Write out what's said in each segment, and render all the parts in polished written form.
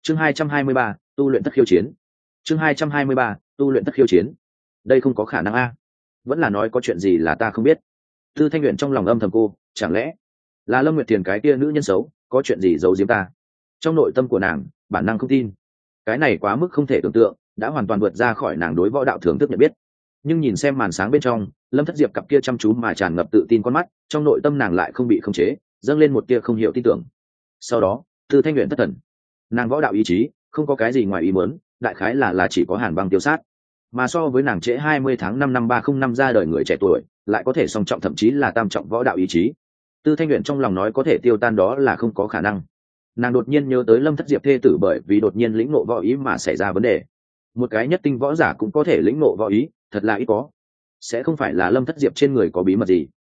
chương 223, tu luyện tất khiêu chiến. chương 223, tu luyện tất khiêu chiến. Đây không có khả năng a. Vẫn là nói có chuyện gì là ta không biết. Tư Thanh Uyển trong lòng âm thầm cô, chẳng lẽ là Lâm Nguyệt Thiền cái kia nữ nhân xấu, có chuyện gì giấu giếm ta? Trong nội tâm của nàng, bản năng không tin. Cái này quá mức không thể tưởng tượng, đã hoàn toàn vượt ra khỏi nàng đối võ đạo thưởng thức nhận biết. Nhưng nhìn xem màn sáng bên trong, Lâm Thất Diệp cặp kia chăm chú mà tràn ngập tự tin con mắt, trong nội tâm nàng lại không bị khống chế, dâng lên một tia không hiểu tin tưởng. Sau đó, Tư Thanh Uyển thất thần. Nàng võ đạo ý chí, không có cái gì ngoài ý muốn, đại khái là chỉ có Hàn Băng tiêu sát. Mà so với nàng trễ 20 tháng 5 năm 305 ra đời người trẻ tuổi, lại có thể song trọng thậm chí là tam trọng võ đạo ý chí. Tư Thanh Uyển trong lòng nói có thể tiêu tan đó là không có khả năng. Nàng đột nhiên nhớ tới Lâm Thất Diệp thê tử bởi vì đột nhiên lĩnh ngộ võ ý mà xảy ra vấn đề. Một cái nhất tinh võ giả cũng có thể lĩnh ngộ võ ý, thật là ít có. Sẽ không phải là Lâm Thất Diệp trên người có bí mật gì?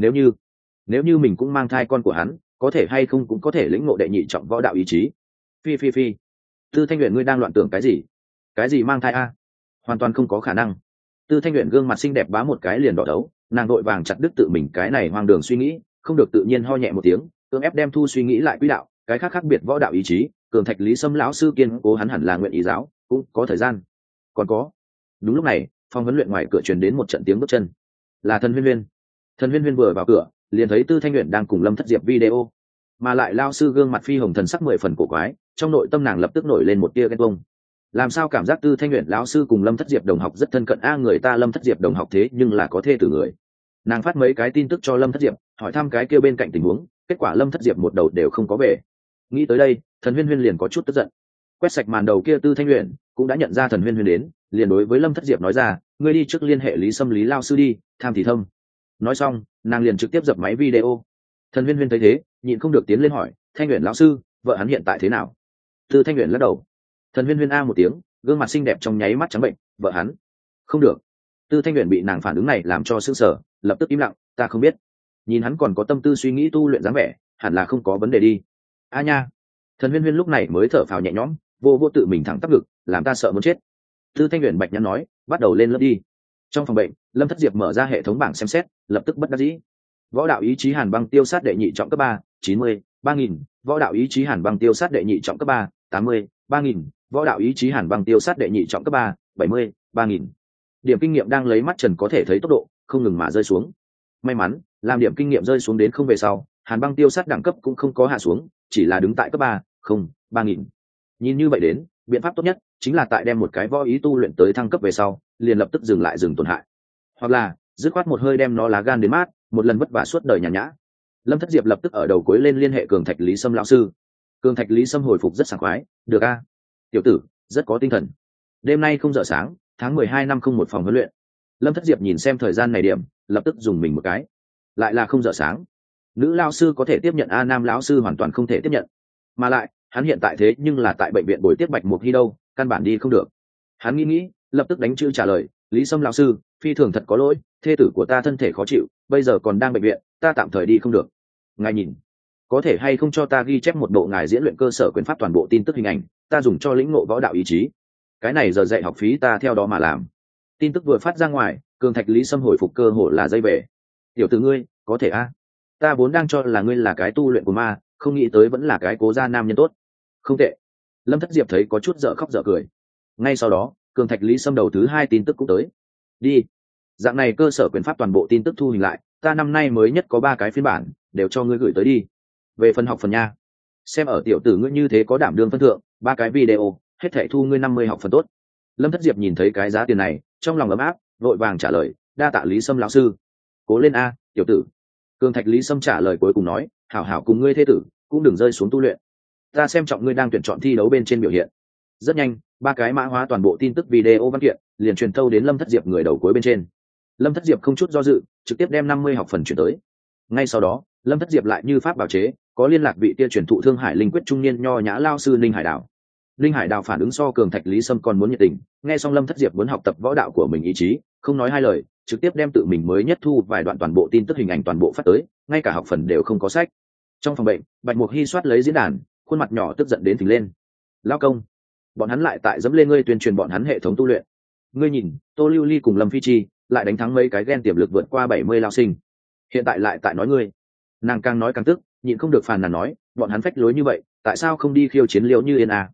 Nếu như mình cũng mang thai con của hắn, có thể hay không cũng có thể lĩnh ngộ đệ nhị trọng võ đạo ý chí. Phi. Tư Thanh Uyển ngươi đang loạn tưởng cái gì? Cái gì mang thai a? Hoàn toàn không có khả năng. Tư Thanh Uyển gương mặt xinh đẹp bá một cái liền đỏ đấu, nàng đội vàng chặt đứt tự mình cái này hoang đường suy nghĩ, không được tự nhiên ho nhẹ một tiếng, cưỡng ép đem thu suy nghĩ lại quỹ đạo, cái khác biệt võ đạo ý chí, cường thạch Lý Sâm lão sư kiên cố hắn hẳn là nguyện ý giáo, cũng có thời gian. Còn có. Đúng lúc này, phòng huấn luyện ngoài cửa truyền đến một trận tiếng bước chân. Là Thần Huyên Huyên. Thần Huyên Huyên vừa vào cửa, liền thấy Tư Thanh Uyển đang cùng Lâm Thất Diệp video, mà lại lao sư gương mặt phi hồng thần sắc 10 phần cổ quái, trong nội tâm nàng lập tức nổi lên một tia ghen tuông. Làm sao cảm giác Tư Thanh Uyển lão sư cùng Lâm Thất Diệp đồng học rất thân cận a, người ta Lâm Thất Diệp đồng học thế nhưng là có thê tử người. Nàng phát mấy cái tin tức cho Lâm Thất Diệp, hỏi thăm cái kia bên cạnh tình huống, kết quả Lâm Thất Diệp một đầu đều không có về. Nghĩ tới đây, Thần Huyên Huyên liền có chút tức giận. Quét sạch màn đầu kia Tư Thanh Uyển cũng đã nhận ra Thần Huyên Huyên đến, liền đối với Lâm Thất Diệp nói ra, ngươi đi trước liên hệ Lý Sâm Lý lao sư đi, tham thì thâm. Nói xong, nàng liền trực tiếp dập máy video. Thần Huyên Huyên thấy thế, nhịn không được tiến lên hỏi, Thanh Uyển lão sư, vợ hắn hiện tại thế nào? Tư Thanh Uyển lắc đầu. Thần Huyên Huyên a một tiếng, gương mặt xinh đẹp trong nháy mắt trắng bệnh, vợ hắn không được. Tư Thanh Uyển bị nàng phản ứng này làm cho sững sờ, lập tức im lặng, ta không biết. Nhìn hắn còn có tâm tư suy nghĩ tu luyện dáng vẻ, hẳn là không có vấn đề đi. A nha. Thần Huyên Huyên lúc này mới thở phào nhẹ nhõm, vô tự mình thẳng tắp ngực, làm ta sợ muốn chết. Tư Thanh Uyển bạch nhãn nói, bắt đầu lên lớp đi. Trong phòng bệnh, Lâm Thất Diệp mở ra hệ thống bảng xem xét, lập tức bất đắc dĩ. Võ đạo ý chí Hàn Băng tiêu sát đệ nhị trọng cấp 3, 90, 3000, võ đạo ý chí Hàn Băng tiêu sát đệ nhị trọng cấp 3, 80, 3000, võ đạo ý chí Hàn Băng tiêu sát đệ nhị trọng cấp 3, 70, 3000. Điểm kinh nghiệm đang lấy mắt trần có thể thấy tốc độ không ngừng mà rơi xuống. May mắn, làm điểm kinh nghiệm rơi xuống đến không về sau, Hàn Băng tiêu sát đẳng cấp cũng không có hạ xuống, chỉ là đứng tại cấp 3, 3000. Nhìn như vậy đến, biện pháp tốt nhất chính là tại đem một cái võ ý tu luyện tới thăng cấp về sau, liền lập tức dừng lại dừng tổn hại. Hoặc là, dứt khoát một hơi đem nó lá gan đến mát, một lần vất vả suốt đời nhàn nhã. Lâm Thất Diệp lập tức ở đầu cuối lên liên hệ cường thạch Lý Sâm lão sư. Cường thạch Lý Sâm hồi phục rất sảng khoái, được a, tiểu tử rất có tinh thần. Đêm nay không giờ sáng, tháng 12 năm 01 phòng huấn luyện. Lâm Thất Diệp nhìn xem thời gian này điểm, lập tức dùng mình một cái. Lại là không giờ sáng. Nữ lão sư có thể tiếp nhận a, nam lão sư hoàn toàn không thể tiếp nhận. Mà lại, hắn hiện tại thế nhưng là tại bệnh viện bồi tiếp Bạch Mục Hy đâu, căn bản đi không được. Hắn nghĩ, lập tức đánh chữ trả lời, Lý Sâm lão sư, phi thường thật có lỗi, thê tử của ta thân thể khó chịu, bây giờ còn đang bệnh viện, ta tạm thời đi không được. Ngài nhìn, có thể hay không cho ta ghi chép một bộ ngài diễn luyện cơ sở quyền pháp toàn bộ tin tức hình ảnh, ta dùng cho lĩnh ngộ võ đạo ý chí. Cái này giờ dạy học phí ta theo đó mà làm. Tin tức vừa phát ra ngoài, cường thạch Lý Sâm hồi phục cơ hồ là dây về. Tiểu tử ngươi, có thể a? Ta vốn đang cho là ngươi là cái tu luyện của ma, không nghĩ tới vẫn là cái cố gia nam nhân tốt. Không tệ. Lâm Thất Diệp thấy có chút dở khóc dở cười. Ngay sau đó, cường thạch Lý Sâm đầu thứ 2 tin tức cũng tới. Đi. Dạng này cơ sở quyền pháp toàn bộ tin tức thu hình lại, ta năm nay mới nhất có 3 cái phiên bản, đều cho ngươi gửi tới đi. Về phần học phần nha, xem ở tiểu tử ngươi như thế có đảm đương phân thượng, 3 cái video, hết thảy thu ngươi 50 học phần tốt. Lâm Thất Diệp nhìn thấy cái giá tiền này, trong lòng ấm áp, vội vàng trả lời, đa tạ Lý Sâm lão sư. Cố lên a, tiểu tử. Cường thạch Lý Sâm trả lời cuối cùng nói, hảo hảo cùng ngươi thê tử, cũng đừng rơi xuống tu luyện. Ta xem trọng ngươi đang tuyển chọn thi đấu bên trên biểu hiện. Rất nhanh, 3 cái mã hóa toàn bộ tin tức video văn kiện liền truyền thâu đến Lâm Thất Diệp người đầu cuối bên trên. Lâm Thất Diệp không chút do dự, trực tiếp đem 50 học phần chuyển tới. Ngay sau đó, Lâm Thất Diệp lại như pháp bảo chế, có liên lạc vị kia truyền thụ Thương Hải linh quyết trung niên nho nhã lao sư Linh Hải Đào. Linh Hải Đào phản ứng so cường thạch Lý Sâm còn muốn nhiệt tình, nghe xong Lâm Thất Diệp muốn học tập võ đạo của mình ý chí, không nói hai lời, trực tiếp đem tự mình mới nhất thu vài đoạn toàn bộ tin tức hình ảnh toàn bộ phát tới, ngay cả học phần đều không có sách. Trong phòng bệnh, Bạch Mục Hy soát lấy diễn đàn, khuôn mặt nhỏ tức giận đến phình lên. Lao công, bọn hắn lại tại dẫm lên ngươi tuyên truyền bọn hắn hệ thống tu luyện. Ngươi nhìn, Tô Lưu Ly cùng Lâm Phi Chi lại đánh thắng mấy cái ghen tiềm lực vượt qua 70 lao sinh. Hiện tại lại tại nói ngươi. Nàng càng nói càng tức, nhịn không được phàn nàn nói, bọn hắn phách lối như vậy, tại sao không đi khiêu chiến Liễu Như Yên à?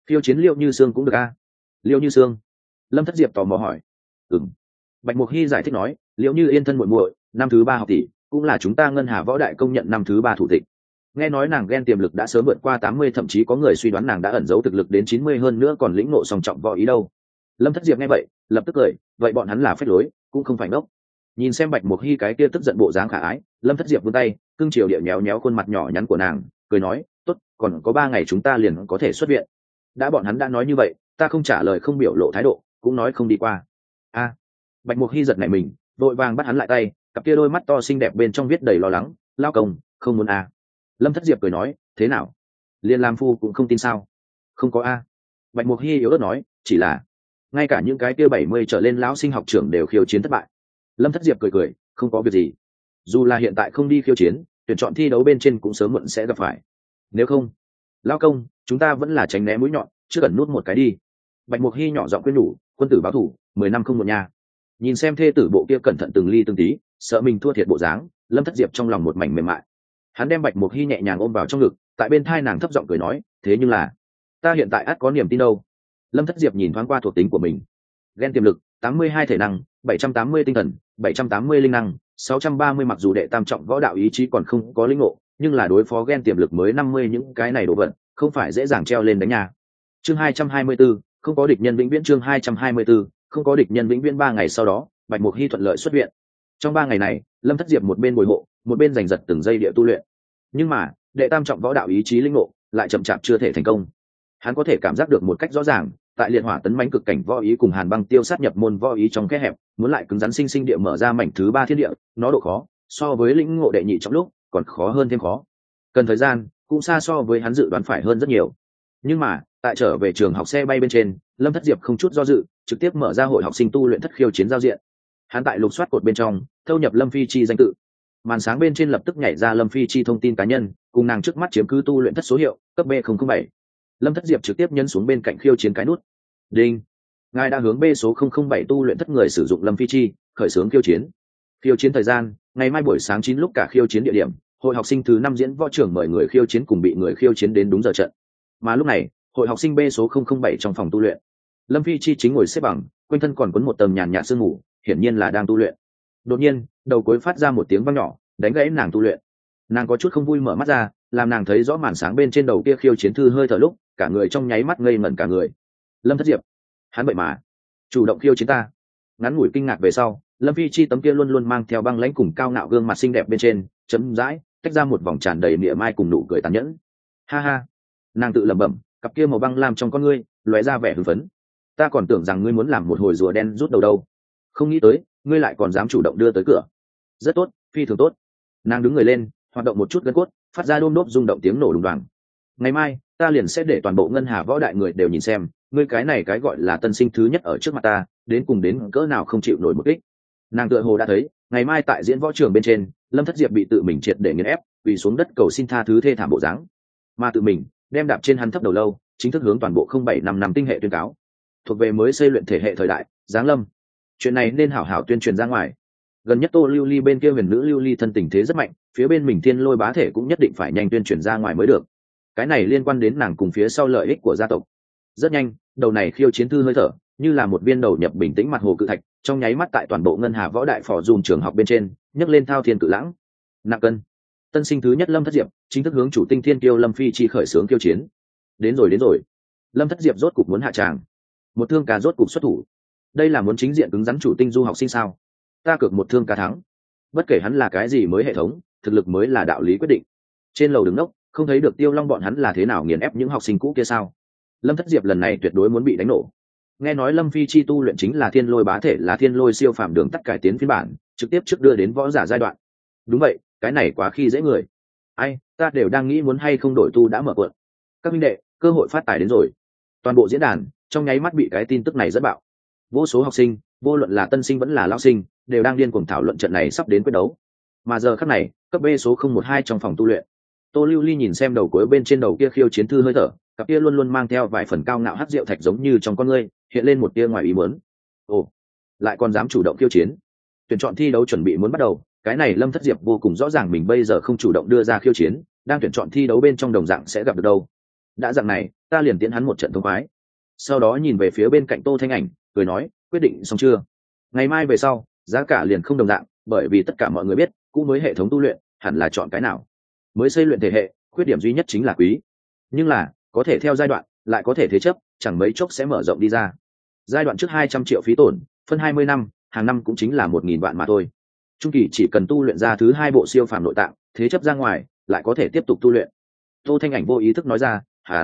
Khiêu chiến Liễu Như Sương cũng được a? Liễu Như Sương? Lâm Thất Diệp tò mò hỏi. Bạch Mục Hy giải thích nói, Liễu Như Yên thân muội muội, năm thứ 3 học tỷ, cũng là chúng ta Ngân Hà Võ Đại công nhận năm thứ 3 thủ tịch. Nghe nói nàng ghen tiềm lực đã sớm vượt qua 80, thậm chí có người suy đoán nàng đã ẩn giấu thực lực đến 90 hơn nữa còn lĩnh ngộ song trọng võ ý đâu. Lâm Thất Diệp nghe vậy, lập tức cười, vậy bọn hắn là phách lối, cũng không phải ngốc. Nhìn xem Bạch Mục Hy cái kia tức giận bộ dáng khả ái, Lâm Thất Diệp vươn tay, cưng chiều địa nhéo nhéo khuôn mặt nhỏ nhắn của nàng, cười nói, tốt, còn có 3 ngày chúng ta liền có thể xuất viện. Đã bọn hắn đã nói như vậy, ta không trả lời không biểu lộ thái độ, cũng nói không đi qua. Bạch Mục Hy giật nảy mình, vội vàng bắt hắn lại tay, cặp kia đôi mắt to xinh đẹp bên trong viết đầy lo lắng, lao công, không muốn Lâm Thất Diệp cười nói, thế nào? Liên Lam Phu cũng không tin sao? Không có Bạch Mục Hy yếu ớt nói, chỉ là ngay cả những cái kia 70 trở lên lão sinh học trưởng đều khiêu chiến thất bại. Lâm Thất Diệp cười cười, không có việc gì. Dù là hiện tại không đi khiêu chiến, tuyển chọn thi đấu bên trên cũng sớm muộn sẽ gặp phải. Nếu không, lao công, chúng ta vẫn là tránh né mũi nhọn, chưa cần nuốt một cái đi. Bạch Mục Hy nhỏ giọng khuyên nhủ, quân tử báo thủ, 10 năm không một nhà. Nhìn xem thê tử bộ kia cẩn thận từng ly từng tí, sợ mình thua thiệt bộ dáng, Lâm Thất Diệp trong lòng một mảnh mềm mại. Hắn đem Bạch Mục Hy nhẹ nhàng ôm vào trong ngực, tại bên thai nàng thấp giọng cười nói, thế nhưng là ta hiện tại ắt có niềm tin đâu. Lâm Thất Diệp nhìn thoáng qua thuộc tính của mình. Ghen tiềm lực 82 thể năng, 780 tinh thần, 780 linh năng, 630 mặc dù đệ tam trọng võ đạo ý chí còn không có linh ngộ, nhưng là đối phó ghen tiềm lực mới 50 những cái này đồ vật, không phải dễ dàng treo lên đánh nhà. Chương 224, không có địch nhân vĩnh viễn. Chương 224, không có địch nhân vĩnh viễn. 3 ngày sau đó, Bạch Mục Hy thuận lợi xuất viện. Trong 3 ngày này, Lâm Thất Diệp một bên bồi hộ, một bên giành giật từng giây địa tu luyện. Nhưng mà, đệ tam trọng võ đạo ý chí linh ngộ lại chậm chạp chưa thể thành công. Hắn có thể cảm giác được một cách rõ ràng, tại liệt hỏa tấn mãnh cực cảnh võ ý cùng hàn băng tiêu sát nhập môn võ ý trong kẽ hẹp, muốn lại cứng rắn sinh sinh địa mở ra mảnh thứ 3 thiên địa, nó độ khó so với lĩnh ngộ đệ nhị trong lúc còn khó hơn thêm khó. Cần thời gian, cũng xa so với hắn dự đoán phải hơn rất nhiều. Nhưng mà, tại trở về trường học xe bay bên trên, Lâm Thất Diệp không chút do dự, trực tiếp mở ra hội học sinh tu luyện thất khiêu chiến giao diện. Hắn tại lục soát cột bên trong, thâu nhập Lâm Phi Chi danh tự. Màn sáng bên trên lập tức nhảy ra Lâm Phi Chi thông tin cá nhân, cùng nàng trước mắt chiếm cứ tu luyện thất số hiệu, cấp B007. Lâm Thất Diệp trực tiếp nhấn xuống bên cạnh khiêu chiến cái nút. Đinh. Ngài đã hướng B số 007 tu luyện thất người sử dụng Lâm Phi Chi, khởi xướng khiêu chiến. Khiêu chiến thời gian, ngày mai buổi sáng 9 lúc cả khiêu chiến địa điểm, hội học sinh thứ 5 diễn võ trưởng mời người khiêu chiến cùng bị người khiêu chiến đến đúng giờ trận. Mà lúc này, hội học sinh B số 007 trong phòng tu luyện. Lâm Phi Chi chính ngồi xếp bằng, quanh thân còn quấn một tầng nhàn nhạt sương mù, hiển nhiên là đang tu luyện. Đột nhiên, đầu cuối phát ra một tiếng vang nhỏ, đánh gãy nàng tu luyện. Nàng có chút không vui mở mắt ra, làm nàng thấy rõ màn sáng bên trên đầu kia khiêu chiến thư hơi thở lúc, cả người trong nháy mắt ngây ngẩn cả người. Lâm Thất Diệp, hắn vậy mà chủ động khiêu chiến ta. Ngắn ngủi kinh ngạc về sau, Lâm Phi Chi tấm kia luôn luôn mang theo băng lãnh cùng cao ngạo gương mặt xinh đẹp bên trên, chấm dãi tách ra một vòng tràn đầy mỉa mai cùng nụ cười tàn nhẫn. Ha ha, nàng tự lẩm bẩm, cặp kia màu băng lam trong con ngươi lóe ra vẻ hưng phấn. Ta còn tưởng rằng ngươi muốn làm một hồi rùa đen rút đầu đâu, không nghĩ tới ngươi lại còn dám chủ động đưa tới cửa. Rất tốt, phi thường tốt. Nàng đứng người lên, hoạt động một chút gân cốt, phát ra đôm đốp rung động tiếng nổ đùng đoàng. Ngày mai ta liền sẽ để toàn bộ Ngân Hà Võ Đại người đều nhìn xem ngươi cái này cái gọi là tân sinh thứ nhất ở trước mặt ta đến cùng đến cỡ nào không chịu nổi một kích. Nàng tựa hồ đã thấy ngày mai tại diễn võ trường bên trên, Lâm Thất Diệp bị tự mình triệt để nghiền ép, quỳ xuống đất cầu xin tha thứ thê thảm bộ dáng, mà tự mình đem đạp trên hắn thấp đầu lâu, chính thức hướng toàn bộ 0755 năm tinh hệ tuyên cáo thuộc về mới xây luyện thể hệ thời đại giáng lâm. Chuyện này nên hảo hảo tuyên truyền ra ngoài. Gần nhất Tô Lưu Ly bên kia huyền nữ Lưu Ly thân tình thế rất mạnh, phía bên mình Thiên Lôi bá thể cũng nhất định phải nhanh tuyên truyền ra ngoài mới được. Cái này liên quan đến nàng cùng phía sau lợi ích của gia tộc. Rất nhanh, đầu này khiêu chiến thư hơi thở như là một viên đầu nhập bình tĩnh mặt hồ cự thạch, trong nháy mắt tại toàn bộ Ngân Hà Võ Đại phò dùm trường học bên trên nhấc lên thao thiên cự lãng. Nặng cân, tân sinh thứ nhất Lâm Thất Diệp chính thức hướng chủ tinh thiên kiêu Lâm Phi Chi khởi xướng khiêu chiến. Đến rồi, Lâm Thất Diệp rốt cục muốn hạ tràng. Một thương ca rốt cục xuất thủ. Đây là muốn chính diện cứng rắn chủ tinh du học sinh sao? Ta cược một thương ca thắng. Bất kể hắn là cái gì mới hệ thống, thực lực mới là đạo lý quyết định. Trên lầu đứng nốc, không thấy được Tiêu Long bọn hắn là thế nào nghiền ép những học sinh cũ kia sao? Lâm Thất Diệp lần này tuyệt đối muốn bị đánh nổ. Nghe nói Lâm Phi Chi tu luyện chính là Thiên Lôi bá thể, là Thiên Lôi siêu phàm đường tắt cải tiến phiên bản, trực tiếp trước đưa đến võ giả giai đoạn. Đúng vậy, cái này quá khi dễ người. Ai, ta đều đang nghĩ muốn hay không đổi tu đã mở cuộn. Các minh đệ, cơ hội phát tài đến rồi. Toàn bộ diễn đàn trong nháy mắt bị cái tin tức này rất bạo. Vô số học sinh, vô luận là tân sinh vẫn là lão sinh, đều đang điên cuồng thảo luận trận này sắp đến quyết đấu. Mà giờ khắc này, cấp B số 012 trong phòng tu luyện, Tô Lưu Ly nhìn xem đầu cuối bên trên đầu kia khiêu chiến thư hơi thở, cặp kia luôn luôn mang theo vài phần cao ngạo hắc diệu thạch giống như trong con ngươi hiện lên một tia ngoài ý muốn. Ồ, lại còn dám chủ động khiêu chiến. Tuyển chọn thi đấu chuẩn bị muốn bắt đầu, cái này Lâm Thất Diệp vô cùng rõ ràng mình bây giờ không chủ động đưa ra khiêu chiến, đang tuyển chọn thi đấu bên trong đồng dạng sẽ gặp được đâu. Đã dạng này, ta liền tiễn hắn một trận thông khoái. Sau đó nhìn về phía bên cạnh Tô Thanh Ảnh, cười nói, quyết định xong chưa? Ngày mai về sau giá cả liền không đồng dạng, bởi vì tất cả mọi người biết cũ mới hệ thống tu luyện hẳn là chọn cái nào. Mới xây luyện thể hệ khuyết điểm duy nhất chính là quý, nhưng là có thể theo giai đoạn, lại có thể thế chấp, chẳng mấy chốc sẽ mở rộng đi ra. Giai đoạn trước 200 triệu phí tổn, phân 20 năm, hàng năm cũng chính là 1.000 vạn mà thôi. Trung kỳ chỉ cần tu luyện ra thứ 2 bộ siêu phàm nội tạng, thế chấp ra ngoài lại có thể tiếp tục tu luyện. Tô Thanh Ảnh vô ý thức nói ra,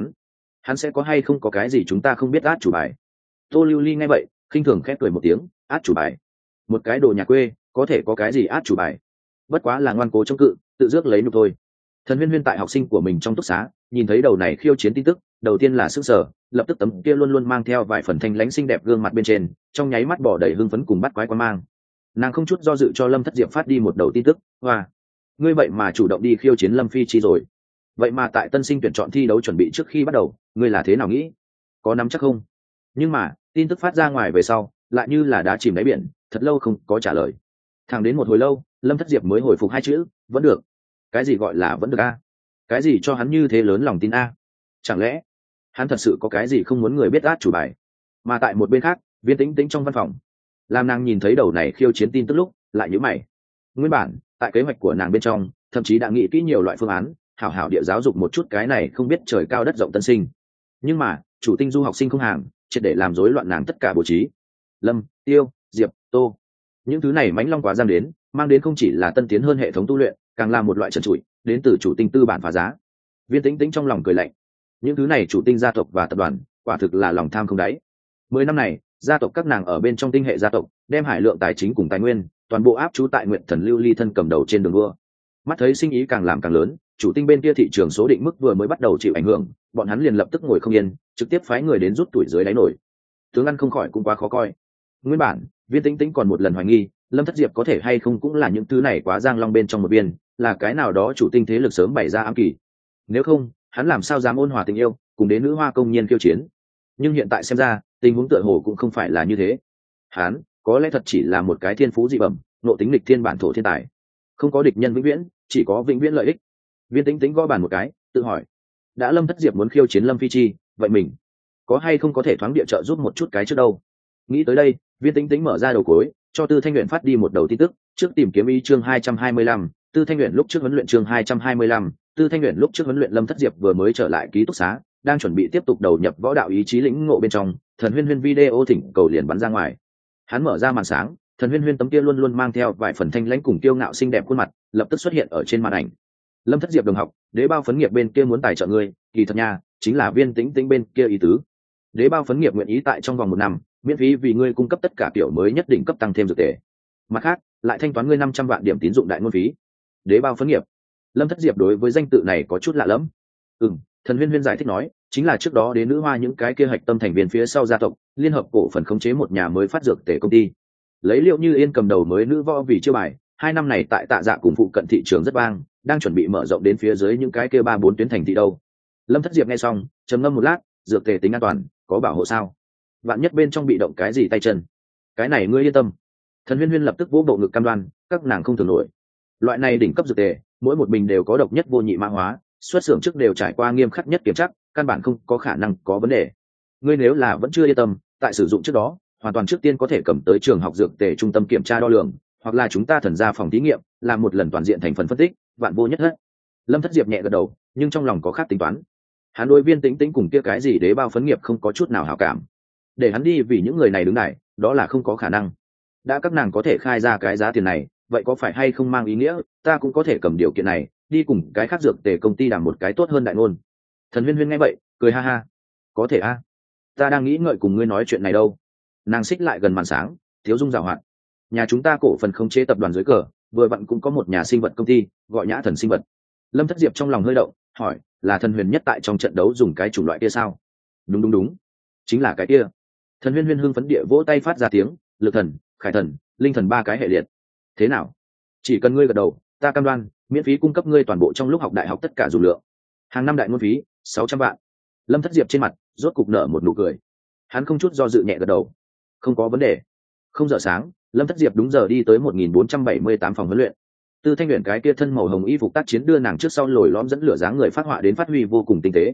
hắn sẽ có hay không có cái gì chúng ta không biết át chủ bài. Tô Lưu Ly nghe vậy khinh thường khép cười một tiếng, át chủ bài? Một cái đồ nhà quê có thể có cái gì át chủ bài? Bất quá là ngoan cố chống cự, tự rước lấy nhục thôi. Thần Huyên Huyên tại học sinh của mình trong túc xá nhìn thấy đầu này khiêu chiến tin tức, đầu tiên là sững sờ, lập tức tấm kia luôn luôn mang theo vài phần thanh lãnh xinh đẹp gương mặt bên trên trong nháy mắt bỏ đầy hưng phấn cùng bắt quái quan mang. Nàng không chút do dự cho Lâm Thất Diệp phát đi một đầu tin tức, hoa, ngươi vậy mà chủ động đi khiêu chiến Lâm Phi Chi rồi? Vậy mà tại tân sinh tuyển chọn thi đấu chuẩn bị trước khi bắt đầu, ngươi là thế nào nghĩ? Có nắm chắc không? Nhưng mà tin tức phát ra ngoài về sau lại như là đá chìm đáy biển, thật lâu không có trả lời. Thẳng đến một hồi lâu Lâm Thất Diệp mới hồi phục hai chữ, vẫn được. Cái gì gọi là vẫn được a? Cái gì cho hắn như thế lớn lòng tin a? Chẳng lẽ hắn thật sự có cái gì không muốn người biết át chủ bài? Mà tại một bên khác, Viên Tĩnh Tĩnh trong văn phòng, làm nàng nhìn thấy đầu này khiêu chiến tin tức lúc lại nhíu mày. Nguyên bản tại kế hoạch của nàng bên trong thậm chí đã nghĩ kỹ nhiều loại phương án, hảo hảo địa giáo dục một chút cái này không biết trời cao đất rộng tân sinh. Nhưng mà chủ tinh du học sinh không hàng, triệt để làm rối loạn nàng tất cả bố trí. Lâm, Tiêu, Diệp, Tô, những thứ này mãnh long quá giam đến, mang đến không chỉ là tân tiến hơn hệ thống tu luyện, càng là một loại trần trụi đến từ chủ tinh tư bản phá giá. Viên Tĩnh Tĩnh trong lòng cười lạnh, những thứ này chủ tinh gia tộc và tập đoàn quả thực là lòng tham không đáy. 10 năm này gia tộc các nàng ở bên trong tinh hệ gia tộc đem hải lượng tài chính cùng tài nguyên toàn bộ áp trú tại Nguyện Thần Lưu Ly thân cầm đầu trên đường đua. Mắt thấy sinh ý càng làm càng lớn, chủ tinh bên kia thị trường số định mức vừa mới bắt đầu chịu ảnh hưởng, bọn hắn liền lập tức ngồi không yên, trực tiếp phái người đến rút tuổi dưới đáy nổi. Tướng ăn không khỏi cũng quá khó coi. Nguyên bản Viên Tĩnh Tĩnh còn một lần hoài nghi Lâm Thất Diệp có thể hay không cũng là những thứ này quá giang long bên trong một viên, là cái nào đó chủ tinh thế lực sớm bày ra ám kỳ. Nếu không hắn làm sao dám ôn hòa tình yêu cùng đến nữ hoa công nhiên khiêu chiến. Nhưng hiện tại xem ra tình huống tựa hồ cũng không phải là như thế. Hắn có lẽ thật chỉ là một cái thiên phú dị bẩm, nộ tính lịch thiên bản thổ thiên tài, không có địch nhân vĩnh viễn, chỉ có vĩnh viễn lợi ích. Viên Tĩnh Tĩnh gõ bàn một cái, tự hỏi, đã Lâm Thất Diệp muốn khiêu chiến Lâm Phi Chi, vậy mình có hay không có thể thoáng địa trợ giúp một chút cái trước đâu. Nghĩ tới đây, Viên Tĩnh Tĩnh mở ra đầu cối, cho Tư Thanh Luyện phát đi một đầu tin tức, trước tìm kiếm ý chương 225, Tư Thanh Luyện lúc trước huấn luyện chương 225, Tư Thanh Luyện lúc trước huấn luyện Lâm Thất Diệp vừa mới trở lại ký túc xá, đang chuẩn bị tiếp tục đầu nhập võ đạo ý chí lĩnh ngộ bên trong, Thần Huyên Huyên video thỉnh cầu liền bắn ra ngoài. Hắn mở ra màn sáng, Thần Huyên Huyên tấm kia luôn luôn mang theo vài phần thanh lãnh cùng kiêu ngạo xinh đẹp khuôn mặt, lập tức xuất hiện ở trên màn ảnh. Lâm Thất Diệp đồng học, đế bao phấn nghiệp bên kia muốn tài trợ ngươi, kỳ thật nha, chính là Viên Tĩnh Tĩnh bên kia ý tứ. Đế bao phấn nghiệp nguyện ý tại trong vòng 1 năm, miễn phí vì ngươi cung cấp tất cả kiểu mới nhất định cấp tăng thêm dược tề. Mặt khác, lại thanh toán ngươi 500 vạn điểm tín dụng đại ngôn phí. Đế bao phấn nghiệp. Lâm Thất Diệp đối với danh tự này có chút lạ lẫm. Thần Huyên Huyên giải thích nói, chính là trước đó đến nữ hoa những cái kia hạch tâm thành viên phía sau gia tộc liên hợp cổ phần khống chế một nhà mới phát dược tể công ty, lấy Liệu Như Yên cầm đầu mới nữ võ vì chiêu bài. 2 năm này tại Tạ Dạ cùng phụ cận thị trường rất vang, đang chuẩn bị mở rộng đến phía dưới những cái kia 3-4 tuyến thành thị đâu. Lâm Thất Diệp nghe xong trầm ngâm một lát, dược tể tính an toàn có bảo hộ sao? Vạn nhất bên trong bị động cái gì tay chân, cái này ngươi yên tâm. Thần Huyên Huyên lập tức vỗ bộ ngực cam đoan, các nàng không thường nổi. Loại này đỉnh cấp dược tề, mỗi một bình đều có độc nhất vô nhị mã hóa, xuất xưởng trước đều trải qua nghiêm khắc nhất kiểm tra, căn bản không có khả năng có vấn đề. Ngươi nếu là vẫn chưa yên tâm, tại sử dụng trước đó, hoàn toàn trước tiên có thể cầm tới trường học dược tề trung tâm kiểm tra đo lường, hoặc là chúng ta thần ra phòng thí nghiệm, làm một lần toàn diện thành phần phân tích, vạn vô nhất hết. Lâm Thất Diệp nhẹ gật đầu, nhưng trong lòng có khác tính toán. Hắn đối Viên Tĩnh Tĩnh cùng kia cái gì đế bao phấn nghiệp không có chút nào hảo cảm. Để hắn đi vì những người này đứng đài, đó là không có khả năng. Đã các nàng có thể khai ra cái giá tiền này, vậy có phải hay không mang ý nghĩa ta cũng có thể cầm điều kiện này đi cùng cái khác dược tề công ty làm một cái tốt hơn đại ngôn. Thần Huyên Huyên nghe vậy cười ha ha, có thể a, ta đang nghĩ ngợi cùng ngươi nói chuyện này đâu. Nàng xích lại gần màn sáng, thiếu dung giảo hoạt, nhà chúng ta cổ phần khống chế tập đoàn dưới cờ vừa vặn cũng có một nhà sinh vật công ty gọi Nhã Thần sinh vật. Lâm Thất Diệp trong lòng hơi động, hỏi, là Thần Huyền nhất tại trong trận đấu dùng cái chủng loại kia sao? Đúng, chính là cái kia. Thần Huyên Huyên hưng phấn địa vỗ tay phát ra tiếng, Lực Thần, Khải Thần, Linh Thần 3 cái hệ liệt. Thế nào, chỉ cần ngươi gật đầu, ta cam đoan miễn phí cung cấp ngươi toàn bộ trong lúc học đại học tất cả dù lượng, hàng năm đại ngôn phí 600 vạn. Lâm Thất Diệp trên mặt rốt cục nở một nụ cười, hắn không chút do dự nhẹ gật đầu, không có vấn đề. Không giờ sáng, Lâm Thất Diệp đúng giờ đi tới 1478 phòng huấn luyện. Tư Thanh Luyện cái kia thân màu hồng y phục tác chiến đưa nàng trước sau lồi lõm dẫn lửa dáng người phát họa đến phát huy vô cùng tinh tế.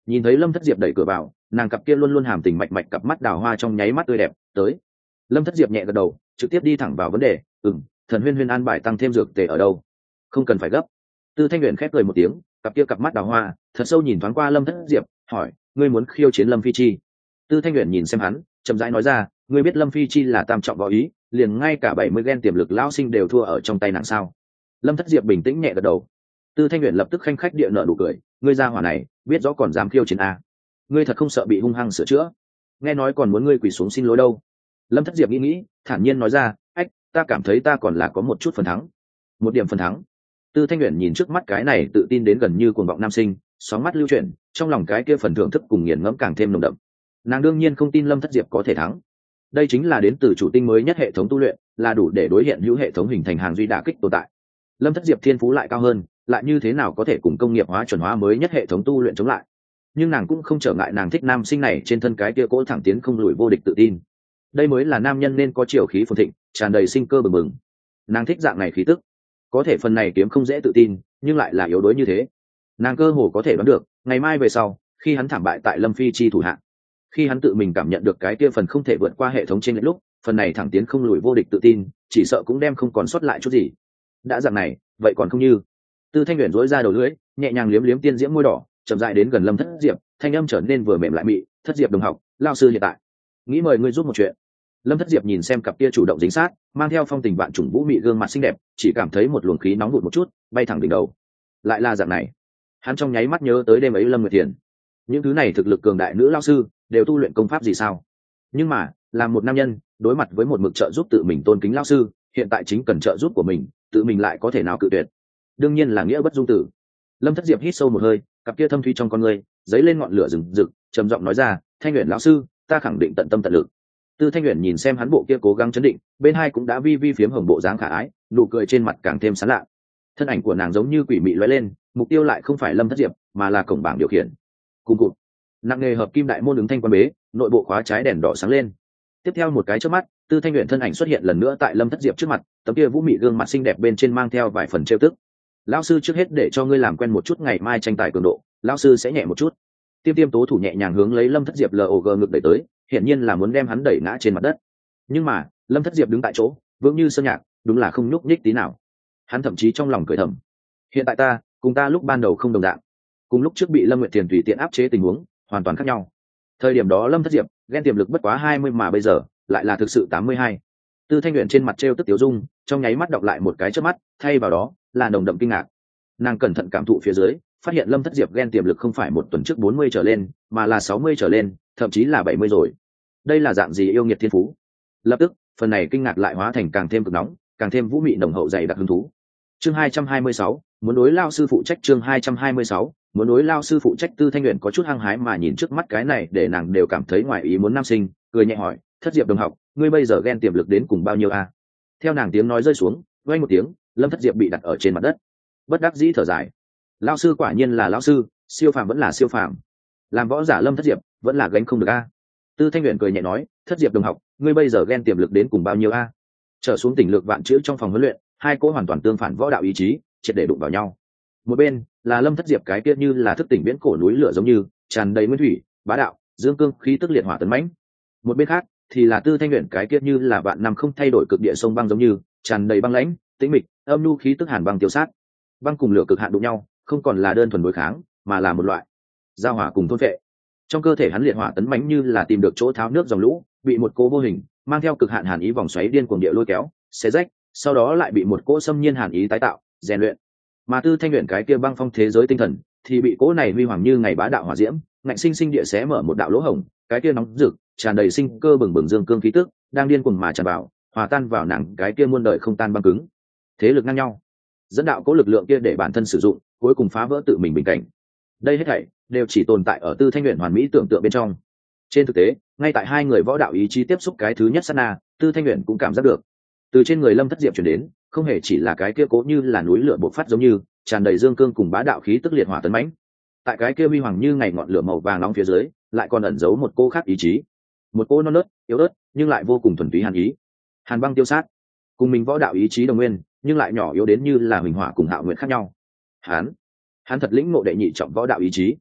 Nhìn thấy Lâm Thất Diệp đẩy cửa vào, nàng cặp kia luôn luôn hàm tình mạch mạch cặp mắt đào hoa trong nháy mắt tươi đẹp tới. Lâm Thất Diệp nhẹ gật đầu, trực tiếp đi thẳng vào vấn đề. Thần Huyên Huyên an bài tăng thêm dược tề ở đâu? Không cần phải gấp. Tư Thanh Uyển khép cười một tiếng, cặp kia cặp mắt đào hoa thật sâu nhìn thoáng qua Lâm Thất Diệp, hỏi, ngươi muốn khiêu chiến Lâm Phi Chi? Tư Thanh Uyển nhìn xem hắn, chậm rãi nói ra, ngươi biết Lâm Phi Chi là tam trọng võ ý, liền ngay cả 70 gen tiềm lực lão sinh đều thua ở trong tay nàng sao? Lâm Thất Diệp bình tĩnh nhẹ gật đầu. Tư Thanh Uyển lập tức khanh khách địa nở nụ cười, ngươi ra hỏa này biết rõ còn dám khiêu chiến a? Ngươi thật không sợ bị hung hăng sửa chữa? Nghe nói còn muốn ngươi quỳ xuống xin lỗi đâu. Lâm Thất Diệp nghĩ thản nhiên nói ra, ách, ta cảm thấy ta còn là có một chút phần thắng. Một điểm phần thắng? Tư Thanh Uyển nhìn trước mắt cái này tự tin đến gần như cuồng vọng nam sinh, sóng mắt lưu chuyển, trong lòng cái kia phần thưởng thức cùng nghiền ngẫm càng thêm nồng đậm. Nàng đương nhiên không tin Lâm Thất Diệp có thể thắng. Đây chính là đến từ chủ tinh mới nhất hệ thống tu luyện, là đủ để đối hiện hữu hệ thống hình thành hàng duy đả kích tồn tại. Lâm Thất Diệp thiên phú lại cao hơn, lại như thế nào có thể cùng công nghiệp hóa chuẩn hóa mới nhất hệ thống tu luyện chống lại? Nhưng nàng cũng không trở ngại nàng thích nam sinh này trên thân cái kia cỗ thẳng tiến không lùi vô địch tự tin. Đây mới là nam nhân nên có chiều khí phồn thịnh, tràn đầy sinh cơ bừng bừng. Nàng thích dạng này khí tức. Có thể phần này kiếm không dễ tự tin, nhưng lại là yếu đuối như thế. Nàng cơ hồ có thể đoán được, ngày mai về sau, khi hắn thảm bại tại Lâm Phi Chi thủ hạng, khi hắn tự mình cảm nhận được cái kia phần không thể vượt qua hệ thống trên lúc, phần này thẳng tiến không lùi vô địch tự tin, chỉ sợ cũng đem không còn sót lại chút gì. Đã dạng này, vậy còn không như? Tư Thanh Uyển rối ra đầu lưỡi, nhẹ nhàng liếm liếm tiên diễm môi đỏ, chậm rãi đến gần Lâm Thất Diệp, thanh âm trở nên vừa mềm lại mị. Thất Diệp đồng học, lão sư hiện tại nghĩ mời ngươi giúp một chuyện. Lâm Thất Diệp nhìn xem cặp kia chủ động dính sát, mang theo phong tình vạn trùng vũ mị gương mặt xinh đẹp, chỉ cảm thấy một luồng khí nóng vụt một chút, bay thẳng đỉnh đầu. Lại là dạng này. Hắn trong nháy mắt nhớ tới đêm ấy Lâm Nguyệt Thiền. Những thứ này thực lực cường đại nữ lão sư, đều tu luyện công pháp gì sao? Nhưng mà, làm một nam nhân, đối mặt với một mực trợ giúp tự mình tôn kính lão sư, hiện tại chính cần trợ giúp của mình, tự mình lại có thể nào cự tuyệt? Đương nhiên là nghĩa bất dung tử. Lâm Thất Diệp hít sâu một hơi, cặp kia thâm thúy trong con người dấy lên ngọn lửa rừng rực, trầm giọng nói ra, Thanh Uyển lão sư, ta khẳng định tận tâm tận lực. Tư Thanh Uyển nhìn xem hắn bộ kia cố gắng chấn định, bên hai cũng đã vi vi phiếm hồng bộ dáng khả ái, nụ cười trên mặt càng thêm sán lạ. Thân ảnh của nàng giống như quỷ mị lóe lên, mục tiêu lại không phải Lâm Thất Diệp, mà là cổng bảng điều khiển. Cùng cụt, nặng nghề hợp kim đại môn ứng thanh quan bế, nội bộ khóa trái đèn đỏ sáng lên. Tiếp theo một cái chớp mắt, Tư Thanh Uyển thân ảnh xuất hiện lần nữa tại Lâm Thất Diệp trước mặt, tấm kia vũ mị gương mặt xinh đẹp bên trên mang theo vài phần trêu tức. Lão sư trước hết để cho ngươi làm quen một chút ngày mai tranh tài cường độ, lão sư sẽ nhẹ một chút. Tiêm tố thủ nhẹ nhàng hướng lấy Lâm Thất Diệp log ngực đẩy tới, hiển nhiên là muốn đem hắn đẩy ngã trên mặt đất. Nhưng mà Lâm Thất Diệp đứng tại chỗ vững như sơn nhạc, đúng là không nhúc nhích tí nào. Hắn thậm chí trong lòng cười thầm, hiện tại ta cùng ta lúc ban đầu không đồng dạng, cùng lúc trước bị Lâm Nguyệt Thiền tùy tiện áp chế tình huống hoàn toàn khác nhau. Thời điểm đó Lâm Thất Diệp ghen tiềm lực bất quá 20 mà bây giờ lại là thực sự 82. Tư Thanh Uyển trên mặt trêu tức tiểu dung, trong nháy mắt đọc lại một cái chớp mắt, thay vào đó là nồng đậm kinh ngạc. Nàng cẩn thận cảm thụ phía dưới, phát hiện Lâm Thất Diệp ghen tiềm lực không phải một tuần trước 40 trở lên, mà là 60 trở lên, thậm chí là 70 rồi. Đây là dạng gì yêu nghiệt thiên phú? Lập tức, phần này kinh ngạc lại hóa thành càng thêm cực nóng, càng thêm vũ mị nồng hậu dày đặc hứng thú. Chương 226, muốn đối lao sư phụ trách. Chương 226, muốn đối lao sư phụ trách. Tư Thanh Uyển có chút hăng hái mà nhìn trước mắt cái này để nàng đều cảm thấy ngoài ý muốn nam sinh, cười nhẹ hỏi, Thất Diệp đồng học, ngươi bây giờ ghen tiềm lực đến cùng bao nhiêu a? Theo nàng tiếng nói rơi xuống, vang một tiếng, Lâm Thất Diệp bị đặt ở trên mặt đất, bất đắc dĩ thở dài. Lão sư quả nhiên là lão sư, siêu phàm vẫn là siêu phàm. Làm võ giả Lâm Thất Diệp vẫn là gánh không được a. Tư Thanh Uyển cười nhẹ nói, Thất Diệp đồng học, ngươi bây giờ ghen tiềm lực đến cùng bao nhiêu a? Trở xuống tỉnh lược vạn chữ trong phòng huấn luyện, hai cỗ hoàn toàn tương phản võ đạo ý chí, triệt để đụng vào nhau. Một bên là Lâm Thất Diệp cái kia như là thức tỉnh viễn cổ núi lửa giống như, tràn đầy nguyên thủy, bá đạo, dương cương khí tức liệt hỏa tấn mãnh. Một bên khác thì là Tư Thanh Uyển cái kia như là vạn năm không thay đổi cực địa sông băng giống như, tràn đầy băng lãnh, tĩnh mịch, âm nhu khí tức hàn băng tiêu sát. Băng cùng lửa cực hạn đụng nhau, không còn là đơn thuần đối kháng, mà là một loại giao hỏa cùng thôn phệ. Trong cơ thể hắn liệt hỏa tấn mãnh như là tìm được chỗ tháo nước dòng lũ, bị một cỗ vô hình mang theo cực hạn hàn ý vòng xoáy điên cuồng địa lôi kéo, xé rách, sau đó lại bị một cỗ xâm nhiên hàn ý tái tạo, rèn luyện. Mà Tư Thanh Uyển cái kia băng phong thế giới tinh thần thì bị cỗ này huy hoàng như ngày bá đạo hỏa diễm, ngạnh sinh sinh địa xé mở một đạo lỗ hổng, cái kia nóng rực, tràn đầy sinh cơ bừng bừng dương cương khí tức, đang điên cuồng mà tràn vào, hòa tan vào nàng cái kia muôn đời không tan băng cứng. Thế lực ngang nhau, dẫn đạo cỗ lực lượng kia để bản thân sử dụng, cuối cùng phá vỡ tự mình bình cảnh. Đây hết thảy đều chỉ tồn tại ở Tư Thanh Uyển hoàn mỹ tưởng tượng bên trong. Trên thực tế, ngay tại hai người võ đạo ý chí tiếp xúc cái thứ nhất sát na, Tư Thanh Uyển cũng cảm giác được, từ trên người Lâm Thất Diệp truyền đến, không hề chỉ là cái kia cố như là núi lửa bộc phát giống như, tràn đầy dương cương cùng bá đạo khí tức liệt hỏa tấn mãnh. Tại cái kia huy hoàng như ngày ngọn lửa màu vàng nóng phía dưới, lại còn ẩn giấu một cô khác ý chí, một cô non nớt, yếu ớt, nhưng lại vô cùng thuần túy hàn ý. Hàn băng tiêu sát, cùng mình võ đạo ý chí đồng nguyên, nhưng lại nhỏ yếu đến như là huỳnh hỏa cùng hạo nguyện khác nhau. Hắn thật lĩnh ngộ đệ nhị trọng võ đạo ý chí.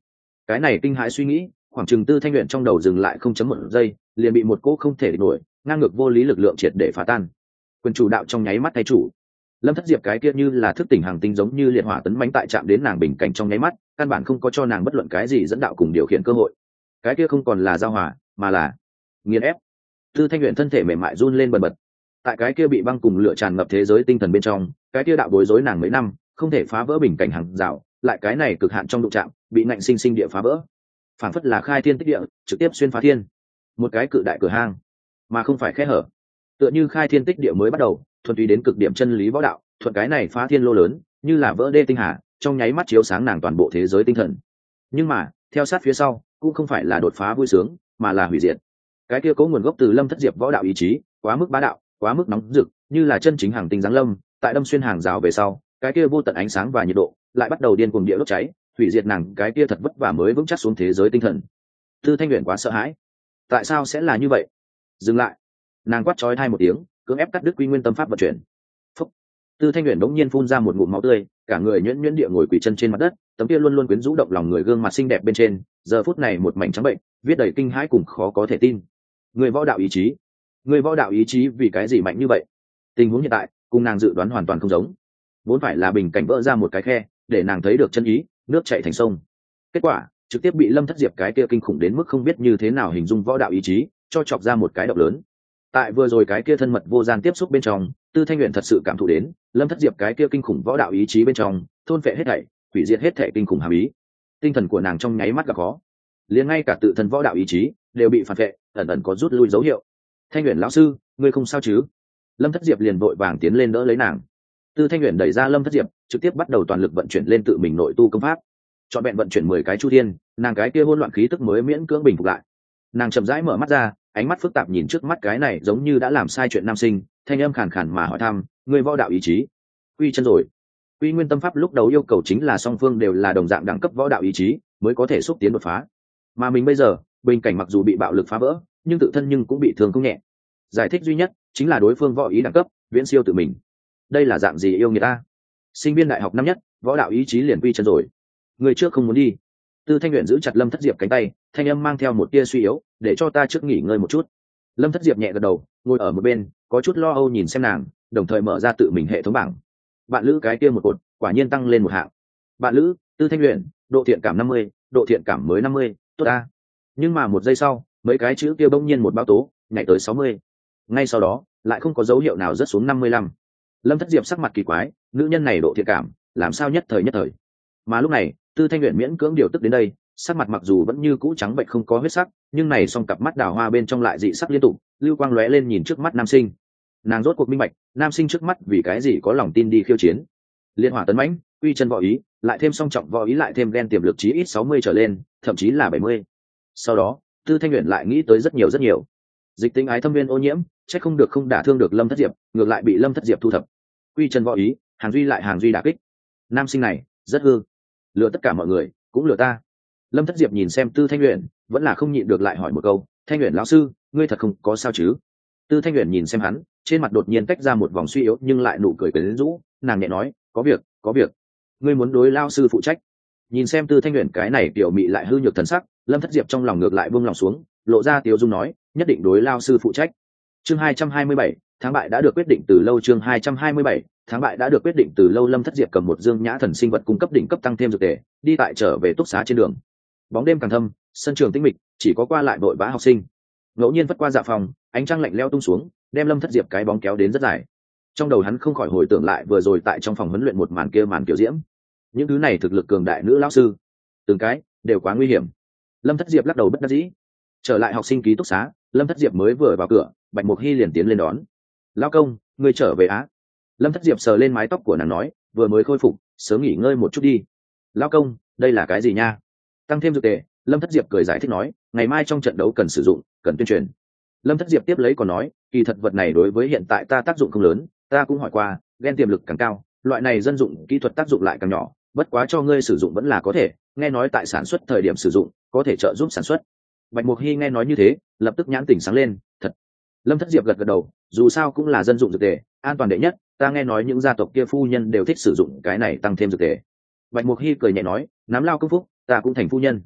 Cái này kinh hãi suy nghĩ khoảng chừng Tư Thanh Luyện trong đầu dừng lại 0.1 giây, liền bị một cỗ không thể địch nổi ngang ngược vô lý lực lượng triệt để phá tan. Quyền chủ đạo trong nháy mắt thay chủ. Lâm Thất Diệp cái kia như là thức tỉnh hàng tinh giống như liệt hỏa tấn mãnh tại chạm đến nàng bình cảnh trong nháy mắt, căn bản không có cho nàng bất luận cái gì dẫn đạo cùng điều khiển cơ hội. Cái kia không còn là giao hòa, mà là nghiền ép. Tư Thanh Luyện thân thể mềm mại run lên bần bật. Tại cái kia bị băng cùng lửa tràn ngập thế giới tinh thần bên trong, cái kia đạo bối rối nàng mấy năm, không thể phá vỡ bình cảnh hàng rào, lại cái này cực hạn trong đụng chạm, bị nạnh sinh sinh địa phá vỡ. Phản phất là khai thiên tích địa, trực tiếp xuyên phá thiên. Một cái cự đại cửa hang, mà không phải khe hở. Tựa như khai thiên tích địa mới bắt đầu, thuần túy đến cực điểm chân lý võ đạo, thuận cái này phá thiên lô lớn, như là vỡ đê tinh hà, trong nháy mắt chiếu sáng nàng toàn bộ thế giới tinh thần. Nhưng mà, theo sát phía sau, cũng không phải là đột phá vui sướng, mà là hủy diệt. Cái kia có nguồn gốc từ Lâm Thất Diệp võ đạo ý chí, quá mức bá đạo, quá mức nóng rực, như là chân chính hàng tinh giáng lâm, tại đâm xuyên hàng rào về sau, cái kia vô tận ánh sáng và nhiệt độ, lại bắt đầu điên cuồng địa đốt cháy, hủy diệt nàng cái kia thật vất vả mới vững chắc xuống thế giới tinh thần. Tư Thanh Luyện quá sợ hãi. Tại sao sẽ là như vậy? Dừng lại. Nàng quát chói tai một tiếng, cưỡng ép cắt đứt quy nguyên tâm pháp vận chuyển. Phúc. Tư Thanh Luyện đống nhiên phun ra một ngụm máu tươi, cả người nhuyễn nhuyễn địa ngồi quỳ chân trên mặt đất, tấm kia luôn luôn quyến rũ động lòng người gương mặt xinh đẹp bên trên, giờ phút này một mảnh trắng bệnh, viết đầy kinh hãi cùng khó có thể tin. Người võ đạo ý chí, người võ đạo ý chí vì cái gì mạnh như vậy? Tình huống hiện tại, cùng nàng dự đoán hoàn toàn không giống. Vốn phải là bình cảnh vỡ ra một cái khe, để nàng thấy được chân ý, nước chảy thành sông. Kết quả, trực tiếp bị Lâm Thất Diệp cái kia kinh khủng đến mức không biết như thế nào hình dung võ đạo ý chí, cho chọc ra một cái động lớn. Tại vừa rồi cái kia thân mật vô gian tiếp xúc bên trong, Tư Thanh Luyện thật sự cảm thụ đến Lâm Thất Diệp cái kia kinh khủng võ đạo ý chí bên trong, thôn phệ hết thảy, hủy diệt hết thảy kinh khủng hàm ý. Tinh thần của nàng trong nháy mắt gặp khó, liền ngay cả tự thân võ đạo ý chí đều bị phản vệ, ẩn ẩn có rút lui dấu hiệu. Thanh Luyện lão sư, ngươi không sao chứ? Lâm Thất Diệp liền vội vàng tiến lên đỡ lấy nàng. Tư Thanh Luyện đẩy ra Lâm Thất Diệp, trực tiếp bắt đầu toàn lực vận chuyển lên tự mình nội tu công pháp. Chọn vẹn vận chuyển 10 cái chu thiên, nàng cái kia hỗn loạn khí tức mới miễn cưỡng bình phục lại. Nàng chậm rãi mở mắt ra, ánh mắt phức tạp nhìn trước mắt cái này giống như đã làm sai chuyện nam sinh, thanh âm khàn khàn mà hỏi thăm, người võ đạo ý chí quy chân rồi? Quy nguyên tâm pháp lúc đầu yêu cầu chính là song phương đều là đồng dạng đẳng cấp võ đạo ý chí mới có thể xúc tiến đột phá, mà mình bây giờ bình cảnh mặc dù bị bạo lực phá vỡ, nhưng tự thân nhưng cũng bị thương không nhẹ. Giải thích duy nhất chính là đối phương võ ý đẳng cấp viễn siêu tự mình. Đây là dạng gì yêu người ta? Sinh viên đại học năm nhất, võ đạo ý chí liền quy chân rồi. Người trước không muốn đi? Tư Thanh Luyện giữ chặt Lâm Thất Diệp cánh tay, thanh âm mang theo một tia suy yếu, để cho ta trước nghỉ ngơi một chút. Lâm Thất Diệp nhẹ gật đầu, ngồi ở một bên, có chút lo âu nhìn xem nàng, đồng thời mở ra tự mình hệ thống bảng. Bạn lữ cái kia một cột, quả nhiên tăng lên một hạng. Bạn lữ, Tư Thanh Luyện, độ thiện cảm 50, độ thiện cảm mới 50, tốt ta. Nhưng mà một giây sau, mấy cái chữ kia bỗng nhiên một báo tố, nhảy tới 60. Ngay sau đó, lại không có dấu hiệu nào rớt xuống 55. Lâm Thất Diệp sắc mặt kỳ quái, nữ nhân này độ thiện cảm, làm sao nhất thời nhất thời. Mà lúc này, Tư Thanh Luyện miễn cưỡng điều tức đến đây, sắc mặt mặc dù vẫn như cũ trắng bệnh không có huyết sắc, nhưng này song cặp mắt đào hoa bên trong lại dị sắc liên tục, lưu quang lóe lên nhìn trước mắt nam sinh. Nàng rốt cuộc minh bạch, nam sinh trước mắt vì cái gì có lòng tin đi khiêu chiến. Liên hỏa tấn mãnh, uy chân võ ý, lại thêm song trọng võ ý, lại thêm ghen tiềm lực chí ít 60 trở lên, thậm chí là 70. Sau đó, Tư Thanh Luyện lại nghĩ tới rất nhiều. Dịch tính ái thâm viên ô nhiễm, chắc không được không đả thương được Lâm Thất Diệp, ngược lại bị Lâm Thất Diệp thu thập. Uy chân võ ý, hàng duy lại hàng duy đả kích. Nam sinh này, rất hư. Lừa tất cả mọi người, cũng lừa ta. Lâm Thất Diệp nhìn xem Tư Thanh Luyện, vẫn là không nhịn được lại hỏi một câu, Thanh Luyện lão sư, ngươi thật không có sao chứ? Tư Thanh Luyện nhìn xem hắn, trên mặt đột nhiên tách ra một vòng suy yếu nhưng lại nụ cười quyến rũ, nàng nhẹ nói, có việc, ngươi muốn đối lao sư phụ trách. Nhìn xem Tư Thanh Luyện cái này tiểu mị lại hư nhược thần sắc, Lâm Thất Diệp trong lòng ngược lại buông lòng xuống, lộ ra tiếu dung nói, nhất định đối lao sư phụ trách. Chương 227, tháng bại đã được quyết định từ lâu. Chương 227, tháng bại đã được quyết định từ lâu. Lâm Thất Diệp cầm một dương nhã thần sinh vật cung cấp đỉnh cấp tăng thêm dược tề, đi tại trở về túc xá trên đường. Bóng đêm càng thâm, sân trường tĩnh mịch, chỉ có qua lại vội vã học sinh. Ngẫu nhiên vất qua dạ phòng, ánh trăng lạnh lẽo tung xuống, đem Lâm Thất Diệp cái bóng kéo đến rất dài. Trong đầu hắn không khỏi hồi tưởng lại vừa rồi tại trong phòng huấn luyện một màn kia màn kiểu diễm. Những thứ này thực lực cường đại nữ lão sư, từng cái đều quá nguy hiểm. Lâm Thất Diệp lắc đầu bất đắc dĩ. Trở lại học sinh ký túc xá, Lâm Thất Diệp mới vừa vào cửa, Bạch Mục Hy liền tiến lên đón. Lão công, ngươi trở về á? Lâm Thất Diệp sờ lên mái tóc của nàng nói, vừa mới khôi phục, sớm nghỉ ngơi một chút đi. Lão công, đây là cái gì nha? Tăng thêm dược tề. Lâm Thất Diệp cười giải thích nói, ngày mai trong trận đấu cần sử dụng, cần tuyên truyền. Lâm Thất Diệp tiếp lấy còn nói, kỳ thật vật này đối với hiện tại ta tác dụng không lớn, ta cũng hỏi qua, ghen tiềm lực càng cao, loại này dân dụng kỹ thuật tác dụng lại càng nhỏ, bất quá cho ngươi sử dụng vẫn là có thể, nghe nói tại sản xuất thời điểm sử dụng có thể trợ giúp sản xuất. Bạch Mục Hy nghe nói như thế, lập tức nhãn tỉnh sáng lên, thật. Lâm Thất Diệp gật gật đầu, dù sao cũng là dân dụng dược tề, an toàn đệ nhất, ta nghe nói những gia tộc kia phu nhân đều thích sử dụng cái này tăng thêm dược tề. Bạch Mục Hy cười nhẹ nói, nắm lao công phúc, ta cũng thành phu nhân.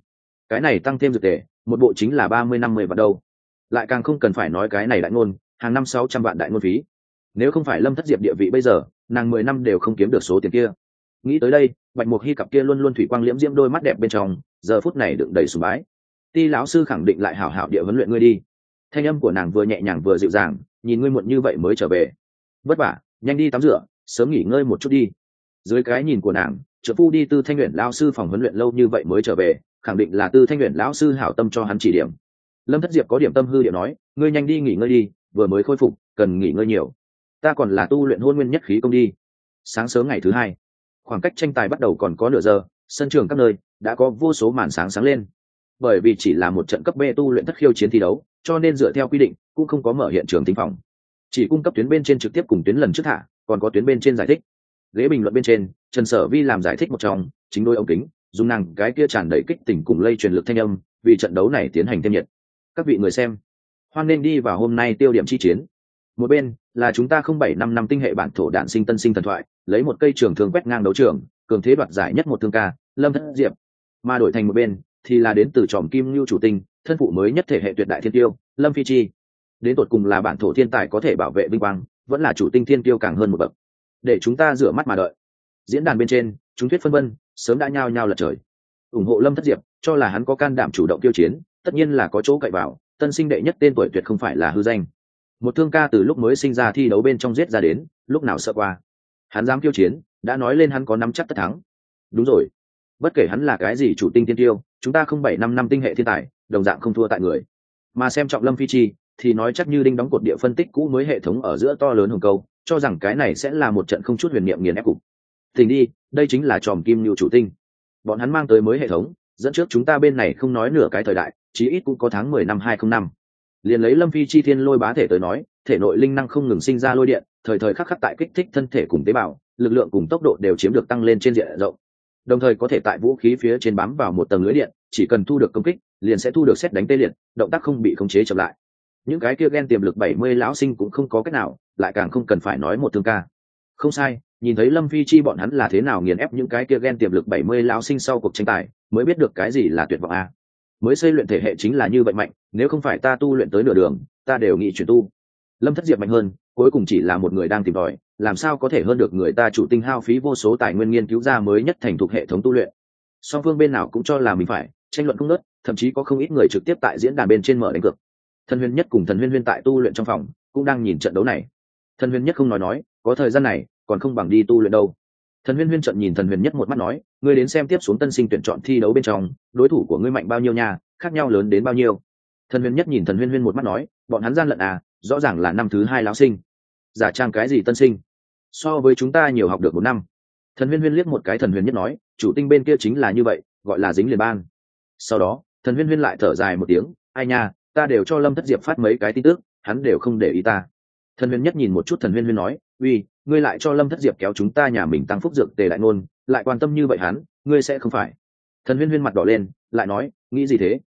cái này tăng thêm dược tề một bộ chính là 30-50 vạn đâu, lại càng không cần phải nói cái này đại ngôn hàng năm 600 vạn đại ngôn phí. Nếu không phải Lâm Thất Diệp địa vị bây giờ, nàng 10 năm đều không kiếm được số tiền kia. Nghĩ tới đây, Bạch Mục Hy cặp kia luôn luôn thủy quang liễm diễm đôi mắt đẹp bên trong giờ phút này đựng đầy sùng bái. Ti lão sư khẳng định lại hảo hảo địa huấn luyện ngươi đi. Thanh âm của nàng vừa nhẹ nhàng vừa dịu dàng, nhìn ngươi muộn như vậy mới trở về, vất vả, nhanh đi tắm rửa, sớm nghỉ ngơi một chút đi. Dưới cái nhìn của nàng, trợ phu đi Tư Thanh Uyển lão sư phòng huấn luyện lâu như vậy mới trở về, khẳng định là Tư Thanh Uyển lão sư hảo tâm cho hắn chỉ điểm. Lâm Thất Diệp có điểm tâm hư điệu nói, ngươi nhanh đi nghỉ ngơi đi, vừa mới khôi phục, cần nghỉ ngơi nhiều. Ta còn là tu luyện hôn nguyên nhất khí công đi. Sáng sớm ngày thứ hai, khoảng cách tranh tài bắt đầu còn có nửa giờ, sân trường các nơi đã có vô số màn sáng sáng lên. Bởi vì chỉ là một trận cấp B tu luyện thất khiêu chiến thi đấu, cho nên dựa theo quy định cũng không có mở hiện trường thính phòng, chỉ cung cấp tuyến bên trên trực tiếp cùng tuyến lần trước thả, còn có tuyến bên trên giải thích. Ghế bình luận bên trên, Trần Sở Vi làm giải thích một trong, chính đôi ống kính dùng nàng cái kia tràn đầy kích tình cùng lây truyền lực thanh âm, vì trận đấu này tiến hành thêm nhiệt. Các vị người xem, hoan nên đi vào hôm nay tiêu điểm chi chiến. Một bên là chúng ta 0755 năm tinh hệ bản thổ đạn sinh tân sinh thần thoại, lấy một cây trường thương quét ngang đấu trường, cường thế đoạt giải nhất một thương ca, Lâm Thất Diệp. Mà đổi thành một bên thì là đến từ tròm kim lưu chủ tinh, thân phụ mới nhất thể hệ tuyệt đại thiên tiêu, Lâm Phi Chi. Đến tột cùng là bản thổ thiên tài có thể bảo vệ vinh quang, vẫn là chủ tinh thiên tiêu càng hơn một bậc. Để chúng ta rửa mắt mà đợi. Diễn đàn bên trên, chúng thuyết phân vân, sớm đã nhao nhao lật trời. Ủng hộ Lâm Thất Diệp, cho là hắn có can đảm chủ động tiêu chiến, tất nhiên là có chỗ cậy vào, tân sinh đệ nhất tên tuổi tuyệt không phải là hư danh. Một thương ca từ lúc mới sinh ra thi đấu bên trong giết ra đến, lúc nào sợ qua. Hắn dám tiêu chiến, đã nói lên hắn có nắm chắc tất thắng. Đúng rồi, bất kể hắn là cái gì chủ tinh tiên tiêu, chúng ta 0755 năm tinh hệ thiên tài, đồng dạng không thua tại người. Mà xem trọng Lâm Phi Chi, thì nói chắc như đinh đóng cột địa phân tích cũ mới hệ thống ở giữa to lớn hồng câu, cho rằng cái này sẽ là một trận không chút huyền niệm nghiền ép cục. Tình đi, đây chính là tròm kim lưu chủ tinh. Bọn hắn mang tới mới hệ thống, dẫn trước chúng ta bên này không nói nửa cái thời đại, chí ít cũng có tháng 10 năm 2005. Liền lấy Lâm Phi Chi thiên lôi bá thể tới nói, thể nội linh năng không ngừng sinh ra lôi điện, thời thời khắc khắc tại kích thích thân thể cùng tế bào, lực lượng cùng tốc độ đều chiếm được tăng lên trên diện rộng. Đồng thời có thể tại vũ khí phía trên bám vào một tầng lưới điện, chỉ cần thu được công kích, liền sẽ thu được sét đánh tê liệt, động tác không bị khống chế chậm lại. Những cái kia gen tiềm lực 70 lão sinh cũng không có cách nào, lại càng không cần phải nói một thương ca. Không sai, nhìn thấy Lâm Phi Chi bọn hắn là thế nào nghiền ép những cái kia gen tiềm lực 70 lão sinh sau cuộc tranh tài, mới biết được cái gì là tuyệt vọng a. Mới xây luyện thể hệ chính là như vậy mạnh, nếu không phải ta tu luyện tới nửa đường, ta đều nghĩ chuyển tu. Lâm Thất Diệp mạnh hơn, cuối cùng chỉ là một người đang tìm tòi, làm sao có thể hơn được người ta chủ tinh hao phí vô số tài nguyên nghiên cứu ra mới nhất thành thục hệ thống tu luyện. Song phương bên nào cũng cho là mình phải tranh luận không ngớt, thậm chí có không ít người trực tiếp tại diễn đàn bên trên mở đánh cược. Thần Huyền Nhất cùng Thần Huyên Huyên tại tu luyện trong phòng cũng đang nhìn trận đấu này. Thần Huyền Nhất không nói, có thời gian này còn không bằng đi tu luyện đâu. Thần Huyên Huyên trận nhìn Thần Huyền Nhất một mắt nói, ngươi đến xem tiếp xuống tân sinh tuyển chọn thi đấu bên trong, đối thủ của ngươi mạnh bao nhiêu nha, khác nhau lớn đến bao nhiêu. Thần Huyền Nhất nhìn Thần Huyên Huyên một mắt nói, bọn hắn gian lận à, rõ ràng là năm thứ 2 lão sinh, giả trang cái gì tân sinh, so với chúng ta nhiều học được 1 năm. Thần Huyên Huyên liếc một cái Thần Huyền Nhất nói, chủ tinh bên kia chính là như vậy, gọi là dính liền ban. Sau đó Thần Huyên Huyên lại thở dài một tiếng, ai nha, ta đều cho Lâm Thất Diệp phát mấy cái tin tức, hắn đều không để ý ta. Thần Huyền Nhất nhìn một chút Thần Huyên Huyên nói, uy, ngươi lại cho Lâm Thất Diệp kéo chúng ta nhà mình tăng phúc dược tề đại ngôn, lại quan tâm như vậy hắn, ngươi sẽ không phải. Thần Huyên Huyên mặt đỏ lên, lại nói, nghĩ gì thế?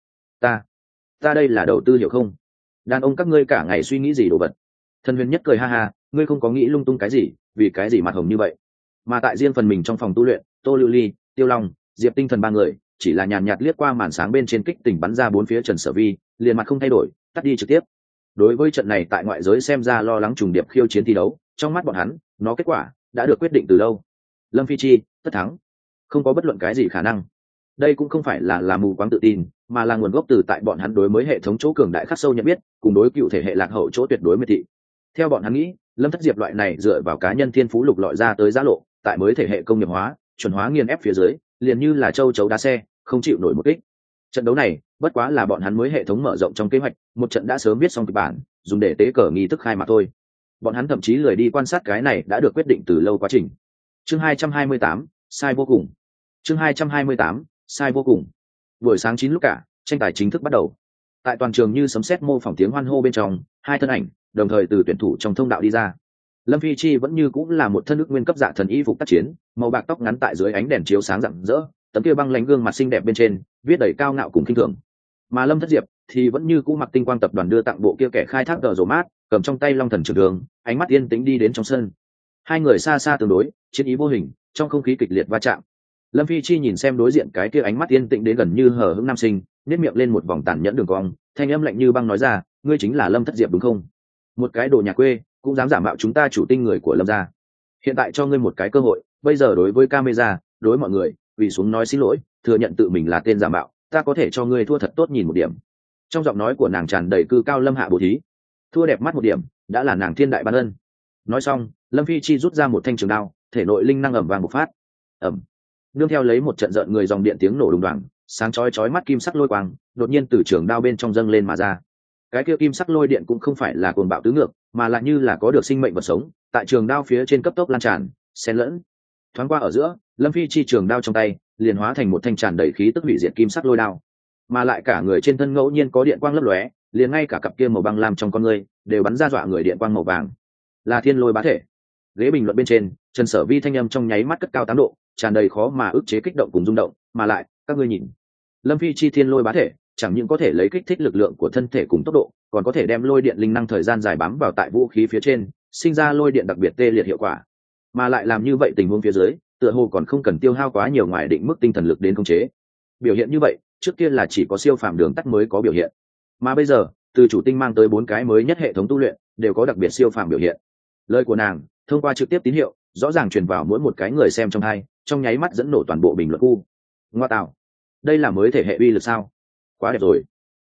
Ta đây là đầu tư hiểu không? Đàn ông các ngươi cả ngày suy nghĩ gì đồ vật? Thần Huyền Nhất cười ha ha, ngươi không có nghĩ lung tung cái gì, vì cái gì mặt hồng như vậy? Mà tại riêng phần mình trong phòng tu luyện, Tô Lưu Ly, Tiêu Long, Diệp Tinh Thần 3 người, chỉ là nhàn nhạt liếc qua màn sáng bên trên kích tỉnh bắn ra 4 phía Trần Sở Vi, liền mặt không thay đổi, tắt đi trực tiếp. Đối với trận này tại ngoại giới xem ra lo lắng trùng điệp khiêu chiến thi đấu, trong mắt bọn hắn, nó kết quả đã được quyết định từ lâu. Lâm Phi Chi tất thắng, không có bất luận cái gì khả năng. Đây cũng không phải là mù quáng tự tin, mà là nguồn gốc từ tại bọn hắn đối mới hệ thống chỗ cường đại khắc sâu nhận biết, cùng đối cựu thể hệ lạc hậu chỗ tuyệt đối miệt thị. Theo bọn hắn nghĩ, Lâm Thất Diệp loại này dựa vào cá nhân thiên phú lục lọi ra tới giá lộ, tại mới thể hệ công nghiệp hóa, chuẩn hóa nghiền ép phía dưới, liền như là châu chấu đá xe, không chịu nổi một kích. Trận đấu này, bất quá là bọn hắn mới hệ thống mở rộng trong kế hoạch, một trận đã sớm viết xong kịch bản, dùng để tế cờ nghi thức khai mà thôi. Bọn hắn thậm chí lười đi quan sát cái này đã được quyết định từ lâu quá trình. Chương 228, sai vô cùng. Chương 228, sai vô cùng. Buổi sáng 9 lúc cả, tranh tài chính thức bắt đầu. Tại toàn trường như sấm sét mô phỏng tiếng hoan hô bên trong, hai thân ảnh đồng thời từ tuyển thủ trong thông đạo đi ra. Lâm Phi Chi vẫn như cũng là một thân ức nguyên cấp dạ thần y phục tác chiến, màu bạc tóc ngắn tại dưới ánh đèn chiếu sáng rạng rỡ, tấm kia băng lãnh gương mặt xinh đẹp bên trên viết đầy cao ngạo cùng kinh thường. Mà Lâm Thất Diệp thì vẫn như cũ mặc tinh quang tập đoàn đưa tặng bộ kia kẻ khai thác cờ rồ mát, cầm trong tay long thần trường đường, ánh mắt yên tĩnh đi đến trong sân. Hai người xa xa tương đối, chiến ý vô hình, trong không khí kịch liệt va chạm. Lâm Phi Chi nhìn xem đối diện cái kia ánh mắt yên tĩnh đến gần như hờ hững nam sinh, nếp miệng lên một vòng tàn nhẫn đường cong, thanh âm lạnh như băng nói ra, ngươi chính là Lâm Thất Diệp đúng không? Một cái đồ nhà quê cũng dám giả mạo chúng ta chủ tinh người của Lâm gia. Hiện tại cho ngươi một cái cơ hội, bây giờ đối với camera, đối mọi người, quỳ xuống nói xin lỗi, thừa nhận tự mình là tên giả mạo, ta có thể cho ngươi thua thật tốt nhìn một điểm. Trong giọng nói của nàng tràn đầy cư cao lâm hạ bố thí. Thua đẹp mắt một điểm, đã là nàng thiên đại ban ân. Nói xong, Lâm Phi Chi rút ra một thanh trường đao, thể nội linh năng ầm vang bộc phát. Ầm. Nương theo lấy một trận rợn người dòng điện tiếng nổ đùng đoàng, sáng chói chói mắt kim sắc lôi quang, đột nhiên từ trường đao bên trong dâng lên mà ra. Cái kia kim sắc lôi điện cũng không phải là cuồng bạo tứ ngược, mà là như là có được sinh mệnh vật sống, tại trường đao phía trên cấp tốc lan tràn, xen lẫn. Thoáng qua ở giữa, Lâm Phi Chi trường đao trong tay, liền hóa thành một thanh tràn đầy khí tức hủy diệt kim sắc lôi đao. Mà lại cả người trên thân ngẫu nhiên có điện quang lấp lóe, liền ngay cả cặp kia màu băng lam trong con người đều bắn ra dọa người điện quang màu vàng. Là thiên lôi bá thể. Ghế bình luận bên trên, Trần Sở Vi thanh âm trong nháy mắt cất cao 8 độ, tràn đầy khó mà ức chế kích động cùng rung động, mà lại, các ngươi nhìn, Lâm Phi Chi thiên lôi bá thể, chẳng những có thể lấy kích thích lực lượng của thân thể cùng tốc độ, còn có thể đem lôi điện linh năng thời gian dài bám vào tại vũ khí phía trên, sinh ra lôi điện đặc biệt tê liệt hiệu quả. Mà lại làm như vậy tình huống phía dưới, tựa hồ còn không cần tiêu hao quá nhiều ngoài định mức tinh thần lực đến khống chế. Biểu hiện như vậy, trước kia là chỉ có siêu phàm đường tắt mới có biểu hiện, mà bây giờ, từ chủ tinh mang tới 4 cái mới nhất hệ thống tu luyện, đều có đặc biệt siêu phàm biểu hiện. Lời của nàng, thông qua trực tiếp tín hiệu, rõ ràng truyền vào mỗi một cái người xem trong tai, trong nháy mắt dẫn nổ toàn bộ bình luận khu. Ngoa tạo, đây là mới thể hệ uy lực sao? Quá đẹp rồi.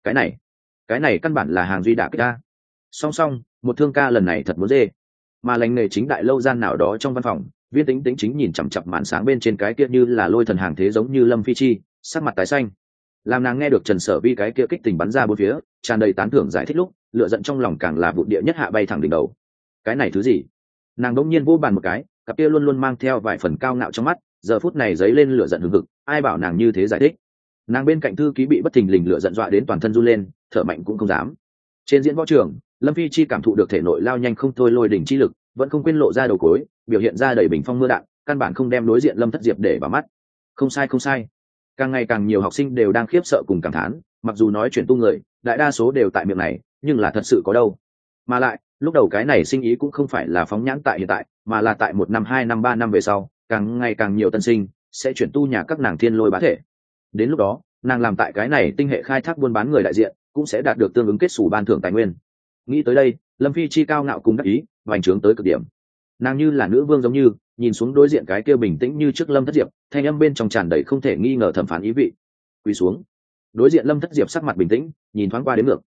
Cái này căn bản là hàng duy đả kích ta. Song song, một thương ca lần này thật muốn dê. Mà lành nghề chính đại lâu gian nào đó trong văn phòng, Viên Tĩnh Tĩnh chính nhìn chằm chằm màn sáng bên trên cái kia như là lôi thần hàng thế giống như Lâm Phi Chi, sắc mặt tái xanh. Làm nàng nghe được Trần Sở Vi cái kia kích tình bắn ra bốn phía, tràn đầy tán thưởng giải thích lúc, lửa giận trong lòng càng là vụt địa nhất hạ bay thẳng đỉnh đầu. Cái này thứ gì? Nàng đống nhiên vô bàn một cái, cặp kia luôn luôn mang theo vài phần cao ngạo trong mắt, giờ phút này giấy lên lửa giận hừng hực, ai bảo nàng như thế giải thích? Nàng bên cạnh thư ký bị bất thình lình lửa giận dọa đến toàn thân run lên, thở mạnh cũng không dám. Trên diễn võ trường, Lâm Phi Chi cảm thụ được thể nội lao nhanh không thôi lôi đỉnh chi lực, vẫn không quên lộ ra đầu cối, biểu hiện ra đầy bình phong mưa đạn, căn bản không đem đối diện Lâm Thất Diệp để vào mắt. Không sai. Càng ngày càng nhiều học sinh đều đang khiếp sợ cùng cảm thán, mặc dù nói chuyện tu người, đại đa số đều tại miệng này, nhưng là thật sự có đâu. Mà lại, lúc đầu cái này sinh ý cũng không phải là phóng nhãn tại hiện tại, mà là tại 1 năm 2 năm 3 năm về sau, càng ngày càng nhiều tân sinh sẽ chuyển tu nhà các nàng thiên lôi bá thể. Đến lúc đó, nàng làm tại cái này tinh hệ khai thác buôn bán người đại diện, cũng sẽ đạt được tương ứng kết sủ ban thưởng tài nguyên. Nghĩ tới đây, Lâm Phi Chi cao ngạo cùng đắc ý, vành trướng tới cực điểm. Nàng như là nữ vương giống như, nhìn xuống đối diện cái kia bình tĩnh như trước Lâm Thất Diệp, thanh âm bên trong tràn đầy không thể nghi ngờ thẩm phán ý vị. Quỳ xuống. Đối diện Lâm Thất Diệp sắc mặt bình tĩnh, nhìn thoáng qua đến ngược.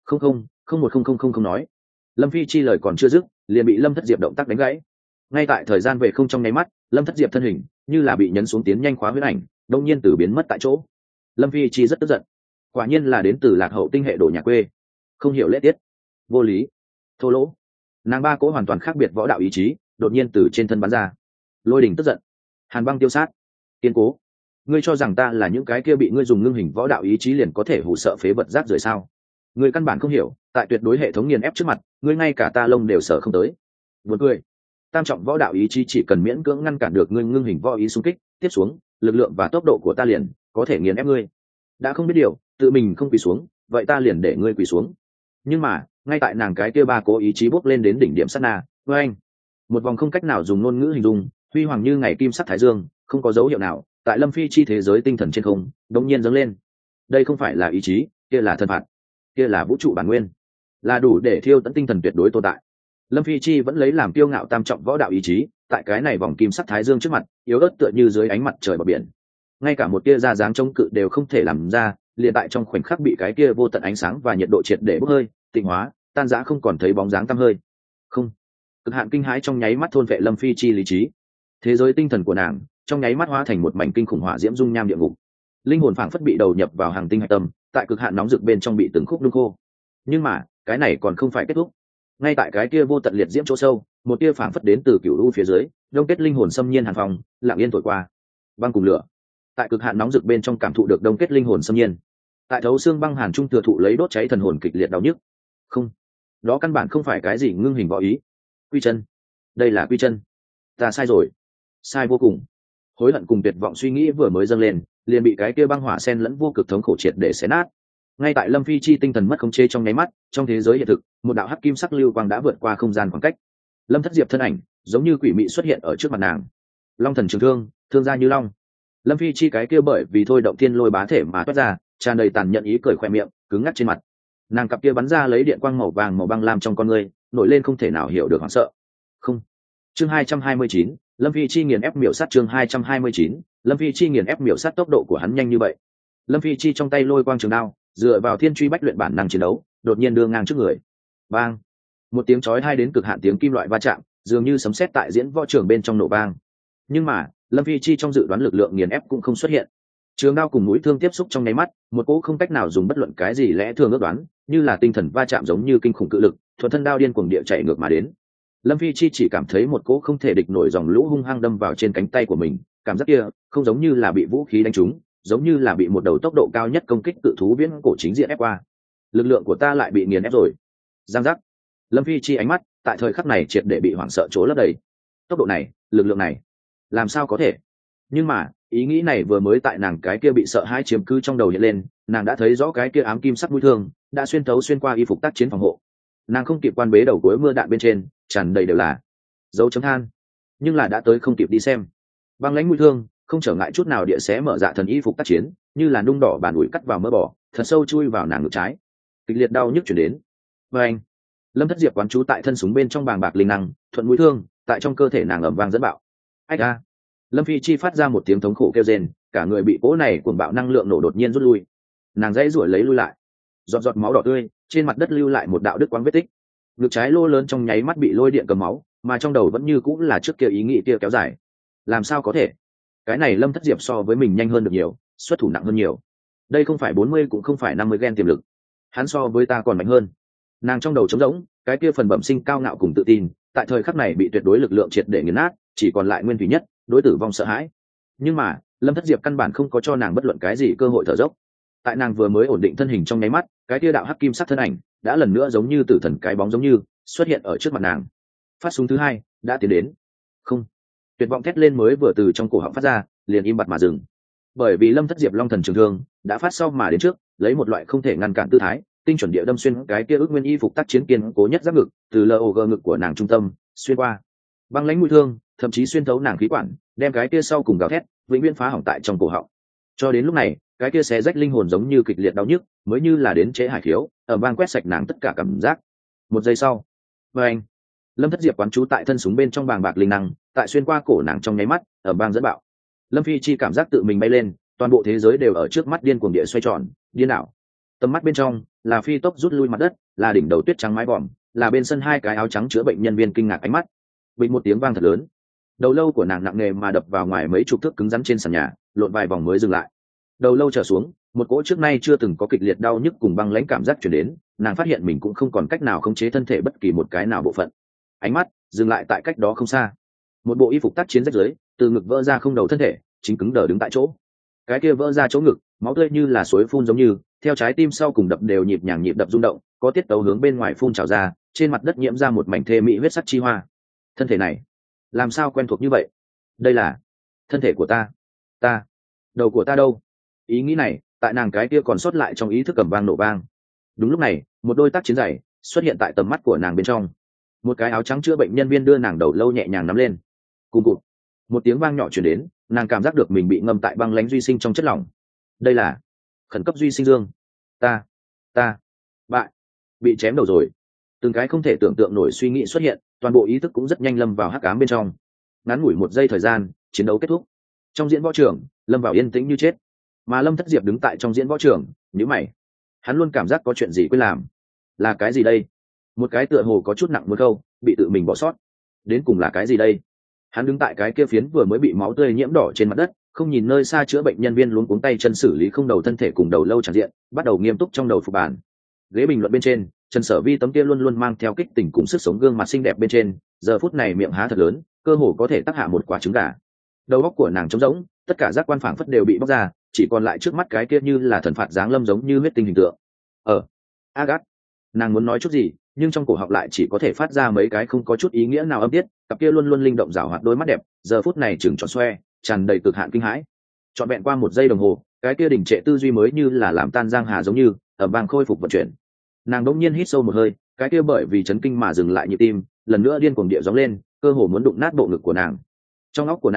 Không nói. Lâm Phi Chi lời còn chưa dứt, liền bị Lâm Thất Diệp động tác đánh gãy. Ngay tại thời gian về không trong nháy mắt, Lâm Thất Diệp thân hình như là bị nhấn xuống tiến nhanh khóa huyết ảnh, đột nhiên từ biến mất tại chỗ. Lâm Phi Chi rất tức giận, quả nhiên là đến từ lạc hậu tinh hệ đồ nhà quê, không hiểu lễ tiết, vô lý, thô lỗ. Nàng ba cỗ hoàn toàn khác biệt võ đạo ý chí đột nhiên từ trên thân bắn ra. Lôi đỉnh tức giận, hàn băng tiêu sát, kiên cố. Ngươi cho rằng ta là những cái kia bị ngươi dùng ngưng hình võ đạo ý chí liền có thể hù sợ phế vật rác rưởi sao? Ngươi căn bản không hiểu, tại tuyệt đối hệ thống nghiền ép trước mặt, ngươi ngay cả ta lông đều sợ không tới. Buồn cười. Tam trọng võ đạo ý chí chỉ cần miễn cưỡng ngăn cản được ngươi ngưng hình võ ý xung kích, tiếp xuống, lực lượng và tốc độ của ta liền có thể nghiền ép ngươi. Đã không biết điều, tự mình không quỳ xuống, vậy ta liền để ngươi quỳ xuống. Nhưng mà, ngay tại nàng cái kia ba cố ý chí bốc lên đến đỉnh điểm sát na, với anh, một vòng không cách nào dùng ngôn ngữ hình dung, huy hoàng như ngày kim sắc thái dương, không có dấu hiệu nào, tại Lâm Phi Chi thế giới tinh thần trên không, đống nhiên dâng lên. Đây không phải là ý chí, kia là thân phạt, kia là vũ trụ bản nguyên, là đủ để thiêu tận tinh thần tuyệt đối tồn tại. Lâm Phi Chi vẫn lấy làm kiêu ngạo tam trọng võ đạo ý chí, tại cái này vòng kim sắc thái dương trước mặt, yếu ớt tựa như dưới ánh mặt trời bờ biển. Ngay cả một tia ra dáng chống cự đều không thể làm ra, liền tại trong khoảnh khắc bị cái kia vô tận ánh sáng và nhiệt độ triệt để bốc hơi, tịnh hóa, tan rã không còn thấy bóng dáng tăm hơi. Không, cực hạn kinh hãi trong nháy mắt thôn vệ Lâm Phi Chi lý trí. Thế giới tinh thần của nàng trong nháy mắt hóa thành một mảnh kinh khủng hỏa diễm dung nham địa ngục. Linh hồn phảng phất bị đầu nhập vào hàng tinh hạch tâm, tại cực hạn nóng rực bên trong bị từng khúc đung khô. Nhưng mà, cái này còn không phải kết thúc. Ngay tại cái kia vô tận liệt diễm chỗ sâu, một tia phảng phất đến từ cửu u phía dưới, đông kết linh hồn xâm nhiên hàn phòng, lặng yên thổi qua. Băng cùng lửa, tại cực hạn nóng rực bên trong cảm thụ được đông kết linh hồn xâm nhiên. Tại thấu xương băng hàn trung thừa thụ lấy đốt cháy thần hồn kịch liệt đau nhức. Không, đó căn bản không phải cái gì ngưng hình võ ý. Quy chân, đây là quy chân. Ta sai rồi, sai vô cùng. Hối hận cùng tuyệt vọng suy nghĩ vừa mới dâng lên, liền bị cái kia băng hỏa sen lẫn vô cực thống khổ triệt để xé nát. Ngay tại Lâm Phi Chi tinh thần mất khống chế trong nháy mắt, trong thế giới hiện thực, một đạo hắc kim sắc lưu quang đã vượt qua không gian khoảng cách. Lâm Thất Diệp thân ảnh giống như quỷ mị xuất hiện ở trước mặt nàng. Long thần trường thương, thương gia như long. Lâm Phi chi cái kia bởi vì thôi động thiên lôi bá thể mà toát ra tràn đầy tàn nhẫn ý cười khoe miệng cứng ngắc trên mặt. Nàng cặp kia bắn ra lấy điện quang màu vàng màu băng lam trong con người nổi lên không thể nào hiểu được hoảng sợ. Không. Chương 229, Lâm Phi chi nghiền ép miểu sát. Chương 229, Lâm Phi chi nghiền ép miểu sát. Tốc độ của hắn nhanh như vậy. Lâm Phi chi trong tay lôi quang trường đao dựa vào thiên truy bách luyện bản năng chiến đấu đột nhiên đưa ngang trước người. Bang. Một tiếng chói tai đến cực hạn tiếng kim loại va chạm dường như sấm sét tại diễn võ trường bên trong nổ vang. Nhưng mà Lâm Phi chi trong dự đoán lực lượng nghiền ép cũng không xuất hiện. Trường đao cùng mũi thương tiếp xúc trong nháy mắt, một cỗ không cách nào dùng bất luận cái gì lẽ thường ước đoán, như là tinh thần va chạm giống như kinh khủng cự lực, thuận thân đao điên cuồng địa chạy ngược mà đến. Lâm Phi chi chỉ cảm thấy một cỗ không thể địch nổi dòng lũ hung hăng đâm vào trên cánh tay của mình, cảm giác kia không giống như là bị vũ khí đánh trúng, giống như là bị một đầu tốc độ cao nhất công kích cự thú viễn cổ chính diện ép qua. Lực lượng của ta lại bị nghiền ép rồi. Giang giác. Lâm Phi chi ánh mắt tại thời khắc này triệt để bị hoảng sợ chỗ lấp đầy. Tốc độ này, lực lượng này, làm sao có thể? Nhưng mà ý nghĩ này vừa mới tại nàng cái kia bị sợ hãi chiếm cứ trong đầu hiện lên, nàng đã thấy rõ cái kia ám kim sắc mũi thương đã xuyên thấu xuyên qua y phục tác chiến phòng hộ. Nàng không kịp quan bế đầu cuối mưa đạn bên trên tràn đầy đều là dấu chấm than, nhưng là đã tới không kịp đi xem. Băng lãnh mũi thương không trở ngại chút nào địa xé mở dạ thần y phục tác chiến, như là nung đỏ bàn ủi cắt vào mỡ bò, thật sâu chui vào nàng ngực trái. Kịch liệt đau nhức chuyển đến. Và anh, Lâm Thất Diệp quán trú tại thân súng bên trong bàng bạc linh năng thuận mũi thương tại trong cơ thể nàng ầm vang dẫn bạo. Ách a! Lâm Phi chi phát ra một tiếng thống khổ kêu rên, cả người bị cỗ này cuồng bạo năng lượng nổ đột nhiên rút lui. Nàng dãy ruổi lấy lui lại, giọt giọt máu đỏ tươi trên mặt đất lưu lại một đạo đứt quãng vết tích. Ngực trái lô lớn trong nháy mắt bị lôi điện cầm máu, mà trong đầu vẫn như cũng là trước kia ý nghĩ kia kéo dài. Làm sao có thể? Cái này Lâm Thất Diệp so với mình nhanh hơn được nhiều, xuất thủ nặng hơn nhiều. Đây không phải 40 cũng không phải 50 gen tiềm lực. Hắn so với ta còn mạnh hơn. Nàng trong đầu trống rỗng, cái kia phần bẩm sinh cao ngạo cùng tự tin, tại thời khắc này bị tuyệt đối lực lượng triệt để nghiền nát, chỉ còn lại nguyên thủy nhất, đối tử vong sợ hãi. Nhưng mà Lâm Thất Diệp căn bản không có cho nàng bất luận cái gì cơ hội thở dốc. Tại nàng vừa mới ổn định thân hình trong nháy mắt, cái kia đạo hắc kim sắc thân ảnh đã lần nữa giống như tử thần cái bóng giống như xuất hiện ở trước mặt nàng. Phát súng thứ hai đã tiến đến. Không. Tuyệt vọng thét lên mới vừa từ trong cổ họng phát ra, liền im bặt mà dừng. Bởi vì Lâm Thất Diệp long thần trường thương đã phát sau mà đến trước, lấy một loại không thể ngăn cản tư thái, tinh chuẩn địa đâm xuyên cái kia ước nguyên y phục tác chiến kiên cố nhất giáp ngực, từ log ngực của nàng trung tâm xuyên qua. Băng lãnh mũi thương thậm chí xuyên thấu nàng khí quản, đem cái kia sau cùng gào thét vĩnh viễn phá hỏng tại trong cổ họng. Cho đến lúc này, cái kia xé rách linh hồn giống như kịch liệt đau nhức, mới như là đến trễ hải khiếu, ở vang quét sạch nàng tất cả cảm giác. Một giây sau, anh, Lâm Thất Diệp quán trú tại thân súng bên trong bàng bạc linh năng, tại xuyên qua cổ nàng trong nháy mắt, ở bang dẫn bạo. Lâm Phi chi cảm giác tự mình bay lên, toàn bộ thế giới đều ở trước mắt điên cuồng địa xoay tròn, điên đảo. Tầm mắt bên trong là phi tốc rút lui mặt đất, là đỉnh đầu tuyết trắng mái vòm, là bên sân hai cái áo trắng chữa bệnh nhân viên kinh ngạc ánh mắt. Bình một tiếng vang thật lớn, đầu lâu của nàng nặng nề mà đập vào ngoài mấy chục thước cứng rắn trên sàn nhà, lộn vài vòng mới dừng lại. Đầu lâu trở xuống, một cỗ trước nay chưa từng có kịch liệt đau nhức cùng băng lãnh cảm giác truyền đến, nàng phát hiện mình cũng không còn cách nào khống chế thân thể bất kỳ một cái nào bộ phận. Ánh mắt dừng lại tại cách đó không xa, một bộ y phục tác chiến rách rưới từ ngực vỡ ra không đầu thân thể, chính cứng đờ đứng tại chỗ. Cái kia vỡ ra chỗ ngực, máu tươi như là suối phun giống như theo trái tim sau cùng đập đều nhịp nhàng nhịp đập rung động, có tiết tấu hướng bên ngoài phun trào ra, trên mặt đất nhiễm ra một mảnh thê mỹ huyết sắc chi hoa. Thân thể này làm sao quen thuộc như vậy? Đây là thân thể của ta đầu của ta đâu? Ý nghĩ này tại nàng cái kia còn sót lại trong ý thức cầm vang nổ vang. Đúng lúc này, một đôi tác chiến giày xuất hiện tại tầm mắt của nàng bên trong. Một cái áo trắng chữa bệnh nhân viên đưa nàng đầu lâu nhẹ nhàng nắm lên. Cùng cụt, một tiếng vang nhỏ truyền đến, nàng cảm giác được mình bị ngâm tại băng lãnh duy sinh trong chất lỏng. Đây là khẩn cấp duy sinh dương. Ta bại, bị chém đầu rồi. Từng cái không thể tưởng tượng nổi suy nghĩ xuất hiện, toàn bộ ý thức cũng rất nhanh lâm vào hắc ám bên trong. Ngắn ngủi một giây thời gian, chiến đấu kết thúc. Trong diễn võ trường, lâm vào yên tĩnh như chết. Mà Lâm Thất Diệp đứng tại trong diễn võ trường, nhíu mày. Hắn luôn cảm giác có chuyện gì quên làm. Là cái gì đây? Một cái tựa hồ có chút nặng một câu, bị tự mình bỏ sót. Đến cùng là cái gì đây? Hắn đứng tại cái kia phiến vừa mới bị máu tươi nhiễm đỏ trên mặt đất, không nhìn nơi xa chữa bệnh nhân viên luống cuống tay chân xử lý không đầu thân thể cùng đầu lâu tràn diện, bắt đầu nghiêm túc trong đầu phục bản. Ghế bình luận bên trên, Trần Sở Vi tấm kia luôn luôn mang theo kích tình cùng sức sống gương mặt xinh đẹp bên trên, giờ phút này miệng há thật lớn, cơ hồ có thể tác hạ một quả trứng gà. Đầu óc của nàng trống rỗng, tất cả giác quan phảng phất đều bị bóc ra, chỉ còn lại trước mắt cái kia như là thần phạt giáng lâm giống như huyết tinh hình tượng. Agat, nàng muốn nói chút gì, nhưng trong cổ họng lại chỉ có thể phát ra mấy cái không có chút ý nghĩa nào âm tiết, cặp kia luôn luôn linh động rảo hoạt đôi mắt đẹp, giờ phút này chừng tròn xoe, tràn đầy cực hạn kinh hãi. Trọn vẹn qua một giây đồng hồ, cái kia đỉnh trệ tư duy mới như là làm tan giang hà giống như, ầm vang khôi phục vận chuyển. Nàng đột nhiên hít sâu một hơi, cái kia bởi vì chấn kinh mà dừng lại nhịp tim, lần nữa điên cuồng địa gióng lên, cơ hồ muốn đụng nát bộ ngực của nàng. Trong óc của nàng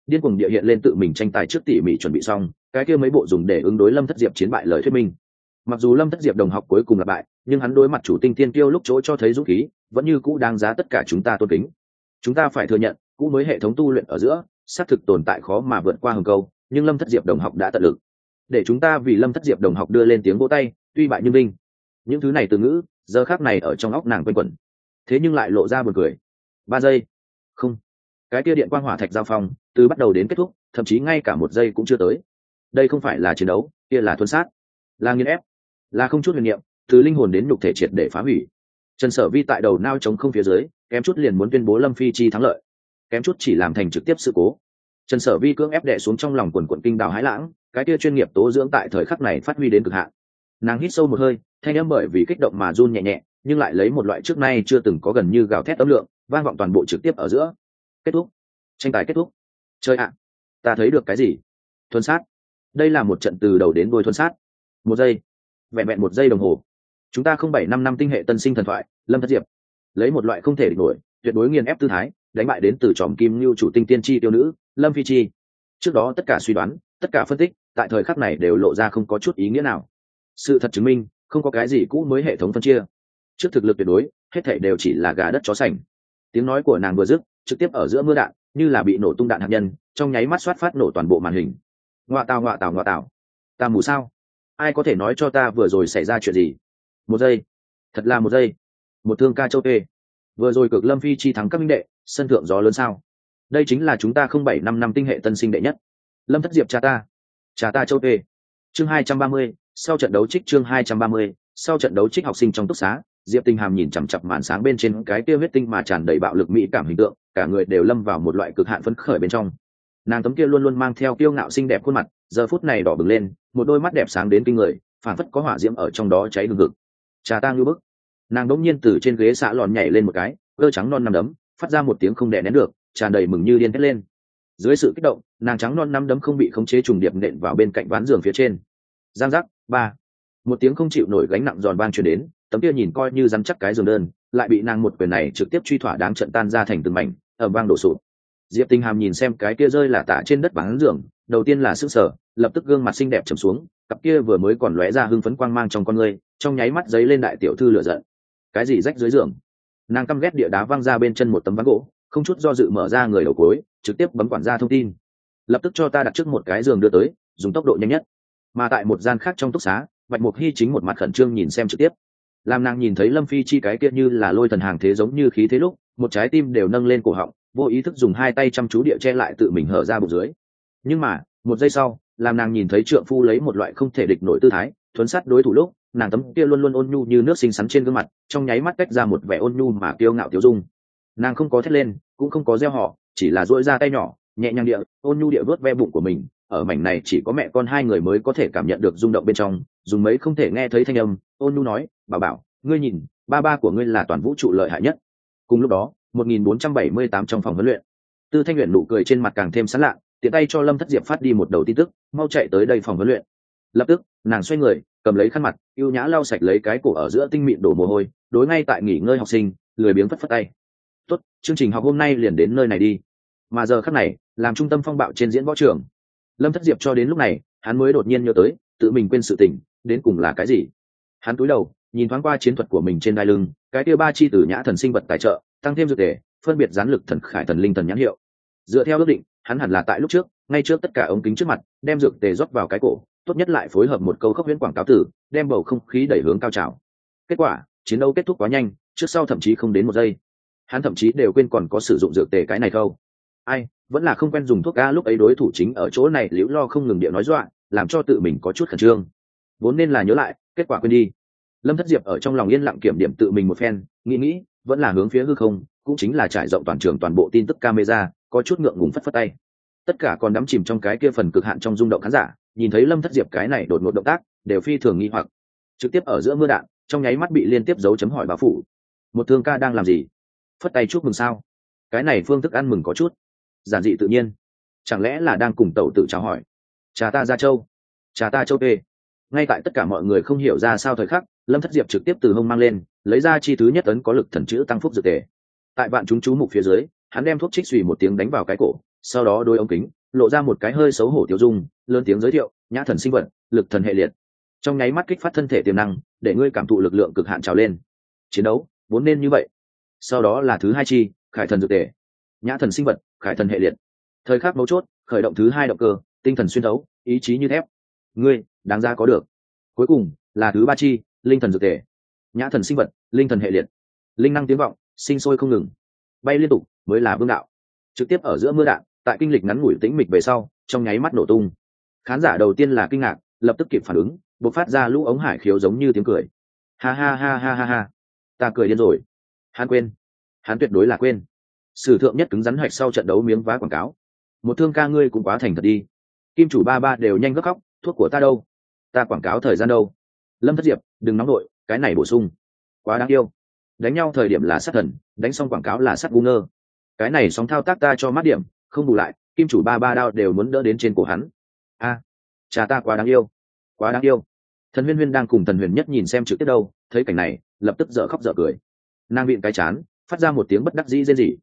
điên cuồng địa hiện lên tự mình tranh tài trước tỉ mỉ chuẩn bị xong cái kia mấy bộ dùng để ứng đối Lâm Thất Diệp chiến bại lời thuyết minh. Mặc dù Lâm Thất Diệp đồng học cuối cùng là bại, nhưng hắn đối mặt chủ tinh tiên tiêu lúc chỗ cho thấy dũng khí vẫn như cũ đáng giá tất cả chúng ta tôn kính. Chúng ta phải thừa nhận, cũ mới hệ thống tu luyện ở giữa xác thực tồn tại khó mà vượt qua hừng câu, nhưng Lâm Thất Diệp đồng học đã tận lực. Để chúng ta vì Lâm Thất Diệp đồng học đưa lên tiếng vỗ tay, tuy bại nhưng vinh. Những thứ này từ ngữ giờ khắc này ở trong óc nàng quanh quẩn, thế nhưng lại lộ ra buồn cười. 3 giây, không, cái kia điện quang hỏa thạch giao phong từ bắt đầu đến kết thúc thậm chí ngay cả 1 giây cũng chưa tới. Đây không phải là chiến đấu, kia là thuần sát, là nghiền ép, là không chút huyền niệm, từ linh hồn đến nhục thể triệt để phá hủy. Trần Sở Vi tại đầu nao chống không phía dưới kém chút liền muốn tuyên bố Lâm Phi Chi thắng lợi, kém chút chỉ làm thành trực tiếp sự cố. Trần Sở Vi cưỡng ép đè xuống trong lòng quần quần kinh đào hãi lãng, cái kia chuyên nghiệp tố dưỡng tại thời khắc này phát huy đến cực hạn. Nàng hít sâu một hơi, thanh âm bởi vì kích động mà run nhẹ nhẹ, nhưng lại lấy một loại trước nay chưa từng có gần như gào thét âm lượng, vang vọng toàn bộ trực tiếp ở giữa. Kết thúc, tranh tài kết thúc. Trời ạ, ta thấy được cái gì? Thuần sát. Đây là một trận từ đầu đến đuôi thuần sát. 1 giây, vẹn vẹn 1 giây đồng hồ. Chúng ta không 7-5 năm tinh hệ tân sinh thần thoại, Lâm Thất Diệp lấy một loại không thể địch nổi, tuyệt đối nghiền ép tư thái, đánh bại đến từ tròm kim lưu chủ tinh tiên tri tiêu nữ, Lâm Phi Chi. Trước đó tất cả suy đoán, tất cả phân tích, tại thời khắc này đều lộ ra không có chút ý nghĩa nào. Sự thật chứng minh, không có cái gì cũ mới hệ thống phân chia. Trước thực lực tuyệt đối, hết thảy đều chỉ là gà đất chó sành. Tiếng nói của nàng vừa dứt, trực tiếp ở giữa mưa đạn, như là bị nổ tung đạn hạt nhân, trong nháy mắt xoát phát nổ toàn bộ màn hình. Ngoa tào, ta mù sao? Ai có thể nói cho ta vừa rồi xảy ra chuyện gì? 1 giây, thật là 1 giây. Một thương ca châu tê. Vừa rồi cực Lâm Phi Chi thắng các minh đệ, sân thượng gió lớn sao? Đây chính là chúng ta không 7-5 năm tinh hệ tân sinh đệ nhất. Lâm Thất Diệp cha ta châu tê. Chương 230, sau trận đấu trích chương 230, sau trận đấu trích học sinh trong túc xá, Diệp Tinh Hàm nhìn chằm chằm màn sáng bên trên cái kia huyết tinh mà tràn đầy bạo lực mỹ cảm hình tượng, cả người đều lâm vào một loại cực hạn phấn khởi bên trong. Nàng tấm kia luôn luôn mang theo kiêu ngạo xinh đẹp khuôn mặt, giờ phút này đỏ bừng lên, một đôi mắt đẹp sáng đến kinh người, phảng phất có hỏa diễm ở trong đó cháy hừng hực. Trà tang như bức. Nàng đống nhiên từ trên ghế xạ lòn nhảy lên một cái, cơ trắng non nắm đấm, phát ra một tiếng không đè nén được, tràn đầy mừng như điên thét lên. Dưới sự kích động, nàng trắng non nắm đấm không bị khống chế trùng điệp nện vào bên cạnh ván giường phía trên. Giang giác, ba. Một tiếng không chịu nổi gánh nặng giòn vang truyền đến, tấm kia nhìn coi như rắn chắc cái giường đơn, lại bị nàng một quyền này trực tiếp truy thỏa đáng trận tan ra thành từng mảnh, ầm vang đổ sụp. Diệp Tinh Hàm nhìn xem cái kia rơi là tả trên đất ván giường, đầu tiên là sững sờ, lập tức gương mặt xinh đẹp trầm xuống, cặp kia vừa mới còn lóe ra hưng phấn quang mang trong con ngươi, trong nháy mắt giấy lên đại tiểu thư lửa giận. Cái gì rách dưới giường? Nàng căm ghét địa đá văng ra bên chân một tấm ván gỗ, không chút do dự mở ra người đầu cuối, trực tiếp bấm quản gia thông tin. Lập tức cho ta đặt trước một cái giường đưa tới, dùng tốc độ nhanh nhất. Mà tại một gian khác trong túc xá, Bạch Mục Hy chính một mặt khẩn trương nhìn xem trực tiếp. Làm nàng nhìn thấy Lâm Phi Chi cái kia như là lôi thần hàng thế giống như khí thế lúc, một trái tim đều nâng lên cổ họng, vô ý thức dùng 2 tay chăm chú địa che lại tự mình hở ra bụng dưới. Nhưng mà, 1 giây sau, làm nàng nhìn thấy trượng phu lấy một loại không thể địch nổi tư thái, thuấn sát đối thủ lúc, nàng tấm kia luôn luôn ôn nhu như nước xinh xắn trên gương mặt, trong nháy mắt tách ra một vẻ ôn nhu mà kiêu ngạo tiêu dung. Nàng không có thét lên, cũng không có reo hò, chỉ là duỗi ra tay nhỏ, nhẹ nhàng địa, ôn nhu địa vớt ve bụng của mình. Ở mảnh này chỉ có mẹ con 2 người mới có thể cảm nhận được rung động bên trong, dùng mấy không thể nghe thấy thanh âm, ôn nhu nói, "Bảo bảo, ngươi nhìn, ba của ngươi là toàn vũ trụ lợi hại nhất." Cùng lúc đó, 1478 trong phòng huấn luyện, Tư Thanh Uyển nụ cười trên mặt càng thêm sán lạ, tiện tay cho Lâm Thất Diệp phát đi một đầu tin tức, mau chạy tới đây phòng huấn luyện. Lập tức, nàng xoay người, cầm lấy khăn mặt, ưu nhã lau sạch lấy cái cổ ở giữa tinh mịn đổ mồ hôi, đối ngay tại nghỉ ngơi học sinh, lười biếng phất phất tay. "Tốt, chương trình học hôm nay liền đến nơi này đi." Mà giờ khắc này, làm trung tâm phong bạo trên diễn võ trường, Lâm Thất Diệp cho đến lúc này, hắn mới đột nhiên nhớ tới, tự mình quên sự tình, đến cùng là cái gì. Hắn cúi đầu, nhìn thoáng qua chiến thuật của mình trên đai lưng, cái kia 3 chi tử nhã thần sinh vật tài trợ, tăng thêm dược tề, phân biệt gián lực thần khải thần linh thần nhãn hiệu. Dựa theo ước định, hắn hẳn là tại lúc trước, ngay trước tất cả ống kính trước mặt, đem dược tề rót vào cái cổ, tốt nhất lại phối hợp một câu khốc huyễn quảng cáo tử, đem bầu không khí đẩy hướng cao trào. Kết quả, chiến đấu kết thúc quá nhanh, trước sau thậm chí không đến 1 giây. Hắn thậm chí đều quên còn có sử dụng dược tề cái này không. Ai, vẫn là không quen dùng thuốc a, lúc ấy đối thủ chính ở chỗ này liễu lo không ngừng điệu nói dọa, làm cho tự mình có chút khẩn trương. Vốn nên là nhớ lại, kết quả quên đi. Lâm Thất Diệp ở trong lòng yên lặng kiểm điểm tự mình một phen, nghĩ, vẫn là hướng phía hư không, cũng chính là trải rộng toàn trường toàn bộ tin tức camera, có chút ngượng ngùng phất phất tay. Tất cả còn đắm chìm trong cái kia phần cực hạn trong rung động khán giả, nhìn thấy Lâm Thất Diệp cái này đột ngột động tác, đều phi thường nghi hoặc. Trực tiếp ở giữa mưa đạn, trong nháy mắt bị liên tiếp dấu chấm hỏi bao phủ. Một thương ca đang làm gì? Phất tay chúc mừng sao? Cái này phương thức ăn mừng có chút giản dị tự nhiên, chẳng lẽ là đang cùng tẩu tự chào hỏi? Trà ta ra châu, trà ta châu tê. Ngay tại tất cả mọi người không hiểu ra sao thời khắc, Lâm Thất Diệp trực tiếp từ hông mang lên, lấy ra chi thứ nhất ấn có lực thần chữ tăng phúc dược tề. Tại vạn chúng chú mục phía dưới, hắn đem thuốc trích xùy một tiếng đánh vào cái cổ, sau đó đôi ống kính, lộ ra một cái hơi xấu hổ tiêu dung, lớn tiếng giới thiệu nhã thần sinh vật, lực thần hệ liệt. Trong nháy mắt kích phát thân thể tiềm năng, để ngươi cảm thụ lực lượng cực hạn trào lên. Chiến đấu vốn nên như vậy. Sau đó là thứ hai chi khải thần dược tề, nhã thần sinh vật, khải thần hệ liệt. Thời khắc mấu chốt khởi động thứ hai động cơ, tinh thần xuyên thấu, ý chí như thép. Ngươi đáng ra có được. Cuối cùng là thứ ba chi linh thần dược tề, nhã thần sinh vật, linh thần hệ liệt. Linh năng tiếng vọng sinh sôi không ngừng, bay liên tục mới là vương đạo. Trực tiếp ở giữa mưa đạn, tại kinh lịch ngắn ngủi tĩnh mịch về sau, trong nháy mắt nổ tung. Khán giả đầu tiên là kinh ngạc, lập tức kịp phản ứng, bộc phát ra lũ ống hải khiếu giống như tiếng cười. Ha ha ha ha ha ha, ta cười điên rồi. Hắn quên, hắn tuyệt đối là quên. Sử thượng nhất cứng rắn hoạch sau trận đấu miếng vá quảng cáo. Một thương ca ngươi cũng quá thành thật đi. Kim chủ ba ba đều nhanh gấp khóc, thuốc của ta đâu? Ta quảng cáo thời gian đâu? Lâm Thất Diệp, đừng nóng đội, cái này bổ sung. Quá đáng yêu. Đánh nhau thời điểm là sát thần, đánh xong quảng cáo là sát ngu ngơ. Cái này sóng thao tác ta cho mát điểm, không bù lại, kim chủ ba ba đao đều muốn đỡ đến trên cổ hắn. A, cha ta quá đáng yêu, quá đáng yêu. Thần Huyên Huyên đang cùng Thần Huyền Nhất nhìn xem trực tiếp đâu, thấy cảnh này, lập tức dở khóc dở cười. Nàng vịn cái chán, phát ra một tiếng bất đắc dĩ rên rỉ.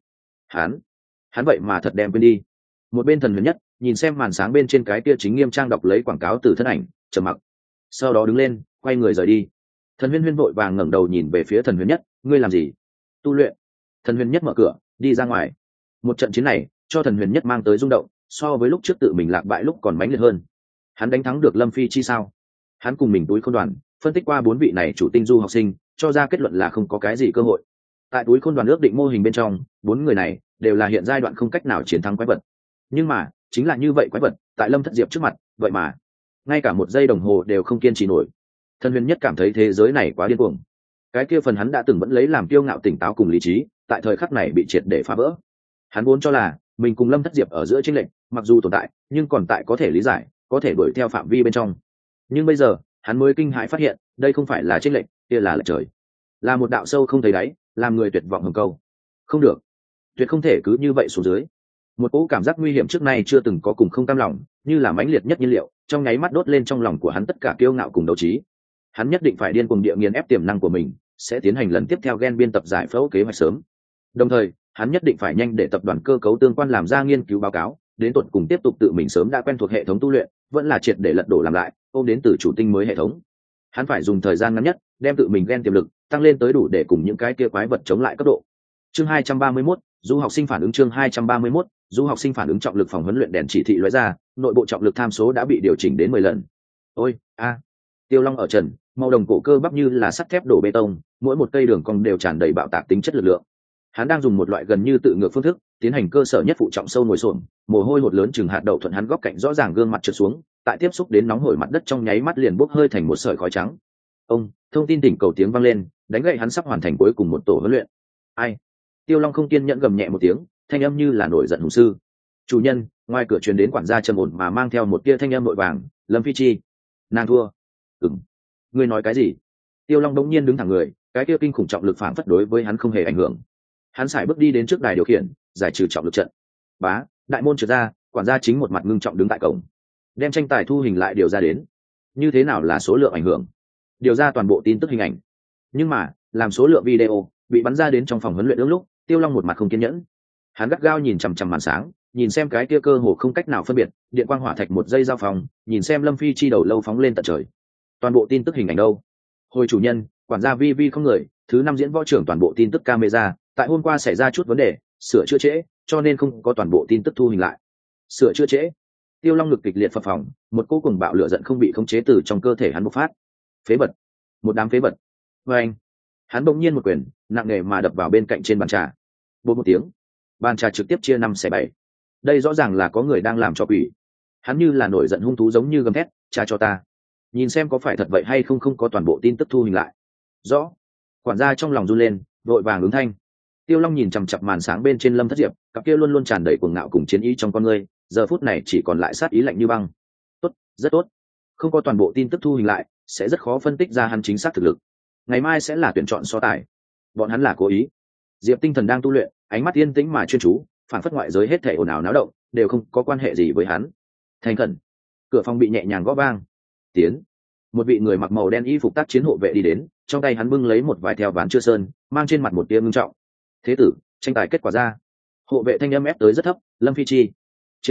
Hắn vậy mà thật đem quên đi. Một bên Thần Huyền Nhất nhìn xem màn sáng bên trên cái kia chính nghiêm trang đọc lấy quảng cáo từ thân ảnh, trầm mặc. Sau đó đứng lên, quay người rời đi. Thần Huyên Huyên vội vàng ngẩng đầu nhìn về phía Thần Huyền Nhất, ngươi làm gì? Tu luyện. Thần Huyền Nhất mở cửa, đi ra ngoài. Một trận chiến này cho Thần Huyền Nhất mang tới rung động, so với lúc trước tự mình lạc bại lúc còn mãnh liệt hơn. Hắn đánh thắng được Lâm Phi chi sao? Hắn cùng mình túi khôn đoàn phân tích qua 4 vị này chủ tinh du học sinh, cho ra kết luận là không có cái gì cơ hội. Tại túi khôn đoàn ước định mô hình bên trong, 4 người này đều là hiện giai đoạn không cách nào chiến thắng quái vật. Nhưng mà chính là như vậy quái vật, tại Lâm Thất Diệp trước mặt, vậy mà ngay cả một giây đồng hồ đều không kiên trì nổi. Thần Huyền Nhất cảm thấy thế giới này quá điên cuồng. Cái kia phần hắn đã từng vẫn lấy làm kiêu ngạo tỉnh táo cùng lý trí, tại thời khắc này bị triệt để phá vỡ. Hắn vốn cho là mình cùng Lâm Thất Diệp ở giữa chênh lệch, mặc dù tồn tại, nhưng còn tại có thể lý giải, có thể đuổi theo phạm vi bên trong. Nhưng bây giờ, hắn mới kinh hãi phát hiện, đây không phải là chênh lệch, kia là lệch trời. Là một đạo sâu không thấy đáy, làm người tuyệt vọng hừng câu. Không được, tuyệt không thể cứ như vậy xuống dưới. Một cỗ cảm giác nguy hiểm trước nay chưa từng có cùng không cam lòng, như là mãnh liệt nhất nhiên liệu, trong nháy mắt đốt lên trong lòng của hắn tất cả kiêu ngạo cùng đấu trí. Hắn nhất định phải điên cuồng địa nghiền ép tiềm năng của mình, sẽ tiến hành lần tiếp theo gen biên tập giải phẫu kế hoạch sớm. Đồng thời, hắn nhất định phải nhanh để tập đoàn cơ cấu tương quan làm ra nghiên cứu báo cáo, đến tận cùng tiếp tục tự mình sớm đã quen thuộc hệ thống tu luyện, vẫn là triệt để lật đổ làm lại, ôm đến từ chủ tinh mới hệ thống. Hắn phải dùng thời gian ngắn nhất, đem tự mình gen tiềm lực tăng lên tới đủ để cùng những cái kia quái vật chống lại cấp độ. Chương 231, du học sinh phản ứng. Chương 231, du học sinh phản ứng. Trọng lực phòng huấn luyện đèn chỉ thị lóe ra, nội bộ trọng lực tham số đã bị điều chỉnh đến 10 lần. Ôi, Tiêu Long ở trần, màu đồng cổ cơ bắp như là sắt thép đổ bê tông, mỗi một cây đường cong đều tràn đầy bạo tạc tính chất lực lượng. Hắn đang dùng một loại gần như tự ngược phương thức tiến hành cơ sở nhất phụ trọng sâu ngồi xổm, mồ hôi hột lớn chừng hạt đậu thuận hắn góc cạnh rõ ràng gương mặt trượt xuống, tại tiếp xúc đến nóng hổi mặt đất trong nháy mắt liền bốc hơi thành một sợi khói trắng. Thông tin tỉnh cầu tiếng vang lên, đánh gậy hắn sắp hoàn thành cuối cùng một tổ huấn luyện. Ai? Tiêu Long không kiên nhẫn gầm nhẹ một tiếng, thanh âm như là nổi giận hùng sư. Chủ nhân, ngoài cửa truyền đến quản gia trầm ổn mà mang theo một tia thanh âm nội vàng, Lâm Phi Chi, nàng thua. Ngươi nói cái gì? Tiêu Long đống nhiên đứng thẳng người, cái kia kinh khủng trọng lực phản phất đối với hắn không hề ảnh hưởng. Hắn sải bước đi đến trước đài điều khiển, giải trừ trọng lực trận. Bá, đại môn trượt ra, quản gia chính một mặt ngưng trọng đứng tại cổng, đem tranh tài thu hình lại điều ra đến. Như thế nào là số lượng ảnh hưởng? Điều ra toàn bộ tin tức hình ảnh. Nhưng mà, làm số lượng video bị bắn ra đến trong phòng huấn luyện lúc, Tiêu Long một mặt không kiên nhẫn. Hắn gắt gao nhìn chằm chằm màn sáng, nhìn xem cái kia cơ hồ không cách nào phân biệt, điện quang hỏa thạch một giây giao phòng, nhìn xem Lâm Phi Chi đầu lâu phóng lên tận trời. Toàn bộ tin tức hình ảnh đâu? Hồi chủ nhân, quản gia vi không người, thứ 5 diễn võ trưởng toàn bộ tin tức camera, tại hôm qua xảy ra chút vấn đề, sửa chữa trễ, cho nên không có toàn bộ tin tức thu hình lại. Sửa chữa trễ? Tiêu Long ngực kịch liệt phập phồng, một cỗ cùng bạo lửa giận không bị khống chế từ trong cơ thể hắn bộc phát. Phế vật, một đám phế vật. Anh, hắn bỗng nhiên một quyền nặng nề mà đập vào bên cạnh trên bàn trà. Bột một tiếng, bàn trà trực tiếp chia 5/7. Đây rõ ràng là có người đang làm cho quỷ. Hắn như là nổi giận hung thú giống như gầm thét, "Trả cho ta, nhìn xem có phải thật vậy hay không, không có toàn bộ tin tức thu hình lại." Rõ. Quản gia trong lòng run lên, vội vàng ứng thanh. Tiêu Long nhìn chằm chằm màn sáng bên trên Lâm Thất Diệp, cặp kia luôn luôn tràn đầy cuồng ngạo cùng chiến ý trong con người, giờ phút này chỉ còn lại sát ý lạnh như băng. Tốt, rất tốt. Không có toàn bộ tin tức thu hình lại, sẽ rất khó phân tích ra hắn chính xác thực lực. Ngày mai sẽ là tuyển chọn so tài. Bọn hắn là cố ý. Diệp Tinh Thần đang tu luyện, ánh mắt yên tĩnh mà chuyên chú, phản phất ngoại giới hết thảy ồn ào náo động đều không có quan hệ gì với hắn. Thành khẩn. Cửa phòng bị nhẹ nhàng gõ vang. Tiến. Một vị người mặc màu đen y phục tác chiến hộ vệ đi đến, trong tay hắn bưng lấy một vài theo ván chưa sơn, mang trên mặt một tia ngưng trọng. "Thế tử, tranh tài kết quả ra." Hộ vệ thanh âm ép tới rất thấp, "Lâm Phi Chi chiến bại,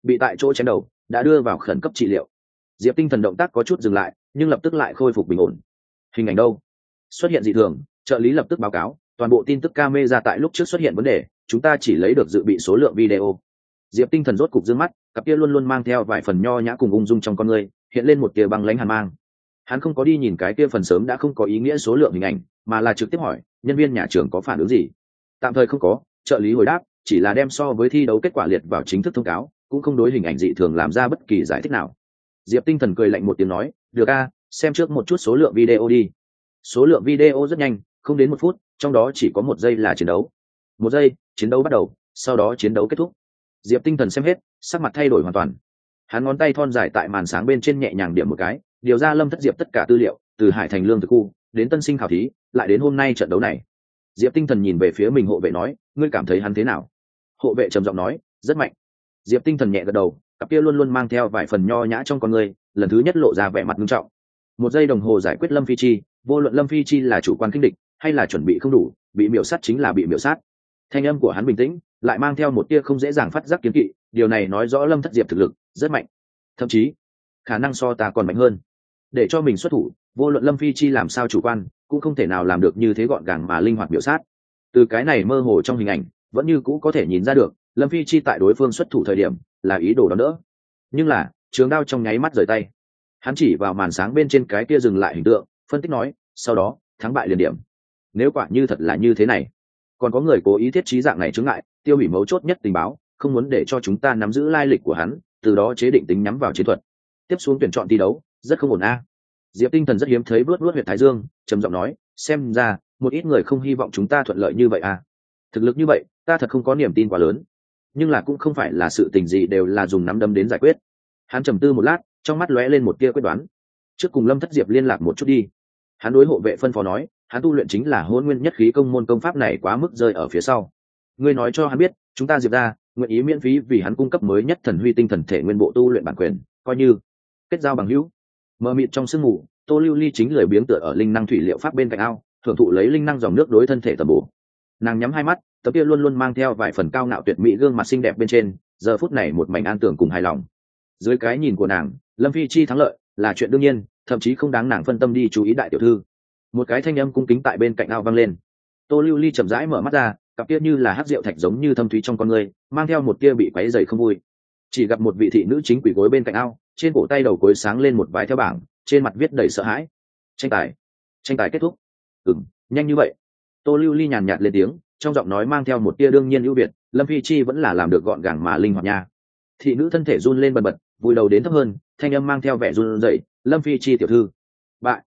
bị tại chỗ chém đầu, đã đưa vào khẩn cấp trị liệu. Diệp Tinh Thần động tác có chút dừng lại, nhưng lập tức lại khôi phục bình ổn. Hình ảnh đâu? Xuất hiện dị thường, trợ lý lập tức báo cáo, toàn bộ tin tức camera tại lúc trước xuất hiện vấn đề, chúng ta chỉ lấy được dự bị số lượng video. Diệp Tinh Thần rốt cục dương mắt, cặp kia luôn luôn mang theo vài phần nho nhã cùng ung dung trong con người, hiện lên một tia băng lãnh hàn mang. Hắn không có đi nhìn cái kia phần sớm đã không có ý nghĩa số lượng hình ảnh, mà là trực tiếp hỏi, nhân viên nhà trường có phản ứng gì? Tạm thời không có, trợ lý hồi đáp, chỉ là đem so với thi đấu kết quả liệt vào chính thức thông cáo, cũng không đối hình ảnh dị thường làm ra bất kỳ giải thích nào. Diệp Tinh Thần cười lạnh một tiếng nói, được a, xem trước một chút số lượng video đi. Số lượng video rất nhanh, không đến 1 phút, trong đó chỉ có 1 giây là chiến đấu. 1 giây, chiến đấu bắt đầu, sau đó chiến đấu kết thúc. Diệp Tinh Thần xem hết, sắc mặt thay đổi hoàn toàn. Hắn ngón tay thon dài tại màn sáng bên trên nhẹ nhàng điểm một cái, điều ra Lâm Thất Diệp tất cả tư liệu, từ Hải Thành lương thực khu đến tân sinh khảo thí, lại đến hôm nay trận đấu này. Diệp Tinh Thần nhìn về phía mình hộ vệ nói, ngươi cảm thấy hắn thế nào? Hộ vệ trầm giọng nói, rất mạnh. Diệp Tinh Thần nhẹ gật đầu, cặp kia luôn luôn mang theo vài phần nho nhã trong con người, lần thứ nhất lộ ra vẻ mặt nghiêm trọng. 1 giây đồng hồ giải quyết Lâm Phi Chi, vô luận Lâm Phi Chi là chủ quan kinh địch hay là chuẩn bị không đủ, bị miểu sát chính là bị miểu sát. Thanh âm của hắn bình tĩnh, lại mang theo một tia không dễ dàng phát giác kiến kỵ, điều này nói rõ Lâm Thất Diệp thực lực rất mạnh, thậm chí khả năng so ta còn mạnh hơn. Để cho mình xuất thủ, vô luận Lâm Phi Chi làm sao chủ quan, cũng không thể nào làm được như thế gọn gàng mà linh hoạt miểu sát. Từ cái này mơ hồ trong hình ảnh, vẫn như cũ có thể nhìn ra được, Lâm Phi Chi tại đối phương xuất thủ thời điểm, là ý đồ đó nữa. Nhưng là, trường đao trong nháy mắt rời tay. Hắn chỉ vào màn sáng bên trên cái kia dừng lại hình tượng, phân tích nói, sau đó, thắng bại liền điểm. Nếu quả như thật là như thế này, còn có người cố ý thiết trí dạng này chướng ngại, tiêu hủy mấu chốt nhất tình báo, không muốn để cho chúng ta nắm giữ lai lịch của hắn, từ đó chế định tính nhắm vào chiến thuật. Tiếp xuống tuyển chọn thi đấu, rất không ổn a. Diệp Tinh Thần rất hiếm thấy vuốt huyệt thái dương, trầm giọng nói, xem ra một ít người không hy vọng chúng ta thuận lợi như vậy a. Thực lực như vậy, ta thật không có niềm tin quá lớn. Nhưng là cũng không phải là sự tình gì đều là dùng nắm đấm đến giải quyết. Hắn trầm tư một lát, trong mắt lóe lên một tia quyết đoán. Trước cùng Lâm Thất Diệp liên lạc một chút đi. Hắn đối hộ vệ phân phó nói, hắn tu luyện chính là Hỗn Nguyên Nhất Khí công môn công pháp này quá mức rơi ở phía sau. Ngươi nói cho hắn biết, chúng ta Diệp ra nguyện ý miễn phí vì hắn cung cấp mới nhất Thần Huy Tinh Thần Thể nguyên bộ tu luyện bản quyền, coi như kết giao bằng hữu. Mờ mịt trong sương mù, Tô Lưu Ly chính lười biếng tựa ở linh năng thủy liệu pháp bên cạnh ao, thưởng thụ lấy linh năng dòng nước đối thân thể tầm bổ. Nàng nhắm hai mắt, tấm kia luôn luôn mang theo vài phần cao ngạo tuyệt mỹ gương mặt xinh đẹp bên trên, giờ phút này một mảnh an tưởng cùng hài lòng. Dưới cái nhìn của nàng, Lâm Phi Chi thắng lợi là chuyện đương nhiên, thậm chí không đáng nàng phân tâm đi chú ý đại tiểu thư. Một cái thanh âm cung kính tại bên cạnh ao vang lên. Tô Lưu Ly chậm rãi mở mắt ra, cặp kia như là hắc rượu thạch giống như thâm thúy trong con người, mang theo một tia bị quấy rầy không vui. Chỉ gặp một vị thị nữ chính quỳ gối bên cạnh ao, trên cổ tay đầu cuối sáng lên một vài theo bảng, trên mặt viết đầy sợ hãi. Tranh tài kết thúc. Nhanh như vậy. Tô Lưu Ly nhàn nhạt lên tiếng, trong giọng nói mang theo một tia đương nhiên ưu việt, Lâm Phi Chi vẫn là làm được gọn gàng mà linh hoạt nha. Thị nữ thân thể run lên bần bật, vùi đầu đến thấp hơn, thanh âm mang theo vẻ run rẩy, Lâm Phi Chi tiểu thư, bại,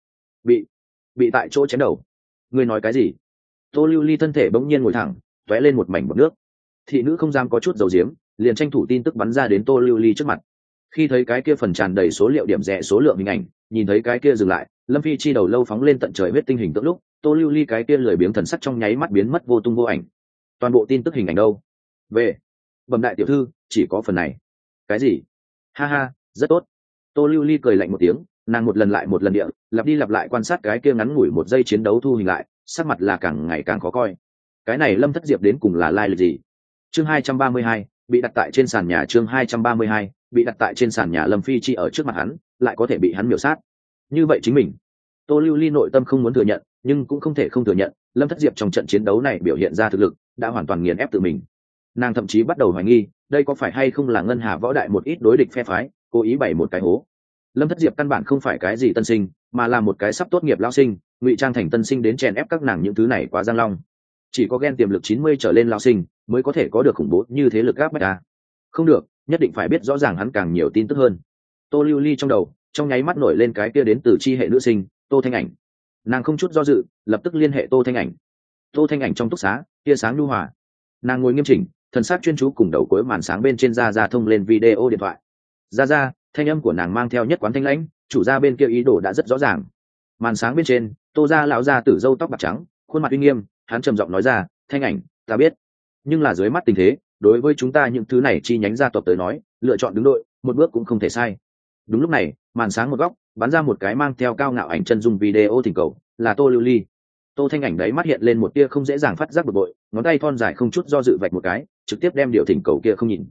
bị tại chỗ chém đầu. Ngươi nói cái gì? Tô Lưu Ly thân thể bỗng nhiên ngồi thẳng, tóe lên một mảnh bọt nước. Thị nữ không dám có chút dầu diếm, liền tranh thủ tin tức bắn ra đến Tô Lưu Ly trước mặt. Khi thấy cái kia phần tràn đầy số liệu điểm rẻ số lượng hình ảnh, nhìn thấy cái kia dừng lại, Lâm Phi Chi đầu lâu phóng lên tận trời huyết tinh hình tượng lúc, Tô Lưu Ly cái kia lười biếng thần sắc trong nháy mắt biến mất vô tung vô ảnh. Toàn bộ tin tức hình ảnh đâu? Về, bẩm đại tiểu thư, chỉ có phần này. Cái gì? Ha ha, rất tốt. Tô Lưu Ly cười lạnh một tiếng, nàng một lần lại một lần địa lặp đi lặp lại quan sát cái kia ngắn ngủi 1 giây chiến đấu thu hình lại, sắc mặt là càng ngày càng khó coi. Cái này Lâm Thất Diệp đến cùng là lai lịch gì? Chương 232, bị đặt tại trên sàn nhà. Chương 232, bị đặt tại trên sàn nhà. Lâm Phi Chi ở trước mặt hắn, lại có thể bị hắn miểu sát. Như vậy chính mình, Tô Lưu Ly nội tâm không muốn thừa nhận, nhưng cũng không thể không thừa nhận, Lâm Thất Diệp trong trận chiến đấu này biểu hiện ra thực lực đã hoàn toàn nghiền ép tự mình. Nàng thậm chí bắt đầu hoài nghi, đây có phải hay không là ngân hà võ đại một ít đối địch phe phái cố ý bày một cái hố. Lâm Thất Diệp căn bản không phải cái gì tân sinh, mà là một cái sắp tốt nghiệp lao sinh, ngụy trang thành tân sinh đến chèn ép các nàng. Những thứ này quá giang long. Chỉ có ghen tiềm lực 90 trở lên lao sinh mới có thể có được khủng bố như thế lực gáp bách ta. Không được, nhất định phải biết rõ ràng hắn càng nhiều tin tức hơn. Tô Lưu Ly trong đầu trong nháy mắt nổi lên cái kia đến từ chi hệ nữ sinh Tô Thanh Ảnh. Nàng không chút do dự, lập tức liên hệ Tô Thanh Ảnh. Tô Thanh Ảnh trong túc xá, tia sáng nhu hòa. Nàng ngồi nghiêm chỉnh, thần sắc chuyên chú, cùng đầu cuối màn sáng bên trên ra thông lên video điện thoại. Ra, thanh âm của nàng mang theo nhất quán thanh lãnh, chủ gia bên kia ý đồ đã rất rõ ràng. Màn sáng bên trên, Tô gia lão gia tử râu tóc bạc trắng, khuôn mặt uy nghiêm, hắn trầm giọng nói ra, Thanh Ảnh, ta biết, nhưng là dưới mắt tình thế, đối với chúng ta những thứ này chi nhánh gia tộc tới nói, lựa chọn đứng đội, một bước cũng không thể sai. Đúng lúc này, màn sáng một góc bắn ra một cái mang theo cao ngạo ảnh chân dung video thỉnh cầu, là Tô Lưu Ly. Tô Thanh Ảnh đấy mắt hiện lên một tia không dễ dàng phát giác bực bội, ngón tay thon dài không chút do dự vạch một cái, trực tiếp đem điều thỉnh cầu kia không nhìn.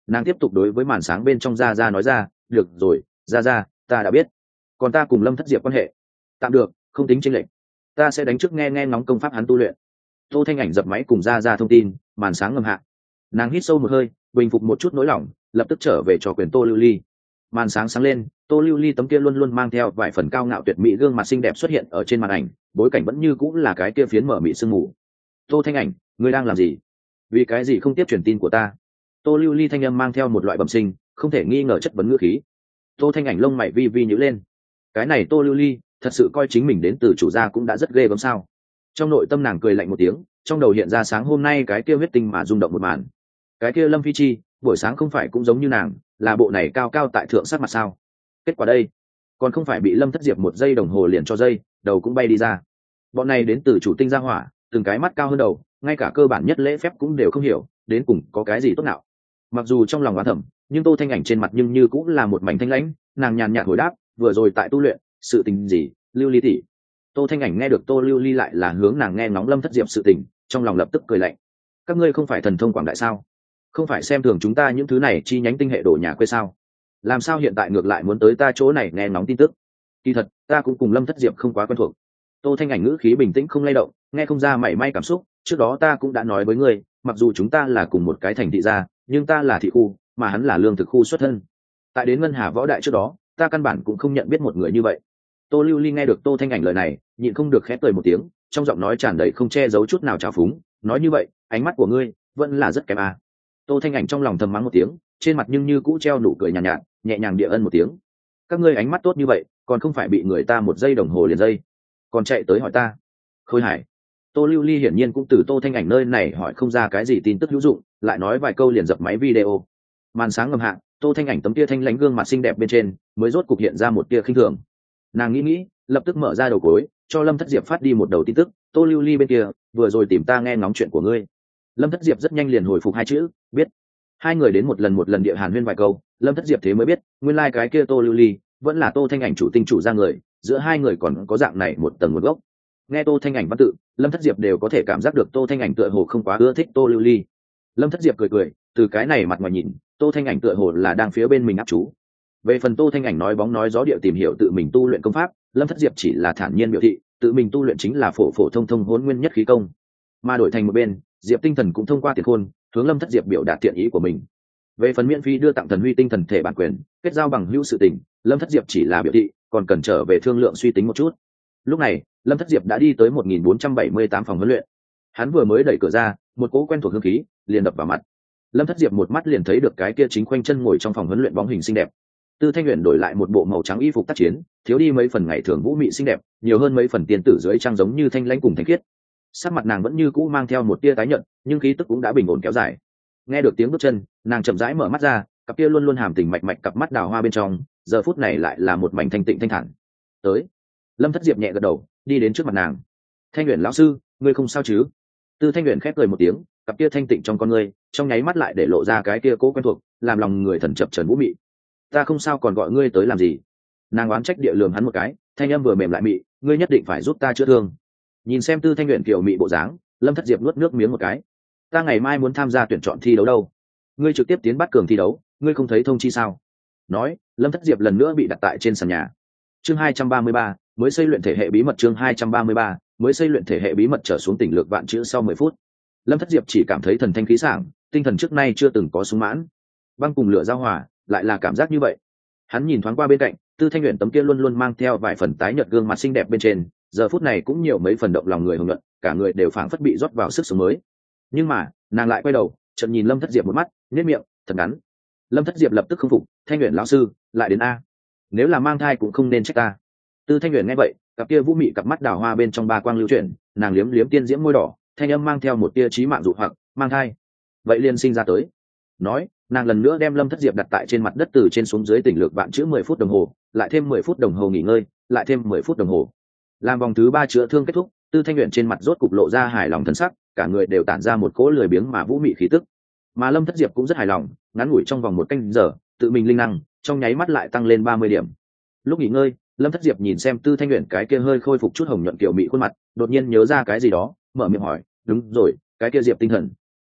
Nàng tiếp tục đối với màn sáng bên trong ra ra nói ra, được rồi, ra ra, ta đã biết. Còn ta cùng Lâm Thất Diệp quan hệ tạm được, không tính chênh lệch. Ta sẽ đánh trước nghe nghe ngóng công pháp hắn tu luyện. Tô Thanh Ảnh dập máy cùng ra ra thông tin, màn sáng ngầm hạ. Nàng hít sâu một hơi, bình phục một chút nỗi lòng, lập tức trở về cho quyền Tô Lưu Ly. Màn sáng sáng lên, Tô Lưu Ly tấm kia luôn luôn mang theo vài phần cao ngạo tuyệt mỹ gương mặt xinh đẹp xuất hiện ở trên màn ảnh, bối cảnh vẫn như cũng là cái kia phiến mở mị sương mù. Tô Thanh Ảnh, ngươi đang làm gì? Vì cái gì không tiếp truyền tin của ta? Tô Lưu Ly thanh âm mang theo một loại bẩm sinh, không thể nghi ngờ chất vấn ngữ khí. Tô Thanh Ảnh lông mày vi vi nhíu lên. Cái này Tô Lưu Ly thật sự coi chính mình đến từ chủ gia cũng đã rất ghê gớm sao? Trong nội tâm nàng cười lạnh một tiếng, trong đầu hiện ra sáng hôm nay cái kia huyết tinh mà rung động một màn. Cái kia Lâm Phi Chi buổi sáng không phải cũng giống như nàng, là bộ này cao cao tại thượng sát mặt sao? Kết quả đây còn không phải bị Lâm Thất Diệp một giây đồng hồ liền cho dây, đầu cũng bay đi ra. Bọn này đến từ chủ tinh gia hỏa, từng cái mắt cao hơn đầu, ngay cả cơ bản nhất lễ phép cũng đều không hiểu, đến cùng có cái gì tốt nào. Mặc dù trong lòng oán thầm, nhưng Tô Thanh Ảnh trên mặt nhưng như cũng là một mảnh thanh lãnh, nàng nhàn nhạt hồi đáp, vừa rồi tại tu luyện, sự tình gì, Lưu Ly tỷ. Tô Thanh Ảnh nghe được Tô Lưu Ly lại là hướng nàng nghe ngóng Lâm Thất Diệp sự tình, trong lòng lập tức cười lạnh. Các ngươi không phải thần thông quảng đại sao? Không phải xem thường chúng ta những thứ này chi nhánh tinh hệ đồ nhà quê sao? Làm sao hiện tại ngược lại muốn tới ta chỗ này nghe ngóng tin tức? Kỳ thật, ta cũng cùng Lâm Thất Diệp không quá quen thuộc. Tô Thanh Ảnh ngữ khí bình tĩnh không lay động, nghe không ra mảy may cảm xúc. Trước đó ta cũng đã nói với ngươi, mặc dù chúng ta là cùng một cái thành thị gia, nhưng ta là thị khu, mà hắn là lương thực khu xuất thân. Tại đến Ngân Hà Võ Đại trước đó, ta căn bản cũng không nhận biết một người như vậy. Tô Lưu Ly nghe được Tô Thanh Ảnh lời này, nhịn không được khẽ cười một tiếng, trong giọng nói tràn đầy không che giấu chút nào trào phúng. Nói như vậy, ánh mắt của ngươi vẫn là rất kém à? Tô Thanh Ảnh trong lòng thầm mắng một tiếng, trên mặt nhưng như cũ treo nụ cười nhàn nhạt, nhẹ nhàng địa ân một tiếng. Các ngươi ánh mắt tốt như vậy, còn không phải bị người ta một giây đồng hồ liền dây, còn chạy tới hỏi ta. Khôi Hải. Tô Lưu Ly hiển nhiên cũng từ Tô Thanh Ảnh nơi này hỏi không ra cái gì tin tức hữu dụng, lại nói vài câu liền dập máy video. Màn sáng ngầm hạ, Tô Thanh Ảnh tấm tia thanh lãnh gương mặt xinh đẹp bên trên mới rốt cục hiện ra một tia khinh thường. Nàng nghĩ, lập tức mở ra đầu cối, cho Lâm Thất Diệp phát đi một đầu tin tức. Tô Lưu Ly bên kia vừa rồi tìm ta nghe ngóng chuyện của ngươi. Lâm Thất Diệp rất nhanh liền hồi phục hai chữ, biết. Hai người đến một lần địa hàn huyên vài câu, Lâm Thất Diệp thế mới biết, nguyên lai cái kia Tô Lưu Ly vẫn là Tô Thanh Ảnh chủ tinh chủ ra người, giữa hai người còn có dạng này một tầng nguồn gốc. Nghe Tô Thanh Ảnh văn tự, Lâm Thất Diệp đều có thể cảm giác được Tô Thanh Ảnh tựa hồ không quá ưa thích Tô Lưu Ly. Lâm Thất Diệp cười, từ cái này mặt ngoài nhìn, Tô Thanh Ảnh tựa hồ là đang phía bên mình áp chú. Về phần Tô Thanh Ảnh nói bóng nói gió địa tìm hiểu tự mình tu luyện công pháp, Lâm Thất Diệp chỉ là thản nhiên biểu thị, tự mình tu luyện chính là phổ phổ thông thông hỗn nguyên nhất khí công. Mà đổi thành một bên, Diệp Tinh Thần cũng thông qua Tiền Khôn, hướng Lâm Thất Diệp biểu đạt thiện ý của mình. Về phần miễn phí đưa tặng Thần Huy tinh thần thể bản quyền, kết giao bằng hữu sự tình, Lâm Thất Diệp chỉ là biểu thị, còn cần trở về thương lượng suy tính một chút. Lúc này, Lâm Thất Diệp đã đi tới 1478 phòng huấn luyện. Hắn vừa mới đẩy cửa ra, một cỗ quen thuộc hương khí liền đập vào mặt. Lâm Thất Diệp một mắt liền thấy được cái kia chính khoanh chân ngồi trong phòng huấn luyện bóng hình xinh đẹp. Tư Thanh Uyển đổi lại một bộ màu trắng y phục tác chiến, thiếu đi mấy phần ngày thường vũ mị xinh đẹp, nhiều hơn mấy phần tiên tử dưới trang giống như thanh lãnh cùng thanh khiết. Sắc mặt nàng vẫn như cũ mang theo một tia tái nhợt, nhưng khí tức cũng đã bình ổn kéo dài. Nghe được tiếng bước chân, nàng chậm rãi mở mắt ra, cặp kia luôn luôn hàm tình mạch mạch cặp mắt đào hoa bên trong, giờ phút này lại là một mảnh thanh tịnh thanh thản. Tới. Lâm Thất Diệp nhẹ gật đầu, đi đến trước mặt nàng. Thanh Uyển lão sư, ngươi không sao chứ? Tư Thanh Uyển khép cười một tiếng, cặp kia thanh tịnh trong con ngươi, trong nháy mắt lại để lộ ra cái kia cố quen thuộc, làm lòng người thần chập chờn vũ mị. Ta không sao, còn gọi ngươi tới làm gì? Nàng oán trách địa lườm hắn một cái, thanh âm vừa mềm lại mị, ngươi nhất định phải giúp ta chữa thương. Nhìn xem Tư Thanh Uyển kiều mị bộ dáng, Lâm Thất Diệp nuốt nước miếng một cái. Ta ngày mai muốn tham gia tuyển chọn thi đấu đâu? Ngươi trực tiếp tiến bắt cường thi đấu, ngươi không thấy thông chi sao? Nói, Lâm Thất Diệp lần nữa bị đặt tại trên sàn nhà. Chương 233, mới xây luyện thể hệ bí mật. Chương 233, mới xây luyện thể hệ bí mật. Trở xuống tỉnh lược vạn chữ sau 10 phút. Lâm Thất Diệp chỉ cảm thấy thần thanh khí sảng, tinh thần trước nay chưa từng có sung mãn. Băng cùng lửa giao hòa, lại là cảm giác như vậy. Hắn nhìn thoáng qua bên cạnh, Tư Thanh Uyển tấm kia luôn luôn mang theo vài phần tái nhợt gương mặt xinh đẹp bên trên, giờ phút này cũng nhiều mấy phần động lòng người hùng luận, cả người đều phảng phất bị rót vào sức sống mới. Nhưng mà, nàng lại quay đầu, chợt nhìn Lâm Thất Diệp một mắt, nhếch miệng, thật ngắn. Lâm Thất Diệp lập tức không phục, Thanh Uyển lão sư, lại đến a. Nếu là mang thai cũng không nên trách ta. Tư Thanh Uyển nghe vậy, cặp kia vũ mị cặp mắt đào hoa bên trong ba quang lưu chuyển, nàng liếm liếm tiên diễm môi đỏ, thanh âm mang theo một tia chí mạng dụ hoặc, mang thai. Vậy liền sinh ra tới. Nói, nàng lần nữa đem Lâm Thất Diệp đặt tại trên mặt đất từ trên xuống dưới tỉnh lược vạn chữ 10 phút đồng hồ, lại thêm 10 phút đồng hồ nghỉ ngơi, lại thêm 10 phút đồng hồ. Làm vòng thứ 3 chữa thương kết thúc, Tư Thanh Uyển trên mặt rốt cục lộ ra hài lòng thần sắc, cả người đều tản ra một cỗ lười biếng mà vũ mị khí tức. Mà Lâm Thất Diệp cũng rất hài lòng, ngắn ngủi trong vòng 1 canh giờ, tự mình linh năng trong nháy mắt lại tăng lên 30 điểm. Lúc nghỉ ngơi, Lâm Thất Diệp nhìn xem Tư Thanh Uyển cái kia hơi khôi phục chút hồng nhuận kiểu mị khuôn mặt, đột nhiên nhớ ra cái gì đó, mở miệng hỏi, "Đúng rồi, cái kia Diệp Tinh Thần,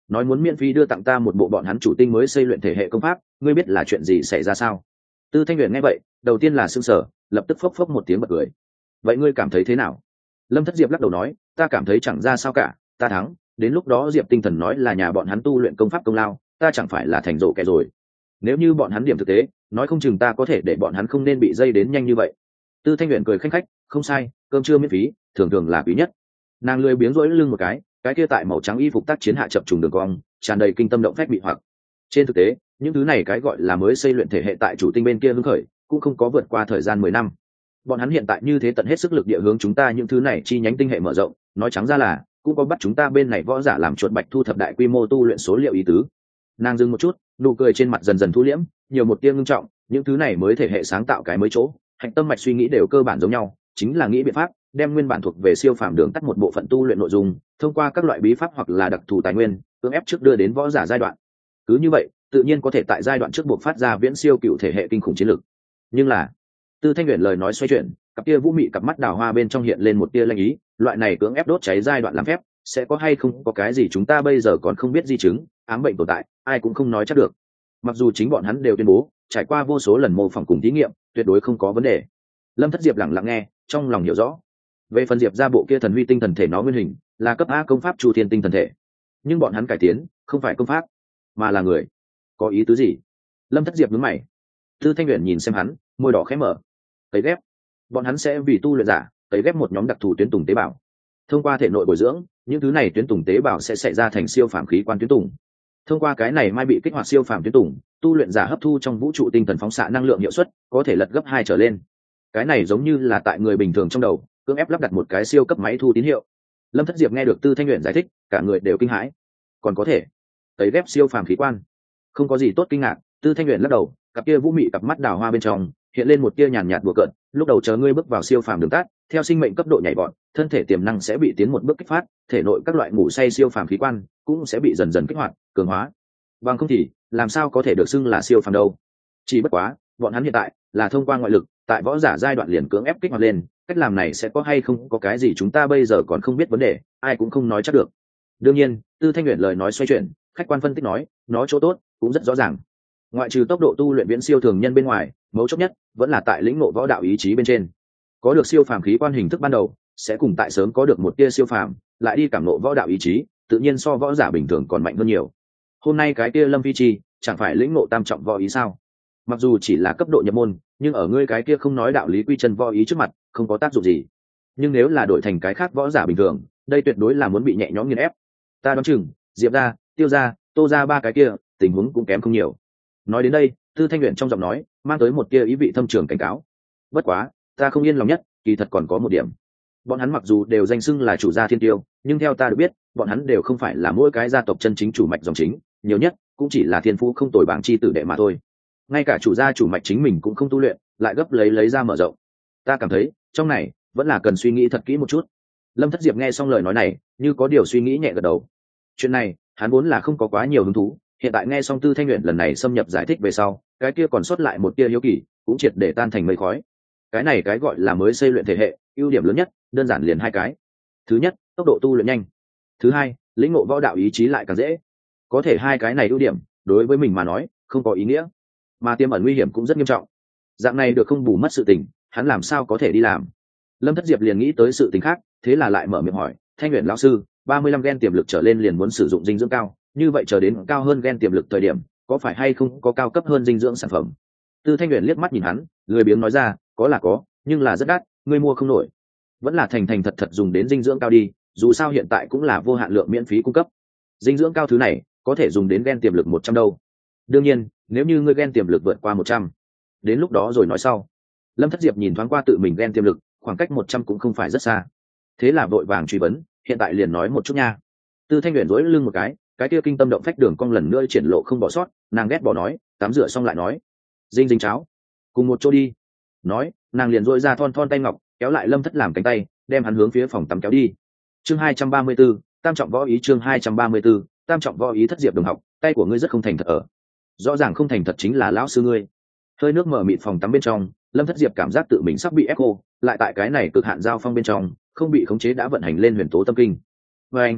nói muốn miễn phí đưa tặng ta một bộ bọn hắn chủ tinh mới xây luyện thể hệ công pháp, ngươi biết là chuyện gì xảy ra sao? Tư Thanh Uyển nghe vậy, đầu tiên là sững sờ, lập tức phốc phốc một tiếng bật cười. Vậy ngươi cảm thấy thế nào? Lâm Thất Diệp lắc đầu nói, ta cảm thấy chẳng ra sao cả, ta thắng, đến lúc đó Diệp Tinh Thần nói là nhà bọn hắn tu luyện công pháp công lao, ta chẳng phải là thành rộ kẻ rồi. Nếu như bọn hắn điểm thực tế, nói không chừng ta có thể để bọn hắn không nên bị dây đến nhanh như vậy. Tư Thanh Uyển cười khanh khách, không sai, cơm trưa miễn phí, thường thường là quý nhất. Nàng lười biếng rỗi lưng một cái kia tại màu trắng y phục tác chiến hạ chập trùng đường cong, tràn đầy kinh tâm động phách bị hoặc. Trên thực tế, những thứ này cái gọi là mới xây luyện thể hệ tại chủ tinh bên kia hứng khởi, cũng không có vượt qua thời gian 10 năm. Bọn hắn hiện tại như thế tận hết sức lực địa hướng chúng ta những thứ này chi nhánh tinh hệ mở rộng, nói trắng ra là cũng có bắt chúng ta bên này võ giả làm chuột bạch thu thập đại quy mô tu luyện số liệu ý tứ. Nàng dừng một chút, nụ cười trên mặt dần dần thu liễm, nhiều một tia ngưng trọng, những thứ này mới thể hệ sáng tạo cái mới chỗ, hạch tâm mạch suy nghĩ đều cơ bản giống nhau, chính là nghĩ biện pháp đem nguyên bản thuộc về siêu phàm đường tắt một bộ phận tu luyện nội dung, thông qua các loại bí pháp hoặc là đặc thù tài nguyên, cưỡng ép trước đưa đến võ giả giai đoạn. Cứ như vậy, tự nhiên có thể tại giai đoạn trước buộc phát ra viễn siêu cựu thể hệ kinh khủng chiến lược. Nhưng là, Tư Thanh Uyển lời nói xoay chuyển, cặp kia vũ mị cặp mắt đào hoa bên trong hiện lên một tia lanh ý, loại này cưỡng ép đốt cháy giai đoạn làm phép, sẽ có hay không có cái gì chúng ta bây giờ còn không biết di chứng, ám bệnh tồn tại, ai cũng không nói chắc được. Mặc dù chính bọn hắn đều tuyên bố, trải qua vô số lần mô phỏng cùng thí nghiệm, tuyệt đối không có vấn đề. Lâm Thất Diệp lặng lặng nghe, trong lòng hiểu rõ. Về phần Diệp ra bộ kia thần huy tinh thần thể nó nguyên hình, là cấp A công pháp Chu Thiên tinh thần thể. Nhưng bọn hắn cải tiến, không phải công pháp, mà là người. Có ý tứ gì? Lâm Thất Diệp nhướng mày. Tư Thanh Uyển nhìn xem hắn, môi đỏ khẽ mở. Tấy ghép. Bọn hắn sẽ vì tu luyện giả, tấy ghép một nhóm đặc thù tuyến tùng tế bào. Thông qua thể nội bồi dưỡng, những thứ này tuyến tùng tế bào sẽ xảy ra thành siêu phàm khí quan tuyến tùng. Thông qua cái này mai bị kích hoạt siêu phàm tuyến tùng, tu luyện giả hấp thu trong vũ trụ tinh thần phóng xạ năng lượng hiệu suất có thể lật gấp 2 trở lên. Cái này giống như là tại người bình thường trong đầu cưỡng ép lắp đặt một cái siêu cấp máy thu tín hiệu. Lâm Thất Diệp nghe được Tư Thanh Uyển giải thích, cả người đều kinh hãi. Còn có thể tấy ghép siêu phàm khí quan? Không có gì tốt kinh ngạc. Tư Thanh Uyển lắc đầu, cặp kia vũ mị cặp mắt đào hoa bên trong hiện lên một tia nhàn nhạt đùa cợt. Lúc đầu chờ ngươi bước vào siêu phàm đường tắt, theo sinh mệnh cấp độ nhảy vọt, thân thể tiềm năng sẽ bị tiến một bước kích phát, thể nội các loại ngủ say siêu phàm khí quan cũng sẽ bị dần dần kích hoạt, cường hóa. Bằng không thì làm sao có thể được xưng là siêu phàm đâu? Chỉ bất quá, bọn hắn hiện tại là thông qua ngoại lực, tại võ giả giai đoạn liền cưỡng ép kích hoạt lên, cách làm này sẽ có hay không có cái gì chúng ta bây giờ còn không biết vấn đề, ai cũng không nói chắc được. Đương nhiên, Tư Thanh Uyển lời nói xoay chuyển, khách quan phân tích nói, nó chỗ tốt cũng rất rõ ràng. Ngoại trừ tốc độ tu luyện viễn siêu thường nhân bên ngoài, mấu chốt nhất vẫn là tại lĩnh ngộ võ đạo ý chí bên trên. Có được siêu phàm khí quan hình thức ban đầu, sẽ cùng tại sớm có được một tia siêu phàm, lại đi cảm ngộ võ đạo ý chí, tự nhiên so võ giả bình thường còn mạnh hơn nhiều. Hôm nay cái kia Lâm Phi Chi, chẳng phải lĩnh ngộ tam trọng võ ý sao? Mặc dù chỉ là cấp độ nhập môn, nhưng ở ngươi cái kia không nói đạo lý quy chân võ ý trước mặt, không có tác dụng gì. Nhưng nếu là đổi thành cái khác võ giả bình thường, đây tuyệt đối là muốn bị nhẹ nhõm nghiền ép. Ta đoán chừng, Diệp gia, Tiêu gia, Tô gia ba cái kia, tình huống cũng kém không nhiều. Nói đến đây, Tư Thanh Uyển trong giọng nói mang tới một tia ý vị thâm trường cảnh cáo. Bất quá, ta không yên lòng nhất, kỳ thật còn có một điểm. Bọn hắn mặc dù đều danh xưng là chủ gia thiên tiêu, nhưng theo ta được biết, bọn hắn đều không phải là mỗi cái gia tộc chân chính chủ mạch dòng chính, nhiều nhất cũng chỉ là thiên phú không tồi bảng chi tử đệ mà thôi. Ngay cả chủ gia chủ mạch chính mình cũng không tu luyện, lại gấp lấy ra mở rộng. Ta cảm thấy, trong này vẫn là cần suy nghĩ thật kỹ một chút. Lâm Thất Diệp nghe xong lời nói này, như có điều suy nghĩ nhẹ gật đầu. Chuyện này, hắn vốn là không có quá nhiều hứng thú, hiện tại nghe xong Tư Thanh Uyển lần này xâm nhập giải thích về sau, cái kia còn sót lại một tia hiếu kỳ, cũng triệt để tan thành mây khói. Cái này cái gọi là mới xây luyện thể hệ, ưu điểm lớn nhất, đơn giản liền hai cái. Thứ nhất, tốc độ tu luyện nhanh. Thứ hai, lĩnh ngộ võ đạo ý chí lại càng dễ. Có thể hai cái này ưu điểm, đối với mình mà nói, không có ý nghĩa, mà tiềm ẩn nguy hiểm cũng rất nghiêm trọng. Dạng này được không bù mất sự tình, hắn làm sao có thể đi làm? Lâm Thất Diệp liền nghĩ tới sự tình khác, thế là lại mở miệng hỏi, Thanh Uyển lão sư, 35 gen tiềm lực trở lên liền muốn sử dụng dinh dưỡng cao, như vậy chờ đến cao hơn gen tiềm lực thời điểm, có phải hay không có cao cấp hơn dinh dưỡng sản phẩm? Tư Thanh Uyển liếc mắt nhìn hắn, lười biếng nói ra, có là có, nhưng là rất đắt, ngươi mua không nổi. Vẫn là thành thật dùng đến dinh dưỡng cao đi, dù sao hiện tại cũng là vô hạn lượng miễn phí cung cấp. Dinh dưỡng cao thứ này, có thể dùng đến gen tiềm lực 100 đâu. Đương nhiên, nếu như ngươi gen tiềm lực vượt qua 100, đến lúc đó rồi nói sau. Lâm Thất Diệp nhìn thoáng qua tự mình gen tiềm lực, khoảng cách 100 cũng không phải rất xa. Thế là vội vàng truy vấn, hiện tại liền nói một chút nha. Tư Thanh Uyển duỗi lưng một cái kia kinh tâm động phách đường cong lần nữa triển lộ không bỏ sót, nàng ghét bỏ nói, tắm rửa xong lại nói, dinh cháo, cùng một chỗ đi. Nói, nàng liền duỗi ra thon tay ngọc, kéo lại Lâm Thất làm cánh tay, đem hắn hướng phía phòng tắm kéo đi. Chương 234, tam trọng võ ý. Chương 234, tam trọng võ ý. Thất Diệp đồng học, tay của ngươi rất không thành thật ở. Rõ ràng không thành thật chính là lão sư ngươi. Hơi nước mở mịt phòng tắm bên trong, Lâm Thất Diệp cảm giác tự mình sắp bị ép khô, lại tại cái này cực hạn giao phong bên trong, không bị khống chế đã vận hành lên huyền tố tâm kinh. Và anh,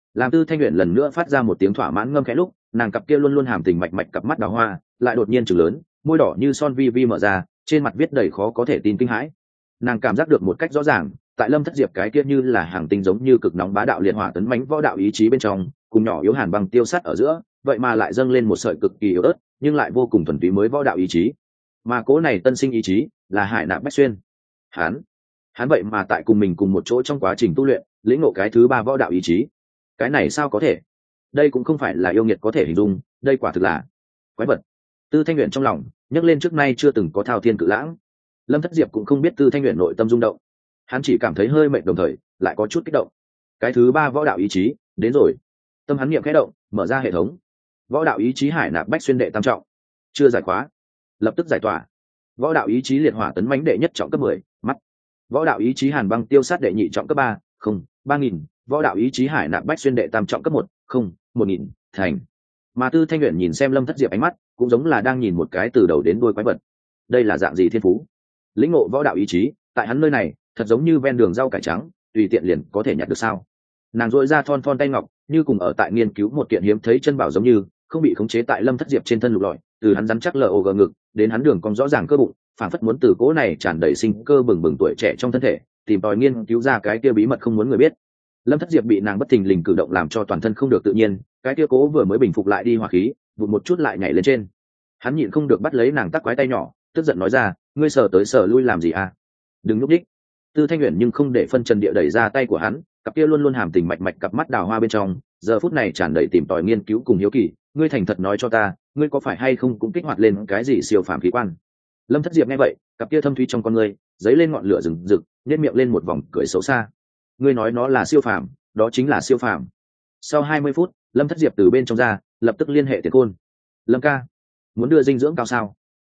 Làm Tư Thanh Uyển lần nữa phát ra một tiếng thỏa mãn ngâm khẽ lúc, nàng cặp kia luôn luôn hàm tình mạch mạch cặp mắt đào hoa lại đột nhiên chừng lớn, môi đỏ như son vi vi mở ra, trên mặt viết đầy khó có thể tin kinh hãi. Nàng cảm giác được một cách rõ ràng, tại Lâm Thất Diệp cái kia như là hàng tinh giống như cực nóng bá đạo liệt hỏa tấn mãnh võ đạo ý chí bên trong, cùng nhỏ yếu hàn băng tiêu sắt ở giữa, vậy mà lại dâng lên một sợi cực kỳ yếu ớt, nhưng lại vô cùng thuần túy mới võ đạo ý chí. Mà cố này tân sinh ý chí là Hải Nạp Bách Xuyên. Hắn vậy mà tại cùng mình cùng một chỗ trong quá trình tu luyện, lĩnh ngộ cái thứ ba võ đạo ý chí. Cái này sao có thể? Đây cũng không phải là yêu nghiệt có thể hình dung, đây quả thực là quái vật. Tư Thanh Uyển trong lòng nhấc lên trước nay chưa từng có thao thiên cự lãng. Lâm Thất Diệp cũng không biết Tư Thanh Uyển nội tâm rung động, hắn chỉ cảm thấy hơi mệt đồng thời lại có chút kích động. Cái thứ ba võ đạo ý chí đến rồi. Tâm hắn niệm khẽ động, mở ra hệ thống. Võ đạo ý chí Hải Nạp Bách Xuyên đệ tam trọng, chưa giải khóa, lập tức giải tỏa. Võ đạo ý chí liệt hỏa tấn mãnh đệ nhất trọng cấp 10, mắt. Võ đạo ý chí hàn băng tiêu sát đệ nhị trọng cấp 3, không, 3000. Võ đạo ý chí Hải Nạp Bách Xuyên đệ tam trọng cấp 1, không, 1000, thành. Mà Tư Thanh Uyển nhìn xem Lâm Thất Diệp ánh mắt cũng giống là đang nhìn một cái từ đầu đến đuôi quái vật. Đây là dạng gì thiên phú? Lĩnh ngộ võ đạo ý chí tại hắn nơi này thật giống như ven đường rau cải trắng, tùy tiện liền có thể nhặt được sao? Nàng dội ra thon thon tay ngọc, như cùng ở tại nghiên cứu một kiện hiếm thấy chân bảo giống như, không bị khống chế tại Lâm Thất Diệp trên thân lục lọi, từ hắn rắn chắc lờ ngực đến hắn đường cong rõ ràng cơ bụng, phản phất muốn từ cỗ này tràn đầy sinh cơ bừng bừng tuổi trẻ trong thân thể tìm tòi nghiên cứu ra cái kia bí mật không muốn người biết. Lâm Thất Diệp bị nàng bất thình lình cử động làm cho toàn thân không được tự nhiên, cái kia cố vừa mới bình phục lại đi hỏa khí vụt một chút lại nhảy lên trên. Hắn nhịn không được bắt lấy nàng tắc quái tay nhỏ, tức giận nói ra, ngươi sờ tới sờ lui làm gì à? Đừng núp đích. Tư Thanh Uyển nhưng không để phân trần địa đẩy ra tay của hắn, cặp kia luôn luôn hàm tình mạch mạch cặp mắt đào hoa bên trong giờ phút này tràn đầy tìm tòi nghiên cứu cùng hiếu kỳ. Ngươi thành thật nói cho ta, ngươi có phải hay không cũng kích hoạt lên cái gì siêu phàm khí quan? Lâm Thất Diệp nghe vậy, cặp kia thâm thúy trong con ngươi dấy lên ngọn lửa rừng rực, nhếch miệng lên một vòng cười xấu xa. Ngươi nói nó là siêu phàm, đó chính là siêu phàm. Sau 20 phút, Lâm Thất Diệp từ bên trong ra, lập tức liên hệ Tiền Khôn. Lâm ca, muốn đưa dinh dưỡng cao sao?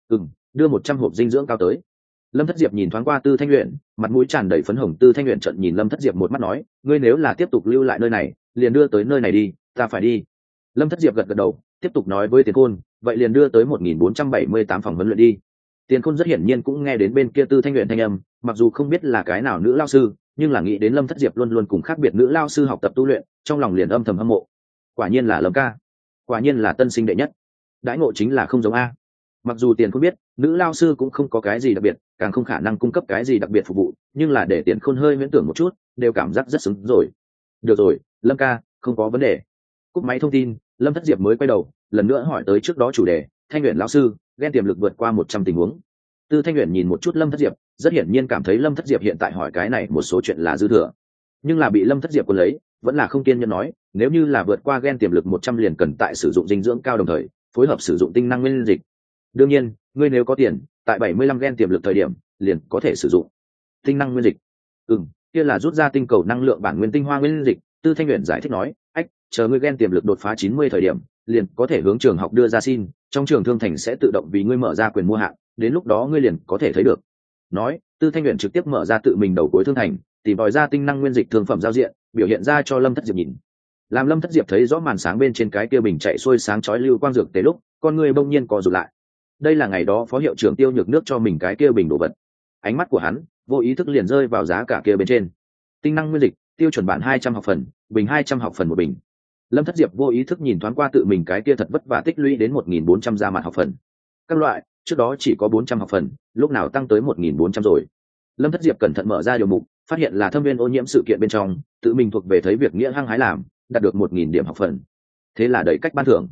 Đưa 100 hộp dinh dưỡng cao tới. Lâm Thất Diệp nhìn thoáng qua Tư Thanh Uyển, mặt mũi tràn đầy phấn hồng. Tư Thanh Uyển trợn nhìn Lâm Thất Diệp một mắt nói, ngươi nếu là tiếp tục lưu lại nơi này, liền đưa tới nơi này đi, ta phải đi. Lâm Thất Diệp gật gật đầu, tiếp tục nói với Tiền Khôn, vậy liền đưa tới 1478 phòng huấn luyện đi. Tiền Khôn rất hiển nhiên cũng nghe đến bên kia Tư Thanh Uyển thanh âm, mặc dù không biết là cái nào nữ lao sư, nhưng là nghĩ đến Lâm Thất Diệp luôn luôn cùng khác biệt nữ lao sư học tập tu luyện, trong lòng liền âm thầm hâm mộ. Quả nhiên là Lâm ca, quả nhiên là tân sinh đệ nhất. Đãi ngộ chính là không giống a. Mặc dù Tiền Khôn biết nữ lao sư cũng không có cái gì đặc biệt, càng không khả năng cung cấp cái gì đặc biệt phục vụ, nhưng là để Tiền Khôn hơi miễn tưởng một chút, đều cảm giác rất xứng rồi. Được rồi, Lâm ca, không có vấn đề. Cúp máy thông tin, Lâm Thất Diệp mới quay đầu, lần nữa hỏi tới trước đó chủ đề, Thanh Uyển lão sư, ghen tiềm lực vượt qua 100 tình huống. Tư Thanh Uyển nhìn một chút Lâm Thất Diệp, rất hiển nhiên cảm thấy Lâm Thất Diệp hiện tại hỏi cái này một số chuyện là dư thừa, nhưng là bị Lâm Thất Diệp cuốn lấy, vẫn là không kiên nhẫn nói, nếu như là vượt qua ghen tiềm lực 100 liền cần tại sử dụng dinh dưỡng cao đồng thời phối hợp sử dụng tinh năng nguyên dịch. Đương nhiên, ngươi nếu có tiền, tại 75 ghen tiềm lực thời điểm liền có thể sử dụng tinh năng nguyên dịch. Kia là rút ra tinh cầu năng lượng bản nguyên tinh hoa nguyên dịch. Tư Thanh Uyển giải thích nói, chờ ngươi ghen tiềm lực đột phá 90 thời điểm liền có thể hướng trường học đưa ra xin, trong trường thương thành sẽ tự động vì ngươi mở ra quyền mua hạng, đến lúc đó ngươi liền có thể thấy được. Nói, Tư Thanh Uyển trực tiếp mở ra tự mình đầu cuối thương thành, tìm tòi ra tinh năng nguyên dịch thương phẩm giao diện, biểu hiện ra cho Lâm Thất Diệp nhìn. Làm Lâm Thất Diệp thấy rõ màn sáng bên trên cái kia bình chạy xuôi sáng chói lưu quang dược tế lúc, con người bỗng nhiên co rụt lại. Đây là ngày đó phó hiệu trưởng Tiêu Nhược Nước cho mình cái kia bình đồ vật. Ánh mắt của hắn vô ý thức liền rơi vào giá cả kia bên trên. Tinh năng nguyên dịch, tiêu chuẩn bản 200 học phần, bình 200 học phần một bình. Lâm Thất Diệp vô ý thức nhìn thoáng qua tự mình cái kia thật vất vả tích lũy đến 1400 ra mặt học phần. Các loại, trước đó chỉ có 400 học phần, lúc nào tăng tới 1400 rồi. Lâm Thất Diệp cẩn thận mở ra điều mục, phát hiện là thâm viên ô nhiễm sự kiện bên trong, tự mình thuộc về thấy việc nghĩa hăng hái làm, đạt được 1000 điểm học phần. Thế là đẩy cách ban thưởng.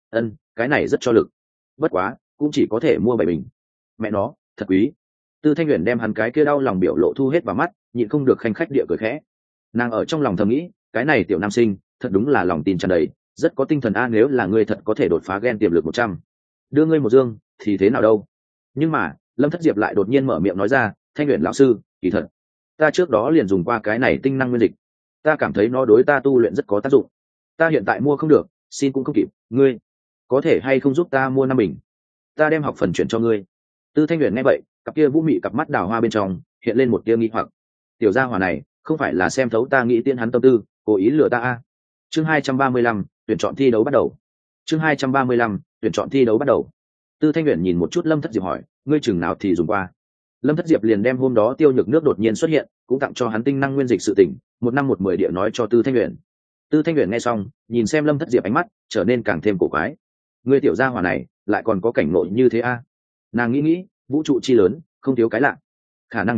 Cái này rất cho lực. Bất quá, cũng chỉ có thể mua 7 bình. Mẹ nó, thật quý. Tư Thanh Uyển đem hắn cái kia đau lòng biểu lộ thu hết vào mắt, nhịn không được khanh khách địa cười khẽ. Nàng ở trong lòng thầm nghĩ, cái này tiểu nam sinh, thật đúng là lòng tin tràn đầy, rất có tinh thần a, nếu là ngươi thật có thể đột phá ghen tiềm lực 100, đưa ngươi một dương thì thế nào đâu. Nhưng mà, Lâm Thất Diệp lại đột nhiên mở miệng nói ra, Thanh Uyển lão sư, kỳ thật, ta trước đó liền dùng qua cái này tinh năng nguyên dịch, ta cảm thấy nó đối ta tu luyện rất có tác dụng. Ta hiện tại mua không được, xin cũng không kịp, ngươi có thể hay không giúp ta mua 5 bình, ta đem học phần chuyển cho ngươi. Tư Thanh Uyển nghe vậy, cặp kia vũ mị cặp mắt đào hoa bên trong hiện lên một tia nghi hoặc. Tiểu gia hỏa này không phải là xem thấu ta nghĩ tiên hắn tâm tư, cố ý lừa ta a. Chương 235, tuyển chọn thi đấu bắt đầu. Chương 235, tuyển chọn thi đấu bắt đầu. Tư Thanh Uyển nhìn một chút Lâm Thất Diệp hỏi, ngươi chừng nào thì dùng qua? Lâm Thất Diệp liền đem hôm đó Tiêu Nhược Nước đột nhiên xuất hiện, cũng tặng cho hắn tinh năng nguyên dịch sự tình, một năm một mười địa nói cho Tư Thanh Uyển. Tư Thanh Uyển nghe xong nhìn xem Lâm Thất Diệp ánh mắt trở nên càng thêm cổ quái. Người tiểu gia hỏa này lại còn có cảnh ngộ như thế a? Nàng nghĩ vũ trụ chi lớn không thiếu cái lạ, khả năng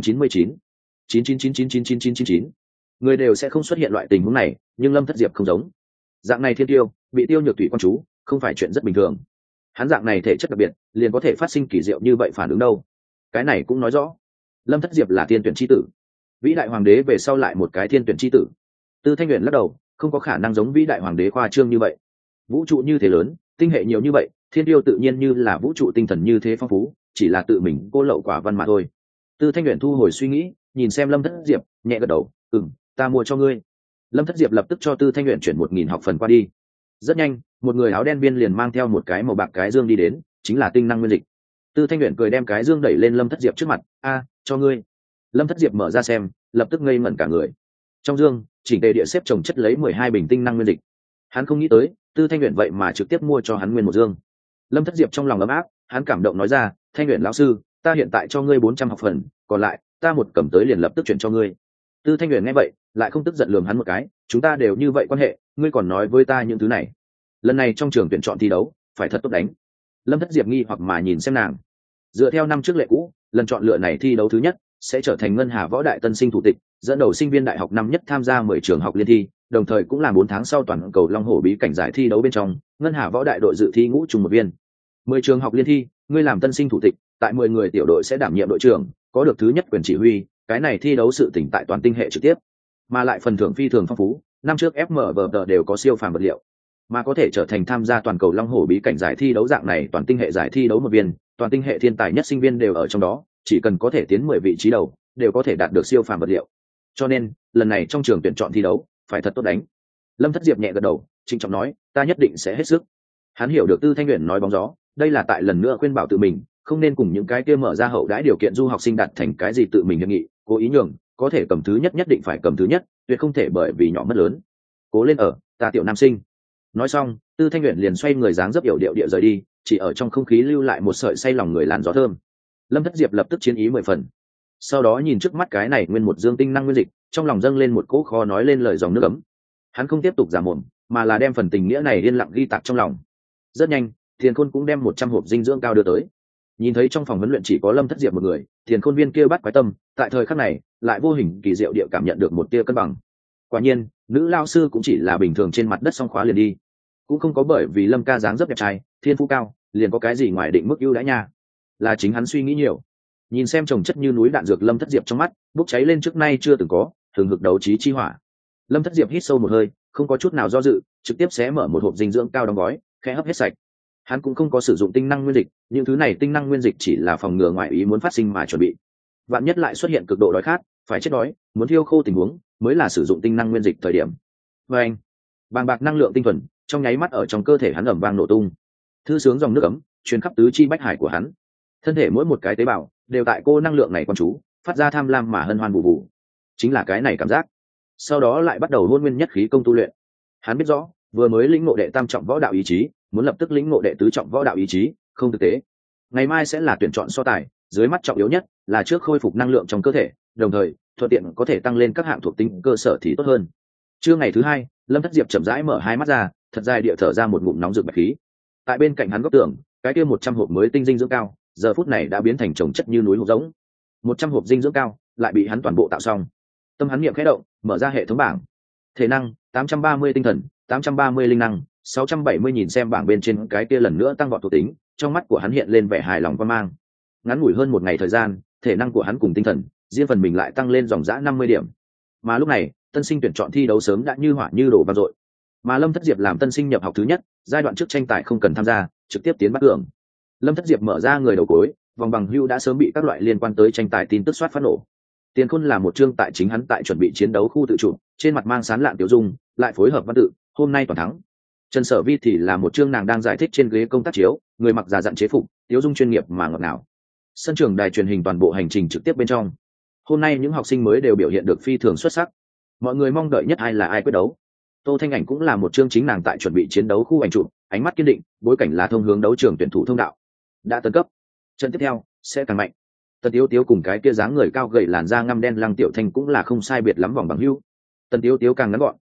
99,999999999 người đều sẽ không xuất hiện loại tình huống này, nhưng Lâm Thất Diệp không giống. Dạng này thiên tiêu bị tiêu nhược thủy quan chú không phải chuyện rất bình thường. Hắn dạng này thể chất đặc biệt liền có thể phát sinh kỳ diệu như vậy phản ứng đâu. Cái này cũng nói rõ Lâm Thất Diệp là thiên tuyển chi tử, vĩ đại hoàng đế về sau lại một cái thiên tuyển chi tử. Tư Thanh Uyển lắc đầu, không có khả năng giống vĩ đại hoàng đế khoa trương như vậy. Vũ trụ như thế lớn, tinh hệ nhiều như vậy, thiên tiêu tự nhiên như là vũ trụ tinh thần như thế phong phú, chỉ là tự mình cô lậu quả văn mà thôi. Tư Thanh Uyển thu hồi suy nghĩ, nhìn xem Lâm Thất Diệp, nhẹ gật đầu, ta mua cho ngươi. Lâm Thất Diệp lập tức cho Tư Thanh Uyển chuyển 1000 học phần qua đi. Rất nhanh, một người áo đen viên liền mang theo một cái màu bạc cái dương đi đến, chính là tinh năng nguyên dịch. Tư Thanh Uyển cười đem cái dương đẩy lên Lâm Thất Diệp trước mặt, cho ngươi. Lâm Thất Diệp mở ra xem, lập tức ngây ngẩn cả người. Trong dương chỉnh tề địa xếp chồng chất lấy 12 bình tinh năng nguyên dịch. Hắn không nghĩ tới Tư Thanh Uyển vậy mà trực tiếp mua cho hắn nguyên một dương. Lâm Thất Diệp trong lòng ấm áp, hắn cảm động nói ra, Thanh Uyển lão sư, ta hiện tại cho ngươi 400 học phần, còn lại ta một cầm tới liền lập tức chuyển cho ngươi. Tư Thanh Uyển nghe vậy lại không tức giận lườm hắn một cái, chúng ta đều như vậy quan hệ, ngươi còn nói với ta những thứ này. Lần này trong trường tuyển chọn thi đấu phải thật tốt đánh. Lâm Thất Diệp nghi hoặc mà nhìn xem nàng. Dựa theo năm trước lệ cũ, lần chọn lựa này thi đấu thứ nhất sẽ trở thành Ngân Hà Võ Đại tân sinh thủ tịch, dẫn đầu sinh viên đại học năm nhất tham gia 10 trường học liên thi, đồng thời cũng là 4 tháng sau toàn cầu Long Hổ bí cảnh giải thi đấu bên trong, Ngân Hà Võ Đại đội dự thi ngũ trùng một viên. 10 trường học liên thi, ngươi làm tân sinh thủ tịch, tại 10 người tiểu đội sẽ đảm nhiệm đội trưởng, có được thứ nhất quyền chỉ huy, cái này thi đấu sự tỉnh tại toàn tinh hệ trực tiếp, mà lại phần thưởng phi thường phong phú, năm trước FMVT đều có siêu phàm vật liệu, mà có thể trở thành tham gia toàn cầu Long Hổ bí cảnh giải thi đấu dạng này toàn tinh hệ giải thi đấu một viên, toàn tinh hệ thiên tài nhất sinh viên đều ở trong đó, chỉ cần có thể tiến 10 vị trí đầu, đều có thể đạt được siêu phàm vật liệu. Cho nên, lần này trong trường tuyển chọn thi đấu, phải thật tốt đánh. Lâm Thất Diệp nhẹ gật đầu, trịnh trọng nói, ta nhất định sẽ hết sức. Hắn hiểu được Tư Thanh Uyển nói bóng gió, đây là tại lần nữa khuyên bảo tự mình, không nên cùng những cái kia mở ra hậu đãi điều kiện du học sinh đạt thành cái gì tự mình hiệp nghị, cố ý nhường, có thể cầm thứ nhất nhất định phải cầm thứ nhất, tuyệt không thể bởi vì nhỏ mất lớn. Cố lên ở, ta tiểu nam sinh. Nói xong, Tư Thanh Uyển liền xoay người dáng dấp yểu điệu địa rời đi, chỉ ở trong không khí lưu lại một sợi say lòng người làn gió thơm. Lâm Thất Diệp lập tức chiến ý 10 phần. Sau đó nhìn trước mắt cái này nguyên một dương tinh năng nguyên dịch, trong lòng dâng lên một cỗ khó nói lên lời dòng nước ấm. Hắn không tiếp tục giả mồm, mà là đem phần tình nghĩa này yên lặng ghi tạc trong lòng. Rất nhanh, Tiền Khôn cũng đem 100 hộp dinh dưỡng cao đưa tới. Nhìn thấy trong phòng huấn luyện chỉ có Lâm Thất Diệp một người, Tiền Khôn viên kia bắt quái tâm, tại thời khắc này, lại vô hình kỳ diệu địa cảm nhận được một tia cân bằng. Quả nhiên, nữ lao sư cũng chỉ là bình thường trên mặt đất song khóa liền đi, cũng không có bởi vì Lâm ca dáng dấp đẹp trai, thiên phú cao, liền có cái gì ngoài định mức ưu đãi nha. Là chính hắn suy nghĩ nhiều. Nhìn xem chồng chất như núi đạn dược Lâm Thất Diệp trong mắt bốc cháy lên trước nay chưa từng có thường hực đấu trí chi hỏa. Lâm Thất Diệp hít sâu một hơi, không có chút nào do dự, trực tiếp xé mở một hộp dinh dưỡng cao đóng gói, khẽ hấp hết sạch. Hắn cũng không có sử dụng tinh năng nguyên dịch, những thứ này tinh năng nguyên dịch chỉ là phòng ngừa ngoại ý muốn phát sinh mà chuẩn bị. Vạn nhất lại xuất hiện cực độ đói khát, phải chết đói, muốn thiêu khô tình huống, mới là sử dụng tinh năng nguyên dịch thời điểm. Và anh, bàng bạc năng lượng tinh thuần, trong nháy mắt ở trong cơ thể hắn ầm vang nổ tung. Thư sướng dòng nước ấm truyền khắp tứ chi bách hải của hắn. Thân thể mỗi một cái tế bào đều tại cô năng lượng này quan chú, phát ra tham lam mà hân hoan vụ vụ. Chính là cái này cảm giác. Sau đó lại bắt đầu hôn nguyên nhất khí công tu luyện. Hắn biết rõ, vừa mới lĩnh ngộ đệ tam trọng võ đạo ý chí, muốn lập tức lĩnh ngộ đệ tứ trọng võ đạo ý chí, không thực tế. Ngày mai sẽ là tuyển chọn so tài, dưới mắt trọng yếu nhất là trước khôi phục năng lượng trong cơ thể, đồng thời thuận tiện có thể tăng lên các hạng thuộc tính cơ sở thì tốt hơn. Trưa ngày thứ hai, Lâm Thất Diệp chậm rãi mở hai mắt ra, thật dài địa thở ra một ngụm nóng rực bạch khí. Tại bên cạnh hắn góc tường, cái kia 100 hộp mới tinh dinh dưỡng cao, giờ phút này đã biến thành chồng chất như núi hộp giống. 100 hộp dinh dưỡng cao lại bị hắn toàn bộ tạo xong. Tâm hắn niệm khẽ động, mở ra hệ thống bảng. Thể năng 830 tinh thần, 830 linh năng, 670 nhìn xem bảng bên trên cái kia lần nữa tăng vọt thuộc tính, trong mắt của hắn hiện lên vẻ hài lòng quan mang. Ngắn ngủi hơn một ngày thời gian, thể năng của hắn cùng tinh thần, riêng phần mình lại tăng lên dòng dã 50 điểm. Mà lúc này, tân sinh tuyển chọn thi đấu sớm đã như hỏa như đổ vang dội. Mà Lâm Thất Diệp làm tân sinh nhập học thứ nhất, giai đoạn trước tranh tài không cần tham gia, trực tiếp tiến bắt cường. Lâm Thất Diệp mở ra người đầu cối, vòng bằng hưu đã sớm bị các loại liên quan tới tranh tài tin tức soát phát nổ. Tiền Khôn là một chương tại chính hắn tại chuẩn bị chiến đấu khu tự chủ, trên mặt mang sán lạn tiểu dung, lại phối hợp văn tự, hôm nay toàn thắng. Trần Sở Vi thì là một chương nàng đang giải thích trên ghế công tác chiếu, người mặc giả dặn chế phục, tiểu dung chuyên nghiệp mà ngọt ngào. Sân trường đài truyền hình toàn bộ hành trình trực tiếp bên trong. Hôm nay những học sinh mới đều biểu hiện được phi thường xuất sắc. Mọi người mong đợi nhất ai là ai quyết đấu. Tô Thanh Ảnh cũng là một chương chính nàng tại chuẩn bị chiến đấu khu ảnh chụp, ánh mắt kiên định, bối cảnh là thông hướng đấu trường tuyển thủ thông đạo. Đã tấn cấp, trận tiếp theo sẽ càng mạnh. Tần Tiếu Tiếu cùng cái kia dáng người cao gầy làn da ngăm đen Lăng Tiểu Thanh cũng là không sai biệt lắm vòng bằng hưu. Tần Tiếu Tiếu càng ngắn gọn,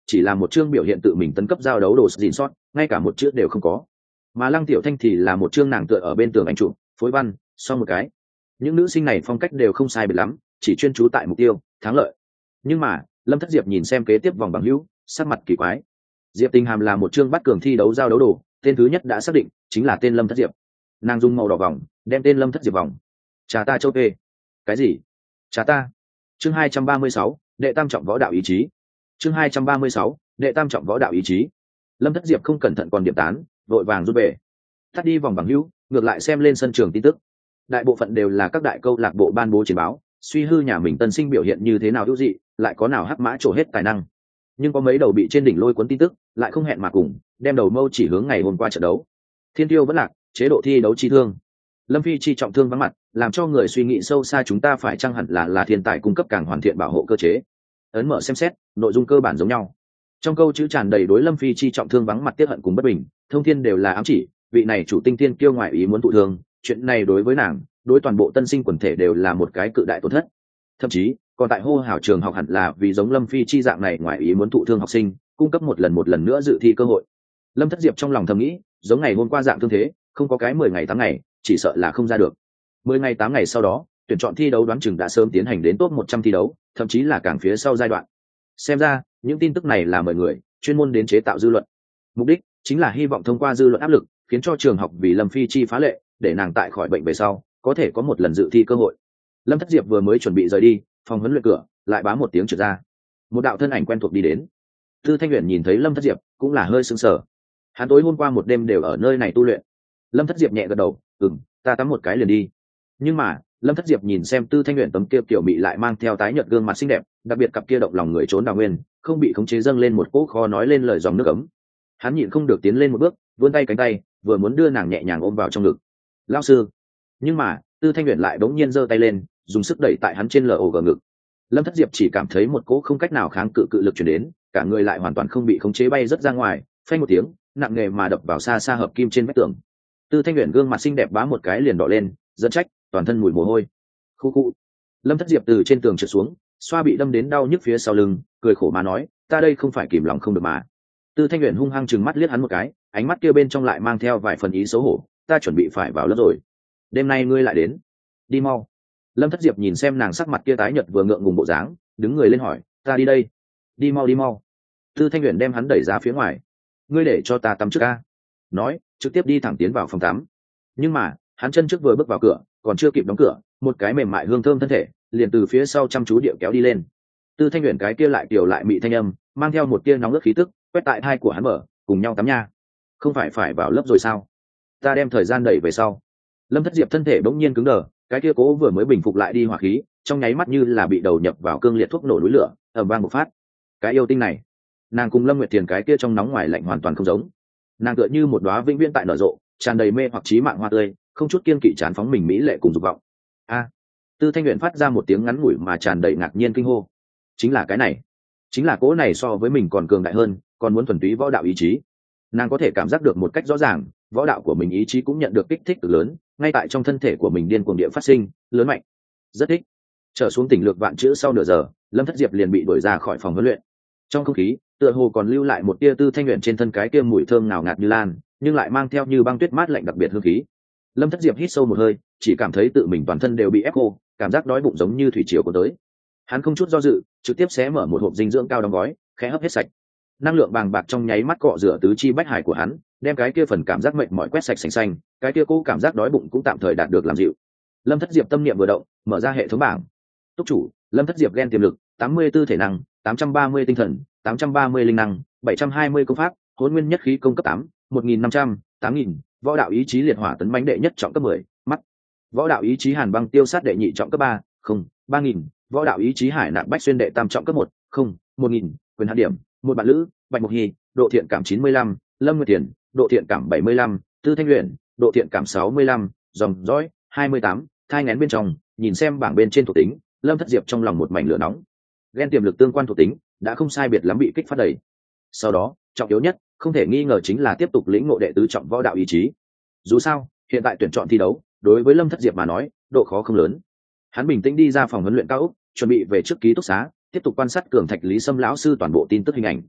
chỉ là một chương biểu hiện tự mình tấn cấp giao đấu đồ dìn sót, ngay cả một chữ đều không có. Mà Lăng Tiểu Thanh thì là một chương nàng tựa ở bên tường ảnh chụp, phối văn, xong một cái. Những nữ sinh này phong cách đều không sai biệt lắm, chỉ chuyên chú tại mục tiêu, thắng lợi. Nhưng mà, Lâm Thất Diệp nhìn xem kế tiếp vòng bằng hữu, sắc mặt kỳ quái. Diệp Tình Hàm là một chương bắt cường thi đấu giao đấu đồ, tên thứ nhất đã xác định, chính là tên Lâm Thất Diệp. Nàng dùng màu đỏ vòng, đem tên Lâm Thất Diệp vòng. Cha ta châu tê. Cái gì? Cha ta. Chương 236, đệ tam trọng võ đạo ý chí. Chương 236, đệ tam trọng võ đạo ý chí. Lâm Thất Diệp không cẩn thận còn điểm tán, vội vàng rút về. Tắt đi vòng bằng hữu, ngược lại xem lên sân trường tin tức. Đại bộ phận đều là các đại câu lạc bộ ban bố chiến báo, suy hư nhà mình tân sinh biểu hiện như thế nào ưu dị, lại có nào hắc mã trổ hết tài năng. Nhưng có mấy đầu bị trên đỉnh lôi cuốn tin tức, lại không hẹn mà cùng, đem đầu mâu chỉ hướng ngày hôm qua trận đấu. Thiên tiêu vẫn lạc, chế độ thi đấu chi thương. Lâm Phi chi trọng thương vắng mặt, làm cho người suy nghĩ sâu xa chúng ta phải chăng hẳn là thiên tài cung cấp càng hoàn thiện bảo hộ cơ chế. Ấn mở xem xét, nội dung cơ bản giống nhau. Trong câu chữ tràn đầy đối Lâm Phi chi trọng thương vắng mặt tiết hận cùng bất bình, thông thiên đều là ám chỉ, vị này chủ tinh tiên kiêu ngoại ý muốn thụ thương, chuyện này đối với nàng, đối toàn bộ tân sinh quần thể đều là một cái cự đại tổn thất. Thậm chí, còn tại hô hào trường học hẳn là vì giống Lâm Phi chi dạng này ngoại ý muốn thụ thương học sinh, cung cấp một lần nữa dự thi cơ hội. Lâm Thất Diệp trong lòng thầm nghĩ, giống ngày hôm qua dạng thương thế, không có cái 10 ngày 8 ngày, chỉ sợ là không ra được. 10 ngày 8 ngày sau đó, tuyển chọn thi đấu đoán chừng đã sớm tiến hành đến top 100 thi đấu, thậm chí là càng phía sau giai đoạn. Xem ra, những tin tức này là mời người, chuyên môn đến chế tạo dư luận. Mục đích chính là hy vọng thông qua dư luận áp lực, khiến cho trường học vì Lâm Phi chi phá lệ, để nàng tại khỏi bệnh về sau, có thể có một lần dự thi cơ hội. Lâm Thất Diệp vừa mới chuẩn bị rời đi, phòng huấn luyện cửa lại bám một tiếng trượt ra. Một đạo thân ảnh quen thuộc đi đến. Tư Thanh Uyển nhìn thấy Lâm Thất Diệp, cũng là hơi sững sờ. Hắn tối hôm qua một đêm đều ở nơi này tu luyện. Lâm Thất Diệp nhẹ gật đầu, ta tắm một cái liền đi." Nhưng mà, Lâm Thất Diệp nhìn xem Tư Thanh Uyển tấm kia kiểu mị lại mang theo tái nhợt gương mặt xinh đẹp, đặc biệt cặp kia động lòng người trốn đào nguyên, không bị khống chế dâng lên một cỗ khó nói lên lời dòng nước ấm. Hắn nhịn không được tiến lên một bước, vươn tay cánh tay, vừa muốn đưa nàng nhẹ nhàng ôm vào trong ngực. "Lão sư." Nhưng mà, Tư Thanh Uyển lại bỗng nhiên giơ tay lên, dùng sức đẩy tại hắn trên lồng ngực. Lâm Thất Diệp chỉ cảm thấy một cỗ không cách nào kháng cự cự lực truyền đến, cả người lại hoàn toàn không bị khống chế bay rất ra ngoài, phanh một tiếng, nặng nề mà đập vào xa xa hợp kim trên vách tường. Tư Thanh Uyển gương mặt xinh đẹp bá một cái liền đỏ lên, giận trách, toàn thân mùi mồ hôi. Khu khu. Lâm Thất Diệp từ trên tường trượt xuống, xoa bị đâm đến đau nhức phía sau lưng, cười khổ mà nói, "Ta đây không phải kìm lòng không được mà." Tư Thanh Uyển hung hăng trừng mắt liếc hắn một cái, ánh mắt kia bên trong lại mang theo vài phần ý xấu hổ, "Ta chuẩn bị phải vào lớp rồi. Đêm nay ngươi lại đến. Đi mau." Lâm Thất Diệp nhìn xem nàng sắc mặt kia tái nhợt vừa ngượng ngùng bộ dáng, đứng người lên hỏi, "Ta đi đây." Đi mau đi mau." Tư Thanh Uyển đem hắn đẩy ra phía ngoài, "Ngươi để cho ta tắm trước a." Nói, trực tiếp đi thẳng tiến vào phòng tắm. Nhưng mà, hắn chân trước vừa bước vào cửa, còn chưa kịp đóng cửa, một cái mềm mại hương thơm thân thể liền từ phía sau chăm chú điệu kéo đi lên. Tư Thanh Uyển cái kia lại kiểu lại mị thanh âm, mang theo một tia nóng ướt khí tức, quét tại thai của hắn mở, "Cùng nhau tắm nha. Không phải vào lớp rồi sao? Ta đem thời gian đẩy về sau." Lâm Thất Diệp thân thể bỗng nhiên cứng đờ, cái kia cố vừa mới bình phục lại đi hỏa khí, trong nháy mắt như là bị đầu nhập vào cương liệt thuốc nổ núi lửa, ầm vang bộc phát. Cái yêu tinh này, nàng cùng Lâm Nguyệt Thiền cái kia trong nóng ngoài lạnh hoàn toàn không giống. Nàng tựa như một đóa vĩnh viễn tại nở rộ, tràn đầy mê hoặc chí mạng hoa tươi, không chút kiên kỵ tràn phóng mình mỹ lệ cùng dục vọng. A! Tư Thanh Uyển phát ra một tiếng ngắn ngủi mà tràn đầy ngạc nhiên kinh hô. Chính là cái này, chính là cỗ này so với mình còn cường đại hơn, còn muốn thuần túy võ đạo ý chí. Nàng có thể cảm giác được một cách rõ ràng, võ đạo của mình ý chí cũng nhận được kích thích cực lớn, ngay tại trong thân thể của mình điên cuồng địa phát sinh, lớn mạnh. Rất thích. Trở xuống tỉnh lược vạn chữ sau nửa giờ, Lâm Thất Diệp liền bị đuổi ra khỏi phòng huấn luyện. Trong không khí, tựa hồ còn lưu lại một tia Tư Thanh Uyển trên thân cái kia mùi thơm ngào ngạt như lan, nhưng lại mang theo như băng tuyết mát lạnh đặc biệt hương khí. Lâm Thất Diệp hít sâu một hơi, chỉ cảm thấy tự mình toàn thân đều bị ép khô, cảm giác đói bụng giống như thủy triều của tới. Hắn không chút do dự, trực tiếp xé mở một hộp dinh dưỡng cao đóng gói, khẽ hấp hết sạch. Năng lượng bàng bạc trong nháy mắt cọ rửa tứ chi bách hải của hắn, đem cái kia phần cảm giác mệt mỏi quét sạch sành xanh, cái kia cố cảm giác đói bụng cũng tạm thời đạt được làm dịu. Lâm Thất Diệp tâm niệm vừa động, mở ra hệ thống bảng. Túc chủ, Lâm Thất Diệp gen tiềm lực, 84 thể năng, 830 tinh thần, 830 linh năng, 720 công pháp, hỗn nguyên nhất khí công cấp 8, 1500, 8000, võ đạo ý chí liệt hỏa tấn mãnh đệ nhất trọng cấp 10, mắt. Võ đạo ý chí hàn băng tiêu sát đệ nhị trọng cấp 3, 3000, võ đạo ý chí hải nạp bách xuyên đệ tam trọng cấp 1, 1000, quyền hạn điểm, một bạn lữ, Bạch Mục Hy, độ thiện cảm 95, Lâm Nguyệt Tiền, độ thiện cảm 75, Tư Thanh Uyển, độ thiện cảm 65, dòng dõi 28, thai nghén bên trong, nhìn xem bảng bên trên thuộc tính, Lâm Thất Diệp trong lòng một mảnh lửa nóng. Gen tiềm lực tương quan thuộc tính đã không sai biệt lắm bị kích phát đầy. Sau đó, trọng yếu nhất, không thể nghi ngờ chính là tiếp tục lĩnh ngộ đệ tứ trọng võ đạo ý chí. Dù sao, hiện tại tuyển chọn thi đấu, đối với Lâm Thất Diệp mà nói, độ khó không lớn. Hắn bình tĩnh đi ra phòng huấn luyện cao ốc, chuẩn bị về trước ký túc xá, tiếp tục quan sát cường thạch Lý Sâm lão sư toàn bộ tin tức hình ảnh.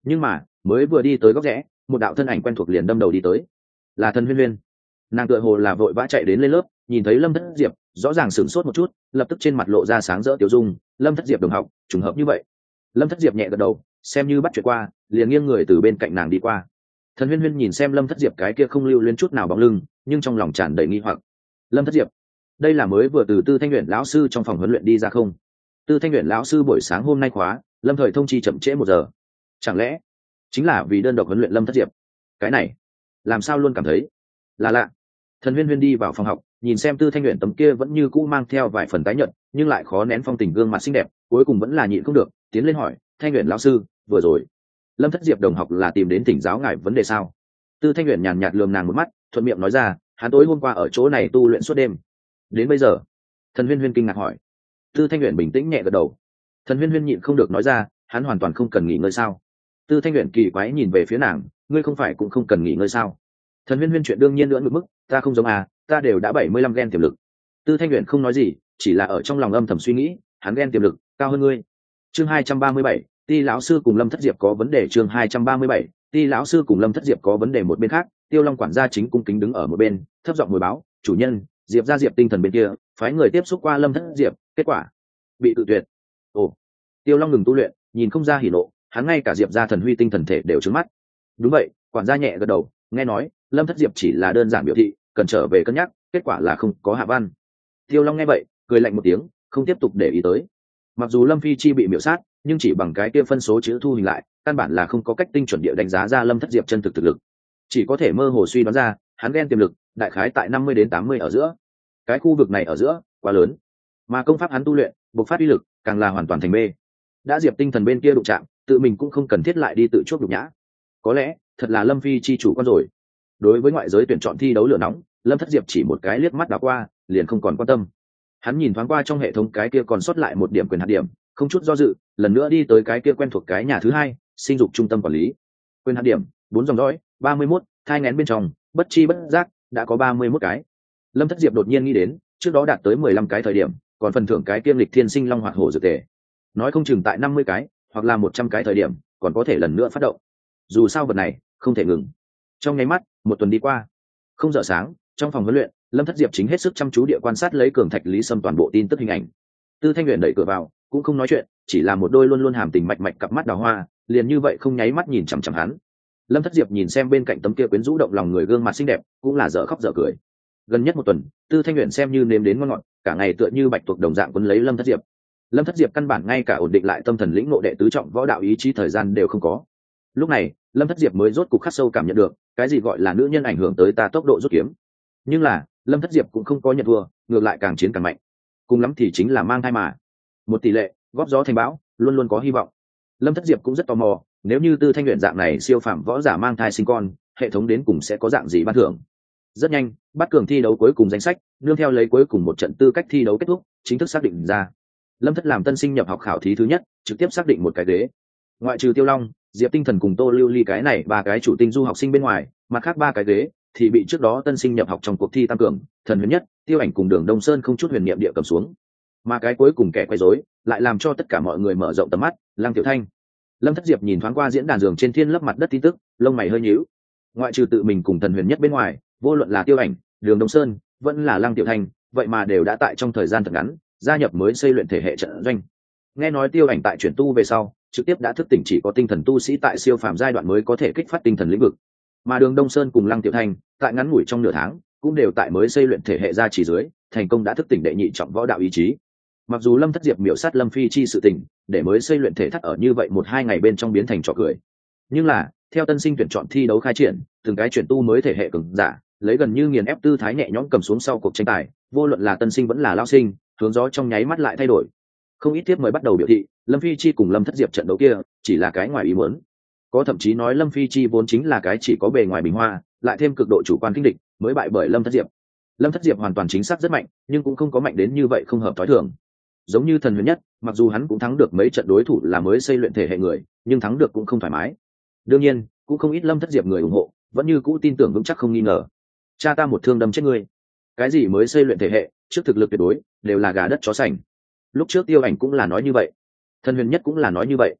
Nhưng mà mới vừa đi tới góc rẽ, một đạo thân ảnh quen thuộc liền đâm đầu đi tới, là Thần Huyên Huyên. Nàng tựa hồ là vội vã chạy đến lên lớp, nhìn thấy Lâm Thất Diệp rõ ràng sửng sốt một chút, lập tức trên mặt lộ ra sáng rỡ tiểu dung. Lâm Thất Diệp đồng học, trùng hợp như vậy. Lâm Thất Diệp nhẹ gật đầu, xem như bắt chuyện qua, liền nghiêng người từ bên cạnh nàng đi qua. Thần Huyên Huyên nhìn xem Lâm Thất Diệp cái kia không lưu luyến chút nào bóng lưng, nhưng trong lòng tràn đầy nghi hoặc. Lâm Thất Diệp, đây là mới vừa từ Tư Thanh Uyển lão sư trong phòng huấn luyện đi ra không? Tư Thanh Uyển lão sư buổi sáng hôm nay khóa, Lâm thời thông chi chậm trễ 1 giờ. Chẳng lẽ chính là vì đơn độc huấn luyện Lâm Thất Diệp? Cái này, làm sao luôn cảm thấy là lạ. Thần Huyên Huyên đi vào phòng học, nhìn xem Tư Thanh Uyển tấm kia vẫn như cũ mang theo vài phần tái nhợt, nhưng lại khó nén phong tình gương mặt xinh đẹp, cuối cùng vẫn là nhịn không được, tiến lên hỏi, Thanh Uyển lão sư, vừa rồi Lâm Thất Diệp đồng học là tìm đến thỉnh giáo ngài vấn đề sao? Tư Thanh Uyển nhàn nhạt lườm nàng một mắt, thuận miệng nói ra, hắn tối hôm qua ở chỗ này tu luyện suốt đêm. Đến bây giờ? Thần Huyên Huyên kinh ngạc hỏi. Tư Thanh Uyển bình tĩnh nhẹ gật đầu. Thần Huyên Huyên nhịn không được nói ra, hắn hoàn toàn không cần nghỉ ngơi sao? Tư Thanh Uyển kỳ quái nhìn về phía nàng, ngươi không phải cũng không cần nghỉ ngơi sao? Thần Huyên Huyên chuyện đương nhiên nữa ngược mức, ta không giống ta đều đã 75 gen tiềm lực. Tư Thanh Uyển không nói gì, chỉ là ở trong lòng âm thầm suy nghĩ, hắn gen tiềm lực cao hơn ngươi. Chương 237, Ti lão sư cùng Lâm Thất Diệp có vấn đề. Chương 237, Ti lão sư cùng Lâm Thất Diệp có vấn đề. Một bên khác, Tiêu Long quản gia chính cung kính đứng ở một bên, thấp giọng hồi báo, chủ nhân, Diệp gia Diệp tinh thần bên kia, phái người tiếp xúc qua Lâm Thất Diệp, kết quả bị tự tuyệt. Ồ. Tiêu Long ngừng tu luyện, nhìn không ra hỉ nộ, hắn ngay cả Diệp gia thần huy tinh thần thể đều trướng mắt. Đúng vậy, quản gia nhẹ gật đầu, nghe nói Lâm Thất Diệp chỉ là đơn giản biểu thị cần trở về cân nhắc, kết quả là không có hạ văn. Tiêu Long nghe vậy cười lạnh một tiếng, không tiếp tục để ý tới. Mặc dù Lâm Phi Chi bị miểu sát, nhưng chỉ bằng cái kia phân số chữ thu hình lại, căn bản là không có cách tinh chuẩn địa đánh giá ra Lâm Thất Diệp chân thực thực lực, chỉ có thể mơ hồ suy đoán ra hắn ghen tiềm lực đại khái tại 50 đến 80 ở giữa. Cái khu vực này ở giữa quá lớn, mà công pháp hắn tu luyện bộc phát uy lực càng là hoàn toàn thành mê. Đã Diệp tinh thần bên kia đụng chạm, tự mình cũng không cần thiết lại đi tự chuốc nhục nhã. Có lẽ thật là Lâm Phi Chi chủ con rồi. Đối với ngoại giới tuyển chọn thi đấu lửa nóng, Lâm Thất Diệp chỉ một cái liếc mắt đảo qua, liền không còn quan tâm. Hắn nhìn thoáng qua trong hệ thống cái kia còn sót lại một điểm quyền hạt điểm, không chút do dự, lần nữa đi tới cái kia quen thuộc cái nhà thứ hai, sinh dục trung tâm quản lý. Quyền hạt điểm 4 dòng dõi, 31, thai nghén bên trong, bất chi bất giác đã có 31 cái. Lâm Thất Diệp đột nhiên nghĩ đến, trước đó đạt tới 15 cái thời điểm, còn phần thưởng cái kiêm lịch thiên sinh long hoạt hổ dược tề. Nói không chừng tại 50 cái, hoặc là 100 cái thời điểm, còn có thể lần nữa phát động. Dù sao vật này không thể ngừng. Trong nháy mắt, một tuần đi qua. Không giờ sáng, trong phòng huấn luyện, Lâm Thất Diệp chính hết sức chăm chú địa quan sát lấy Cường Thạch Lý Sâm toàn bộ tin tức hình ảnh. Tư Thanh Uyển đẩy cửa vào, cũng không nói chuyện, chỉ là một đôi luôn luôn hàm tình mạch mạch cặp mắt đào hoa, liền như vậy không nháy mắt nhìn chằm chằm hắn. Lâm Thất Diệp nhìn xem bên cạnh tấm kia quyến rũ động lòng người gương mặt xinh đẹp, cũng là dở khóc dở cười. Gần nhất một tuần, Tư Thanh Uyển xem như nếm đến ngon ngọt, cả ngày tựa như bạch tuộc đồng dạng quấn lấy Lâm Thất Diệp. Lâm Thất Diệp căn bản ngay cả ổn định lại tâm thần lĩnh ngộ đệ tứ trọng võ đạo ý chí thời gian đều không có. Lúc này, Lâm Thất Diệp mới rốt cục khắc sâu cảm nhận được, cái gì gọi là nữ nhân ảnh hưởng tới ta tốc độ rút kiếm. Nhưng là, Lâm Thất Diệp cũng không có nhận thua, ngược lại càng chiến càng mạnh. Cùng lắm thì chính là mang thai mà. Một tỷ lệ, góp gió thành bão, luôn luôn có hy vọng. Lâm Thất Diệp cũng rất tò mò, nếu như Tư Thanh Uyển dạng này siêu phàm võ giả mang thai sinh con, hệ thống đến cùng sẽ có dạng gì ban thưởng. Rất nhanh, bắt cường thi đấu cuối cùng danh sách, nương theo lấy cuối cùng một trận tư cách thi đấu kết thúc, chính thức xác định ra. Lâm Thất làm tân sinh nhập học khảo thí thứ nhất, trực tiếp xác định một cái ghế. Ngoại trừ Tiêu Long, Diệp Tinh Thần cùng Tô Lưu Ly cái này ba cái chủ tinh du học sinh bên ngoài, mặt khác ba cái ghế thì bị trước đó tân sinh nhập học trong cuộc thi tăng cường, Thần Huyền Nhất, Tiêu Ảnh cùng Đường Đông Sơn không chút huyền niệm địa cầm xuống. Mà cái cuối cùng kẻ quấy rối, lại làm cho tất cả mọi người mở rộng tầm mắt, Lăng Tiểu Thanh. Lâm Thất Diệp nhìn thoáng qua diễn đàn giường trên thiên lấp mặt đất tin tức, lông mày hơi nhíu. Ngoại trừ tự mình cùng Thần Huyền Nhất bên ngoài, vô luận là Tiêu Ảnh, Đường Đông Sơn, vẫn là Lăng Tiểu Thanh, vậy mà đều đã tại trong thời gian thật ngắn gia nhập mới xây luyện thể hệ trận doanh. Nghe nói Tiêu Ảnh tại chuyển tu về sau, trực tiếp đã thức tỉnh chỉ có tinh thần tu sĩ tại siêu phàm giai đoạn mới có thể kích phát tinh thần lĩnh vực. Mà Đường Đông Sơn cùng Lăng Tiểu Thanh, tại ngắn ngủi trong nửa tháng, cũng đều tại mới xây luyện thể hệ gia chỉ dưới, thành công đã thức tỉnh đệ nhị trọng võ đạo ý chí. Mặc dù Lâm Thất Diệp miểu sát Lâm Phi Chi sự tình, để mới xây luyện thể thất ở như vậy 1-2 ngày bên trong biến thành trò cười. Nhưng là, theo tân sinh tuyển chọn thi đấu khai triển, từng cái chuyển tu mới thể hệ cường giả, lấy gần như nghiền ép tư thái nhẹ nhõm cầm xuống sau cuộc tranh tài, vô luận là tân sinh vẫn là lão sinh, hướng gió trong nháy mắt lại thay đổi. Không ít tiếp mới bắt đầu biểu thị, Lâm Phi Chi cùng Lâm Thất Diệp trận đấu kia chỉ là cái ngoài ý muốn. Có thậm chí nói Lâm Phi Chi vốn chính là cái chỉ có bề ngoài bình hoa, lại thêm cực độ chủ quan kinh địch, mới bại bởi Lâm Thất Diệp. Lâm Thất Diệp hoàn toàn chính xác rất mạnh, nhưng cũng không có mạnh đến như vậy không hợp thói thường. Giống như Thần Huyền Nhất, mặc dù hắn cũng thắng được mấy trận đối thủ là mới xây luyện thể hệ người, nhưng thắng được cũng không thoải mái. Đương nhiên, cũng không ít Lâm Thất Diệp người ủng hộ, vẫn như cũ tin tưởng vững chắc không nghi ngờ. Cha ta một thương đâm chết ngươi. Cái gì mới xây luyện thể hệ, trước thực lực tuyệt đối, đều là gà đất chó sành. Lúc trước Tiêu Ảnh cũng là nói như vậy, Thần Huyền Nhất cũng là nói như vậy.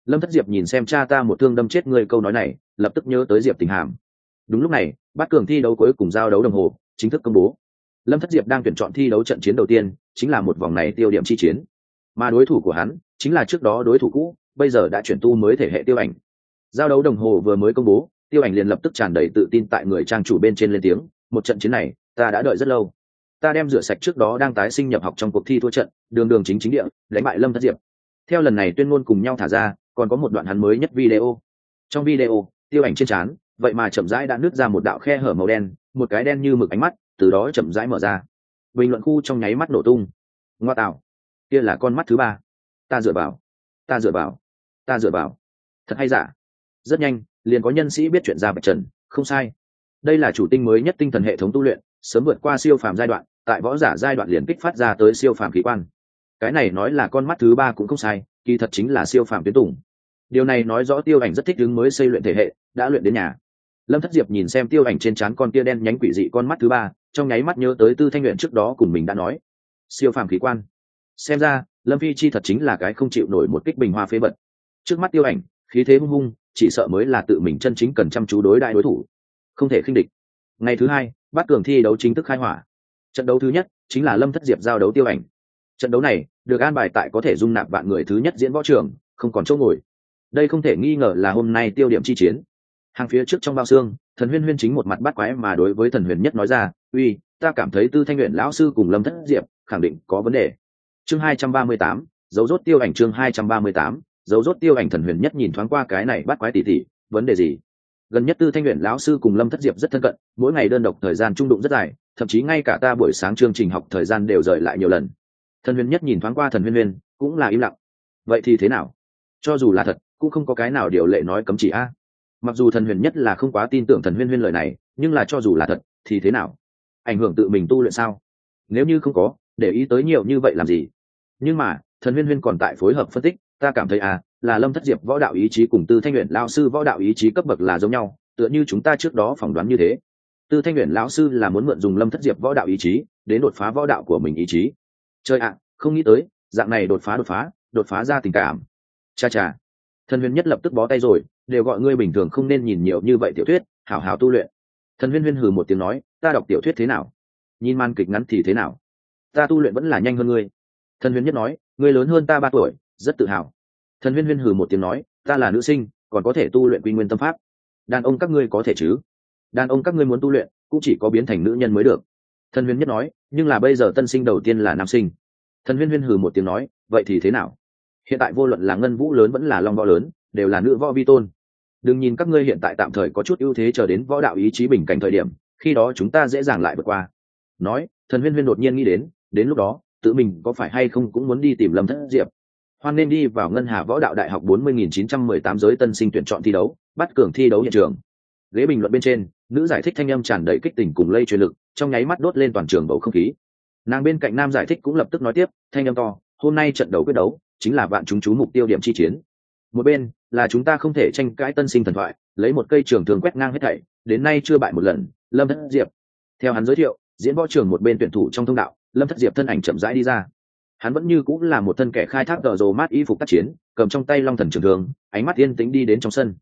Lâm Thất Diệp nhìn xem cha ta một thương đâm chết người câu nói này, lập tức nhớ tới Diệp Tình Hàm. Đúng lúc này, bát cường thi đấu cuối cùng giao đấu đồng hồ chính thức công bố. Lâm Thất Diệp đang tuyển chọn thi đấu trận chiến đầu tiên, chính là một vòng này tiêu điểm chi chiến. Mà đối thủ của hắn chính là trước đó đối thủ cũ, bây giờ đã chuyển tu mới thể hệ Tiêu Ảnh. Giao đấu đồng hồ vừa mới công bố, Tiêu Ảnh liền lập tức tràn đầy tự tin tại người trang chủ bên trên lên tiếng, một trận chiến này, ta đã đợi rất lâu. Ta đem rửa sạch trước đó đang tái sinh nhập học trong cuộc thi thua trận, đường đường chính chính địa, đánh bại Lâm Thất Diệp. Theo lần này tuyên ngôn cùng nhau thả ra, còn có một đoạn hắn mới nhất video. Trong video, Tiêu Ảnh trên trán, vậy mà chậm rãi đã nứt ra một đạo khe hở màu đen, một cái đen như mực ánh mắt, từ đó chậm rãi mở ra. Bình luận khu trong nháy mắt nổ tung. Ngoa tạo, kia là con mắt thứ ba. Ta dựa vào, ta dựa vào, ta dựa vào. Thật hay giả? Rất nhanh, liền có nhân sĩ biết chuyện ra bạch trần, không sai. Đây là chủ tinh mới nhất tinh thần hệ thống tu luyện, sớm vượt qua siêu phàm giai đoạn, tại võ giả giai đoạn liền kích phát ra tới siêu phàm khí quan. Cái này nói là con mắt thứ ba cũng không sai, kỳ thật chính là siêu phàm tuyến tùng. Điều này nói rõ Tiêu Ảnh rất thích ứng mới xây luyện thể hệ, đã luyện đến nhà. Lâm Thất Diệp nhìn xem Tiêu Ảnh trên trán con kia đen nhánh quỷ dị con mắt thứ ba, trong nháy mắt nhớ tới Tư Thanh Luyện trước đó cùng mình đã nói, siêu phàm khí quan. Xem ra, Lâm Phi Chi thật chính là cái không chịu nổi một kích bình hoa phế vật. Trước mắt Tiêu Ảnh, khí thế hung hung, chỉ sợ mới là tự mình chân chính cần chăm chú đối đại đối thủ, không thể khinh địch. Ngày thứ hai, bát cường thi đấu chính thức khai hỏa. Trận đấu thứ nhất chính là Lâm Thất Diệp giao đấu Tiêu Ảnh. Trận đấu này được an bài tại có thể dung nạp vạn người thứ nhất diễn võ trường, không còn chỗ ngồi. Đây không thể nghi ngờ là hôm nay tiêu điểm chi chiến. Hàng phía trước trong bao xương, Thần Huyên Huyên chính một mặt bắt quái mà đối với Thần Huyền Nhất nói ra, uy, ta cảm thấy Tư Thanh Luyện lão sư cùng Lâm Thất Diệp khẳng định có vấn đề. Chương 238, dấu rốt Tiêu Ảnh. Chương 238, dấu rốt Tiêu Ảnh. Thần Huyền Nhất nhìn thoáng qua cái này bắt quái tỉ tỉ, vấn đề gì? Gần nhất Tư Thanh Luyện lão sư cùng Lâm Thất Diệp rất thân cận, mỗi ngày đơn độc thời gian trung đụng rất dài, thậm chí ngay cả ta buổi sáng chương trình học thời gian đều rời lại nhiều lần. Thần Huyền Nhất nhìn thoáng qua Thần Huyên Huyên, cũng là im lặng. Vậy thì thế nào? Cho dù là thật, cũng không có cái nào điều lệ nói cấm chỉ a. Mặc dù Thần Huyền Nhất là không quá tin tưởng Thần Huyên Huyên lời này, nhưng là cho dù là thật thì thế nào? Ảnh hưởng tự mình tu luyện sao? Nếu như không có, để ý tới nhiều như vậy làm gì? Nhưng mà Thần Huyên Huyên còn tại phối hợp phân tích, ta cảm thấy là Lâm Thất Diệp võ đạo ý chí cùng Tư Thanh Luyện lão sư võ đạo ý chí cấp bậc là giống nhau, tựa như chúng ta trước đó phỏng đoán như thế. Tư Thanh Luyện lão sư là muốn mượn dùng Lâm Thất Diệp võ đạo ý chí đến đột phá võ đạo của mình ý chí. Chơi không nghĩ tới dạng này đột phá ra tình cảm. Cha cha. Thần Huyên Nhất lập tức bó tay rồi, đều gọi ngươi bình thường không nên nhìn nhiều như vậy tiểu thuyết, hảo hảo tu luyện. Thần Huyên Huyên hừ một tiếng nói, ta đọc tiểu thuyết thế nào, nhìn màn kịch ngắn thì thế nào, ta tu luyện vẫn là nhanh hơn ngươi. Thần Huyên Nhất nói, ngươi lớn hơn ta 3 tuổi, rất tự hào. Thần Huyên Huyên hừ một tiếng nói, ta là nữ sinh, còn có thể tu luyện quy nguyên tâm pháp. Đàn ông các ngươi có thể chứ? Đàn ông các ngươi muốn tu luyện, cũng chỉ có biến thành nữ nhân mới được. Thần Huyên Nhất nói, nhưng là bây giờ tân sinh đầu tiên là nam sinh. Thần Huyên Huyên hừ một tiếng nói, vậy thì thế nào? Hiện tại vô luận là ngân vũ lớn vẫn là long võ lớn, đều là nữ võ vi tôn. Đừng nhìn các ngươi hiện tại tạm thời có chút ưu thế, chờ đến võ đạo ý chí bình cảnh thời điểm, khi đó chúng ta dễ dàng lại vượt qua. Nói, Thần Huyên Huyên đột nhiên nghĩ đến lúc đó, tự mình có phải hay không cũng muốn đi tìm Lâm Thất Diệp. Hoan nên đi vào Ngân Hà Võ Đạo Đại học 40.918 giới tân sinh tuyển chọn thi đấu, bắt cường thi đấu hiện trường. Ghế bình luận bên trên, nữ giải thích thanh âm tràn đầy kích tình cùng lây truyền lực, trong nháy mắt đốt lên toàn trường bầu không khí. Nàng bên cạnh nam giải thích cũng lập tức nói tiếp, thanh âm to, hôm nay trận đấu quyết đấu chính là vạn chúng chú mục tiêu điểm chi chiến. Một bên là chúng ta không thể tranh cãi tân sinh thần thoại, lấy một cây trường thường quét ngang hết thảy, đến nay chưa bại một lần, Lâm Thất Diệp. Theo hắn giới thiệu, diễn võ trường một bên tuyển thủ trong thông đạo, Lâm Thất Diệp thân ảnh chậm rãi đi ra. Hắn vẫn như cũng là một thân kẻ khai thác tờ rồ mát y phục tác chiến, cầm trong tay long thần trường thương, ánh mắt yên tĩnh đi đến trong sân.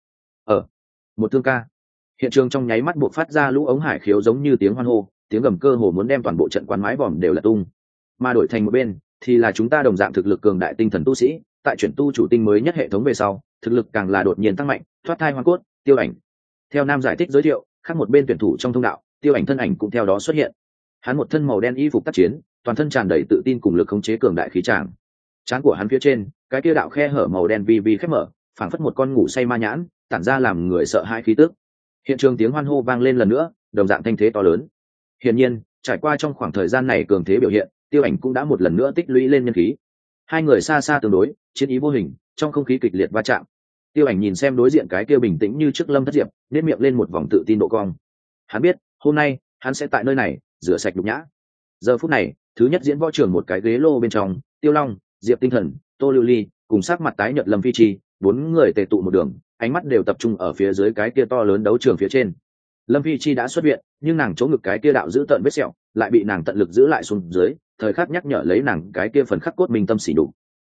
Một thương ca. Hiện trường trong nháy mắt buộc phát ra lũ ống hải khiếu giống như tiếng hoan hô, tiếng gầm cơ hồ muốn đem toàn bộ trận quán mái vòm đều là tung. Mà đổi thành một bên thì là chúng ta đồng dạng thực lực cường đại tinh thần tu sĩ, tại chuyển tu chủ tinh mới nhất hệ thống về sau, thực lực càng là đột nhiên tăng mạnh, thoát thai hoàn cốt, Tiêu Ảnh. Theo nam giải thích giới thiệu, khác một bên tuyển thủ trong thông đạo, Tiêu Ảnh thân ảnh cũng theo đó xuất hiện. Hắn một thân màu đen y phục tác chiến, toàn thân tràn đầy tự tin cùng lực khống chế cường đại khí tràng. Trán của hắn phía trên, cái kia đạo khe hở màu đen vi vi khép mở, phảng phất một con ngủ say ma nhãn, tản ra làm người sợ hãi khí tức. Hiện trường tiếng hoan hô vang lên lần nữa, đồng dạng thanh thế to lớn. Hiển nhiên, trải qua trong khoảng thời gian này cường thế biểu hiện, Tiêu Ảnh cũng đã một lần nữa tích lũy lên nhân khí. Hai người xa xa tương đối, chiến ý vô hình, trong không khí kịch liệt va chạm. Tiêu Ảnh nhìn xem đối diện cái kia bình tĩnh như trước Lâm Thất Diệp, nhếch miệng lên một vòng tự tin độ cong. Hắn biết, hôm nay, hắn sẽ tại nơi này rửa sạch nhục nhã. Giờ phút này, thứ nhất diễn võ trường một cái ghế lô bên trong, Tiêu Long, Diệp Tinh Thần, Tô Lưu Ly cùng sắc mặt tái nhợt Lâm Phi Chi, 4 người tề tụ một đường, ánh mắt đều tập trung ở phía dưới cái kia to lớn đấu trường phía trên. Lâm Phi Chi đã xuất viện, nhưng nàng chỗ ngực cái kia đạo giữ tợn vết sẹo lại bị nàng tận lực giữ lại xuống dưới, thời khắc nhắc nhở lấy nàng cái kia phần khắc cốt mình tâm xỉ đủ.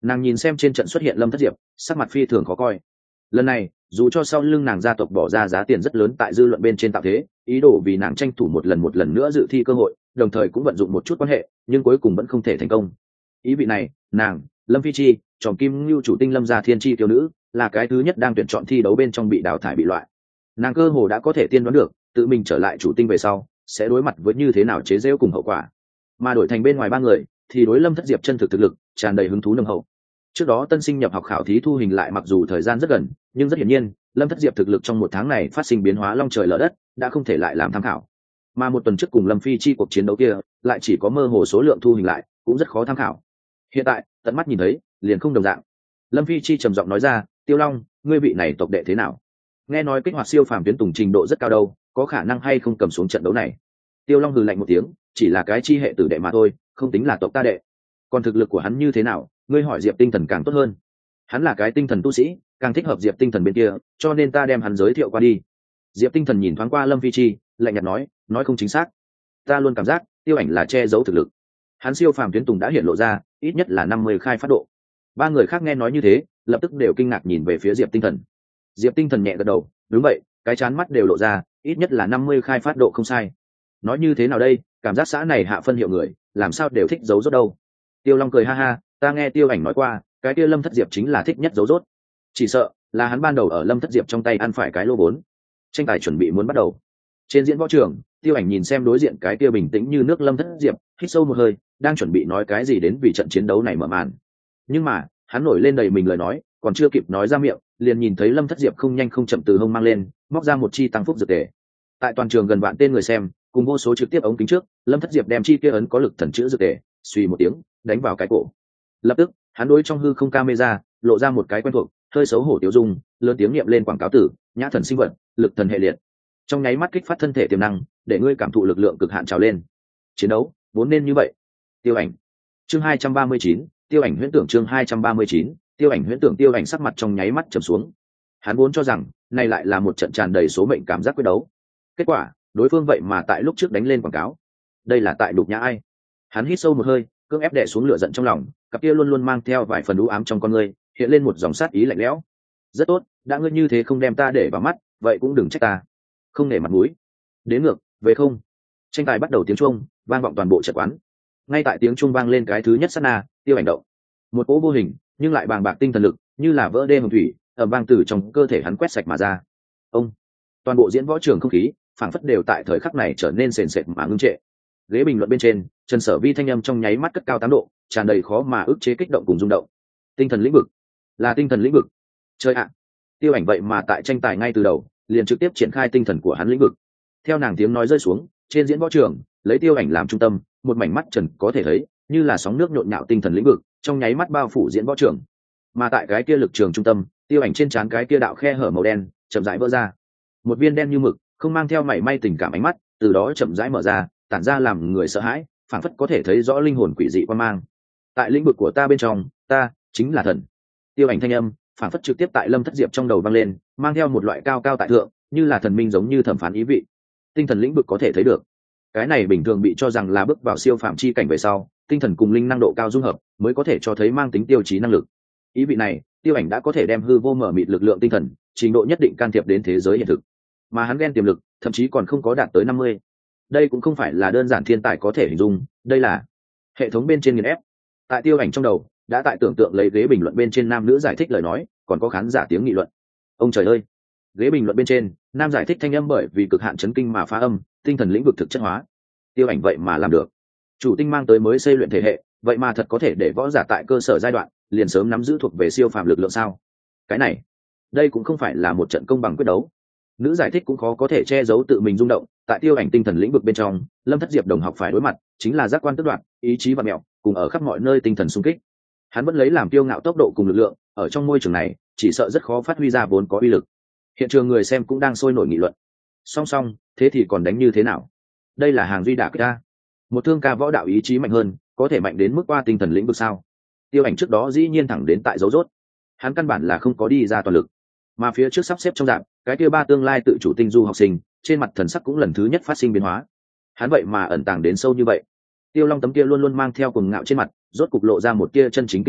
Nàng nhìn xem trên trận xuất hiện Lâm Thất Diệp, sắc mặt phi thường khó coi. Lần này dù cho sau lưng nàng gia tộc bỏ ra giá tiền rất lớn tại dư luận bên trên tạo thế, ý đồ vì nàng tranh thủ một lần nữa dự thi cơ hội, đồng thời cũng vận dụng một chút quan hệ, nhưng cuối cùng vẫn không thể thành công. Ý vị này, nàng Lâm Phi Chi, tròm kim lưu chủ tinh Lâm gia thiên chi tiểu nữ, là cái thứ nhất đang tuyển chọn thi đấu bên trong bị đào thải bị loại. Nàng cơ hồ đã có thể tiên đoán được tự mình trở lại chủ tinh về sau sẽ đối mặt với như thế nào chế giễu cùng hậu quả, mà đổi thành bên ngoài ba người thì đối Lâm Thất Diệp chân thực lực tràn đầy hứng thú nồng hậu. Trước đó tân sinh nhập học khảo thí thu hình lại mặc dù thời gian rất gần, nhưng rất hiển nhiên Lâm Thất Diệp thực lực trong một tháng này phát sinh biến hóa long trời lở đất, đã không thể lại làm tham khảo. Mà một tuần trước cùng Lâm Phi Chi cuộc chiến đấu kia lại chỉ có mơ hồ số lượng thu hình lại, cũng rất khó tham khảo. Hiện tại tận mắt nhìn thấy liền không đồng dạng. Lâm Phi Chi trầm giọng nói ra, Tiêu Long, ngươi vị này tộc đệ thế nào? Nghe nói kích hoạt siêu phàm tuyến tùng trình độ rất cao đâu, có khả năng hay không cầm xuống trận đấu này? Tiêu Long hừ lạnh một tiếng, chỉ là cái chi hệ tử đệ mà thôi, không tính là tộc ta đệ. Còn thực lực của hắn như thế nào, ngươi hỏi Diệp Tinh Thần càng tốt hơn. Hắn là cái tinh thần tu sĩ, càng thích hợp Diệp Tinh Thần bên kia, cho nên ta đem hắn giới thiệu qua đi. Diệp Tinh Thần nhìn thoáng qua Lâm Phi Chi, lạnh nhạt nói không chính xác. Ta luôn cảm giác Tiêu Ảnh là che giấu thực lực. Hắn siêu phàm tuyến tùng đã hiện lộ ra, ít nhất là 50 khai phát độ. Ba người khác nghe nói như thế, lập tức đều kinh ngạc nhìn về phía Diệp Tinh Thần. Diệp Tinh Thần nhẹ gật đầu, đúng vậy, cái chán mắt đều lộ ra, ít nhất là 50 khai phát độ không sai. Nói như thế nào đây, cảm giác xã này hạ phân hiệu người, làm sao đều thích giấu rốt đâu. Tiêu Long cười ha ha, ta nghe Tiêu Ảnh nói qua, cái kia Lâm Thất Diệp chính là thích nhất giấu rốt. Chỉ sợ là hắn ban đầu ở Lâm Thất Diệp trong tay ăn phải cái lô vốn. Tranh tài chuẩn bị muốn bắt đầu. Trên diễn võ trường, Tiêu Ảnh nhìn xem đối diện cái kia bình tĩnh như nước Lâm Thất Diệp, hít sâu một hơi, đang chuẩn bị nói cái gì đến vì trận chiến đấu này mở màn. Nhưng mà hắn nổi lên đầy mình lời nói, còn chưa kịp nói ra miệng, liền nhìn thấy Lâm Thất Diệp không nhanh không chậm từ hông mang lên, móc ra một chi tăng phúc dược tề. Tại toàn trường gần vạn tên người xem, cùng vô số trực tiếp ống kính trước, Lâm Thất Diệp đem chi kia ấn có lực thần chữ dược tề, suy một tiếng, đánh vào cái cổ. Lập tức, hắn đối trong hư không camera, lộ ra một cái quen thuộc, hơi xấu hổ tiêu dung, lớn tiếng niệm lên quảng cáo tử, nhã thần sinh vật, lực thần hệ liệt. Trong nháy mắt kích phát thân thể tiềm năng, để ngươi cảm thụ lực lượng cực hạn trào lên. Chiến đấu vốn nên như vậy. Tiêu Ảnh. Chương 239, Tiêu Ảnh huyễn tưởng chương 239, Tiêu Ảnh huyễn tưởng. Tiêu Ảnh sắc mặt trong nháy mắt trầm xuống. Hắn vốn cho rằng, này lại là một trận tràn đầy số mệnh cảm giác quyết đấu. Kết quả, đối phương vậy mà tại lúc trước đánh lên quảng cáo. Đây là tại đục nhã ai? Hắn hít sâu một hơi, cưỡng ép đè xuống lửa giận trong lòng, cặp kia luôn luôn mang theo vài phần u ám trong con người, hiện lên một dòng sát ý lạnh lẽo. Rất tốt, đã ngươi như thế không đem ta để vào mắt, vậy cũng đừng trách ta. Không nể mặt mũi. Đến ngược, về không. Tranh tài bắt đầu, tiếng chuông vang vọng toàn bộ trận quán. Ngay tại tiếng chuông vang lên cái thứ nhất sát na, Tiêu Ảnh động. Một cỗ vô hình nhưng lại bàng bạc tinh thần lực, như là vỡ đê hồng thủy, ầm vang từ trong cơ thể hắn quét sạch mà ra. Ông. Toàn bộ diễn võ trường không khí, phảng phất đều tại thời khắc này trở nên sền sệt mà ngưng trệ. Ghế bình luận bên trên, Trần Sở Vi thanh âm trong nháy mắt cất cao 8 độ, tràn đầy khó mà ức chế kích động cùng rung động. Tinh thần lĩnh vực, là tinh thần lĩnh vực. Chơi ạ. Tiêu Ảnh vậy mà tại tranh tài ngay từ đầu, liền trực tiếp triển khai tinh thần của hắn lĩnh vực. Theo nàng tiếng nói rơi xuống, trên diễn võ trường, lấy Tiêu Ảnh làm trung tâm, một mảnh mắt trần có thể thấy, như là sóng nước nhộn nhạo tinh thần lĩnh vực, trong nháy mắt bao phủ diễn võ trường. Mà tại cái kia lực trường trung tâm, Tiêu Ảnh trên trán cái kia đạo khe hở màu đen, chậm rãi vỡ ra. Một viên đen như mực, không mang theo mảy may tình cảm ánh mắt, từ đó chậm rãi mở ra, tản ra làm người sợ hãi, phảng phất có thể thấy rõ linh hồn quỷ dị quan mang. Tại lĩnh vực của ta bên trong, ta chính là thần. Tiêu Ảnh thanh âm, phảng phất trực tiếp tại Lâm Thất Diệp trong đầu vang lên, mang theo một loại cao cao tại thượng, như là thần minh giống như thẩm phán ý vị. Tinh thần lĩnh vực có thể thấy được. Cái này bình thường bị cho rằng là bước vào siêu phạm chi cảnh về sau, tinh thần cùng linh năng độ cao dung hợp, mới có thể cho thấy mang tính tiêu chí năng lực. Ý vị này, Tiêu Ảnh đã có thể đem hư vô mở mịt lực lượng tinh thần, trình độ nhất định can thiệp đến thế giới hiện thực. Mà hắn ghen tiềm lực, thậm chí còn không có đạt tới 50. Đây cũng không phải là đơn giản thiên tài có thể hình dung, đây là hệ thống bên trên nghiền ép. Tại Tiêu Ảnh trong đầu, đã tại tưởng tượng lấy ghế bình luận bên trên nam nữ giải thích lời nói, còn có khán giả tiếng nghị luận. Ông trời ơi! Ghế bình luận bên trên, nam giải thích thanh âm bởi vì cực hạn chấn kinh mà phá âm, tinh thần lĩnh vực thực chất hóa. Tiêu Ảnh vậy mà làm được. Chủ tinh mang tới mới xây luyện thể hệ, vậy mà thật có thể để võ giả tại cơ sở giai đoạn, liền sớm nắm giữ thuộc về siêu phàm lực lượng sao? Cái này, đây cũng không phải là một trận công bằng quyết đấu. Nữ giải thích cũng khó có thể che giấu tự mình rung động, tại Tiêu Ảnh tinh thần lĩnh vực bên trong, Lâm Thất Diệp đồng học phải đối mặt, chính là giác quan tức đoạn, ý chí và mẹo, cùng ở khắp mọi nơi tinh thần xung kích. Hắn vẫn lấy làm kiêu ngạo tốc độ cùng lực lượng, ở trong môi trường này, chỉ sợ rất khó phát huy ra vốn có uy lực. Hiện trường người xem cũng đang sôi nổi nghị luận. Song song, thế thì còn đánh như thế nào? Đây là hàng duy đả kích ta. Một thương ca võ đạo ý chí mạnh hơn, có thể mạnh đến mức qua tinh thần lĩnh vực sao? Tiêu Ảnh trước đó dĩ nhiên thẳng đến tại dấu rốt. Hắn căn bản là không có đi ra toàn lực, mà phía trước sắp xếp trong dạng, cái kia ba tương lai tự chủ tinh du học sinh, trên mặt thần sắc cũng lần thứ nhất phát sinh biến hóa. Hắn vậy mà ẩn tàng đến sâu như vậy. Tiêu Long tấm kia luôn luôn mang theo cuồng ngạo trên mặt, rốt cục lộ ra một tia chân chính kinh ngạc,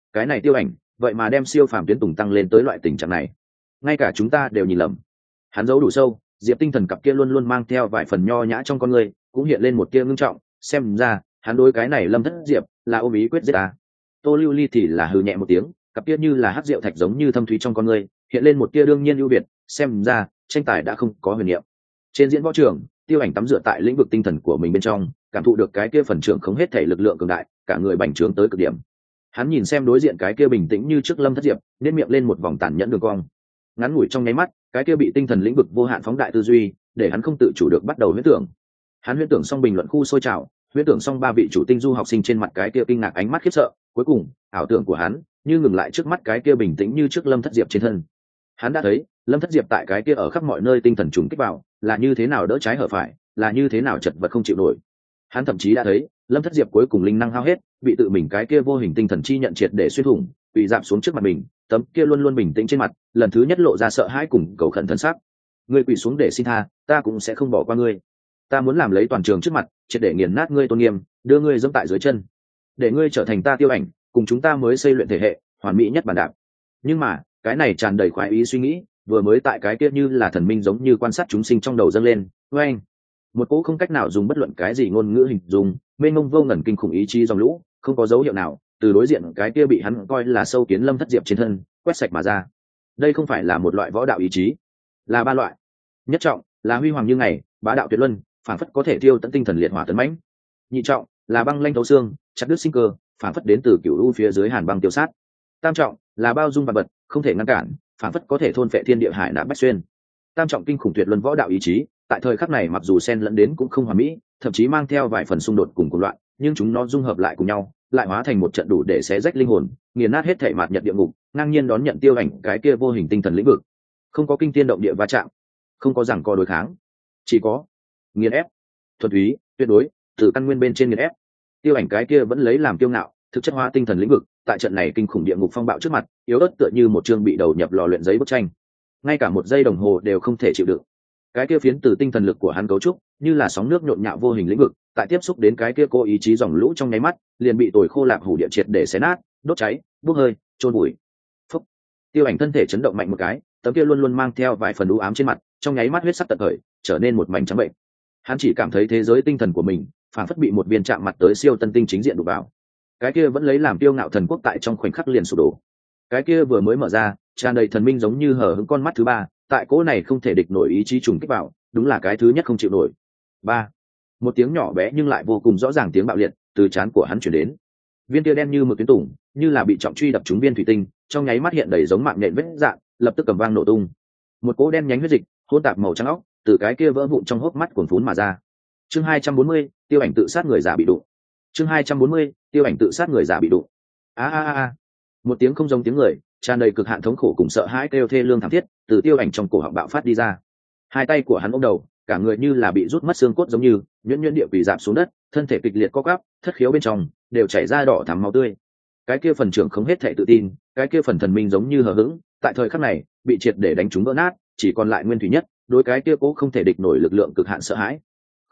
cái này Tiêu Ảnh vậy mà đem siêu phàm tuyến tùng tăng lên tới loại tình trạng này, ngay cả chúng ta đều nhìn lầm. Hắn giấu đủ sâu, Diệp Tinh Thần cặp kia luôn luôn mang theo vài phần nho nhã trong con người cũng hiện lên một tia ngưng trọng, xem ra hắn đối cái này Lâm Thất Diệp là ôm ý quyết giết ta. Tô Lưu Ly thì là hừ nhẹ một tiếng, cặp kia như là hắc rượu thạch giống như thâm thúy trong con người hiện lên một tia đương nhiên ưu việt, xem ra tranh tài đã không có huyền niệm. Trên diễn võ trường, Tiêu Ảnh tắm rửa tại lĩnh vực tinh thần của mình bên trong, cảm thụ được cái kia phần trưởng không hết thể lực lượng cường đại, cả người bành trướng tới cực điểm. Hắn nhìn xem đối diện cái kia bình tĩnh như trước Lâm Thất Diệp, nhếch miệng lên một vòng tàn nhẫn đường cong. Ngắn ngủi trong nháy mắt, cái kia bị tinh thần lĩnh vực vô hạn phóng đại tư duy, để hắn không tự chủ được bắt đầu huyễn tưởng. Hắn huyễn tưởng xong bình luận khu sôi trào, huyễn tưởng xong ba vị chủ tinh du học sinh trên mặt cái kia kinh ngạc ánh mắt khiếp sợ, cuối cùng, ảo tưởng của hắn như ngừng lại trước mắt cái kia bình tĩnh như trước Lâm Thất Diệp trên thân. Hắn đã thấy, Lâm Thất Diệp tại cái kia ở khắp mọi nơi tinh thần trùng kích vào, là như thế nào đỡ trái hở phải, là như thế nào chật vật không chịu nổi. Hắn thậm chí đã thấy, Lâm Thất Diệp cuối cùng linh năng hao hết, bị tự mình cái kia vô hình tinh thần chi nhận triệt để xuyên thủng, bị dạp xuống trước mặt mình, tấm kia luôn luôn bình tĩnh trên mặt, lần thứ nhất lộ ra sợ hãi cùng cầu khẩn thân sắc. Ngươi quỳ xuống để xin tha, ta cũng sẽ không bỏ qua ngươi. Ta muốn làm lấy toàn trường trước mặt, triệt để nghiền nát ngươi tôn nghiêm, đưa ngươi dẫm tại dưới chân, để ngươi trở thành ta Tiêu Ảnh, cùng chúng ta mới xây luyện thể hệ, hoàn mỹ nhất bản đạp. Nhưng mà, cái này tràn đầy khoái ý suy nghĩ, vừa mới tại cái kia như là thần minh giống như quan sát chúng sinh trong đầu dâng lên, oeng, một cỗ không cách nào dùng bất luận cái gì ngôn ngữ hình dung, mênh mông vô ngần kinh khủng ý chí dòng lũ, không có dấu hiệu nào từ đối diện cái kia bị hắn coi là sâu kiến Lâm Thất Diệp trên thân quét sạch mà ra. Đây không phải là một loại võ đạo ý chí, là ba loại. Nhất trọng là huy hoàng như ngày, bá đạo tuyệt luân, phản phất có thể tiêu tận tinh thần liệt hỏa tấn mãnh. Nhị trọng là băng lanh thấu xương, chặt đứt sinh cơ, phản phất đến từ cửu u phía dưới hàn băng tiêu sát. Tam trọng là bao dung và bật, không thể ngăn cản, phản phất có thể thôn phệ thiên địa hải nạp bách xuyên. Tam trọng kinh khủng tuyệt luân võ đạo ý chí, tại thời khắc này mặc dù xen lẫn đến cũng không hoàn mỹ, thậm chí mang theo vài phần xung đột cùng cuồng loạn, nhưng chúng nó dung hợp lại cùng nhau, lại hóa thành một trận đủ để xé rách linh hồn, nghiền nát hết thảy mạt nhật địa ngục, ngang nhiên đón nhận Tiêu Ảnh cái kia vô hình tinh thần lĩnh vực. Không có kinh thiên động địa va chạm, không có giằng co đối kháng, chỉ có nghiền ép, thuần túy, tuyệt đối, từ căn nguyên bên trên nghiền ép. Tiêu Ảnh cái kia vẫn lấy làm kiêu ngạo, thực chất hóa tinh thần lĩnh vực, tại trận này kinh khủng địa ngục phong bạo trước mặt, yếu ớt tựa như một chương bị đầu nhập lò luyện giấy bức tranh, ngay cả một giây đồng hồ đều không thể chịu đựng. Cái kia phiến từ tinh thần lực của hắn cấu trúc, như là sóng nước nhộn nhạo vô hình lĩnh vực, tại tiếp xúc đến cái kia cô ý chí dòng lũ trong nháy mắt, liền bị tồi khô lạp hủ địa triệt để xé nát, đốt cháy, bốc hơi, chôn bụi. Phốc. Tiêu Ảnh thân thể chấn động mạnh một cái, tấm kia luôn luôn mang theo vài phần u ám trên mặt, trong nháy mắt huyết sắc tận khởi, trở nên một mảnh trắng bệnh. Hắn chỉ cảm thấy thế giới tinh thần của mình, phản phất bị một viên chạm mặt tới siêu tân tinh chính diện đụng vào. Cái kia vẫn lấy làm tiêu ngạo thần quốc tại trong khoảnh khắc liền sụp đổ. Cái kia vừa mới mở ra, tràn đầy thần minh giống như hở hững con mắt thứ ba, tại cỗ này không thể địch nổi ý chí trùng kích vào, đúng là cái thứ nhất không chịu nổi. Ba, một tiếng nhỏ bé nhưng lại vô cùng rõ ràng tiếng bạo liệt từ trán của hắn chuyển đến. Viên tia đen như một tuyến tủng, như là bị trọng truy đập trúng viên thủy tinh, trong nháy mắt hiện đầy giống mạng nhện vết dạn, lập tức cầm vang nổ tung. Một cỗ đen nhánh huyết dịch, hỗn tạp màu trắng óc, từ cái kia vỡ vụn trong hốc mắt cuồn phún mà ra. Chương 240, Tiêu Ảnh tự sát người già bị đụng. Chương 240, Tiêu Ảnh tự sát người già bị đụng. A a a. Một tiếng không giống tiếng người, tràn đầy cực hạn thống khổ cùng sợ hãi kêu thê lương thảm thiết, từ Tiêu Ảnh trong cổ họng bạo phát đi ra. Hai tay của hắn ôm đầu, cả người như là bị rút mất xương cốt giống như nhuyễn nhuyễn địa quỳ rạp xuống đất, thân thể kịch liệt co quắp, thất khiếu bên trong đều chảy ra đỏ thắm máu tươi. Cái kia phần trưởng không hết thể tự tin, cái kia phần thần minh giống như hờ hững, tại thời khắc này bị triệt để đánh trúng vỡ nát, chỉ còn lại nguyên thủy nhất, đối cái kia cố không thể địch nổi lực lượng cực hạn sợ hãi.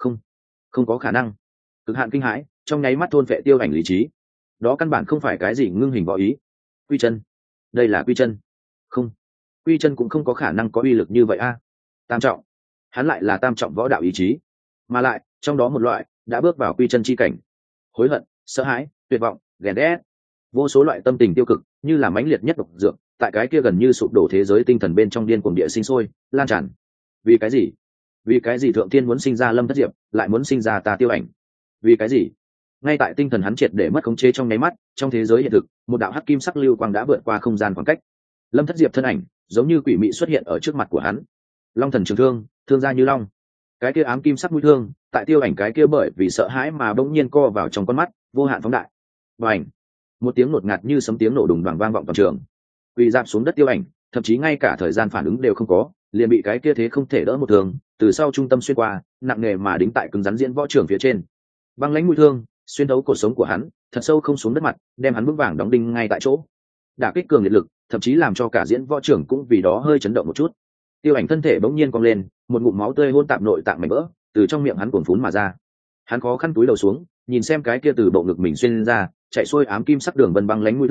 Không có khả năng. Cực hạn kinh hãi, trong nháy mắt thôn phệ Tiêu Ảnh lý trí. Đó căn bản không phải cái gì ngưng hình võ ý. Quy chân, đây là quy chân. Không, quy chân cũng không có khả năng có uy lực như vậy a. Tam trọng, hắn lại là tam trọng võ đạo ý chí, mà lại trong đó một loại đã bước vào quy chân chi cảnh. Hối hận, sợ hãi, tuyệt vọng, ghen ghét, vô số loại tâm tình tiêu cực như là mãnh liệt nhất độc dược, tại cái kia gần như sụp đổ thế giới tinh thần bên trong điên cuồng địa sinh sôi lan tràn. Vì cái gì? Vì cái gì thượng tiên muốn sinh ra Lâm Thất Diệp, lại muốn sinh ra ta Tiêu Ảnh? Vì cái gì? Ngay tại tinh thần hắn triệt để mất khống chế trong nháy mắt, trong thế giới hiện thực, một đạo hắc kim sắc lưu quang đã vượt qua không gian khoảng cách. Lâm Thất Diệp thân ảnh giống như quỷ mị xuất hiện ở trước mặt của hắn. Long thần trường thương, thương ra như long. Cái kia ám kim sắc mũi thương, tại Tiêu Ảnh cái kia bởi vì sợ hãi mà bỗng nhiên co vào trong con mắt, vô hạn phóng đại. Bành! Một tiếng ngột ngạt như sấm tiếng nổ đùng đoàng vang vọng toàn trường. Quỳ rạp xuống đất Tiêu Ảnh, thậm chí ngay cả thời gian phản ứng đều không có, liền bị cái kia thế không thể đỡ một thương từ sau trung tâm xuyên qua, nặng nề mà đính tại cứng rắn diễn võ trường phía trên. Băng lãnh mũi thương xuyên thấu cột sống của hắn, thật sâu không xuống đất mặt, đem hắn vững vàng đóng đinh ngay tại chỗ. Đả kích cường liệt lực, thậm chí làm cho cả diễn võ trường cũng vì đó hơi chấn động một chút. Tiêu Ảnh thân thể bỗng nhiên cong lên, một ngụm máu tươi hôn tạp nội tạng mảnh vỡ từ trong miệng hắn cuồn phún mà ra. Hắn khó khăn túi đầu xuống, nhìn xem cái kia từ bộ ngực mình xuyên ra chạy xuôi ám kim sắc đường vân băng lãnh mũi thương,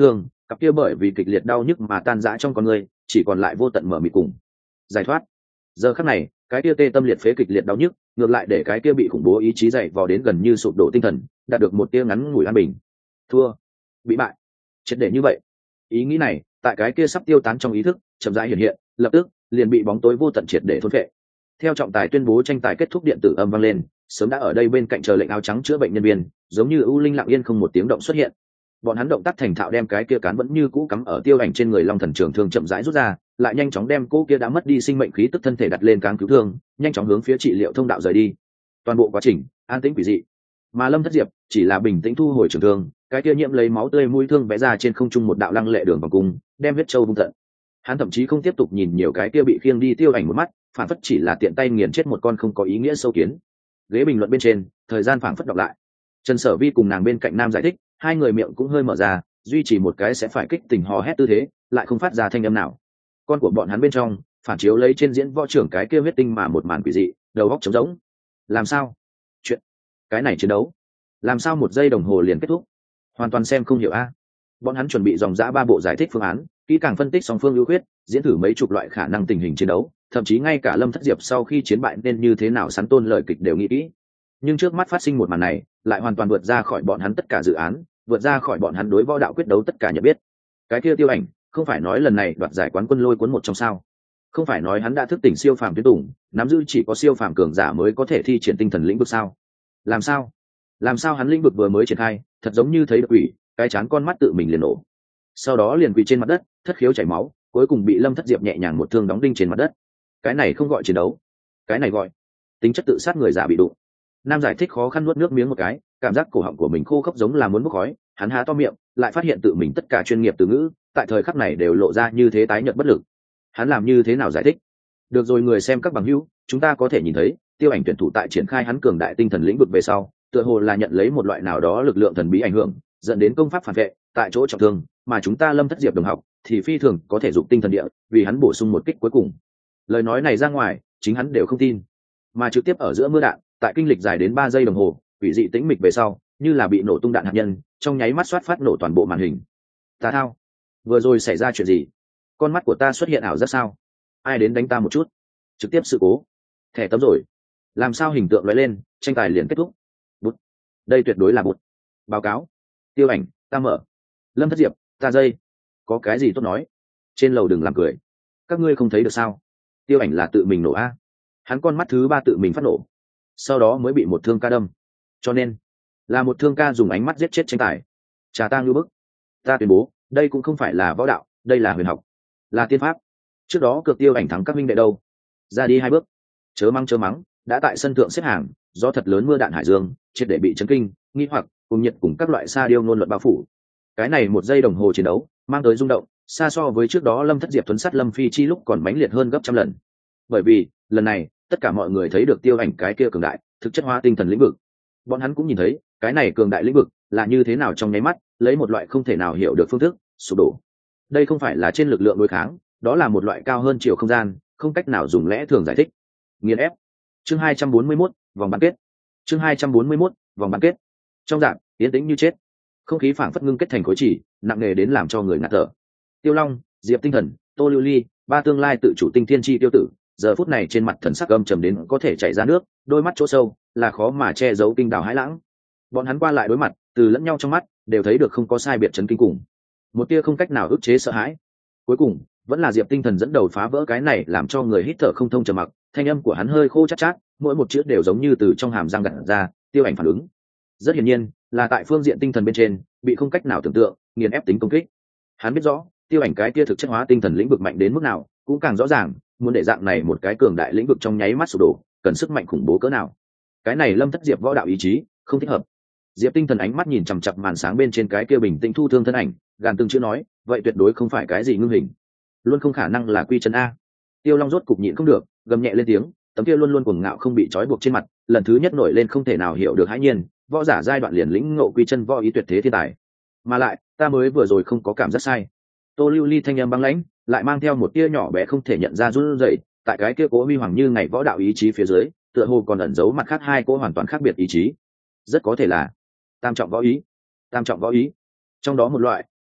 cặp kia bởi vì kịch liệt đau nhức mà tan rã trong con người chỉ còn lại vô tận mở mịt cùng giải thoát. Giờ khắc này cái kia tê tâm liệt phế kịch liệt đau nhức ngược lại để cái kia bị khủng bố ý chí dậy vò đến gần như sụp đổ tinh thần đạt được một tia ngắn ngủi an bình. Thua, bị bại, triệt để như vậy. Ý nghĩ này tại cái kia sắp tiêu tán trong ý thức chậm rãi hiện hiện, lập tức liền bị bóng tối vô tận triệt để thôn phệ. Theo trọng tài tuyên bố tranh tài kết thúc, điện tử âm vang lên, sớm đã ở đây bên cạnh chờ lệnh áo trắng chữa bệnh nhân viên giống như ưu linh lặng yên không một tiếng động xuất hiện. Bọn hắn động tác thành thạo đem cái kia cán vẫn như cũ cắm ở Tiêu Ảnh trên người Long Thần Trường thương chậm rãi rút ra, lại nhanh chóng đem cô kia đã mất đi sinh mệnh khí tức thân thể đặt lên cáng cứu thương, nhanh chóng hướng phía trị liệu thông đạo rời đi. Toàn bộ quá trình an tĩnh quỷ dị, mà Lâm Thất Diệp chỉ là bình tĩnh thu hồi trường thương, cái kia nhiễm lấy máu tươi mũi thương vẽ ra trên không trung một đạo lăng lệ đường vòng cung, đem huyết châu vung tận. Hắn thậm chí không tiếp tục nhìn nhiều cái kia bị khiêng đi Tiêu Ảnh một mắt, phản phất chỉ là tiện tay nghiền chết một con không có ý nghĩa sâu kiến. Ghế bình luận bên trên, thời gian phản phất đọc lại. Trần Sở Vi cùng nàng bên cạnh nam giải thích, hai người miệng cũng hơi mở ra, duy trì một cái sẽ phải kích tình hò hét tư thế, lại không phát ra thanh âm nào. Con của bọn hắn bên trong phản chiếu lấy trên diễn võ trưởng cái kia huyết tinh mà một màn quỷ dị, đầu óc trống rỗng. Làm sao? Chuyện cái này chiến đấu, làm sao một giây đồng hồ liền kết thúc? Hoàn toàn xem không hiểu a. Bọn hắn chuẩn bị dòng dã 3 bộ giải thích phương án, kỹ càng phân tích song phương ưu khuyết, diễn thử mấy chục loại khả năng tình hình chiến đấu, thậm chí ngay cả Lâm Thất Diệp sau khi chiến bại nên như thế nào sắn tôn lời kịch đều nghĩ kỹ. Nhưng trước mắt phát sinh một màn này, lại hoàn toàn vượt ra khỏi bọn hắn tất cả dự án, vượt ra khỏi bọn hắn đối võ đạo quyết đấu tất cả nhận biết. Cái kia Tiêu Ảnh, không phải nói lần này đoạt giải quán quân lôi cuốn một trong sao? Không phải nói hắn đã thức tỉnh siêu phàm tuyến tùng, nắm giữ chỉ có siêu phàm cường giả mới có thể thi triển tinh thần lĩnh vực sao? Làm sao? Làm sao hắn lĩnh vực vừa mới triển khai, thật giống như thấy được quỷ, cái chán con mắt tự mình liền nổ. Sau đó liền quỳ trên mặt đất, thất khiếu chảy máu, cuối cùng bị Lâm Thất Diệp nhẹ nhàng một thương đóng đinh trên mặt đất. Cái này không gọi chiến đấu, cái này gọi tính chất tự sát người già bị đụng. Nam giải thích khó khăn nuốt nước miếng một cái, cảm giác cổ họng của mình khô khốc giống là muốn bốc khói, hắn há to miệng, lại phát hiện tự mình tất cả chuyên nghiệp từ ngữ, tại thời khắc này đều lộ ra như thế tái nhợt bất lực. Hắn làm như thế nào giải thích? Được rồi người xem các bằng hữu, chúng ta có thể nhìn thấy, Tiêu Ảnh tuyển thủ tại triển khai hắn cường đại tinh thần lĩnh vực về sau, tựa hồ là nhận lấy một loại nào đó lực lượng thần bí ảnh hưởng, dẫn đến công pháp phản vệ, tại chỗ trọng thương, mà chúng ta Lâm Thất Diệp đồng học thì phi thường có thể dụng tinh thần địa, vì hắn bổ sung một kích cuối cùng. Lời nói này ra ngoài, chính hắn đều không tin, mà trực tiếp ở giữa mưa đạn, tại kinh lịch dài đến 3 giây đồng hồ, quỷ dị tĩnh mịch về sau, như là bị nổ tung đạn hạt nhân, trong nháy mắt xoát phát nổ toàn bộ màn hình. Ta thao, vừa rồi xảy ra chuyện gì? Con mắt của ta xuất hiện ảo giác sao? Ai đến đánh ta một chút? Trực tiếp sự cố. Thẻ tấm rồi. Làm sao hình tượng lóe lên, tranh tài liền kết thúc. Bút. Đây tuyệt đối là bút. Báo cáo. Tiêu Ảnh, ta mở. Lâm Thất Diệp, ta dây. Có cái gì tốt nói? Trên lầu đừng làm cười. Các ngươi không thấy được sao? Tiêu Ảnh là tự mình nổ a. Hắn con mắt thứ 3 tự mình phát nổ, sau đó mới bị một thương ca đâm, cho nên là một thương ca dùng ánh mắt giết chết tranh tài. Trà tang lưu bức. Ta tuyên bố, đây cũng không phải là võ đạo, đây là huyền học, là tiên pháp. Trước đó cược Tiêu Ảnh thắng các minh đệ đâu, ra đi 2 bước. Chớ mắng, đã tại sân thượng xếp hàng, do thật lớn mưa đạn hải dương triệt để bị chấn kinh, nghi hoặc cùng nhiệt cùng các loại sa điêu ngôn luận bao phủ. Cái này 1 giây đồng hồ chiến đấu mang tới rung động xa so với trước đó Lâm Thất Diệp tuấn sát Lâm Phi chi lúc còn mãnh liệt hơn gấp trăm lần, bởi vì lần này tất cả mọi người thấy được Tiêu Ảnh cái kia cường đại thực chất hóa tinh thần lĩnh vực. Bọn hắn cũng nhìn thấy cái này cường đại lĩnh vực là như thế nào trong nháy mắt lấy một loại không thể nào hiểu được phương thức sụp đổ. Đây không phải là trên lực lượng đối kháng, đó là một loại cao hơn chiều không gian, không cách nào dùng lẽ thường giải thích. Nghiền ép. Chương 241, vòng bán kết. Chương 241, vòng bán kết. Trong dạng yên tĩnh như chết, không khí phảng phất ngưng kết thành khối chỉ, nặng nề đến làm cho người ngạt thở. Tiêu Long, Diệp Tinh Thần, Tô Lưu Ly, 3 tương lai tự chủ tinh thiên chi tiêu tử, giờ phút này trên mặt thần sắc âm trầm đến có thể chảy ra nước, đôi mắt chỗ sâu là khó mà che giấu kinh đảo hãi lãng. Bọn hắn qua lại đối mặt, từ lẫn nhau trong mắt đều thấy được không có sai biệt chấn kinh cùng một tia không cách nào ức chế sợ hãi. Cuối cùng vẫn là Diệp Tinh Thần dẫn đầu phá vỡ cái này làm cho người hít thở không thông trầm mặc, thanh âm của hắn hơi khô chát chát, mỗi một chữ đều giống như từ trong hàm răng gặt ra. Tiêu Ảnh phản ứng rất hiển nhiên là tại phương diện tinh thần bên trên bị không cách nào tưởng tượng nghiền ép tính công kích. Hắn biết rõ Tiêu Ảnh cái kia thực chất hóa tinh thần lĩnh vực mạnh đến mức nào, cũng càng rõ ràng muốn để dạng này một cái cường đại lĩnh vực trong nháy mắt sụp đổ cần sức mạnh khủng bố cỡ nào. Cái này Lâm Thất Diệp võ đạo ý chí không thích hợp. Diệp Tinh Thần ánh mắt nhìn chằm chằm màn sáng bên trên cái kia bình tĩnh thu thương thân ảnh, gàn từng chữ nói, vậy tuyệt đối không phải cái gì ngưng hình, luôn không khả năng là quy chân a. Tiêu Long rốt cục nhịn không được, gầm nhẹ lên tiếng, tấm kia luôn luôn cuồng ngạo không bị trói buộc trên mặt lần thứ nhất nổi lên không thể nào hiểu được hãi nhiên. Võ giả giai đoạn liền lĩnh ngộ quy chân võ ý tuyệt thế thiên tài, mà lại ta mới vừa rồi không có cảm giác sai. Tô Lưu Ly thanh âm băng lãnh, lại mang theo một tia nhỏ bé không thể nhận ra run rẩy, tại cái kia cố huy hoàng như ngày võ đạo ý chí phía dưới, tựa hồ còn ẩn giấu mặt khác 2 cố hoàn toàn khác biệt ý chí. Rất có thể là tam trọng võ ý. Tam trọng võ ý, trong đó một loại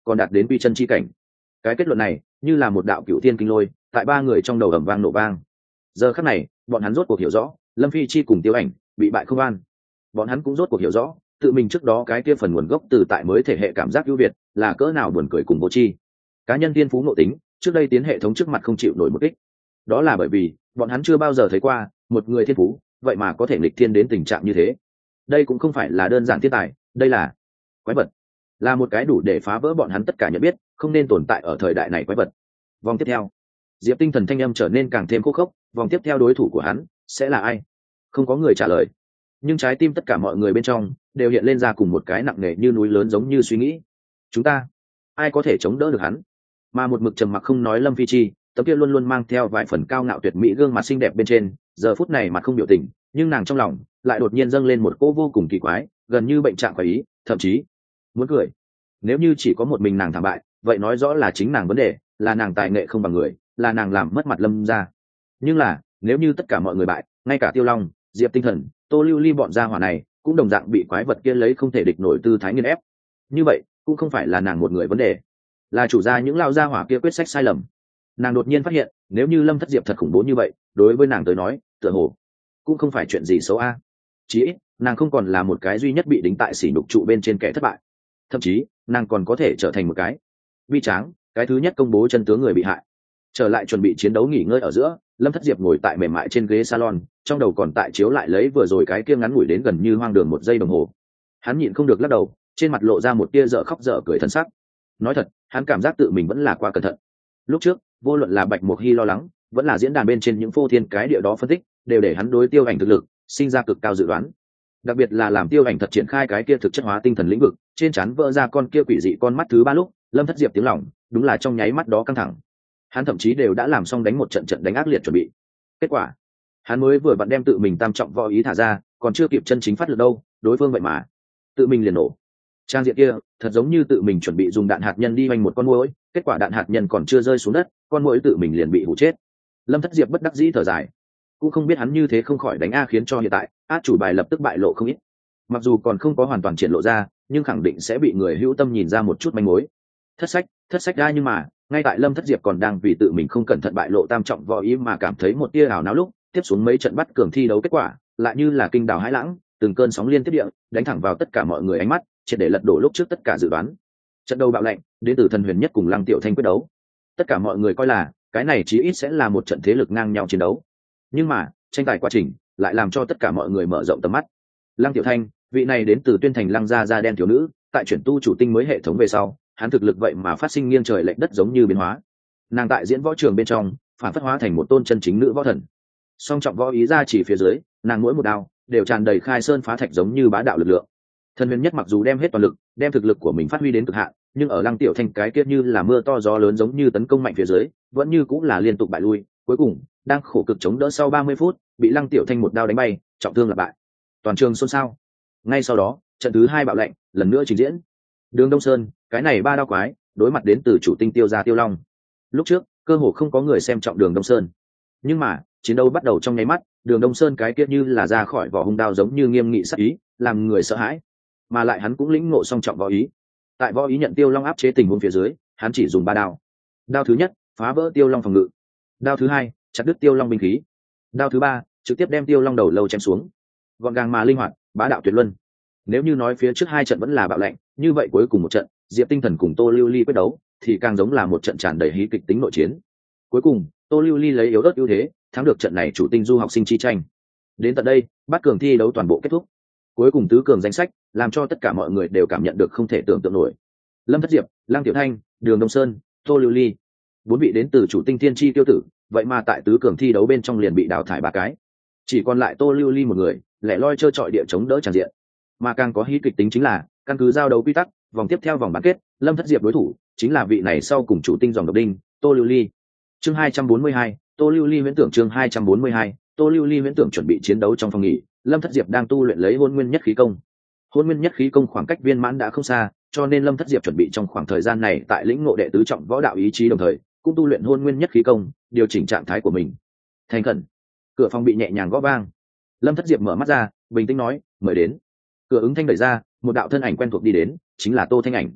còn đạt đến quy chân chi cảnh. Cái kết luận này như là một đạo cửu thiên kinh lôi tại ba người trong đầu ầm vang nổ vang. Giờ khắc này bọn hắn rốt cuộc hiểu rõ Lâm Phi Chi cùng Tiêu Ảnh bị bại không an. Bọn hắn cũng rốt cuộc hiểu rõ tự mình trước đó cái kia phần nguồn gốc từ tại mới thể hệ cảm giác ưu việt là cỡ nào buồn cười cùng vô tri. Cá nhân thiên phú nội tính trước đây tiến hệ thống trước mặt không chịu nổi một kích, đó là bởi vì bọn hắn chưa bao giờ thấy qua một người thiên phú vậy mà có thể nghịch thiên đến tình trạng như thế. Đây cũng không phải là đơn giản thiên tài, đây là quái vật, là một cái đủ để phá vỡ bọn hắn tất cả nhận biết không nên tồn tại ở thời đại này quái vật. Vòng tiếp theo, Diệp Tinh Thần thanh âm trở nên càng thêm khô khốc, vòng tiếp theo đối thủ của hắn sẽ là ai? Không có người trả lời, nhưng trái tim tất cả mọi người bên trong đều hiện lên ra cùng một cái nặng nề như núi lớn giống như suy nghĩ. Chúng ta, ai có thể chống đỡ được hắn? Mà một mực trầm mặc không nói Lâm Phi Chi, tấm kia luôn luôn mang theo vài phần cao ngạo tuyệt mỹ gương mặt xinh đẹp bên trên, giờ phút này mặt không biểu tình, nhưng nàng trong lòng lại đột nhiên dâng lên một cỗ vô cùng kỳ quái, gần như bệnh trạng khoái ý, thậm chí muốn cười. Nếu như chỉ có một mình nàng thảm bại, vậy nói rõ là chính nàng vấn đề, là nàng tài nghệ không bằng người, là nàng làm mất mặt Lâm gia. Nhưng là nếu như tất cả mọi người bại, ngay cả Tiêu Long, Diệp Tinh Thần, Tô Lưu Ly bọn gia hỏa này cũng đồng dạng bị quái vật kia lấy không thể địch nổi tư thái nghiền ép, như vậy cũng không phải là nàng một người vấn đề, là chủ gia những lao gia hỏa kia quyết sách sai lầm. Nàng đột nhiên phát hiện nếu như Lâm Thất Diệp thật khủng bố như vậy, đối với nàng tới nói tựa hồ cũng không phải chuyện gì xấu a. Chỉ ít nàng không còn là một cái duy nhất bị đính tại sỉ nhục trụ bên trên kẻ thất bại, thậm chí nàng còn có thể trở thành một cái vi tráng, cái thứ nhất công bố chân tướng người bị hại. Trở lại chuẩn bị chiến đấu nghỉ ngơi ở giữa, Lâm Thất Diệp ngồi tại mềm mại trên ghế salon, trong đầu còn tại chiếu lại lấy vừa rồi cái kia ngắn ngủi đến gần như hoang đường 1 giây đồng hồ. Hắn nhịn không được lắc đầu, trên mặt lộ ra một tia dở khóc dở cười thân sắc. Nói thật, hắn cảm giác tự mình vẫn là quá cẩn thận. Lúc trước, vô luận là Bạch Mục Hy lo lắng, vẫn là diễn đàn bên trên những phô thiên cái địa đó phân tích, đều để hắn đối Tiêu Ảnh thực lực sinh ra cực cao dự đoán. Đặc biệt là làm Tiêu Ảnh thật triển khai cái kia thực chất hóa tinh thần lĩnh vực, trên trán vỡ ra con kia quỷ dị con mắt thứ 3 lúc, Lâm Thất Diệp tiếng lòng, đúng là trong nháy mắt đó căng thẳng. Hắn thậm chí đều đã làm xong đánh một trận trận đánh ác liệt chuẩn bị. Kết quả, hắn mới vừa vặn đem tự mình tam trọng võ ý thả ra, còn chưa kịp chân chính phát lực đâu, đối phương vậy mà tự mình liền nổ. Trang diện kia thật giống như tự mình chuẩn bị dùng đạn hạt nhân đi hoành một con muỗi, kết quả đạn hạt nhân còn chưa rơi xuống đất, con muỗi tự mình liền bị hủ chết. Lâm Thất Diệp bất đắc dĩ thở dài, cũng không biết hắn như thế không khỏi đánh a khiến cho hiện tại át chủ bài lập tức bại lộ không ít. Mặc dù còn không có hoàn toàn triển lộ ra, nhưng khẳng định sẽ bị người hữu tâm nhìn ra một chút manh mối. Thất sách ra, nhưng mà ngay tại Lâm Thất Diệp còn đang vì tự mình không cẩn thận bại lộ tam trọng võ ý mà cảm thấy một tia ảo não lúc, tiếp xuống mấy trận bắt cường thi đấu kết quả lại như là kinh đào hãi lãng, từng cơn sóng liên tiếp địa đánh thẳng vào tất cả mọi người ánh mắt, triệt để lật đổ lúc trước tất cả dự đoán. Trận đấu bạo lệnh đến từ Thần Huyền Nhất cùng Lăng Tiểu Thanh quyết đấu, tất cả mọi người coi là cái này chí ít sẽ là một trận thế lực ngang nhau chiến đấu, nhưng mà tranh tài quá trình lại làm cho tất cả mọi người mở rộng tầm mắt. Lăng Tiểu Thanh, vị này đến từ Tuyên Thành Lăng gia da đen thiếu nữ, tại chuyển tu chủ tinh mới hệ thống về sau, hắn thực lực vậy mà phát sinh nghiêng trời lệch đất giống như biến hóa. Nàng tại diễn võ trường bên trong phản phất hóa thành một tôn chân chính nữ võ thần, song trọng võ ý ra chỉ phía dưới, nàng mỗi một đao đều tràn đầy khai sơn phá thạch giống như bá đạo lực lượng. Thần Huyền Nhất mặc dù đem hết toàn lực, đem thực lực của mình phát huy đến cực hạn, nhưng ở Lăng Tiểu Thanh cái kia như là mưa to gió lớn giống như tấn công mạnh phía dưới, vẫn như cũng là liên tục bại lui, cuối cùng đang khổ cực chống đỡ sau 30 phút, bị Lăng Tiểu Thanh một đao đánh bay, trọng thương là bại. Toàn trường xôn xao. Ngay sau đó, trận thứ 2 bạo lệnh lần nữa trình diễn. Đường Đông Sơn, cái này 3 đao quái, đối mặt đến từ chủ tinh Tiêu gia Tiêu Long. Lúc trước, cơ hồ không có người xem trọng Đường Đông Sơn, nhưng mà chiến đấu bắt đầu trong nháy mắt, Đường Đông Sơn cái kia như là ra khỏi vỏ hung đao giống như nghiêm nghị sắc ý, làm người sợ hãi. Mà lại hắn cũng lĩnh ngộ song trọng võ ý. Tại võ ý nhận Tiêu Long áp chế tình huống phía dưới, hắn chỉ dùng 3 đao. Đao thứ nhất, phá vỡ Tiêu Long phòng ngự. Đao thứ hai, chặt đứt Tiêu Long binh khí. Đao thứ ba, trực tiếp đem Tiêu Long đầu lâu chém xuống. Gọn gàng mà linh hoạt, bá đạo tuyệt luân. Nếu như nói phía trước 2 trận vẫn là bạo lệnh, như vậy cuối cùng một trận, Diệp Tinh Thần cùng Tô Lưu Ly quyết đấu, thì càng giống là một trận tràn đầy hí kịch tính nội chiến. Cuối cùng, Tô Lưu Ly lấy yếu ớt ưu thế, thắng được trận này chủ tinh du học sinh chi tranh. Đến tận đây, bát cường thi đấu toàn bộ kết thúc. Cuối cùng tứ cường danh sách, làm cho tất cả mọi người đều cảm nhận được không thể tưởng tượng nổi. Lâm Thất Diệp, Lăng Tiểu Thanh, Đường Đông Sơn, Tô Lưu Ly, 4 vị đến từ chủ tinh thiên chi tiêu tử, vậy mà tại tứ cường thi đấu bên trong liền bị đào thải 3 cái. Chỉ còn lại Tô Lưu Ly một người, lẻ loi trơ trọi địa chống đỡ tràn diện. Mà càng có hí kịch tính chính là, căn cứ giao đấu quy tắc, vòng tiếp theo vòng bán kết, Lâm Thất Diệp đối thủ chính là vị này sau cùng chủ tinh dòng độc đinh, Tô Lưu Ly. Chương 242, Tô Lưu Ly huyễn tưởng. Chương 242, Tô Lưu Ly huyễn tưởng. Chuẩn bị chiến đấu trong phòng nghỉ, Lâm Thất Diệp đang tu luyện lấy Hôn Nguyên Nhất Khí Công. Hôn Nguyên Nhất Khí Công khoảng cách viên mãn đã không xa, cho nên Lâm Thất Diệp chuẩn bị trong khoảng thời gian này tại lĩnh ngộ đệ tứ trọng võ đạo ý chí đồng thời, cũng tu luyện Hôn Nguyên Nhất Khí Công, điều chỉnh trạng thái của mình. Thành khẩn. Cửa phòng bị nhẹ nhàng gõ vang. Lâm Thất Diệp mở mắt ra, bình tĩnh nói, "Mời đến." Cửa ứng thanh đẩy ra, một đạo thân ảnh quen thuộc đi đến, chính là Tô Thanh Ảnh.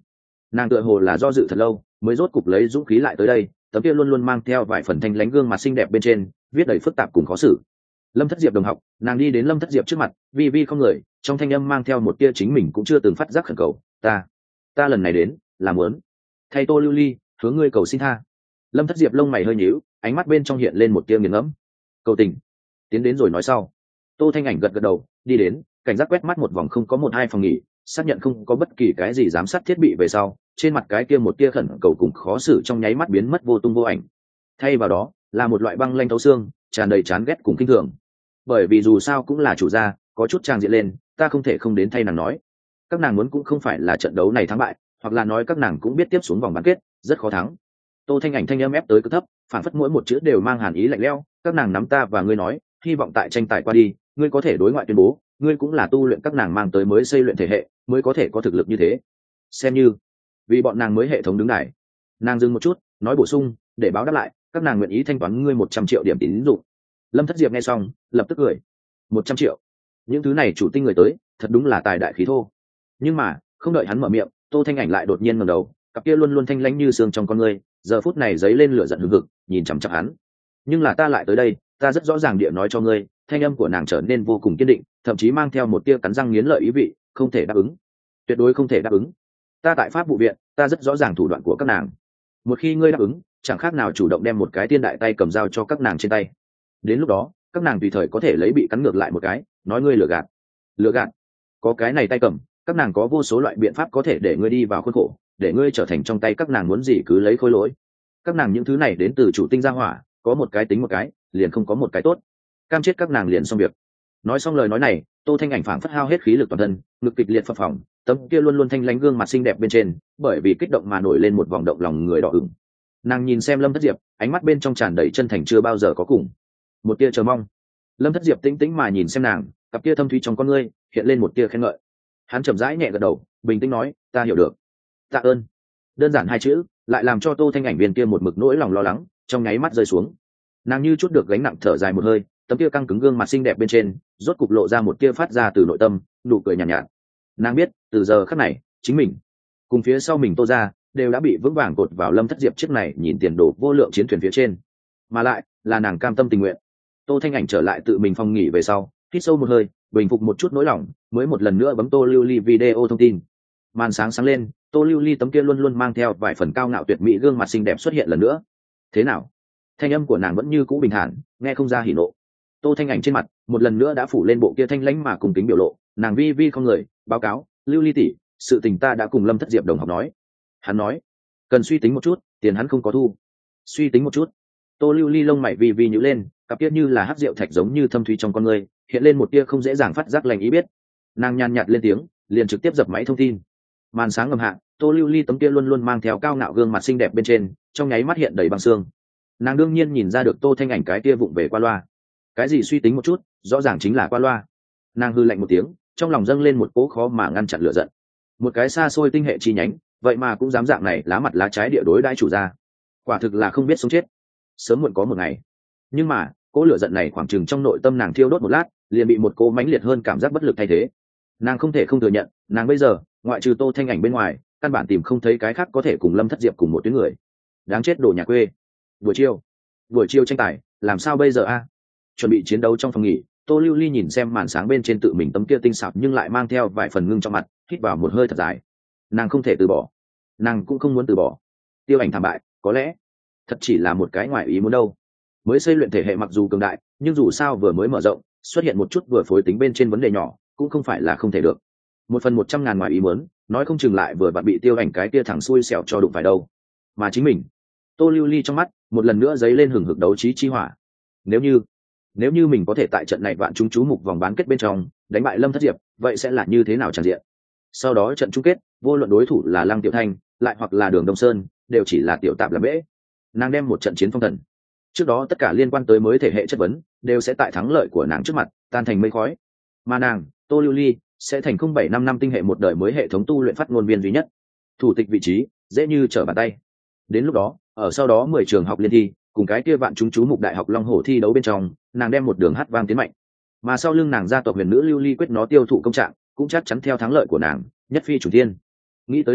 Nàng tựa hồ là do dự thật lâu mới rốt cục lấy dũng khí lại tới đây, tấm kia luôn luôn mang theo vài phần thanh lãnh gương mặt xinh đẹp bên trên viết đầy phức tạp cùng khó xử. Lâm Thất Diệp đồng học. Nàng đi đến Lâm Thất Diệp trước mặt, vi vi không người, trong thanh âm mang theo một tia chính mình cũng chưa từng phát giác khẩn cầu. Ta lần này đến là muốn thay Tô Lưu Ly hướng ngươi cầu xin tha. Lâm Thất Diệp lông mày hơi nhíu, ánh mắt bên trong hiện lên một tia nghiền ngẫm. Cầu tình? Tiến đến rồi nói sau. Tô Thanh Ảnh gật gật đầu, đi đến, cảnh giác quét mắt một vòng không có một hai phòng nghỉ, xác nhận không có bất kỳ cái gì giám sát thiết bị về sau, trên mặt cái kia một tia khẩn cầu cùng khó xử trong nháy mắt biến mất vô tung vô ảnh. Thay vào đó là một loại băng lanh thấu xương, tràn đầy chán ghét cùng kinh thường. Bởi vì dù sao cũng là chủ gia, có chút trang diện lên, ta không thể không đến thay nàng nói. Các nàng muốn cũng không phải là trận đấu này thắng bại, hoặc là nói các nàng cũng biết tiếp xuống vòng bán kết rất khó thắng. Tô Thanh Ảnh thanh âm ép tới cực thấp, phản phất mỗi một chữ đều mang hàn ý lạnh lẽo. Các nàng nắm ta và ngươi nói, hy vọng tại tranh tài qua đi, ngươi có thể đối ngoại tuyên bố, ngươi cũng là tu luyện các nàng mang tới mới xây luyện thể hệ, mới có thể có thực lực như thế. Xem như vì bọn nàng mới hệ thống đứng đài. Nàng dừng một chút, nói bổ sung, để báo đáp lại, các nàng nguyện ý thanh toán ngươi 100 triệu điểm tín dụng. Lâm Thất Diệp nghe xong, lập tức cười. 100 triệu? Những thứ này chủ tinh người tới, thật đúng là tài đại khí thô. Nhưng mà, không đợi hắn mở miệng, Tô Thanh Ảnh lại đột nhiên ngẩng đầu, cặp kia luôn luôn thanh lãnh như xương trong con ngươi, giờ phút này giấy lên lửa giận hừng hực, nhìn chằm chằm hắn. Nhưng là ta lại tới đây, ta rất rõ ràng địa nói cho ngươi, thanh âm của nàng trở nên vô cùng kiên định, thậm chí mang theo một tia cắn răng nghiến lợi ý vị, không thể đáp ứng, tuyệt đối không thể đáp ứng. Ta tại Pháp vụ viện, ta rất rõ ràng thủ đoạn của các nàng. Một khi ngươi đáp ứng, chẳng khác nào chủ động đem một cái tiên đại tay cầm dao cho các nàng trên tay. Đến lúc đó, các nàng tùy thời có thể lấy bị cắn ngược lại một cái, nói ngươi lừa gạt. Lừa gạt? Có cái này tay cầm, các nàng có vô số loại biện pháp có thể để ngươi đi vào khuôn khổ, để ngươi trở thành trong tay các nàng muốn gì cứ lấy khối lỗi. Các nàng những thứ này đến từ chủ tinh gia hỏa, có một cái tính một cái, liền không có một cái tốt. Cam chết các nàng liền xong việc. Nói xong lời nói này, Tô Thanh Ảnh phảng phất hao hết khí lực toàn thân, ngực kịch liệt phập phồng, tấm kia luôn luôn thanh lãnh gương mặt xinh đẹp bên trên, bởi vì kích động mà nổi lên một vòng động lòng người đỏ ửng. Nàng nhìn xem Lâm Thất Diệp, ánh mắt bên trong tràn đầy chân thành chưa bao giờ có cùng, một tia chờ mong. Lâm Thất Diệp tĩnh tĩnh mà nhìn xem nàng, cặp kia thâm thúy trong con ngươi hiện lên một tia khen ngợi. Hắn chậm rãi nhẹ gật đầu, bình tĩnh nói, ta hiểu được. Tạ ơn. Đơn giản hai chữ, lại làm cho Tô Thanh Ảnh viên kia một mực nỗi lòng lo lắng trong nháy mắt rơi xuống. Nàng như chút được gánh nặng thở dài một hơi, tấm kia căng cứng gương mặt xinh đẹp bên trên rốt cục lộ ra một tia phát ra từ nội tâm nụ cười nhàn nhạt. Nàng biết từ giờ khắc này chính mình cùng phía sau mình Tô ra đều đã bị vững vàng cột vào Lâm Thất Diệp chiếc này nhìn tiền đồ vô lượng chiến thuyền phía trên, mà lại là nàng cam tâm tình nguyện. Tô Thanh Ảnh trở lại tự mình phòng nghỉ về sau, hít sâu một hơi, bình phục một chút nỗi lòng, mới một lần nữa bấm Tô Lưu Ly video thông tin. Màn sáng sáng lên, Tô Lưu Ly tấm kia luôn luôn mang theo vài phần cao ngạo tuyệt mỹ gương mặt xinh đẹp xuất hiện lần nữa. Thế nào? Thanh âm của nàng vẫn như cũ bình thản, nghe không ra hỉ nộ. Tô Thanh Ảnh trên mặt một lần nữa đã phủ lên bộ kia thanh lãnh mà cùng kính biểu lộ, nàng vi vi không người báo cáo, Lưu Ly tỷ, sự tình ta đã cùng Lâm Thất Diệp đồng học nói. Hắn nói cần suy tính một chút, tiền hắn không có thu. Suy tính một chút. Tô Lưu Ly lông mày vi vi nhíu lên, cặp kia như là hắc rượu thạch giống như thâm thúy trong con người hiện lên một tia không dễ dàng phát giác lành ý biết. Nàng nhàn nhạt lên tiếng, liền trực tiếp dập máy thông tin. Màn sáng ngầm hạ, Tô Lưu Ly tấm kia luôn luôn mang theo cao ngạo gương mặt xinh đẹp bên trên trong nháy mắt hiện đầy băng xương. Nàng đương nhiên nhìn ra được Tô Thanh Ảnh cái kia vụng về qua loa. Cái gì suy tính một chút, rõ ràng chính là qua loa. Nàng hư lạnh một tiếng, trong lòng dâng lên một cỗ khó mà ngăn chặn lửa giận. Một cái xa xôi tinh hệ chi nhánh, vậy mà cũng dám dạng này lá mặt lá trái địa đối đãi chủ gia, quả thực là không biết sống chết. Sớm muộn có một ngày. Nhưng mà cỗ lửa giận này khoảng chừng trong nội tâm nàng thiêu đốt một lát, liền bị một cỗ mãnh liệt hơn cảm giác bất lực thay thế. Nàng không thể không thừa nhận, nàng bây giờ ngoại trừ Tô Thanh Ảnh bên ngoài, căn bản tìm không thấy cái khác có thể cùng Lâm Thất Diệp cùng một tuyến người. Đáng chết đồ nhà quê. Buổi chiều tranh tài, làm sao bây giờ a? Chuẩn bị chiến đấu trong phòng nghỉ, Tô Lưu Ly nhìn xem màn sáng bên trên tự mình tấm kia tinh xảo nhưng lại mang theo vài phần ngưng trong mặt, hít vào một hơi thật dài. Nàng không thể từ bỏ, nàng cũng không muốn từ bỏ. Tiêu Ảnh thảm bại, có lẽ thật chỉ là một cái ngoài ý muốn đâu. Mới xây luyện thể hệ mặc dù cường đại, nhưng dù sao vừa mới mở rộng, xuất hiện một chút vừa phối tính bên trên vấn đề nhỏ, cũng không phải là không thể được. 1/100.000 ngoài ý muốn, nói không chừng lại vừa vặn bị Tiêu Ảnh cái kia thẳng xui xẻo cho đụng phải đâu. Mà chính mình, Tô Lưu Ly trong mắt một lần nữa dấy lên hừng hực đấu trí chi hỏa. Nếu như mình có thể tại trận này vạn chúng chú mục vòng bán kết bên trong đánh bại Lâm Thất Diệp, vậy sẽ là như thế nào tràn diện? Sau đó trận chung kết, vô luận đối thủ là Lăng Tiểu Thanh, lại hoặc là Đường Đông Sơn, đều chỉ là tiểu tạp làm bẽ. Nàng đem một trận chiến phong thần. Trước đó tất cả liên quan tới mới thể hệ chất vấn, đều sẽ tại thắng lợi của nàng trước mặt tan thành mây khói. Mà nàng, Tô Lưu Ly, sẽ thành 0755 năm tinh hệ một đời mới hệ thống tu luyện phát ngôn viên duy nhất. Thủ tịch vị trí, dễ như trở bàn tay. Đến lúc đó, ở sau đó 10 trường học liên thi, cùng cái kia vạn chúng chú mục đại học Long Hổ thi đấu bên trong, nàng đem một đường hát vang tiến mạnh. Mà sau lưng nàng gia tộc huyền nữ Lưu Ly quyết nó tiêu thụ công trạng, cũng chắc chắn theo thắng lợi của nàng, nhất phi chủ thiên. Nghĩ tới đây,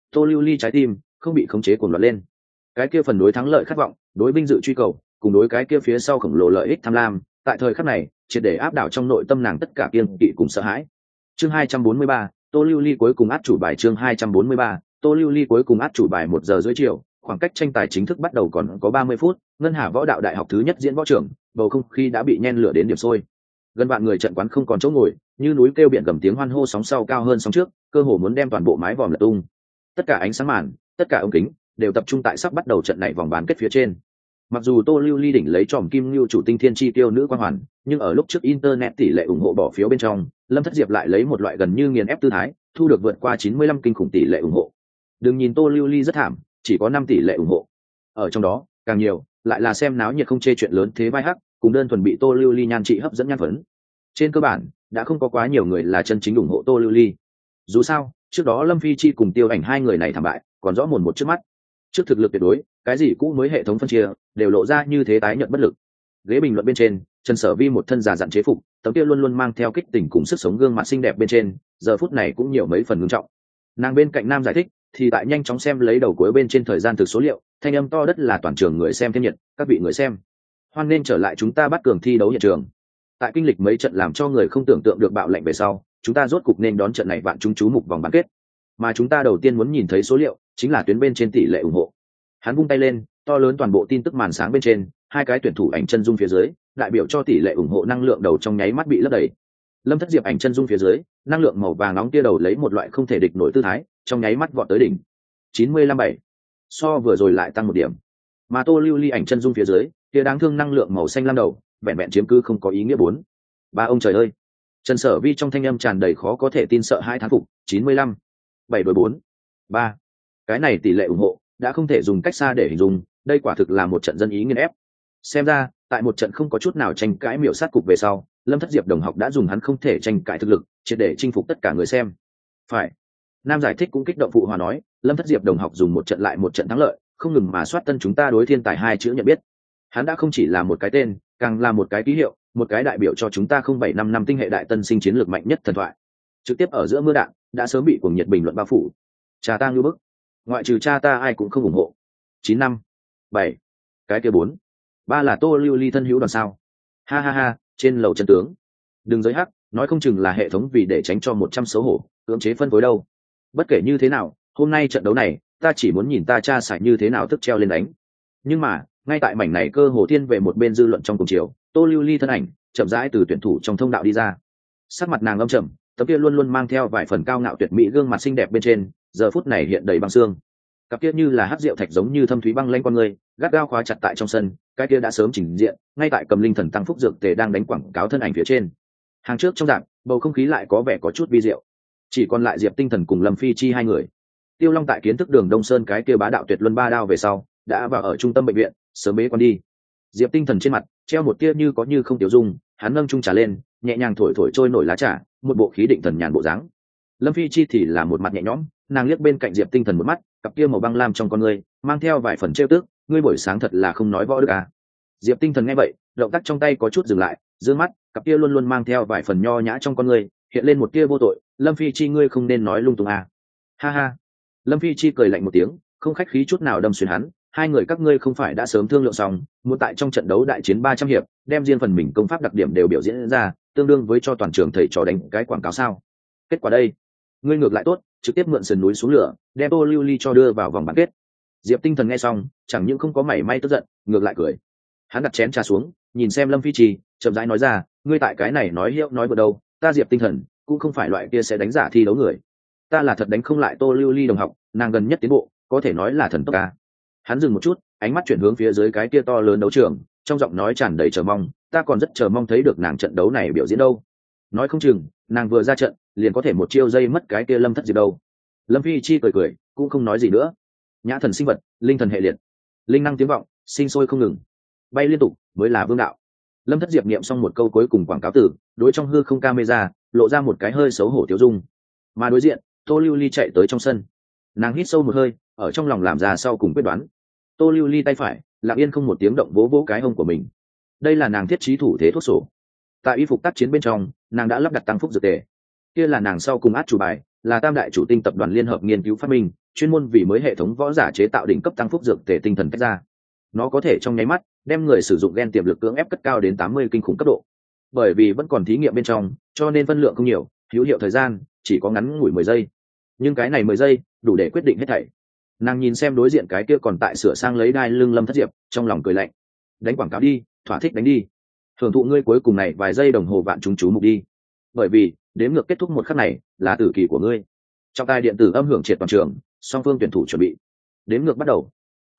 Tô Lưu Ly trái tim không bị khống chế cuồng loạn lên. Cái kia phần đối thắng lợi khát vọng, đối vinh dự truy cầu, cùng đối cái kia phía sau khổng lồ lợi ích tham lam, tại thời khắc này triệt để áp đảo trong nội tâm nàng tất cả kiêng kỵ cùng sợ hãi. Chương 243, Tô Lưu Ly cuối cùng át chủ bài. Chương 243, Tô Lưu Ly cuối cùng át chủ bài. 1 giờ rưỡi chiều, khoảng cách tranh tài chính thức bắt đầu còn có 30 phút, Ngân Hà Võ Đạo Đại học thứ nhất diễn võ trường, bầu không khí đã bị nhen lửa đến điểm sôi. Gần vạn người trận quán không còn chỗ ngồi, như núi kêu biển gầm tiếng hoan hô sóng sau cao hơn sóng trước, cơ hồ muốn đem toàn bộ mái vòm lật tung. Tất cả ánh sáng màn, tất cả ống kính đều tập trung tại sắp bắt đầu trận này vòng bán kết phía trên. Mặc dù Tô Lưu Ly đỉnh lấy tròm kim lưu chủ tinh thiên chi tiêu nữ quan hoàn, nhưng ở lúc trước internet tỷ lệ ủng hộ bỏ phiếu bên trong, Lâm Thất Diệp lại lấy một loại gần như nghiền ép tư thái, thu được vượt qua 95 kinh khủng tỷ lệ ủng hộ. Đừng nhìn Tô Lưu Ly rất thảm, chỉ có 5 tỷ lệ ủng hộ. Ở trong đó, càng nhiều lại là xem náo nhiệt không chê chuyện lớn thế vai hắc, cùng đơn thuần bị Tô Lưu Ly nhan trị hấp dẫn nhan phấn. Trên cơ bản, đã không có quá nhiều người là chân chính ủng hộ Tô Lưu Ly. Dù sao, trước đó Lâm Phi Chi cùng Tiêu Ảnh hai người này thảm bại, còn rõ mồn một trước mắt. Trước thực lực tuyệt đối, cái gì cũ mới hệ thống phân chia, đều lộ ra như thế tái nhận bất lực. Ghế bình luận bên trên, Trần Sở Vi một thân già dặn chế phục, tấm kia luôn luôn mang theo kích tình cùng sức sống gương mặt xinh đẹp bên trên, giờ phút này cũng nhiều mấy phần ngưng trọng. Nàng bên cạnh nam giải thích, thì tại nhanh chóng xem lấy đầu cuối bên trên thời gian thực số liệu, thanh âm to đất là toàn trường người xem thêm nhiệt, các vị người xem, hoan nên trở lại chúng ta bắt cường thi đấu hiện trường. Tại kinh lịch mấy trận làm cho người không tưởng tượng được bạo lệnh về sau, chúng ta rốt cục nên đón trận này vạn chúng chú mục vòng bán kết. Mà chúng ta đầu tiên muốn nhìn thấy số liệu, chính là tuyến bên trên tỷ lệ ủng hộ. Hắn vung tay lên, to lớn toàn bộ tin tức màn sáng bên trên, hai cái tuyển thủ ảnh chân dung phía dưới, đại biểu cho tỷ lệ ủng hộ năng lượng đầu trong nháy mắt bị lấp đầy. Lâm Thất Diệp ảnh chân dung phía dưới, năng lượng màu vàng nóng tia đầu lấy một loại không thể địch nổi tư thái, trong nháy mắt vọt tới đỉnh. 95.7. So vừa rồi lại tăng 1 điểm. Mà Tô Lưu Ly ảnh chân dung phía dưới, tia đáng thương năng lượng màu xanh lam đầu, vẹn vẹn chiếm cứ không có ý nghĩa 4. Ba ông trời ơi. Trần Sở Vi trong thanh âm tràn đầy khó có thể tin sợ hai thán phục. 95. 7 đối 4. 3. Cái này tỷ lệ ủng hộ đã không thể dùng cách xa để hình dung, đây quả thực là một trận dân ý nghiền ép. Xem ra, tại một trận không có chút nào tranh cãi miểu sát cục về sau, Lâm Thất Diệp đồng học đã dùng hắn không thể tranh cãi thực lực, triệt để chinh phục tất cả người xem. Phải. Nam giải thích cũng kích động phụ hòa nói, Lâm Thất Diệp đồng học dùng một trận lại một trận thắng lợi, không ngừng mà soát tân chúng ta đối thiên tài hai chữ nhận biết. Hắn đã không chỉ là một cái tên, càng là một cái ký hiệu, một cái đại biểu cho chúng ta 075 năm tinh hệ đại tân sinh chiến lược mạnh nhất thần thoại. Trực tiếp ở giữa mưa đạn, đã sớm bị cuồng nhiệt bình luận bao phủ. Cha ta ngưu bức, ngoại trừ cha ta ai cũng không ủng hộ. 9 năm. 7. Cái kia 4. 3 là Tô Lưu Ly thân hữu đoàn sao. Ha ha ha, trên lầu chân tướng. Đừng giới hắc, nói không chừng là hệ thống vì để tránh cho 100 xấu hổ, cưỡng chế phân phối đâu. Bất kể như thế nào, hôm nay trận đấu này, ta chỉ muốn nhìn ta cha xài như thế nào tức treo lên đánh. Nhưng mà, ngay tại mảnh này cơ hồ thiên về một bên dư luận trong cùng chiều, Tô Lưu Ly thân ảnh chậm rãi từ tuyển thủ trong thông đạo đi ra. Sắc mặt nàng âm trầm, tấm kia luôn luôn mang theo vài phần cao ngạo tuyệt mỹ gương mặt xinh đẹp bên trên, giờ phút này hiện đầy băng xương. Cặp kia như là hắc rượu thạch giống như thâm thúy băng lanh con người, gắt gao khóa chặt tại trong sân, cái kia đã sớm chỉnh diện, ngay tại cầm linh thần tăng phúc dược tề đang đánh quảng cáo thân ảnh phía trên. Hàng trước trong rạp, bầu không khí lại có vẻ có chút vi diệu. Chỉ còn lại Diệp Tinh Thần cùng Lâm Phi Chi hai người. Tiêu Long tại kiến thức đường Đông Sơn cái kia bá đạo tuyệt luân ba đao về sau, đã vào ở trung tâm bệnh viện, sớm bế quan đi. Diệp Tinh Thần trên mặt treo một tia như có như không tiêu dung, hắn nâng chung trà lên, nhẹ nhàng thổi thổi trôi nổi lá trà, một bộ khí định thần nhàn bộ dáng. Lâm Phi Chi thì là một mặt nhẹ nhõm, nàng liếc bên cạnh Diệp Tinh Thần một mắt, cặp kia màu băng lam trong con ngươi mang theo vài phần trêu tức, ngươi buổi sáng thật là không nói võ được à. Diệp Tinh Thần nghe vậy, động tác trong tay có chút dừng lại, dương mắt, cặp kia luôn luôn mang theo vài phần nho nhã trong con ngươi hiện lên một tia vô tội. Lâm Phi Chi ngươi không nên nói lung tung à. Ha ha. Lâm Phi Chi cười lạnh một tiếng, không khách khí chút nào đâm xuyên hắn, hai người các ngươi không phải đã sớm thương lượng xong, muốn tại trong trận đấu đại chiến 300 hiệp, đem riêng phần mình công pháp đặc điểm đều biểu diễn ra, tương đương với cho toàn trường thầy trò đánh cái quảng cáo sao? Kết quả đây, ngươi ngược lại tốt, trực tiếp mượn sườn núi xuống lửa, đem Tô Lưu Ly cho đưa vào vòng bán kết. Diệp Tinh Thần nghe xong, chẳng những không có mảy may tức giận, ngược lại cười. Hắn đặt chén trà xuống, nhìn xem Lâm Phi Chi, chậm rãi nói ra, ngươi tại cái này nói hiệu nói bừa đâu, ta Diệp Tinh Thần cũng không phải loại kia sẽ đánh giả thi đấu người. Ta là thật đánh không lại Tô Lưu Ly đồng học, nàng gần nhất tiến bộ, có thể nói là thần tốc ca. Hắn dừng một chút, ánh mắt chuyển hướng phía dưới cái kia to lớn đấu trường, trong giọng nói tràn đầy chờ mong, ta còn rất chờ mong thấy được nàng trận đấu này biểu diễn đâu. Nói không chừng, nàng vừa ra trận, liền có thể một chiêu dây mất cái kia Lâm Thất Diệp đâu. Lâm Phi Chi cười cười, cũng không nói gì nữa. Nhã thần sinh vật, linh thần hệ liệt, linh năng tiếng vọng, sinh sôi không ngừng, bay liên tục mới là vương đạo. Lâm Thất Diệp niệm xong một câu cuối cùng quảng cáo từ, đối trong hư không camera, lộ ra một cái hơi xấu hổ tiêu dung. Mà đối diện, Tô Lưu Ly chạy tới trong sân, nàng hít sâu một hơi, ở trong lòng làm ra sau cùng quyết đoán. Tô Lưu Ly tay phải lặng yên không một tiếng động vỗ vỗ cái hông của mình, đây là nàng thiết trí thủ thế thuốc sổ. Tại y phục tác chiến bên trong, nàng đã lắp đặt tăng phúc dược tề, kia là nàng sau cùng át chủ bài, là tam đại chủ tinh tập đoàn liên hợp nghiên cứu phát minh, chuyên môn vì mới hệ thống võ giả chế tạo đỉnh cấp tăng phúc dược tề tinh thần tách ra. Nó có thể trong nháy mắt đem người sử dụng gen tiềm lực cưỡng ép cất cao đến 80 kinh khủng cấp độ. Bởi vì vẫn còn thí nghiệm bên trong, cho nên phân lượng không nhiều, hữu hiệu thời gian chỉ có ngắn ngủi 10 giây. Nhưng cái này 10 giây đủ để quyết định hết thảy. Nàng nhìn xem đối diện cái kia còn tại sửa sang lấy đai lưng Lâm Thất Diệp, trong lòng cười lạnh. Đánh quảng cáo đi, thỏa thích đánh đi. Thưởng thụ ngươi cuối cùng này vài giây đồng hồ vạn chúng chú mục đi. Bởi vì đếm ngược kết thúc một khắc này là tử kỳ của ngươi. Trong tai điện tử âm hưởng triệt toàn trường, song phương tuyển thủ chuẩn bị. Đếm ngược bắt đầu.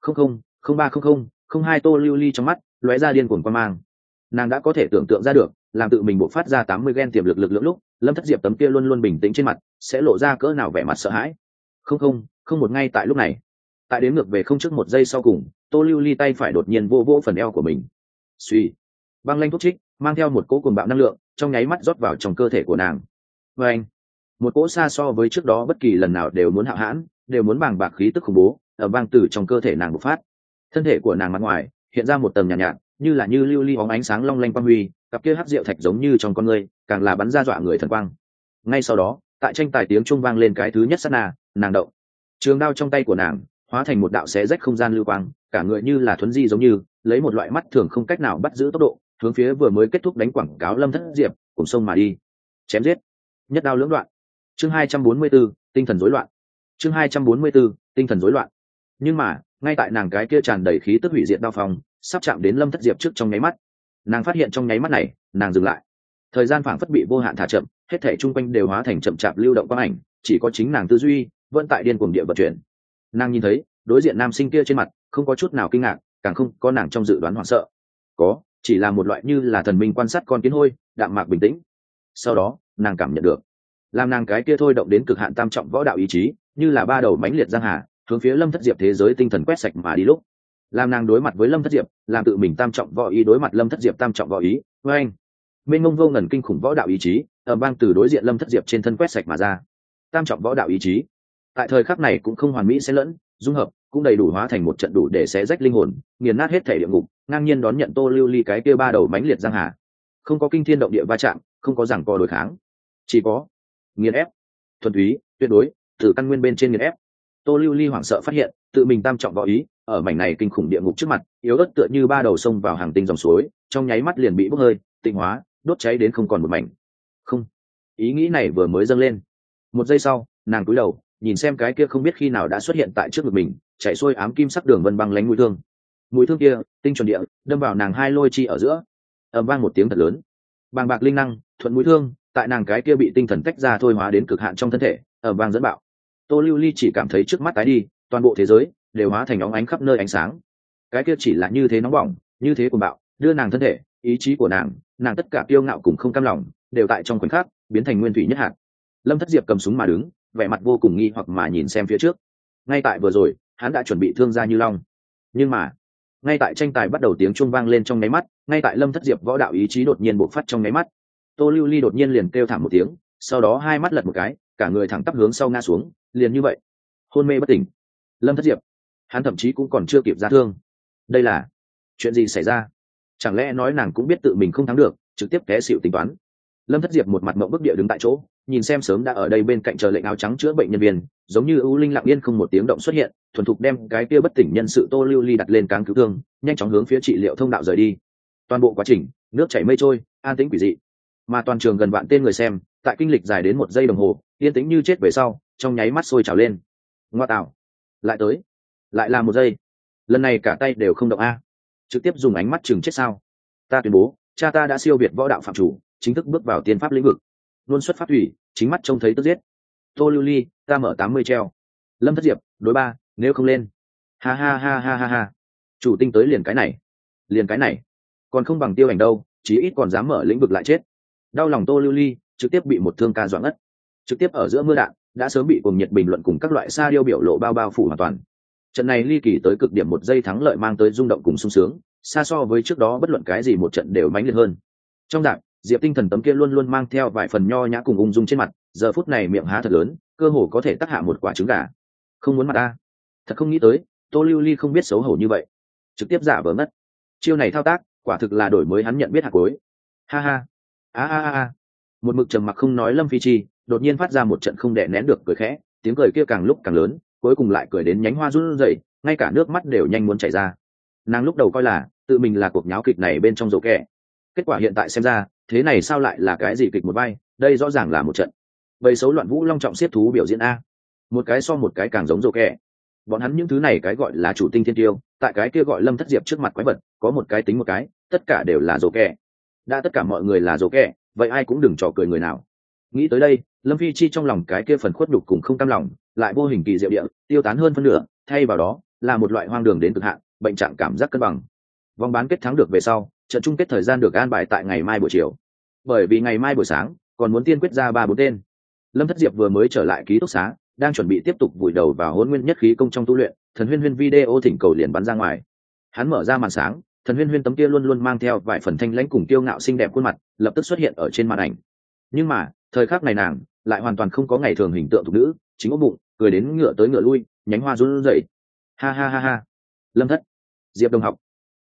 00030002 Tô Lưu Ly trong mắt lóe ra điên cuồng quan mang. Nàng đã có thể tưởng tượng ra được, làm tự mình bộc phát ra 80 gen tiềm lực lực lượng lúc, Lâm Thất Diệp tấm kia luôn luôn bình tĩnh trên mặt sẽ lộ ra cỡ nào vẻ mặt sợ hãi. Không một ngay tại lúc này, tại đếm ngược về không trước một giây sau cùng, Tô Lưu Ly tay phải đột nhiên vô vỗ phần eo của mình. Suy, băng lanh thuốc trích mang theo một cỗ cuồng bạo năng lượng trong nháy mắt rót vào trong cơ thể của nàng. Và anh, một cỗ xa so với trước đó bất kỳ lần nào đều muốn hạo hãn, đều muốn bàng bạc khí tức khủng bố ở băng từ trong cơ thể nàng bộc phát. Thân thể của nàng mặt ngoài hiện ra một tầng nhàn nhạt, như lưu ly bóng ánh sáng long lanh quang huy, cặp kia hắc diệu thạch giống như trong con người, càng là bắn ra dọa người thần quang. Ngay sau đó, tại tranh tài tiếng chuông vang lên cái thứ nhất sát na, nàng động. Trường đao trong tay của nàng hóa thành một đạo xé rách không gian lưu quang, cả người như là thuấn di giống như, lấy một loại mắt thường không cách nào bắt giữ tốc độ, hướng phía vừa mới kết thúc đánh quảng cáo Lâm Thất Diệp, cùng sông mà đi. Chém giết, nhất đao lưỡng đoạn. Chương 244, tinh thần rối loạn. Chương 244, tinh thần rối loạn. Nhưng mà, ngay tại nàng cái kia tràn đầy khí tức hủy diệt đao phong, sắp chạm đến Lâm Thất Diệp trước trong nháy mắt, nàng phát hiện trong nháy mắt này, nàng dừng lại. Thời gian phảng phất bị vô hạn thả chậm, hết thảy chung quanh đều hóa thành chậm chạp lưu động quang ảnh, chỉ có chính nàng tư duy vẫn tại điên cuồng địa vận chuyển. Nàng nhìn thấy, đối diện nam sinh kia trên mặt không có chút nào kinh ngạc, càng không có nàng trong dự đoán hoảng sợ. Có, chỉ là một loại như là thần minh quan sát con kiến hôi, đạm mạc bình tĩnh. Sau đó, nàng cảm nhận được, làm nàng cái kia thôi động đến cực hạn tam trọng võ đạo ý chí, như là ba đầu mãnh liệt giang hà, hướng phía Lâm Thất Diệp thế giới tinh thần quét sạch mà đi lúc. Làm nàng đối mặt với Lâm Thất Diệp, làm tự mình tam trọng võ ý đối mặt Lâm Thất Diệp tam trọng võ ý, với anh, mênh mông vô ngần kinh khủng võ đạo ý chí, ở bang từ đối diện Lâm Thất Diệp trên thân quét sạch mà ra. Tam trọng võ đạo ý chí, tại thời khắc này cũng không hoàn mỹ xen lẫn, dung hợp, cũng đầy đủ hóa thành một trận đủ để xé rách linh hồn, nghiền nát hết thể địa ngục, ngang nhiên đón nhận Tô Lưu Ly cái kia ba đầu mãnh liệt giang hà. Không có kinh thiên động địa va chạm, không có giằng co đối kháng, chỉ có nghiền ép, thuần túy, tuyệt đối, từ căn nguyên bên trên nghiền ép. Tô Lưu Ly hoảng sợ phát hiện, tự mình tam trọng võ ý, ở mảnh này kinh khủng địa ngục trước mặt, yếu ớt tựa như ba đầu sông vào hàng tinh dòng suối, trong nháy mắt liền bị bốc hơi, tinh hóa, đốt cháy đến không còn một mảnh. Không, ý nghĩ này vừa mới dâng lên, một giây sau, nàng cúi đầu, nhìn xem cái kia không biết khi nào đã xuất hiện tại trước ngực mình, chạy xuôi ám kim sắc đường vân băng lánh mũi thương kia, tinh chuẩn địa, đâm vào nàng hai lôi chi ở giữa, ầm vang một tiếng thật lớn, bàng bạc linh năng, thuận mũi thương, tại nàng cái kia bị tinh thần tách ra thôi hóa đến cực hạn trong thân thể, ầm vang dẫn bạo. Tô Lưu Ly chỉ cảm thấy trước mắt tái đi, toàn bộ thế giới đều hóa thành óng ánh khắp nơi ánh sáng. Cái kia chỉ là như thế nóng bỏng, như thế cuồng bạo, đưa nàng thân thể, ý chí của nàng tất cả kiêu ngạo cùng không cam lòng, đều tại trong khoảnh khắc biến thành nguyên thủy nhất hạt. Lâm Thất Diệp cầm súng mà đứng, vẻ mặt vô cùng nghi hoặc mà nhìn xem phía trước. Ngay tại vừa rồi, hắn đã chuẩn bị thương ra như long, nhưng mà, ngay tại tranh tài bắt đầu tiếng chuông vang lên trong nháy mắt, ngay tại Lâm Thất Diệp võ đạo ý chí đột nhiên bộc phát trong nháy mắt, Tô Lưu Ly đột nhiên liền kêu thảm một tiếng, sau đó hai mắt lật một cái, cả người thẳng tắp hướng sau ngã xuống, liền như vậy, hôn mê bất tỉnh. Lâm Thất Diệp, hắn thậm chí cũng còn chưa kịp ra thương. Đây là chuyện gì xảy ra? Chẳng lẽ nói nàng cũng biết tự mình không thắng được, trực tiếp té xỉu tính toán? Lâm Thất Diệp một mặt mộng bức địa đứng tại chỗ, nhìn xem sớm đã ở đây bên cạnh chờ lệnh áo trắng chữa bệnh nhân viên, giống như ưu linh lặng yên không một tiếng động xuất hiện, thuần thục đem cái kia bất tỉnh nhân sự Tô Lưu Ly đặt lên cáng cứu thương, nhanh chóng hướng phía trị liệu thông đạo rời đi. Toàn bộ quá trình, nước chảy mây trôi, an tĩnh quỷ dị. Mà toàn trường gần vạn tên người xem, tại kinh lịch dài đến 1 giây đồng hồ, yên tĩnh như chết về sau, trong nháy mắt sôi trào lên. Ngoa tạo, lại tới, lại là 1 giây. Lần này cả tay đều không động a, trực tiếp dùng ánh mắt chừng chết sao? Ta tuyên bố, cha ta đã siêu việt võ đạo phạm chủ, chính thức bước vào tiên pháp lĩnh vực, luôn xuất phát thủy, chính mắt trông thấy tức giết. Tô Lưu Ly, ta mở 80 treo. Lâm Thất Diệp, đối 3, nếu không lên. Ha ha ha ha ha ha. Chủ tinh tới liền cái này, còn không bằng Tiêu Ảnh đâu, chí ít còn dám mở lĩnh vực lại chết. Đau lòng Tô Lưu Ly, trực tiếp bị một thương ca doãn ngất. Trực tiếp ở giữa mưa đạn, đã sớm bị cuồng nhiệt bình luận cùng các loại sa điêu biểu lộ bao phủ hoàn toàn. Trận này ly kỳ tới cực điểm 1 giây thắng lợi mang tới rung động cùng sung sướng, xa so với trước đó bất luận cái gì một trận đều mãnh liệt hơn. Trong đạn, Diệp Tinh Thần tấm kia luôn luôn mang theo vài phần nho nhã cùng ung dung trên mặt, giờ phút này miệng há thật lớn, cơ hồ có thể tắc hạ một quả trứng gà. Không muốn mặt ta, thật không nghĩ tới, Tô Lưu Ly không biết xấu hổ như vậy, trực tiếp giả vờ mất. Chiêu này thao tác, quả thực là đổi mới hắn nhận biết hạt cuối. Ha ha, a a a, một mực trầm mặc không nói Lâm Phi Chi, đột nhiên phát ra một trận không đè nén được cười khẽ, tiếng cười kia càng lúc càng lớn, cuối cùng lại cười đến nhánh hoa run rẩy, ngay cả nước mắt đều nhanh muốn chảy ra. Nàng lúc đầu coi là tự mình là cuộc nháo kịch này bên trong rổ kẹ, kết quả hiện tại xem ra thế này sao lại là cái gì kịch một vai, đây rõ ràng là một trận bầy xấu loạn vũ long trọng xiết thú biểu diễn a, một cái so một cái càng giống rổ kẹ. Bọn hắn những thứ này cái gọi là chủ tinh thiên tiêu, tại cái kia gọi Lâm Thất Diệp trước mặt quái vật có một cái tính một cái, tất cả đều là rổ kẹ. Đã tất cả mọi người là rổ kẹ, vậy ai cũng đừng trò cười người nào. Nghĩ tới đây, Lâm Phi Chi trong lòng cái kia phần khuất nhục cùng không cam lòng lại vô hình kỳ diệu địa tiêu tán hơn phân nửa, thay vào đó là một loại hoang đường đến cực hạn bệnh trạng cảm giác cân bằng. Vòng bán kết thắng được về sau, trận chung kết thời gian được an bài tại ngày mai buổi chiều, bởi vì ngày mai buổi sáng còn muốn tiên quyết ra 3-4 tên. Lâm Thất Diệp vừa mới trở lại ký túc xá, đang chuẩn bị tiếp tục vùi đầu vào Hỗn Nguyên Nhất Khí Công trong tu luyện, Thần Huyên Huyên video thỉnh cầu liền bắn ra ngoài. Hắn mở ra màn sáng, Thần Huyên Huyên tấm kia luôn luôn mang theo vài phần thanh lãnh cùng kiêu ngạo xinh đẹp khuôn mặt lập tức xuất hiện ở trên màn ảnh. Nhưng mà thời khắc này nàng lại hoàn toàn không có ngày thường hình tượng thục nữ, chính ôm bụng cười đến ngựa tới ngựa lui, nhánh hoa run rẩy. Ha ha ha ha. Lâm Thất Diệp đồng học,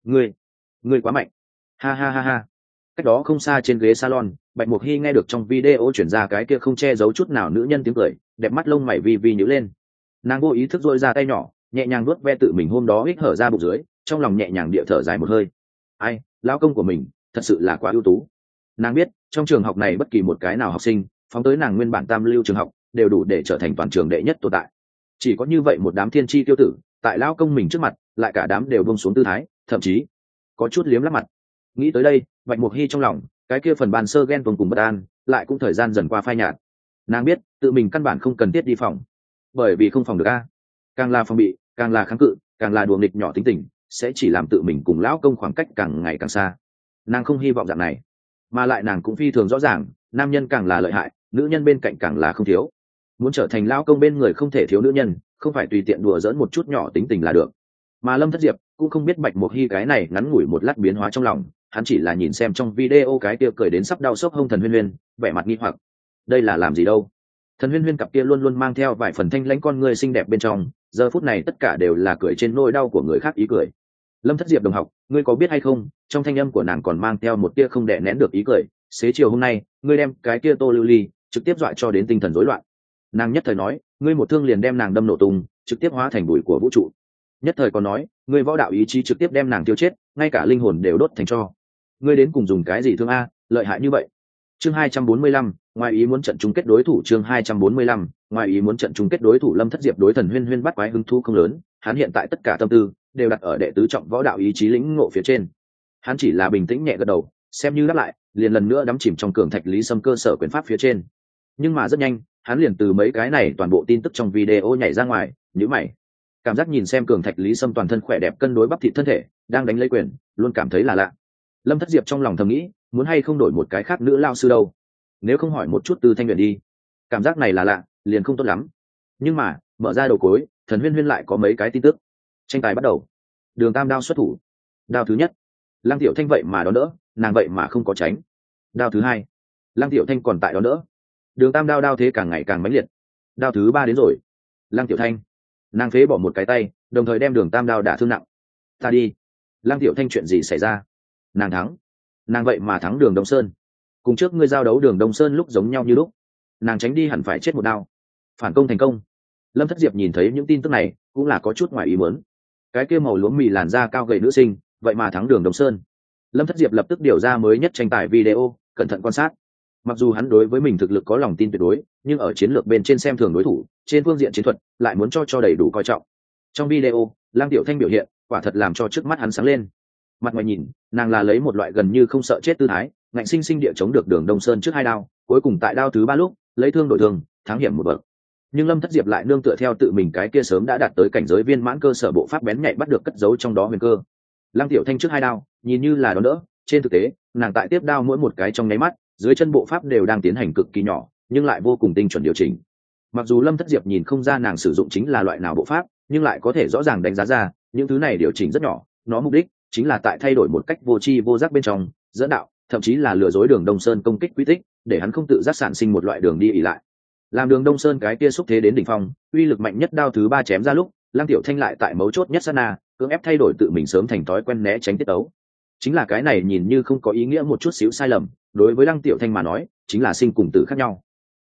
ngươi quá mạnh. Ha ha ha ha. Cách đó không xa trên ghế salon, Bạch Mục Hy nghe được trong video chuyển ra cái kia không che giấu chút nào nữ nhân tiếng cười, đẹp mắt lông mày vi vi nhíu lên. Nàng vô ý thức dội ra tay nhỏ, nhẹ nhàng nuốt ve tự mình hôm đó hít hở ra bụng dưới, trong lòng nhẹ nhàng địa thở dài một hơi. Ai, lão công của mình thật sự là quá ưu tú. Nàng biết trong trường học này bất kỳ một cái nào học sinh phóng tới nàng nguyên bản tam lưu trường học đều đủ để trở thành toàn trường đệ nhất tồn tại. Chỉ có như vậy một đám thiên chi tiêu tử tại lão công mình trước mặt lại cả đám đều buông xuống tư thái, thậm chí có chút liếm lắp mặt. Nghĩ tới đây, Bạch Mục Hy trong lòng cái kia phần bàn sơ ghen tuông cùng bất an lại cũng thời gian dần qua phai nhạt. Nàng biết tự mình căn bản không cần thiết đi phòng, bởi vì không phòng được a, càng là phòng bị, càng là kháng cự, càng là đùa nghịch nhỏ tính tình, sẽ chỉ làm tự mình cùng lão công khoảng cách càng ngày càng xa. Nàng không hy vọng dạng này, mà lại nàng cũng phi thường rõ ràng, nam nhân càng là lợi hại, nữ nhân bên cạnh càng là không thiếu. Muốn trở thành lão công bên người không thể thiếu nữ nhân, không phải tùy tiện đùa giỡn một chút nhỏ tính tình là được. Mà Lâm Thất Diệp cũng không biết Bạch Mục Hy cái này ngắn ngủi một lát biến hóa trong lòng, hắn chỉ là nhìn xem trong video cái kia cười đến sắp đau sốc hông Thần Huyên Huyên, vẻ mặt nghi hoặc. Đây là làm gì đâu? Thần Huyên Huyên cặp kia luôn luôn mang theo vài phần thanh lãnh con người xinh đẹp bên trong, giờ phút này tất cả đều là cười trên nỗi đau của người khác ý cười. Lâm Thất Diệp đồng học, ngươi có biết hay không, trong thanh âm của nàng còn mang theo một tia không đè nén được ý cười, xế chiều hôm nay ngươi đem cái kia Tô Lưu Ly trực tiếp dọa cho đến tinh thần rối loạn. Nàng nhất thời nói ngươi một thương liền đem nàng đâm nổ tung, trực tiếp hóa thành bụi của vũ trụ. Nhất thời còn nói ngươi võ đạo ý chí trực tiếp đem nàng tiêu chết, ngay cả linh hồn đều đốt thành tro. Ngươi đến cùng dùng cái gì thương a, lợi hại như vậy. Chương 245, ngoài ý muốn trận chung kết đối thủ. Chương 245, ngoài ý muốn trận chung kết đối thủ. Lâm Thất Diệp đối Thần Huyên Huyên bắt quái hứng thú không lớn, hắn hiện tại tất cả tâm tư đều đặt ở đệ tứ trọng võ đạo ý chí lĩnh ngộ phía trên. Hắn chỉ là bình tĩnh nhẹ gật đầu, xem như đáp lại, liền lần nữa đắm chìm trong cường thạch lý sâm cơ sở quyền pháp phía trên. Nhưng mà rất nhanh, hắn liền từ mấy cái này toàn bộ tin tức trong video nhảy ra ngoài, nhíu mày. Cảm giác nhìn xem cường thạch lý sâm toàn thân khỏe đẹp cân đối bắp thịt thân thể, đang đánh lấy quyền, luôn cảm thấy là lạ. Lâm Thất Diệp trong lòng thầm nghĩ, muốn hay không đổi một cái khác nữ lao sư đâu, nếu không hỏi một chút Từ Thanh Huyền đi. Cảm giác này là lạ, liền không tốt lắm. Nhưng mà mở ra đầu cối, Thần Huyên Huyên lại có mấy cái tin tức. Tranh tài bắt đầu. Đường Tam đao xuất thủ. Đao thứ nhất, Lăng Tiểu Thanh vậy mà đón đỡ, nàng vậy mà không có tránh. Đao thứ hai, Lăng Tiểu Thanh còn tại đón đỡ, Đường Tam đao thế càng ngày càng mãnh liệt. Đao thứ ba đến rồi, Lăng Tiểu Thanh, nàng phế bỏ một cái tay, đồng thời đem Đường Tam đao đả thương nặng. Ta đi. Lăng Tiểu Thanh chuyện gì xảy ra? Nàng thắng, nàng vậy mà thắng Đường Đông Sơn. Cùng trước ngươi giao đấu Đường Đông Sơn lúc giống nhau như lúc, nàng tránh đi hẳn phải chết một đao. Phản công thành công. Lâm Thất Diệp nhìn thấy những tin tức này cũng là có chút ngoài ý muốn. Cái kia màu lúa mì làn da cao gầy nữ sinh vậy mà thắng Đường Đông Sơn. Lâm Thất Diệp lập tức điều ra mới nhất tranh tài video, cẩn thận quan sát. Mặc dù hắn đối với mình thực lực có lòng tin tuyệt đối, nhưng ở chiến lược bên trên xem thường đối thủ, trên phương diện chiến thuật lại muốn cho đầy đủ coi trọng. Trong video, Lang Tiểu Thanh biểu hiện quả thật làm cho trước mắt hắn sáng lên. Mặt ngoài nhìn, nàng là lấy một loại gần như không sợ chết tư thái, ngạnh sinh sinh địa chống được Đường Đông Sơn trước hai đao, cuối cùng tại đao thứ ba lúc lấy thương đổi thương, thắng hiểm một bậc. Nhưng Lâm Thất Diệp lại nương tựa theo tự mình cái kia sớm đã đạt tới cảnh giới viên mãn cơ sở bộ pháp bén nhạy bắt được cất giấu trong đó huyền cơ. Lăng Tiểu Thanh trước hai đao nhìn như là đón đỡ, trên thực tế nàng tại tiếp đao mỗi một cái trong nháy mắt, dưới chân bộ pháp đều đang tiến hành cực kỳ nhỏ nhưng lại vô cùng tinh chuẩn điều chỉnh. Mặc dù Lâm Thất Diệp nhìn không ra nàng sử dụng chính là loại nào bộ pháp, nhưng lại có thể rõ ràng đánh giá ra những thứ này điều chỉnh rất nhỏ, nó mục đích chính là tại thay đổi một cách vô tri vô giác bên trong dẫn đạo, thậm chí là lừa dối Đường Đông Sơn công kích quy tích, để hắn không tự giác sản sinh một loại đường đi ỉ lại. Làm Đường Đông Sơn cái kia xúc thế đến đỉnh phong, uy lực mạnh nhất đao thứ ba chém ra lúc, Lăng Tiểu Thanh lại tại mấu chốt nhất sát na cưỡng ép thay đổi tự mình sớm thành thói quen né tránh tiết ấu. Chính là cái này nhìn như không có ý nghĩa một chút xíu sai lầm, đối với Lăng Tiểu Thanh mà nói chính là sinh cùng tử khác nhau.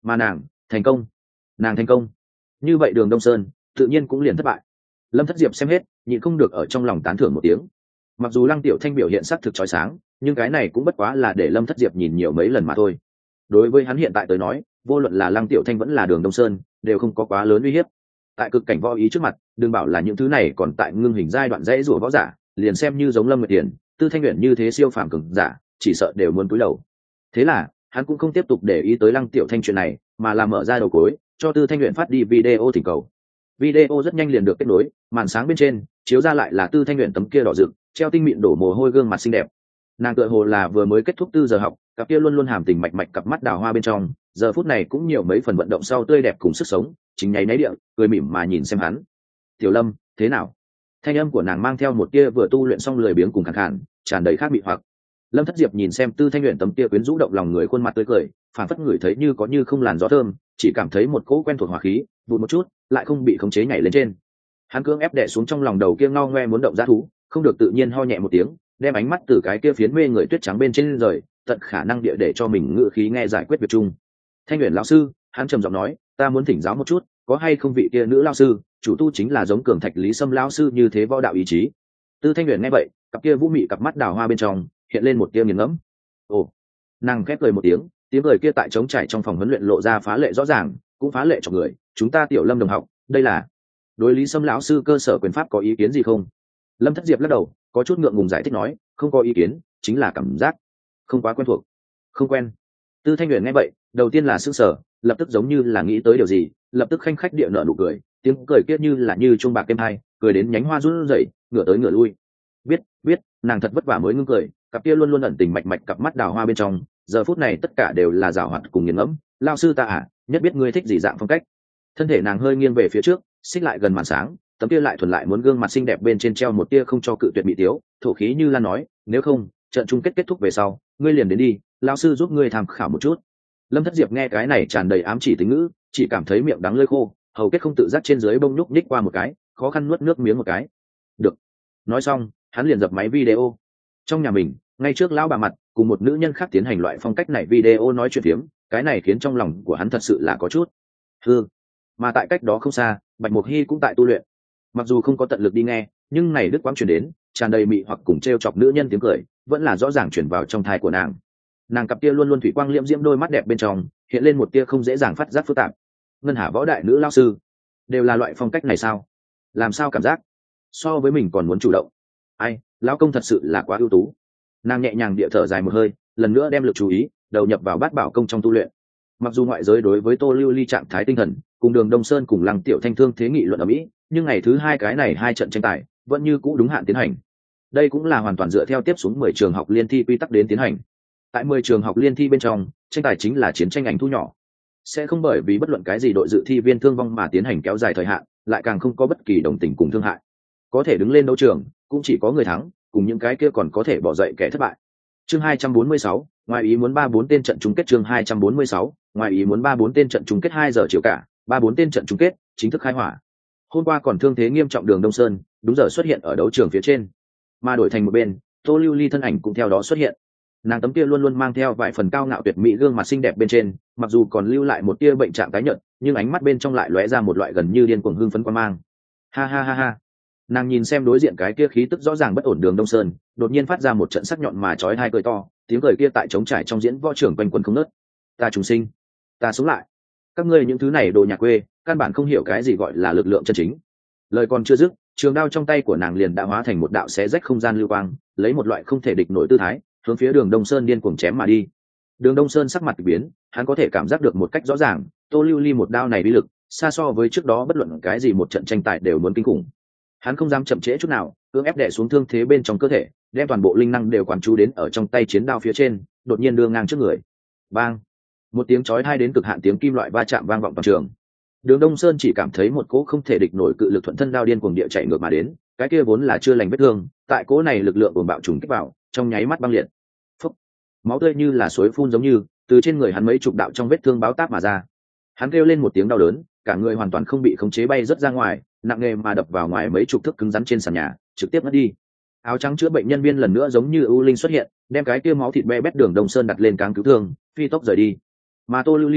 mà nàng thành công, nàng thành công. Như vậy Đường Đông Sơn tự nhiên cũng liền thất bại. Lâm Thất Diệp xem hết nhịn không được ở trong lòng tán thưởng một tiếng. Mặc dù Lăng Tiểu Thanh biểu hiện sắc thực chói sáng, nhưng cái này cũng bất quá là để Lâm Thất Diệp nhìn nhiều mấy lần mà thôi. Đối với hắn hiện tại tới nói, vô luận là Lăng Tiểu Thanh vẫn là Đường Đông Sơn đều không có quá lớn uy hiếp. Tại cực cảnh võ ý trước mặt, đừng bảo là những thứ này còn tại ngưng hình giai đoạn dãy rủa võ giả, liền xem như giống Lâm Nguyệt Tiền, Tư Thanh Uyển như thế siêu phàm cường giả, chỉ sợ đều muốn cúi đầu. Thế là hắn cũng không tiếp tục để ý tới Lăng Tiểu Thanh chuyện này, mà là mở ra đầu cối cho Tư Thanh Uyển phát đi video thỉnh cầu. Video rất nhanh liền được kết nối, màn sáng bên trên chiếu ra lại là Tư Thanh Uyển tấm kia đỏ rực, treo tinh mịn đổ mồ hôi gương mặt xinh đẹp. Nàng tựa hồ là vừa mới kết thúc 4 giờ học, cặp kia luôn luôn hàm tình mạch mạch cặp mắt đào hoa bên trong, giờ phút này cũng nhiều mấy phần vận động sau tươi đẹp cùng sức sống, chính nháy náy địa, cười mỉm mà nhìn xem hắn. "Tiểu Lâm, thế nào?" Thanh âm của nàng mang theo một tia vừa tu luyện xong lười biếng cùng khàn khàn, tràn đầy khác bị hoặc. Lâm Thất Diệp nhìn xem Tư Thanh Uyển tấm tia quyến rũ động lòng người khuôn mặt tươi cười, phản phất ngửi thấy như có như không làn gió thơm, chỉ cảm thấy một cỗ quen thuộc hỏa khí, vụt một chút, lại không bị khống chế nhảy lên trên. Hắn cưỡng ép đè xuống trong lòng đầu kia ngao ngoe muốn động dã thú, không được tự nhiên ho nhẹ một tiếng, đem ánh mắt từ cái kia phiến mê người tuyết trắng bên trên rời, tận khả năng địa để cho mình ngự khí nghe giải quyết việc chung. "Thanh Uyển lão sư," hắn trầm giọng nói, "ta muốn thỉnh giáo một chút, có hay không vị kia nữ lão sư, chủ tu chính là giống Cường Thạch Lý Sâm lão sư như thế võ đạo ý chí?" Tư Thanh Uyển nghe vậy, cặp kia vũ mị cặp mắt đào hoa bên trong hiện lên một tia nghiền ngẫm. Ồ, nàng khép cười một tiếng, tiếng cười kia tại trống trải trong phòng huấn luyện lộ ra phá lệ rõ ràng, cũng phá lệ cho người. "Chúng ta Tiểu Lâm đồng học, đây là đối Lý Sâm lão sư cơ sở quyền pháp có ý kiến gì không?" Lâm Thất Diệp lắc đầu, có chút ngượng ngùng giải thích nói, "Không có ý kiến, chính là cảm giác không quá quen thuộc." "Không quen?" Tư Thanh Uyển nghe vậy, đầu tiên là sững sờ, lập tức giống như là nghĩ tới điều gì, lập tức khanh khách địa nở nụ cười, tiếng cười kia như là như chuông bạc êm hai, cười đến nhánh hoa run rẩy, ngửa tới ngửa lui. Biết, nàng thật vất vả mới ngưng cười, cặp kia luôn luôn ẩn tình mạch mạch cặp mắt đào hoa bên trong, giờ phút này tất cả đều là giảo hoạt cùng nghiền ngẫm. "Lão sư ta à, nhất biết ngươi thích gì dạng phong cách." Thân thể nàng hơi nghiêng về phía trước, xích lại gần màn sáng, tấm kia lại thuần lại muốn gương mặt xinh đẹp bên trên treo một tia không cho cự tuyệt bị tiếu, thổ khí như lan nói, "Nếu không, trận chung kết kết thúc về sau, ngươi liền đến đi, lão sư giúp ngươi tham khảo một chút." Lâm Thất Diệp nghe cái này tràn đầy ám chỉ tính ngữ, chỉ cảm thấy miệng đắng lưỡi khô, hầu kết không tự giác trên dưới bông nhúc nhích qua một cái, khó khăn nuốt nước miếng một cái. "Được." Nói xong, hắn liền dập máy video. Trong nhà mình, ngay trước lão bà mặt, cùng một nữ nhân khác tiến hành loại phong cách này video nói chuyện phiếm, cái này khiến trong lòng của hắn thật sự là có chút hư. Mà tại cách đó không xa, Bạch Mục Hy cũng tại tu luyện. Mặc dù không có tận lực đi nghe, nhưng này đứt quãng truyền đến, tràn đầy mị hoặc cùng trêu chọc nữ nhân tiếng cười, vẫn là rõ ràng truyền vào trong thai của nàng. Nàng cặp kia luôn luôn thủy quang liễm diễm đôi mắt đẹp bên trong, hiện lên một tia không dễ dàng phát giác phức tạp. Ngân Hà võ đại nữ lão sư, đều là loại phong cách này sao? Làm sao cảm giác so với mình còn muốn chủ động? Ai, lão công thật sự là quá ưu tú. Nàng nhẹ nhàng địa thở dài một hơi, lần nữa đem lực chú ý đầu nhập vào bát bảo công trong tu luyện. Mặc dù ngoại giới đối với Tô Lưu Ly trạng thái tinh thần cùng Đường Đông Sơn cùng Lăng Tiểu Thanh thương thế nghị luận ở Mỹ, nhưng ngày thứ hai cái này hai trận tranh tài vẫn như cũ đúng hạn tiến hành. Đây cũng là hoàn toàn dựa theo tiếp xuống 10 trường học liên thi quy tắc đến tiến hành. Tại 10 trường học liên thi bên trong, tranh tài chính là chiến tranh ảnh thu nhỏ, sẽ không bởi vì bất luận cái gì đội dự thi viên thương vong mà tiến hành kéo dài thời hạn, lại càng không có bất kỳ đồng tình cùng thương hại. Có thể đứng lên đấu trường, cũng chỉ có người thắng, cùng những cái kia còn có thể bỏ dậy kẻ thất bại. Chương 246, ngoài ý muốn 3-4 tên trận chung kết. Chương 246, ngoài ý muốn 3-4 tên trận chung kết 2 giờ chiều cả, 3-4 tên trận chung kết chính thức khai hỏa. Hôm qua còn thương thế nghiêm trọng Đường Đông Sơn, đúng giờ xuất hiện ở đấu trường phía trên, mà đổi thành một bên, Tô Lưu Ly thân ảnh cũng theo đó xuất hiện. Nàng tấm kia luôn luôn mang theo vài phần cao ngạo tuyệt mỹ gương mặt xinh đẹp bên trên, mặc dù còn lưu lại một tia bệnh trạng tái nhợt, nhưng ánh mắt bên trong lại lóe ra một loại gần như điên cuồng hưng phấn quan mang. Ha ha ha ha. Nàng nhìn xem đối diện cái kia khí tức rõ ràng bất ổn Đường Đông Sơn, đột nhiên phát ra một trận sắc nhọn mà chói tai cười to, tiếng cười kia tại trống trải trong diễn võ trường quanh quẩn không ngớt. "Ta trùng sinh, ta sống lại. Các ngươi những thứ này đồ nhà quê, căn bản không hiểu cái gì gọi là lực lượng chân chính." Lời còn chưa dứt, trường đao trong tay của nàng liền đã hóa thành một đạo xé rách không gian lưu quang, lấy một loại không thể địch nổi tư thái, hướng phía Đường Đông Sơn điên cuồng chém mà đi. Đường Đông Sơn sắc mặt kỳ biến, hắn có thể cảm giác được một cách rõ ràng, Tô Lưu Ly một đao này uy lực, xa so với trước đó bất luận cái gì một trận tranh tài đều muốn kinh khủng. Hắn không dám chậm trễ chút nào, cưỡng ép đè xuống thương thế bên trong cơ thể, đem toàn bộ linh năng đều quán chú đến ở trong tay chiến đao phía trên, đột nhiên đưa ngang trước người. Bang! Một tiếng chói tai đến cực hạn tiếng kim loại va chạm vang vọng toàn trường. Đường Đông Sơn chỉ cảm thấy một cỗ không thể địch nổi cự lực thuận thân đao điên cuồng địa chạy ngược mà đến, cái kia vốn là chưa lành vết thương, tại cỗ này lực lượng cuồng bạo trùng kích vào, trong nháy mắt băng liệt. Phốc! Máu tươi như là suối phun giống như từ trên người hắn mấy chục đạo trong vết thương báo táp mà ra. Hắn kêu lên một tiếng đau đớn, cả người hoàn toàn không bị khống chế bay rất ra ngoài, nặng nề mà đập vào ngoài mấy chục thước cứng rắn trên sàn nhà, trực tiếp ngất đi. Áo trắng chữa bệnh nhân viên lần nữa giống như ưu linh xuất hiện, đem cái kia máu thịt be bét Đường Đông Sơn đặt lên cáng cứu thương, phi tốc rời đi. Mà Tô Lưu Ly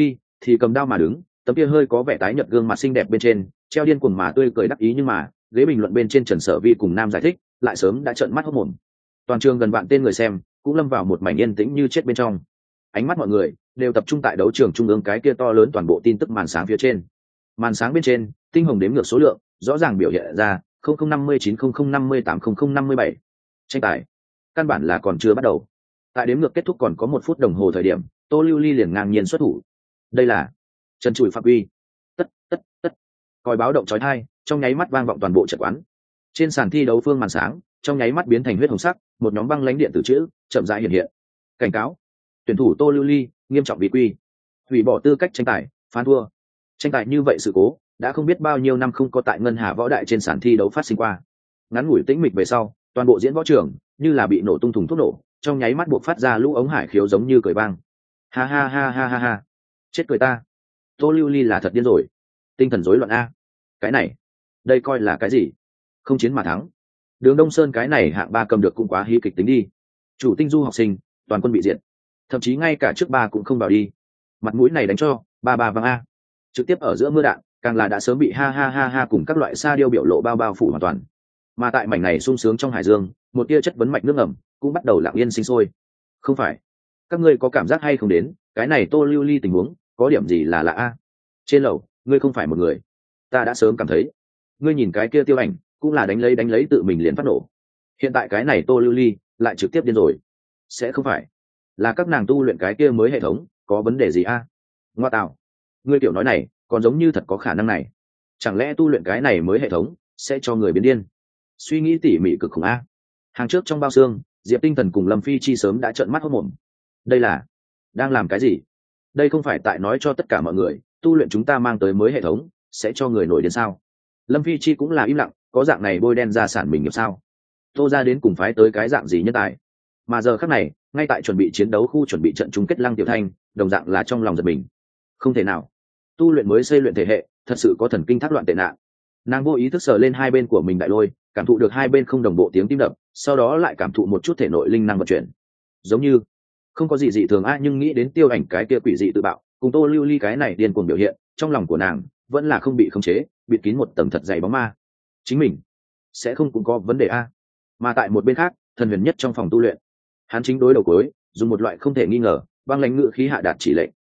thì cầm đao mà đứng, tấm kia hơi có vẻ tái nhợt gương mặt xinh đẹp bên trên treo điên cuồng mà tươi cười đắc ý, nhưng mà ghế bình luận bên trên Trần Sở Vi cùng Nam giải thích lại sớm đã trợn mắt hốt mồm. Toàn trường gần vạn tên người xem cũng lâm vào một mảnh yên tĩnh như chết bên trong. Ánh mắt mọi người đều tập trung tại đấu trường trung ương cái kia to lớn toàn bộ tin tức màn sáng phía trên. Màn sáng bên trên tinh hồng đếm ngược số lượng rõ ràng biểu hiện ra 0059 0058 0057. Tranh tài căn bản là còn chưa bắt đầu. Tại đếm ngược kết thúc còn có 1 phút đồng hồ thời điểm, Tô Lưu Ly liền ngang nhiên xuất thủ. Đây là trần trụi phạm uy. Tất tất tất. Còi báo động chói tai trong nháy mắt vang vọng toàn bộ trận quán. Trên sàn thi đấu phương màn sáng trong nháy mắt biến thành huyết hồng sắc, một nhóm băng lãnh điện tử chữ chậm rãi hiện hiện. Cảnh cáo: tuyển thủ Tô Lưu Ly nghiêm trọng vi quy, hủy bỏ tư cách tranh tài, phán thua. Tranh tài như vậy sự cố đã không biết bao nhiêu năm không có tại ngân hà võ đại trên sàn thi đấu phát sinh qua. Ngắn ngủi tĩnh mịch về sau, toàn bộ diễn võ trường như là bị nổ tung thùng thuốc nổ, trong nháy mắt buộc phát ra lũ ống hải khiếu giống như cười vang. Ha ha ha ha ha ha, chết cười ta. Tô Lưu Ly là thật điên rồi, tinh thần rối loạn a. Cái này đây coi là cái gì? Không chiến mà thắng. Đường Đông Sơn cái này hạng 3 cầm được cũng quá hí kịch tính đi. Chủ tinh du học sinh toàn quân bị diệt, thậm chí ngay cả trước 3 cũng không vào đi. Mặt mũi này đánh cho ba vang a. Trực tiếp ở giữa mưa đạn càng là đã sớm bị ha ha ha ha cùng các loại sa điêu biểu lộ bao phủ hoàn toàn. Mà tại mảnh này sung sướng trong hải dương, một tia chất vấn mạch nước ngầm cũng bắt đầu lặng yên sinh sôi. Không phải, các ngươi có cảm giác hay không đến cái này Tô Lưu Ly tình huống có điểm gì là lạ a? Trên lầu ngươi không phải một người, ta đã sớm cảm thấy. Ngươi nhìn cái kia tiêu ảnh cũng là đánh lấy tự mình liền phát nổ. Hiện tại cái này Tô Lưu Ly lại trực tiếp điên rồi. Sẽ không phải là các nàng tu luyện cái kia mới hệ thống có vấn đề gì a? Ngoa tạo, ngươi tiểu nói này còn giống như thật có khả năng này. Chẳng lẽ tu luyện cái này mới hệ thống sẽ cho người biến điên? Suy nghĩ tỉ mỉ cực khủng a. Hàng trước trong bao xương, Diệp Tinh Thần cùng Lâm Phi Chi sớm đã trợn mắt hốt mồm. Đây là đang làm cái gì? Đây không phải tại nói cho tất cả mọi người tu luyện chúng ta mang tới mới hệ thống sẽ cho người nổi điên sao? Lâm Phi Chi cũng là im lặng, có dạng này bôi đen ra sản mình nghiệp sao? Tô ra đến cùng phái tới cái dạng gì nhân tài? Mà giờ khắc này, ngay tại chuẩn bị chiến đấu khu chuẩn bị trận chung kết Lăng Tiểu Thanh, đồng dạng là trong lòng giật mình. Không thể nào, tu luyện mới xây luyện thể hệ, thật sự có thần kinh thác loạn tệ nạn. Nàng vô ý thức sờ lên hai bên của mình đại lôi, cảm thụ được hai bên không đồng bộ tiếng tim đập, sau đó lại cảm thụ một chút thể nội linh năng vận chuyển. Giống như không có gì dị thường nhưng nghĩ đến tiêu ảnh cái kia quỷ dị tự bạo, cùng Tô Lưu Ly cái này điên cuồng biểu hiện, trong lòng của nàng vẫn là không bị khống chế, bịt kín một tầng thật dày bóng ma. Chính mình sẽ không cũng có vấn đề a. Mà tại một bên khác, Thần Huyền Nhất trong phòng tu luyện, hắn chính đối đầu cuối, dùng một loại không thể nghi ngờ băng lãnh ngữ khí hạ đạt chỉ lệnh.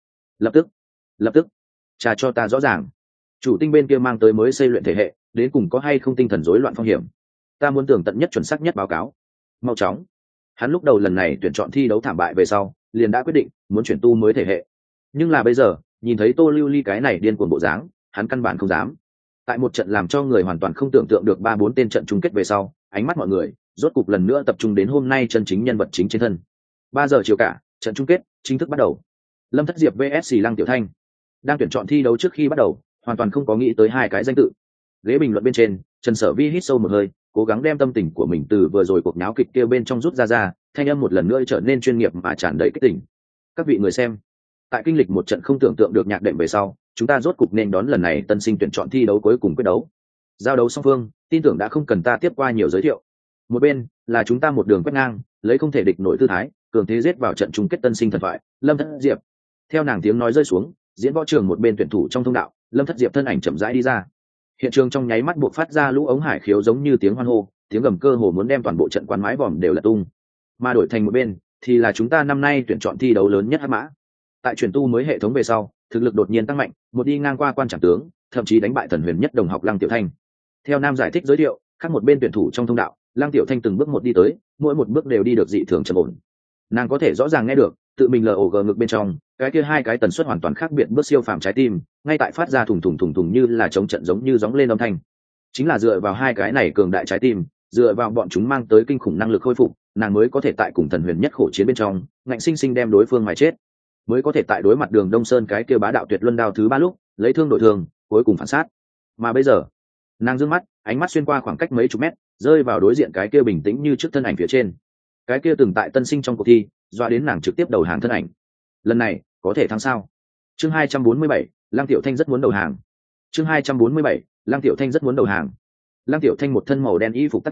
Lập tức trả cho ta rõ ràng, chủ tinh bên kia mang tới mới xây luyện thể hệ đến cùng có hay không tinh thần rối loạn phong hiểm, ta muốn tường tận nhất chuẩn xác nhất báo cáo, mau chóng. Hắn lúc đầu lần này tuyển chọn thi đấu thảm bại về sau liền đã quyết định muốn chuyển tu mới thể hệ, nhưng là bây giờ nhìn thấy Tô Lưu Ly cái này điên cuồng bộ dáng, hắn căn bản không dám. Tại một trận làm cho người hoàn toàn không tưởng tượng được 3-4 tên trận chung kết về sau, ánh mắt mọi người rốt cục lần nữa tập trung đến hôm nay chân chính nhân vật chính trên thân. 3 giờ chiều cả, trận chung kết chính thức bắt đầu. Lâm Thất Diệp vs Lăng Tiểu Thanh. Đang tuyển chọn thi đấu trước khi bắt đầu, hoàn toàn không có nghĩ tới hai cái danh tự. Ghế bình luận bên trên, Trần Sở Vi hít sâu một hơi, cố gắng đem tâm tình của mình từ vừa rồi cuộc náo kịch kia bên trong rút ra, thanh âm một lần nữa trở nên chuyên nghiệp mà tràn đầy kích tỉnh. Các vị người xem, tại kinh lịch một trận không tưởng tượng được nhạc đệm về sau, chúng ta rốt cục nên đón lần này tân sinh tuyển chọn thi đấu cuối cùng quyết đấu. Giao đấu song phương, tin tưởng đã không cần ta tiếp qua nhiều giới thiệu. Một bên là chúng ta một đường quét ngang, lấy không thể địch nổi tư thái, cường thế giết vào trận chung kết tân sinh thần thoại, Lâm Thất Diệp. Theo nàng tiếng nói rơi xuống, diễn võ trường một bên tuyển thủ trong thông đạo, Lâm Thất Diệp thân ảnh chậm rãi đi ra. Hiện trường trong nháy mắt buộc phát ra lũ ống hải khiếu giống như tiếng hoan hô, tiếng gầm cơ hồ muốn đem toàn bộ trận quán mái vòm đều là tung. Mà đổi thành một bên thì là chúng ta năm nay tuyển chọn thi đấu lớn nhất hắc mã. Tại chuyển tu mới hệ thống về sau, thực lực đột nhiên tăng mạnh, một đi ngang qua quan trảm tướng, thậm chí đánh bại Thần Huyền Nhất đồng học Lăng Tiểu Thanh. Theo nam giải thích giới thiệu, khác một bên tuyển thủ trong thông đạo, Lăng Tiểu Thanh từng bước một đi tới, mỗi một bước đều đi được dị thường trầm ổn. Nàng có thể rõ ràng nghe được tự mình log ngực bên trong cái kia hai cái tần suất hoàn toàn khác biệt bước siêu phàm trái tim ngay tại phát ra thùng thùng như là chống trận giống như gióng lên âm thanh. Chính là dựa vào hai cái này cường đại trái tim, dựa vào bọn chúng mang tới kinh khủng năng lực khôi phục, nàng mới có thể tại cùng Thần Huyền Nhất khổ chiến bên trong ngạnh sinh sinh đem đối phương mà chết, mới có thể tại đối mặt Đường Đông Sơn cái kia bá đạo tuyệt luân đao thứ 3 lúc lấy thương đổi thương, cuối cùng phản sát. Mà bây giờ nàng dương mắt, ánh mắt xuyên qua khoảng cách mấy chục mét, rơi vào đối diện cái kia bình tĩnh như trước thân ảnh phía trên, cái kia từng tại tân sinh trong cuộc thi doa đến nàng trực tiếp đầu hàng thân ảnh. Lần này có thể thắng sao? Chương 247, Lăng Tiểu Thanh rất muốn đầu hàng. Chương 247, Lăng Tiểu Thanh rất muốn đầu hàng. Lăng Tiểu Thanh một thân màu đen y phục tác chiến,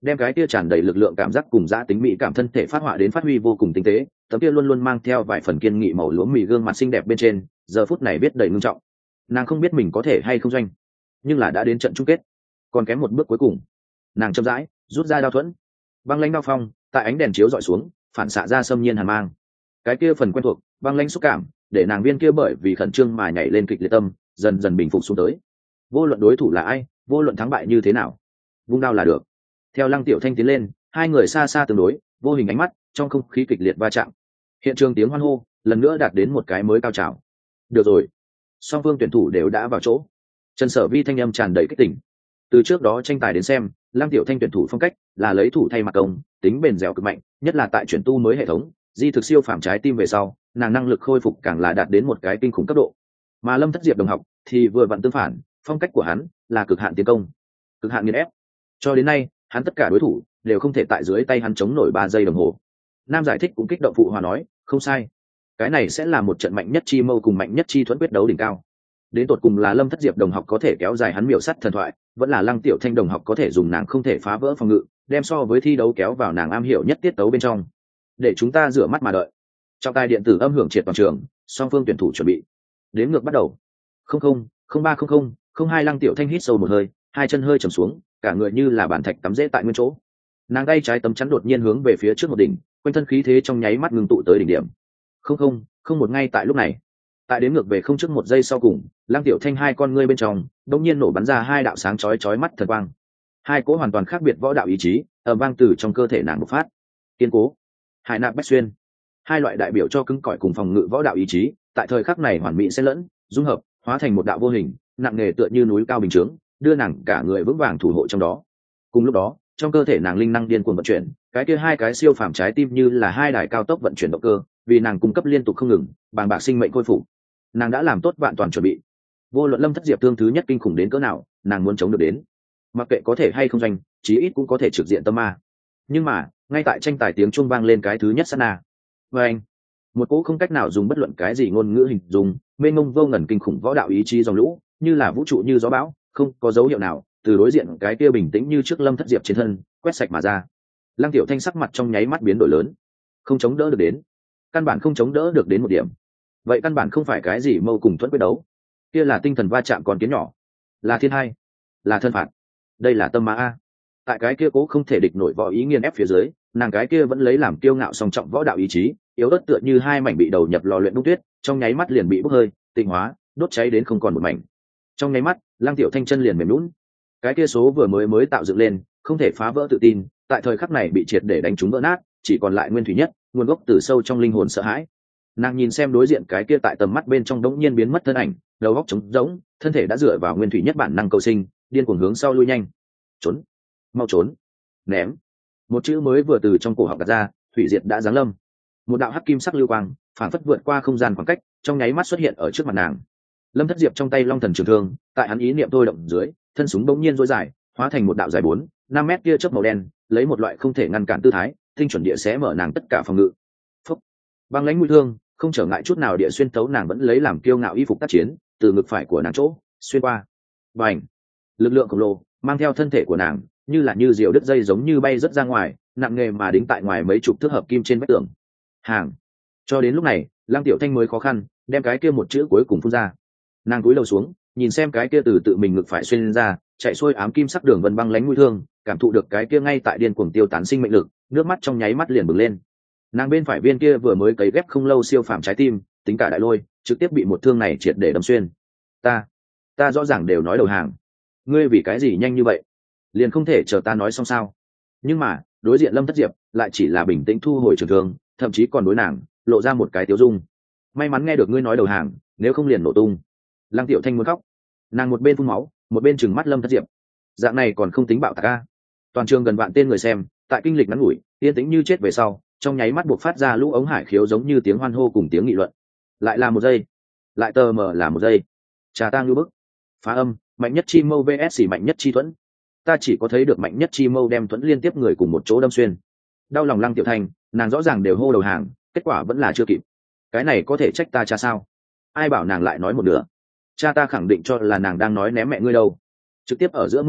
đem cái kia tràn đầy lực lượng cảm giác cùng giã tính mỹ cảm thân thể phát họa đến phát huy vô cùng tinh tế. Tấm kia luôn luôn mang theo vài phần kiên nghị màu lúa mì gương mặt xinh đẹp bên trên giờ phút này biết đầy ngưng trọng. Nàng không biết mình có thể hay không doanh, nhưng là đã đến trận chung kết, còn kém một bước cuối cùng. Nàng chậm rãi rút ra đao thuẫn, băng lãnh đao phong tại ánh đèn chiếu dọi xuống phản xạ ra xâm nhiên hàn mang. Cái kia phần quen thuộc băng lãnh xúc cảm để nàng viên kia bởi vì khẩn trương mà nhảy lên kịch liệt tâm dần dần bình phục xuống tới. Vô luận đối thủ là ai, vô luận thắng bại như thế nào, vung đao là được. Theo Lăng Tiểu Thanh tiến lên, hai người xa xa tương đối, vô hình ánh mắt trong không khí kịch liệt va chạm. Hiện trường tiếng hoan hô lần nữa đạt đến một cái mới cao trào. Được rồi, song phương tuyển thủ đều đã vào chỗ. Trần Sở Vi thanh âm tràn đầy kích tỉnh. Từ trước đó tranh tài đến xem, Lăng Tiểu Thanh tuyển thủ phong cách là lấy thủ thay mặt công, tính bền dẻo cực mạnh, nhất là tại chuyển tu mới hệ thống, di thực siêu phàm trái tim về sau, nàng năng lực khôi phục càng là đạt đến một cái kinh khủng cấp độ. Mà Lâm Thất Diệp đồng học thì vừa vặn tương phản, phong cách của hắn là cực hạn tiến công, cực hạn nghiền ép. Cho đến nay, hắn tất cả đối thủ đều không thể tại dưới tay hắn chống nổi 3 giây đồng hồ. Nam giải thích cũng kích động phụ hòa nói, không sai, cái này sẽ là một trận mạnh nhất chi mâu cùng mạnh nhất chi thuẫn quyết đấu đỉnh cao. Đến tột cùng là Lâm Thất Diệp đồng học có thể kéo dài hắn miểu sắt thần thoại, vẫn là Lăng Tiểu Thanh đồng học có thể dùng nàng không thể phá vỡ phòng ngự, đem so với thi đấu kéo vào nàng am hiểu nhất tiết tấu bên trong. Để chúng ta rửa mắt mà đợi. Trọng tài điện tử âm hưởng triệt toàn trường, song phương tuyển thủ chuẩn bị. Đếm ngược bắt đầu. 00, 0300, 02 Lăng Tiểu Thanh hít sâu một hơi, hai chân hơi trầm xuống, cả người như là bàn thạch cắm rễ tại nguyên chỗ. Nàng tay trái tấm chắn đột nhiên hướng về phía trước một đỉnh, quanh thân khí thế trong nháy mắt ngừng tụ tới đỉnh điểm. 00, 01 ngay tại lúc này. Tại đếm ngược về không trước một giây sau cùng, Lăng Tiểu Thanh hai con ngươi bên trong đột nhiên nổ bắn ra hai đạo sáng chói mắt thần quang. Hai cỗ hoàn toàn khác biệt võ đạo ý chí, ầm vang từ trong cơ thể nàng bộc phát. Kiên cố, hải nạp bách xuyên, hai loại đại biểu cho cứng cỏi cùng phòng ngự võ đạo ý chí, tại thời khắc này hoàn mỹ xen lẫn, dung hợp, hóa thành một đạo vô hình, nặng nề tựa như núi cao bình chướng, đưa nàng cả người vững vàng thủ hộ trong đó. Cùng lúc đó, trong cơ thể nàng linh năng điên cuồng vận chuyển, cái kia hai cái siêu phàm trái tim như là hai đài cao tốc vận chuyển động cơ, vì nàng cung cấp liên tục không ngừng, bàng bạc sinh mệnh khôi phục. Nàng đã làm tốt vạn toàn chuẩn bị. Vô luận Lâm Thất Diệp thương thứ nhất kinh khủng đến cỡ nào, nàng muốn chống được đến. Mặc kệ có thể hay không doanh, chí ít cũng có thể trực diện tâm ma. Nhưng mà, ngay tại tranh tài tiếng chuông vang lên cái thứ nhất sát na, và anh, một cỗ không cách nào dùng bất luận cái gì ngôn ngữ hình dung, mênh mông vô ngần kinh khủng võ đạo ý chí dòng lũ, như là vũ trụ như gió bão, không có dấu hiệu nào từ đối diện cái kia bình tĩnh như trước Lâm Thất Diệp trên thân quét sạch mà ra. Lăng Tiểu Thanh sắc mặt trong nháy mắt biến đổi lớn, không chống đỡ được đến, căn bản không chống đỡ được đến một điểm. Vậy căn bản không phải cái gì mâu cùng thuẫn quyết đấu, kia là tinh thần va chạm còn kiến nhỏ, là thiên hai, là thân phạt, đây là tâm ma a. Tại cái kia cố không thể địch nổi võ ý nghiền ép phía dưới, nàng cái kia vẫn lấy làm kiêu ngạo song trọng võ đạo ý chí, yếu ớt tựa như hai mảnh bị đầu nhập lò luyện đúc tuyết, trong nháy mắt liền bị bốc hơi, tinh hóa, đốt cháy đến không còn một mảnh. Trong nháy mắt, Lăng Tiểu Thanh chân liền mềm nhũn. Cái kia số vừa mới tạo dựng lên, không thể phá vỡ tự tin, tại thời khắc này bị triệt để đánh trúng vỡ nát, chỉ còn lại nguyên thủy nhất, nguồn gốc từ sâu trong linh hồn sợ hãi. Nàng nhìn xem đối diện cái kia tại tầm mắt bên trong đống nhiên biến mất thân ảnh, đầu óc trống rỗng, thân thể đã dựa vào nguyên thủy nhất bản năng cầu sinh, điên cuồng hướng sau lui nhanh. Trốn, mau trốn, ném. Một chữ mới vừa từ trong cổ họng gạt ra, thủy diệt đã giáng lâm. Một đạo hắc kim sắc lưu quang, phản phất vượt qua không gian khoảng cách, trong nháy mắt xuất hiện ở trước mặt nàng. Lâm Thất Diệp trong tay long thần trường thương, tại hắn ý niệm thôi động dưới, thân súng bỗng nhiên rối dài, hóa thành một đạo dài 4-5 mét tia chớp màu đen, lấy một loại không thể ngăn cản tư thái, tinh chuẩn địa xé mở nàng tất cả phòng ngự. Phốc. Băng lãnh mũi thương, không trở ngại chút nào địa xuyên tấu nàng vẫn lấy làm kiêu ngạo y phục tác chiến, từ ngực phải của nàng chỗ xuyên qua. Bành! Lực lượng khổng lồ mang theo thân thể của nàng, như diều đứt dây giống như bay rất ra ngoài, nặng nề mà đính tại ngoài mấy chục thước hợp kim trên vách tường. Hàng! Cho đến lúc này, Lăng Tiểu Thanh mới khó khăn đem cái kia một chữ cuối cùng phun ra. Nàng cúi đầu xuống, nhìn xem cái kia từ tự mình ngực phải xuyên ra, chạy xuôi ám kim sắc đường vân băng lãnh mũi thương, cảm thụ được cái kia ngay tại điên cuồng tiêu tán sinh mệnh lực, nước mắt trong nháy mắt liền bừng lên. Nàng bên phải viên kia vừa mới cấy ghép không lâu siêu phàm trái tim, tính cả đại lôi, trực tiếp bị một thương này triệt để đâm xuyên. Ta rõ ràng đều nói đầu hàng, ngươi vì cái gì nhanh như vậy, liền không thể chờ ta nói xong sao? Nhưng mà đối diện Lâm Thất Diệp lại chỉ là bình tĩnh thu hồi trường thương, thậm chí còn đối nàng lộ ra một cái tiếu dung. May mắn nghe được ngươi nói đầu hàng, nếu không liền nổ tung. Lăng Tiểu Thanh muốn khóc, nàng một bên phun máu, một bên trừng mắt Lâm Thất Diệp. Dạng này còn không tính bạo tạc a. Toàn trường gần vạn tên người xem, tại kinh lịch ngắn ngủi, yên tĩnh như chết về sau, trong nháy mắt buộc phát ra lũ ống hải khiếu giống như tiếng hoan hô cùng tiếng nghị luận. Lại là một giây, lại tờ mờ là một giây. Trà tang như bức. Phá âm, mạnh nhất chi mâu vs mạnh nhất chi thuẫn. Ta chỉ có thấy được mạnh nhất chi mâu đem thuẫn liên tiếp người cùng một chỗ đâm xuyên. Đau lòng Lăng Tiểu Thanh, nàng rõ ràng đều hô đầu hàng, kết quả vẫn là chưa kịp. Cái này có thể trách ta cha sao? Ai bảo nàng lại nói một nửa? Cha ta khẳng định cho là nàng đang nói ném mẹ ngươi đâu. Trực tiếp ở giữa mưa đạn,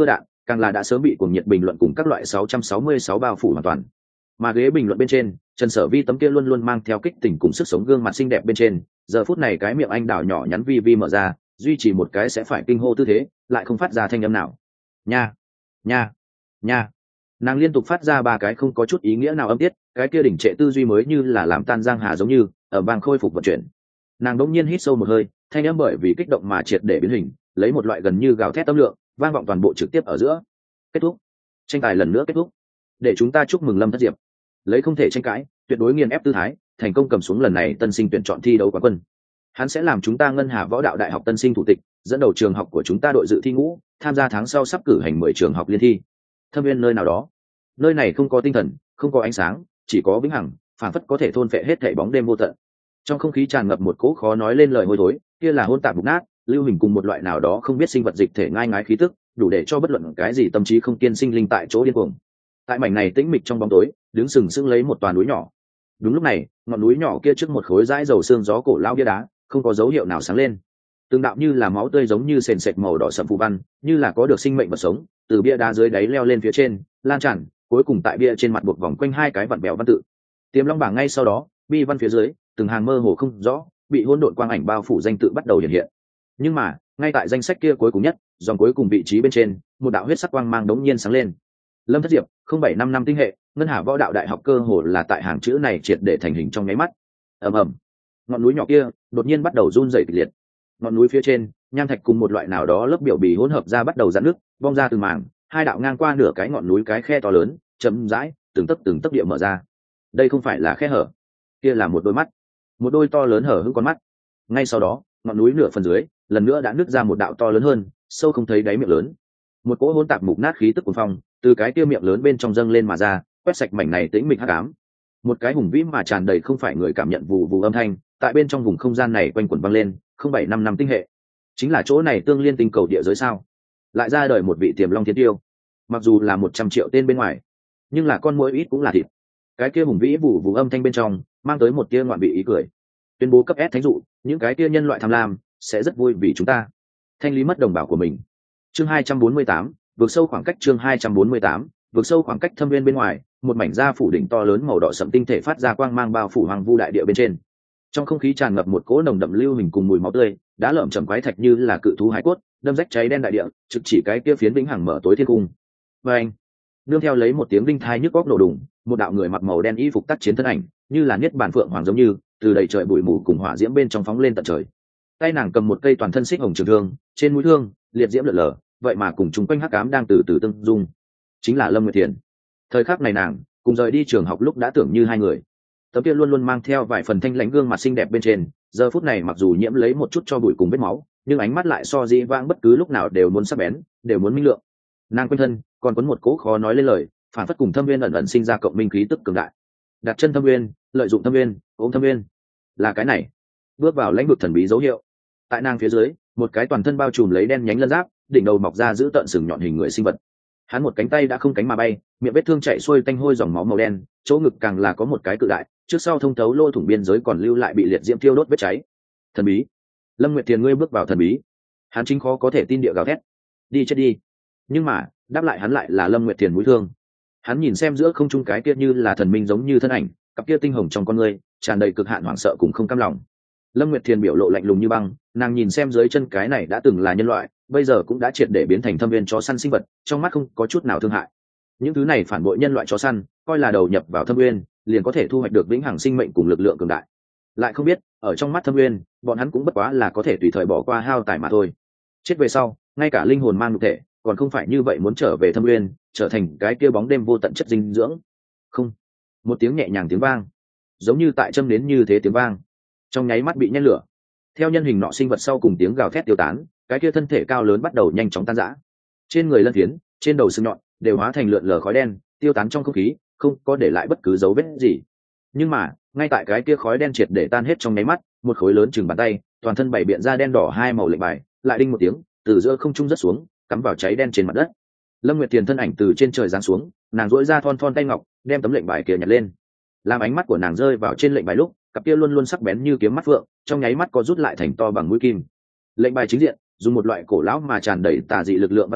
càng là đã sớm bị cuồng nhiệt bình luận cùng các loại 666 bao phủ hoàn toàn. Mà ghế bình luận bên trên, Trần Sở Vi tấm kia luôn luôn mang theo kích tình cùng sức sống gương mặt xinh đẹp bên trên, giờ phút này cái miệng anh đào nhỏ nhắn vi vi mở ra, duy trì một cái sẽ phải kinh hô tư thế, lại không phát ra thanh âm nào. Nha, nha, nha. Nàng liên tục phát ra ba cái không có chút ý nghĩa nào âm tiết, cái kia đỉnh trệ tư duy mới như là làm tan giang hà giống như ở bang khôi phục vận chuyển. Nàng đống nhiên hít sâu một hơi, thanh âm bởi vì kích động mà triệt để biến hình, lấy một loại gần như gào thét tâm lượng, vang vọng toàn bộ trực tiếp ở giữa. Kết thúc. Tranh tài lần nữa kết thúc. Để chúng ta chúc mừng Lâm Thất Diệp, lấy không thể tranh cãi, tuyệt đối nghiền ép tư thái, thành công cầm xuống lần này tân sinh tuyển chọn thi đấu quán quân. Hắn sẽ làm chúng ta Ngân Hà Võ Đạo Đại học tân sinh thủ tịch, dẫn đầu trường học của chúng ta đội dự thi ngũ, tham gia tháng sau sắp cử hành 10 trường học liên thi. Thâm viên nơi nào đó, nơi này không có tinh thần, không có ánh sáng, chỉ có vĩnh hằng, phản phất có thể thôn phệ hết thảy bóng đêm vô tận. Trong không khí tràn ngập một cỗ khó nói lên lời hôi thối, kia là hỗn tạp mục nát, lưu hình cùng một loại nào đó không biết sinh vật dịch thể ngai ngái khí tức, đủ để cho bất luận cái gì tâm trí không kiên sinh linh tại chỗ điên cuồng. Tại mảnh này tĩnh mịch trong bóng tối, đứng sừng sững lấy một toàn núi nhỏ. Đúng lúc này, ngọn núi nhỏ kia trước một khối dãi dầu xương gió cổ lao bia đá, không có dấu hiệu nào sáng lên. Từng đạo như là máu tươi giống như sền sệt màu đỏ sẫm phù văn, như là có được sinh mệnh vật sống, từ bia đá dưới đáy leo lên phía trên, lan tràn, cuối cùng tại bia trên mặt buộc vòng quanh hai cái vặn bèo văn tự. Tiềm Long bảng ngay sau đó, bi văn phía dưới, từng hàng mơ hồ không rõ, bị hỗn độn quang ảnh bao phủ danh tự bắt đầu hiện hiện. Nhưng mà, ngay tại danh sách kia cuối cùng nhất, dòng cuối cùng vị trí bên trên, một đạo huyết sắc quang mang đống nhiên sáng lên. Lâm Thất Diệp, 0755 tinh hệ, Ngân Hà Võ Đạo Đại học cơ hồ là tại hàng chữ này triệt để thành hình trong nháy mắt. Ầm ầm. Ngọn núi nhỏ kia đột nhiên bắt đầu run rẩy kịch liệt. Ngọn núi phía trên, nham thạch cùng một loại nào đó lớp biểu bì hỗn hợp ra bắt đầu rạn nứt, bong ra từng mảng, hai đạo ngang qua nửa cái ngọn núi cái khe to lớn, chậm rãi, từng tấc địa mở ra. Đây không phải là khe hở, kia là một đôi mắt, một đôi to lớn hở hững con mắt. Ngay sau đó, ngọn núi nửa phần dưới, lần nữa đã nứt ra một đạo to lớn hơn, sâu không thấy đáy miệng lớn. Một cỗ hỗn tạp mục nát khí tức cuồng phong, từ cái kia miệng lớn bên trong dâng lên mà ra, quét sạch mảnh này tĩnh mịch hắc ám. Một cái hùng vĩ mà tràn đầy không phải người cảm nhận vù vù âm thanh, tại bên trong vùng không gian này quanh quẩn vang lên, 0755 tinh hệ. Chính là chỗ này tương liên tinh cầu địa giới sao? Lại ra đời một vị Tiềm Long Thiên Tiêu. Mặc dù là 100 triệu tên bên ngoài, nhưng là con muỗi ít cũng là thịt. Cái kia hùng vĩ vù vù âm thanh bên trong, mang tới một tia ngoạn vị ý cười. Tuyên bố cấp S thánh dụ, những cái kia nhân loại tham lam sẽ rất vui vì chúng ta thanh lý mất đồng bào của mình. Chương 248, vượt sâu khoảng cách. Chương 248, vượt sâu khoảng cách. Thâm viên bên ngoài, một mảnh da phủ đỉnh to lớn màu đỏ sẫm tinh thể phát ra quang mang bao phủ hoàng vu đại địa bên trên. Trong không khí tràn ngập một cỗ nồng đậm lưu hình cùng mùi máu tươi, đã lởm chởm quái thạch như là cự thú hải cốt, đâm rách cháy đen đại địa, trực chỉ cái kia phiến vĩnh hằng mở tối thiên cung. Và anh, nương theo lấy một tiếng đinh thai nhức óc nổ đùng, một đạo người mặc màu đen y phục tác chiến thân ảnh, như là niết bàn phượng hoàng giống như, từ đầy trời bụi mù cùng hỏa diễm bên trong phóng lên tận trời. Tay nàng cầm một cây toàn thân xích hồng trường thương, trên mũi thương liệt diễm lượn lờ, vậy mà cùng chúng quanh hắc ám đang từ từ tương dung. Chính là Lâm Nguyệt Thiền. Thời khắc này nàng cùng rời đi trường học lúc đã tưởng như hai người. Tấm kia luôn luôn mang theo vài phần thanh lãnh gương mặt xinh đẹp bên trên, giờ phút này mặc dù nhiễm lấy một chút cho bụi cùng vết máu, nhưng ánh mắt lại so dĩ vãng bất cứ lúc nào đều muốn sắc bén, đều muốn minh lượng. Nàng quanh thân còn quấn một cỗ khó nói lên lời, phản phất cùng Thâm Viên ẩn ẩn sinh ra cộng minh khí tức cường đại. Đặt chân Thâm Viên, lợi dụng Thâm Viên, ôm Thâm Viên, là cái này. Bước vào lãnh vực thần bí dấu hiệu. Tại nàng phía dưới, một cái toàn thân bao trùm lấy đen nhánh lân giáp, đỉnh đầu mọc ra giữ tợn sừng nhọn hình người sinh vật. Hắn một cánh tay đã không cánh mà bay, miệng vết thương chảy xuôi tanh hôi dòng máu màu đen, chỗ ngực càng là có một cái cự đại, trước sau thông thấu lỗ thủng biên giới còn lưu lại bị liệt diễm thiêu đốt vết cháy. Thần bí. Lâm Nguyệt Thiền, ngươi bước vào thần bí. Hắn chính khó có thể tin địa gào thét. Đi chết đi. Nhưng mà, đáp lại hắn lại là Lâm Nguyệt Thiền mũi thương. Hắn nhìn xem giữa không trung cái kia như là thần minh giống như thân ảnh, cặp kia tinh hồng trong con ngươi tràn đầy cực hạn hoảng sợ cùng không cam lòng. Lâm Nguyệt Thiền biểu lộ lạnh lùng như băng, nàng nhìn xem dưới chân cái này đã từng là nhân loại, bây giờ cũng đã triệt để biến thành thâm viên chó săn sinh vật, trong mắt không có chút nào thương hại. Những thứ này phản bội nhân loại chó săn, coi là đầu nhập vào thâm viên, liền có thể thu hoạch được vĩnh hằng sinh mệnh cùng lực lượng cường đại. Lại không biết, ở trong mắt thâm viên, bọn hắn cũng bất quá là có thể tùy thời bỏ qua hao tài mà thôi. Chết về sau, ngay cả linh hồn mang nhục thể, còn không phải như vậy muốn trở về thâm viên, trở thành cái kia bóng đêm vô tận chất dinh dưỡng. Không. Một tiếng nhẹ nhàng tiếng vang, giống như tại châm nến như thế tiếng vang, trong nháy mắt bị nhen lửa. Theo nhân hình nọ sinh vật sau cùng tiếng gào thét tiêu tán, cái kia thân thể cao lớn bắt đầu nhanh chóng tan rã. Trên người lân phiến, trên đầu sừng nhọn đều hóa thành lượn lờ khói đen, tiêu tán trong không khí, không có để lại bất cứ dấu vết gì. Nhưng mà, ngay tại cái kia khói đen triệt để tan hết trong nháy mắt, một khối lớn chừng bàn tay, toàn thân bảy biện ra đen đỏ hai màu lệnh bài, lại đinh một tiếng, từ giữa không trung rớt xuống, cắm vào cháy đen trên mặt đất. Lâm Nguyệt Tiền thân ảnh từ trên trời giáng xuống, nàng duỗi ra thon thon tay ngọc, đem tấm lệnh bài kia nhặt lên. Làm ánh mắt của nàng rơi vào trên lệnh bài lúc, cặp kia luôn luôn sắc bén như kiếm mắt phượng, trong nháy mắt có rút lại thành to bằng mũi kim. Lệnh bài chính diện, dùng một loại cổ lão mà tràn đầy tà dị lực lượng văn tự,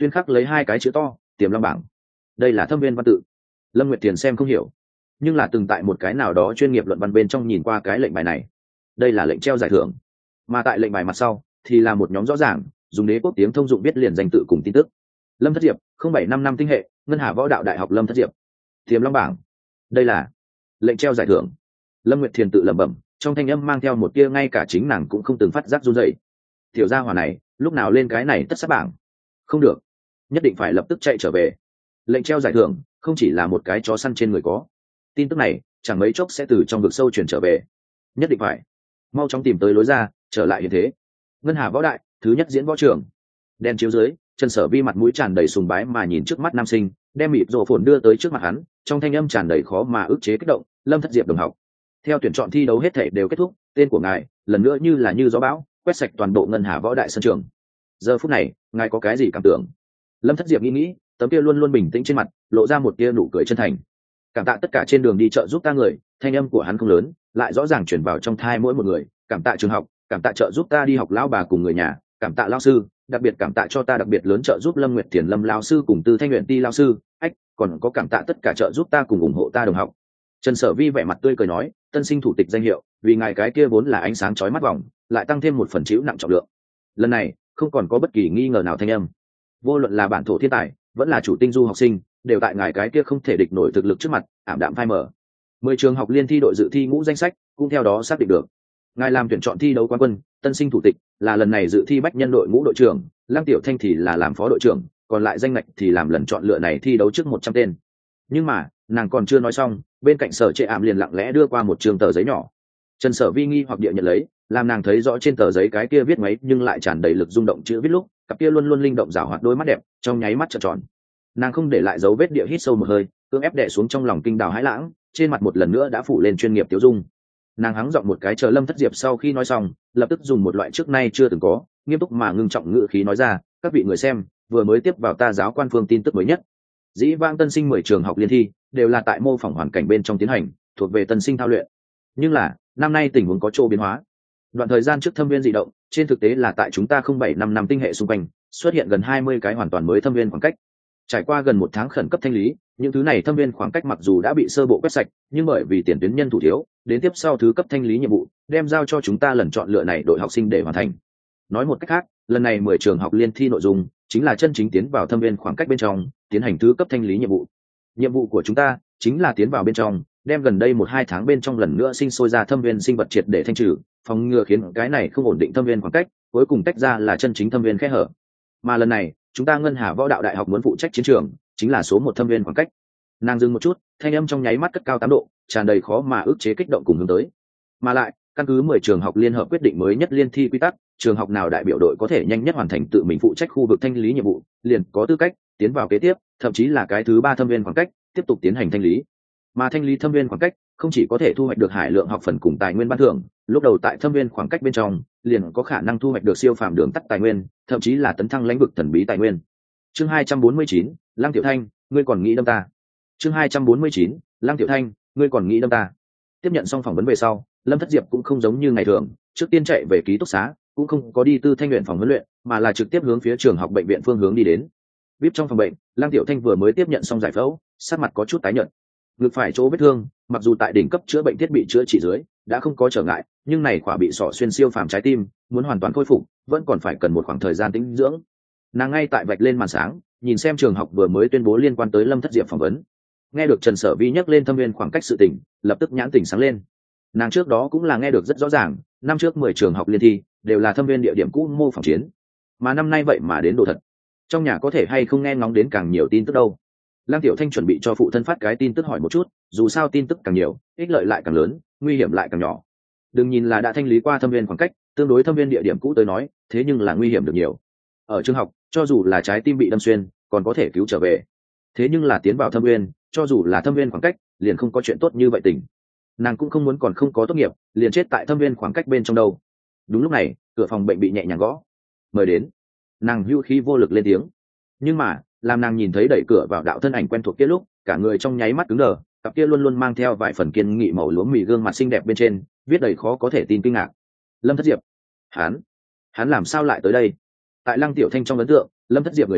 tuyên khắc lấy hai cái chữ to tiềm long bảng. Đây là thâm viên văn tự. Lâm Nguyệt Tiền xem không hiểu, nhưng là từng tại một cái nào đó chuyên nghiệp luận văn bên trong nhìn qua cái lệnh bài này. Đây là lệnh treo giải thưởng, mà tại lệnh bài mặt sau thì là một nhóm rõ ràng dùng đế quốc tiếng thông dụng viết liền danh tự cùng tin tức. Lâm Thất Diệp 0755 tinh hệ, ngân hà võ đạo đại học Lâm Thất Diệp, tiềm long bảng. Đây là lệnh treo giải thưởng. Lâm Nguyệt Thiền tự lẩm bẩm, trong thanh âm mang theo một tia ngay cả chính nàng cũng không từng phát giác run rẩy. Tiểu gia hỏa này lúc nào lên cái này tất sát bảng? Không được, nhất định phải lập tức chạy trở về. Lệnh treo giải thưởng không chỉ là một cái chó săn trên người có, tin tức này chẳng mấy chốc sẽ từ trong vực sâu truyền trở về. Nhất định phải mau chóng tìm tới lối ra trở lại hiện thế. Ngân hà võ đại thứ nhất diễn võ trường, đen chiếu dưới, Trần Sở Vi mặt mũi tràn đầy sùng bái mà nhìn trước mắt nam sinh, đem mịt rổ phồn đưa tới trước mặt hắn, trong thanh âm tràn đầy khó mà ức chế kích động. Lâm Thất Diệp đồng học, theo tuyển chọn thi đấu hết thể đều kết thúc, tên của ngài lần nữa như là như gió bão quét sạch toàn bộ ngân hà võ đại sân trường. Giờ phút này ngài có cái gì cảm tưởng? Lâm Thất Diệp nghĩ, tấm kia luôn luôn bình tĩnh trên mặt lộ ra một tia nụ cười chân thành. Cảm tạ tất cả trên đường đi chợ giúp ta người. Thanh âm của hắn không lớn, lại rõ ràng chuyển vào trong thai mỗi một người. Cảm tạ trường học, cảm tạ trợ giúp ta đi học lão bà cùng người nhà, cảm tạ lao sư, đặc biệt cảm tạ cho ta đặc biệt lớn trợ giúp Lâm Nguyệt Thiền Lâm lao sư cùng Tư Thanh Nguyện Ti lao sư, còn có cảm tạ tất cả trợ giúp ta cùng ủng hộ ta đồng học. Trần Sở Vi vẻ mặt tươi cười nói, tân sinh thủ tịch danh hiệu, vì ngài cái kia vốn là ánh sáng chói mắt vòng, lại tăng thêm một phần chịu nặng trọng lượng. Lần này không còn có bất kỳ nghi ngờ nào thanh âm. Vô luận là bản thổ thiên tài, vẫn là chủ tinh du học sinh, đều tại ngài cái kia không thể địch nổi thực lực trước mặt ảm đạm phai mờ. 10 trường học liên thi đội dự thi ngũ danh sách cũng theo đó xác định được. Ngài làm tuyển chọn thi đấu quán quân, tân sinh thủ tịch, là lần này dự thi bách nhân đội ngũ đội trưởng, Lăng Tiểu Thanh thì là làm phó đội trưởng, còn lại danh ngạch thì làm lần chọn lựa này thi đấu trước 100 tên. Nhưng mà nàng còn chưa nói xong, bên cạnh Sở Trệ Ảm liền lặng lẽ đưa qua một trường tờ giấy nhỏ. Trần Sở Vi nghi hoặc địa nhận lấy, làm nàng thấy rõ trên tờ giấy cái kia viết mấy nhưng lại tràn đầy lực rung động chữ viết lúc, cặp kia luôn luôn linh động rảo hoạt đôi mắt đẹp trong nháy mắt trợn tròn. Nàng không để lại dấu vết địa hít sâu một hơi, cưỡng ép đè xuống trong lòng kinh đào hãi lãng, trên mặt một lần nữa đã phủ lên chuyên nghiệp tiêu dung. Nàng hắng giọng một cái chờ Lâm Thất Diệp sau khi nói xong, lập tức dùng một loại trước nay chưa từng có, nghiêm túc mà ngưng trọng ngữ khí nói ra, các vị người xem, vừa mới tiếp vào ta giáo quan phương tin tức mới nhất. Dĩ vãng tân sinh 10 trường học liên thi đều là tại mô phỏng hoàn cảnh bên trong tiến hành, thuộc về tân sinh thao luyện. Nhưng là năm nay tình huống có chỗ biến hóa. Đoạn thời gian trước thâm viên dị động, trên thực tế là tại chúng ta 0755 năm tinh hệ xung quanh xuất hiện gần 20 cái hoàn toàn mới thâm viên khoảng cách. Trải qua gần 1 tháng khẩn cấp thanh lý, những thứ này thâm viên khoảng cách mặc dù đã bị sơ bộ quét sạch, nhưng bởi vì tiền tuyến nhân thủ thiếu, đến tiếp sau thứ cấp thanh lý nhiệm vụ đem giao cho chúng ta lần chọn lựa này đội học sinh để hoàn thành. Nói một cách khác, lần này 10 trường học liên thi nội dung chính là chân chính tiến vào thâm viên khoảng cách bên trong, tiến hành thứ cấp thanh lý nhiệm vụ. Nhiệm vụ của chúng ta chính là tiến vào bên trong, đem gần đây 1-2 tháng bên trong lần nữa sinh sôi ra thâm viên sinh vật triệt để thanh trừ, phòng ngừa khiến cái này không ổn định thâm viên khoảng cách cuối cùng tách ra là chân chính thâm viên kẽ hở. Mà lần này chúng ta ngân hà võ đạo đại học muốn phụ trách chiến trường chính là số 1 thâm viên khoảng cách. Nàng dừng một chút, thanh âm trong nháy mắt cất cao 8 độ, tràn đầy khó mà ức chế kích động cùng hướng tới. Mà lại căn cứ 10 trường học liên hợp quyết định mới nhất liên thi quy tắc, trường học nào đại biểu đội có thể nhanh nhất hoàn thành tự mình phụ trách khu vực thanh lý nhiệm vụ liền có tư cách tiến vào kế tiếp, thậm chí là cái thứ 3 thâm viên khoảng cách tiếp tục tiến hành thanh lý. Mà thanh lý thâm viên khoảng cách không chỉ có thể thu hoạch được hải lượng học phần cùng tài nguyên ban thưởng, lúc đầu tại thâm viên khoảng cách bên trong liền có khả năng thu hoạch được siêu phàm đường tắt tài nguyên, thậm chí là tấn thăng lãnh vực thần bí tài nguyên. Chương 249, Lăng Tiểu Thanh, ngươi còn nghĩ đâm ta? Chương 249, Lăng Tiểu Thanh, ngươi còn nghĩ đâm ta? Tiếp nhận xong phỏng vấn về sau, Lâm Thất Diệp cũng không giống như ngày thường, trước tiên chạy về ký túc xá, cũng không có đi Tư Thanh luyện phòng huấn luyện, mà là trực tiếp hướng phía trường học bệnh viện phương hướng đi đến. VIP trong phòng bệnh, Lăng Tiểu Thanh vừa mới tiếp nhận xong giải phẫu, sắc mặt có chút tái nhợt. Ngực phải chỗ vết thương, mặc dù tại đỉnh cấp chữa bệnh thiết bị chữa trị dưới đã không có trở ngại, nhưng này khỏa bị sọ xuyên siêu phàm trái tim muốn hoàn toàn khôi phục vẫn còn phải cần một khoảng thời gian tĩnh dưỡng. Nàng ngay tại vạch lên màn sáng, nhìn xem trường học vừa mới tuyên bố liên quan tới Lâm Thất Diệp phỏng vấn. Nghe được Trần Sở Vi nhắc lên thâm viên khoảng cách sự tình, lập tức nhãn tỉnh sáng lên. Nàng trước đó cũng là nghe được rất rõ ràng, năm trước 10 trường học liên thi đều là thâm viên địa điểm cũ mô phỏng chiến, mà năm nay vậy mà đến đồ thật. Trong nhà có thể hay không nghe ngóng đến càng nhiều tin tức đâu. Lăng Tiểu Thanh chuẩn bị cho phụ thân phát cái tin tức hỏi một chút, dù sao tin tức càng nhiều, ích lợi lại càng lớn, nguy hiểm lại càng nhỏ. Đừng nhìn là đã thanh lý qua thâm viên khoảng cách, tương đối thâm viên địa điểm cũ tới nói, thế nhưng là nguy hiểm được nhiều. Ở trường học, cho dù là trái tim bị đâm xuyên, còn có thể cứu trở về. Thế nhưng là tiến vào thâm viên, cho dù là thâm viên khoảng cách, liền không có chuyện tốt như vậy tình. Nàng cũng không muốn còn không có tốt nghiệp, liền chết tại thâm viên khoảng cách bên trong đâu. Đúng lúc này, cửa phòng bệnh bị nhẹ nhàng gõ. Mời đến. Nàng hưu khí vô lực lên tiếng. Nhưng mà, làm nàng nhìn thấy đẩy cửa vào đạo thân ảnh quen thuộc kia lúc, cả người trong nháy mắt cứng đờ, cặp kia luôn luôn mang theo vài phần kiên nghị màu lúa mì gương mặt xinh đẹp bên trên viết đầy khó có thể tin kinh ngạc. Lâm Thất Diệp. Hắn làm sao lại tới đây? Tại Lăng Tiểu Thanh trong ấn tượng, Lâm Thất Diệp người này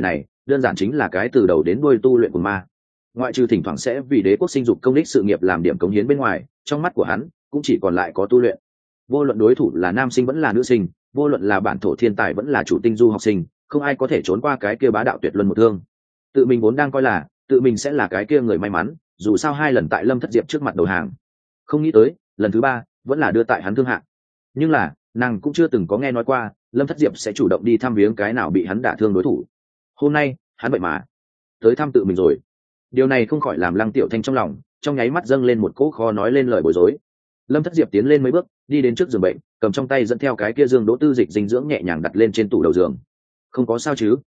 đơn giản chính là cái từ đầu đến đuôi tu luyện của ma. Ngoại trừ thỉnh thoảng sẽ vì đế quốc sinh dục công đích sự nghiệp làm điểm cống hiến bên ngoài, trong mắt của hắn cũng chỉ còn lại có tu luyện. Vô luận đối thủ là nam sinh vẫn là nữ sinh, vô luận là bản thổ thiên tài vẫn là chủ tinh du học sinh, không ai có thể trốn qua cái kia bá đạo tuyệt luân một thương. Tự mình vốn đang coi là tự mình sẽ là cái kia người may mắn, dù sao 2 lần tại Lâm Thất Diệp trước mặt đầu hàng, không nghĩ tới lần thứ 3 vẫn là đưa tại hắn thương hạng. Nhưng là nàng cũng chưa từng có nghe nói qua Lâm Thất Diệp sẽ chủ động đi thăm viếng cái nào bị hắn đả thương đối thủ. Hôm nay hắn vậy mà tới thăm tự mình rồi. Điều này không khỏi làm Lăng Tiểu Thanh trong lòng trong nháy mắt dâng lên một cỗ khó nói lên lời bối rối. Lâm Thất Diệp tiến lên mấy bước, đi đến trước giường bệnh, cầm trong tay dẫn theo cái kia dương đỗ tư dịch dinh dưỡng nhẹ nhàng đặt lên trên tủ đầu giường. Không có sao chứ?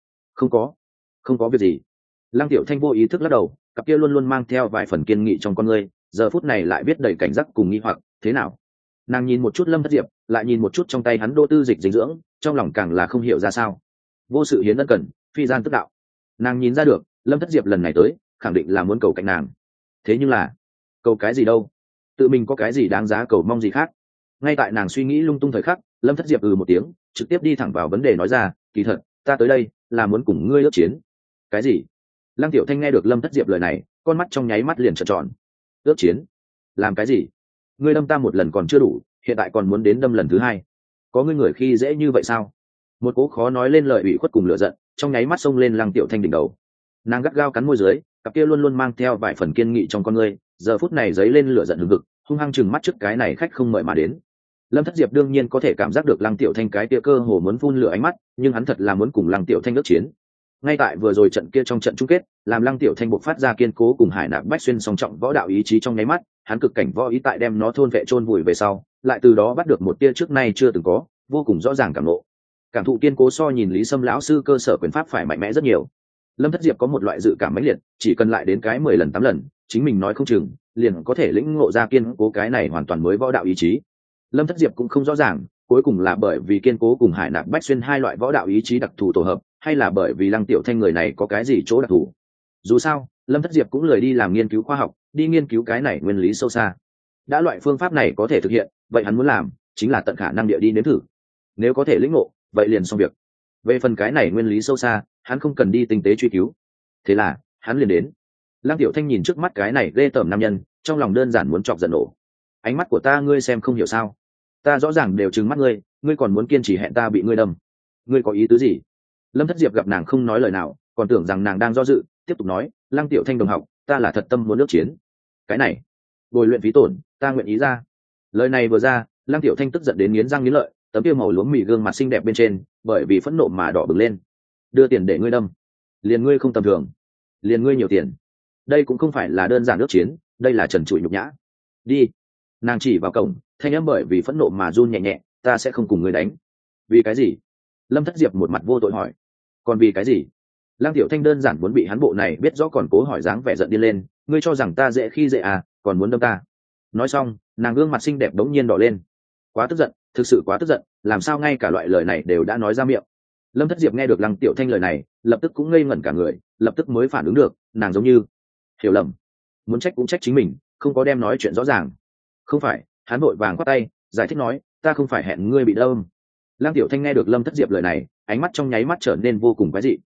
Không có việc gì. Lăng Tiểu Thanh vô ý thức lắc đầu, cặp kia luôn luôn mang theo vài phần kiên nghị trong con người, giờ phút này lại biết đầy cảnh giác cùng nghi hoặc. Thế nào? Nàng nhìn một chút Lâm Thất Diệp, lại nhìn một chút trong tay hắn đỗ tư dịch dinh dưỡng, trong lòng càng là không hiểu ra sao. Vô sự hiến ân cần, phi gian tức đạo. Nàng nhìn ra được Lâm Thất Diệp lần này tới khẳng định là muốn cầu cạnh nàng. Thế nhưng là cầu cái gì đâu? Tự mình có cái gì đáng giá cầu mong gì khác? Ngay tại nàng suy nghĩ lung tung thời khắc, Lâm Thất Diệp một tiếng, trực tiếp đi thẳng vào vấn đề nói ra, kỳ thật ta tới đây là muốn cùng ngươi ước chiến. Cái gì? Lăng Tiểu Thanh nghe được Lâm Thất Diệp lời này, con mắt trong nháy mắt liền trợn tròn. Ước chiến? Làm cái gì? Ngươi đâm ta một lần còn chưa đủ, hiện tại còn muốn đến đâm lần thứ 2. Có ngươi người khi dễ như vậy sao? Một cố khó nói lên lời ủy khuất cùng lửa giận trong nháy mắt xông lên Lăng Tiểu Thanh đỉnh đầu. Nàng gắt gao cắn môi dưới, cặp kia luôn luôn mang theo vài phần kiên nghị trong con ngươi, giờ phút này dấy lên lửa giận hừng hực, hung hăng chừng mắt trước cái này khách không mời mà đến. Lâm Thất Diệp đương nhiên có thể cảm giác được Lăng Tiểu Thanh cái kia cơ hồ muốn phun lửa ánh mắt, nhưng hắn thật là muốn cùng Lăng Tiểu Thanh ước chiến. Ngay tại vừa rồi trận kia trong trận chung kết, làm Lăng Tiểu Thanh bộc phát ra kiên cố cùng Hải Nạp Bách Xuyên song trọng võ đạo ý chí trong nháy mắt, hắn cực cảnh võ ý tại đem nó thôn vệ chôn vùi về sau, lại từ đó bắt được một tia trước nay chưa từng có, vô cùng rõ ràng cảm ngộ. Cảm thụ kiên cố so nhìn Lý Sâm lão sư cơ sở quyền pháp phải mạnh mẽ rất nhiều. Lâm Thất Diệp có một loại dự cảm mãnh liệt, chỉ cần lại đến cái 10 lần 8 lần, chính mình nói không chừng liền có thể lĩnh ngộ ra kiên cố cái này hoàn toàn mới võ đạo ý chí. Lâm Thất Diệp cũng không rõ ràng, cuối cùng là bởi vì kiên cố cùng Hải Nạp Bách Xuyên 2 loại võ đạo ý chí đặc thù tổ hợp, hay là bởi vì Lăng Tiểu Thanh người này có cái gì chỗ đặc thù. Dù sao, Lâm Thất Diệp cũng lười đi làm nghiên cứu khoa học, đi nghiên cứu cái này nguyên lý sâu xa. Đã loại phương pháp này có thể thực hiện, vậy hắn muốn làm chính là tận khả năng địa đi nếm thử. Nếu có thể lĩnh ngộ, vậy liền xong việc. Về phần cái này nguyên lý sâu xa, hắn không cần đi tinh tế truy cứu. Thế là hắn liền đến. Lăng Tiểu Thanh nhìn trước mắt cái này ghê tởm nam nhân, trong lòng đơn giản muốn chọc giận nổ. Ánh mắt của ta ngươi xem không hiểu sao? Ta rõ ràng đều trừng mắt ngươi, ngươi còn muốn kiên trì hẹn ta bị ngươi đâm. Ngươi có ý tứ gì? Lâm Thất Diệp gặp nàng không nói lời nào, còn tưởng rằng nàng đang do dự, tiếp tục nói, Lăng Tiểu Thanh đồng học, ta là thật tâm muốn ước chiến. Cái này, bồi luyện phí tổn, ta nguyện ý ra. Lời này vừa ra, Lăng Tiểu Thanh tức giận đến nghiến răng nghiến lợi, tấm kia màu lúa mì gương mặt xinh đẹp bên trên, bởi vì phẫn nộ mà đỏ bừng lên. Đưa tiền để ngươi đâm, liền ngươi không tầm thường, liền ngươi nhiều tiền. Đây cũng không phải là đơn giản ước chiến, đây là trần trụi nhục nhã. Đi. Nàng chỉ vào cổng, thanh âm bởi vì phẫn nộ mà run nhẹ nhẹ, ta sẽ không cùng ngươi đánh. Vì cái gì? Lâm Thất Diệp một mặt vô tội hỏi. Còn vì cái gì? Lăng Tiểu Thanh đơn giản muốn bị hắn bộ này biết rõ còn cố hỏi dáng vẻ giận điên lên, ngươi cho rằng ta dễ khi dễ à, còn muốn đâm ta. Nói xong, nàng gương mặt xinh đẹp đống nhiên đỏ lên. Quá tức giận, thực sự quá tức giận, làm sao ngay cả loại lời này đều đã nói ra miệng. Lâm Thất Diệp nghe được Lăng Tiểu Thanh lời này, lập tức cũng ngây ngẩn cả người, lập tức mới phản ứng được, nàng giống như hiểu lầm, muốn trách cũng trách chính mình, không có đem nói chuyện rõ ràng. Không phải, hắn vội vàng quát tay, giải thích nói, ta không phải hẹn ngươi bị đâm. Lăng Tiểu Thanh nghe được Lâm Thất Diệp lời này, ánh mắt trong nháy mắt trở nên vô cùng quái dị.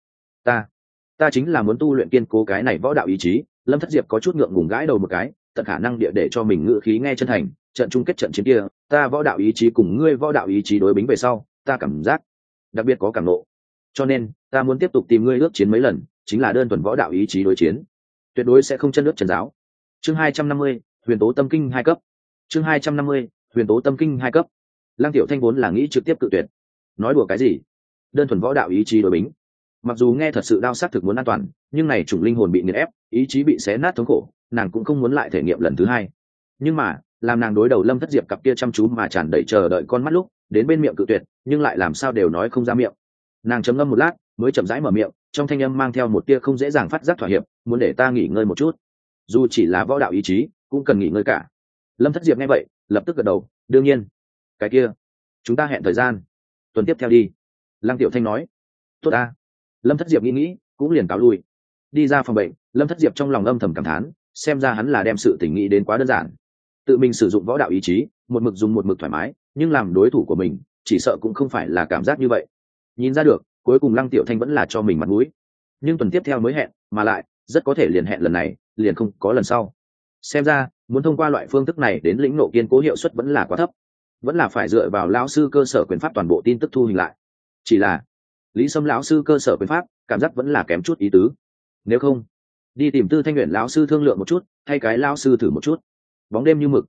Ta chính là muốn tu luyện kiên cố cái này võ đạo ý chí. Lâm Thất Diệp có chút ngượng ngùng gãi đầu một cái, tận khả năng địa để cho mình ngữ khí nghe chân thành, trận chung kết trận chiến kia, ta võ đạo ý chí cùng ngươi võ đạo ý chí đối bính về sau, ta cảm giác đặc biệt có cảm nộ, cho nên ta muốn tiếp tục tìm ngươi ước chiến mấy lần, chính là đơn thuần võ đạo ý chí đối chiến, tuyệt đối sẽ không chân nước trần giáo. Chương 250, Huyền Tố Tâm Kinh 2 cấp. Chương 250, Huyền Tố Tâm Kinh 2 cấp. Lăng Tiểu Thanh vốn là nghĩ trực tiếp cự tuyệt. Nói đùa cái gì? Đơn thuần võ đạo ý chí đối bính. Mặc dù nghe thật sự đau sắc thực muốn an toàn, nhưng này chủng linh hồn bị nghiền ép, ý chí bị xé nát thống khổ, nàng cũng không muốn lại thể nghiệm lần thứ 2. Nhưng mà, làm nàng đối đầu Lâm Thất Diệp cặp kia chăm chú mà tràn đầy chờ đợi con mắt lúc, đến bên miệng cự tuyệt, nhưng lại làm sao đều nói không ra miệng. Nàng trầm ngâm một lát, mới chậm rãi mở miệng, trong thanh âm mang theo một tia không dễ dàng phát giác thỏa hiệp, muốn để ta nghỉ ngơi một chút. Dù chỉ là võ đạo ý chí, cũng cần nghỉ ngơi cả. Lâm Thất Diệp nghe vậy, lập tức gật đầu, đương nhiên. Cái kia, chúng ta hẹn thời gian, tuần tiếp theo đi. Lăng Tiểu Thanh nói. Tốt ta. Lâm Thất Diệp nghĩ, cũng liền cáo lui. Đi ra phòng bệnh, Lâm Thất Diệp trong lòng âm thầm cảm thán, xem ra hắn là đem sự tình nghĩ đến quá đơn giản. Tự mình sử dụng võ đạo ý chí, một mực dùng một mực thoải mái, nhưng làm đối thủ của mình, chỉ sợ cũng không phải là cảm giác như vậy. Nhìn ra được, cuối cùng Lăng Tiểu Thanh vẫn là cho mình mặt mũi. nhưng tuần tiếp theo mới hẹn, mà lại rất có thể liền hẹn lần này liền không có lần sau. Xem ra muốn thông qua loại phương thức này đến lĩnh nộ kiên cố hiệu suất vẫn là quá thấp, vẫn là phải dựa vào lão sư cơ sở quyền pháp toàn bộ tin tức thu hình lại. Chỉ là Lý Sâm lão sư cơ sở quyền pháp cảm giác vẫn là kém chút ý tứ. Nếu không đi tìm Tư Thanh Uyển lão sư thương lượng một chút, thay cái lão sư thử một chút. Bóng đêm như mực,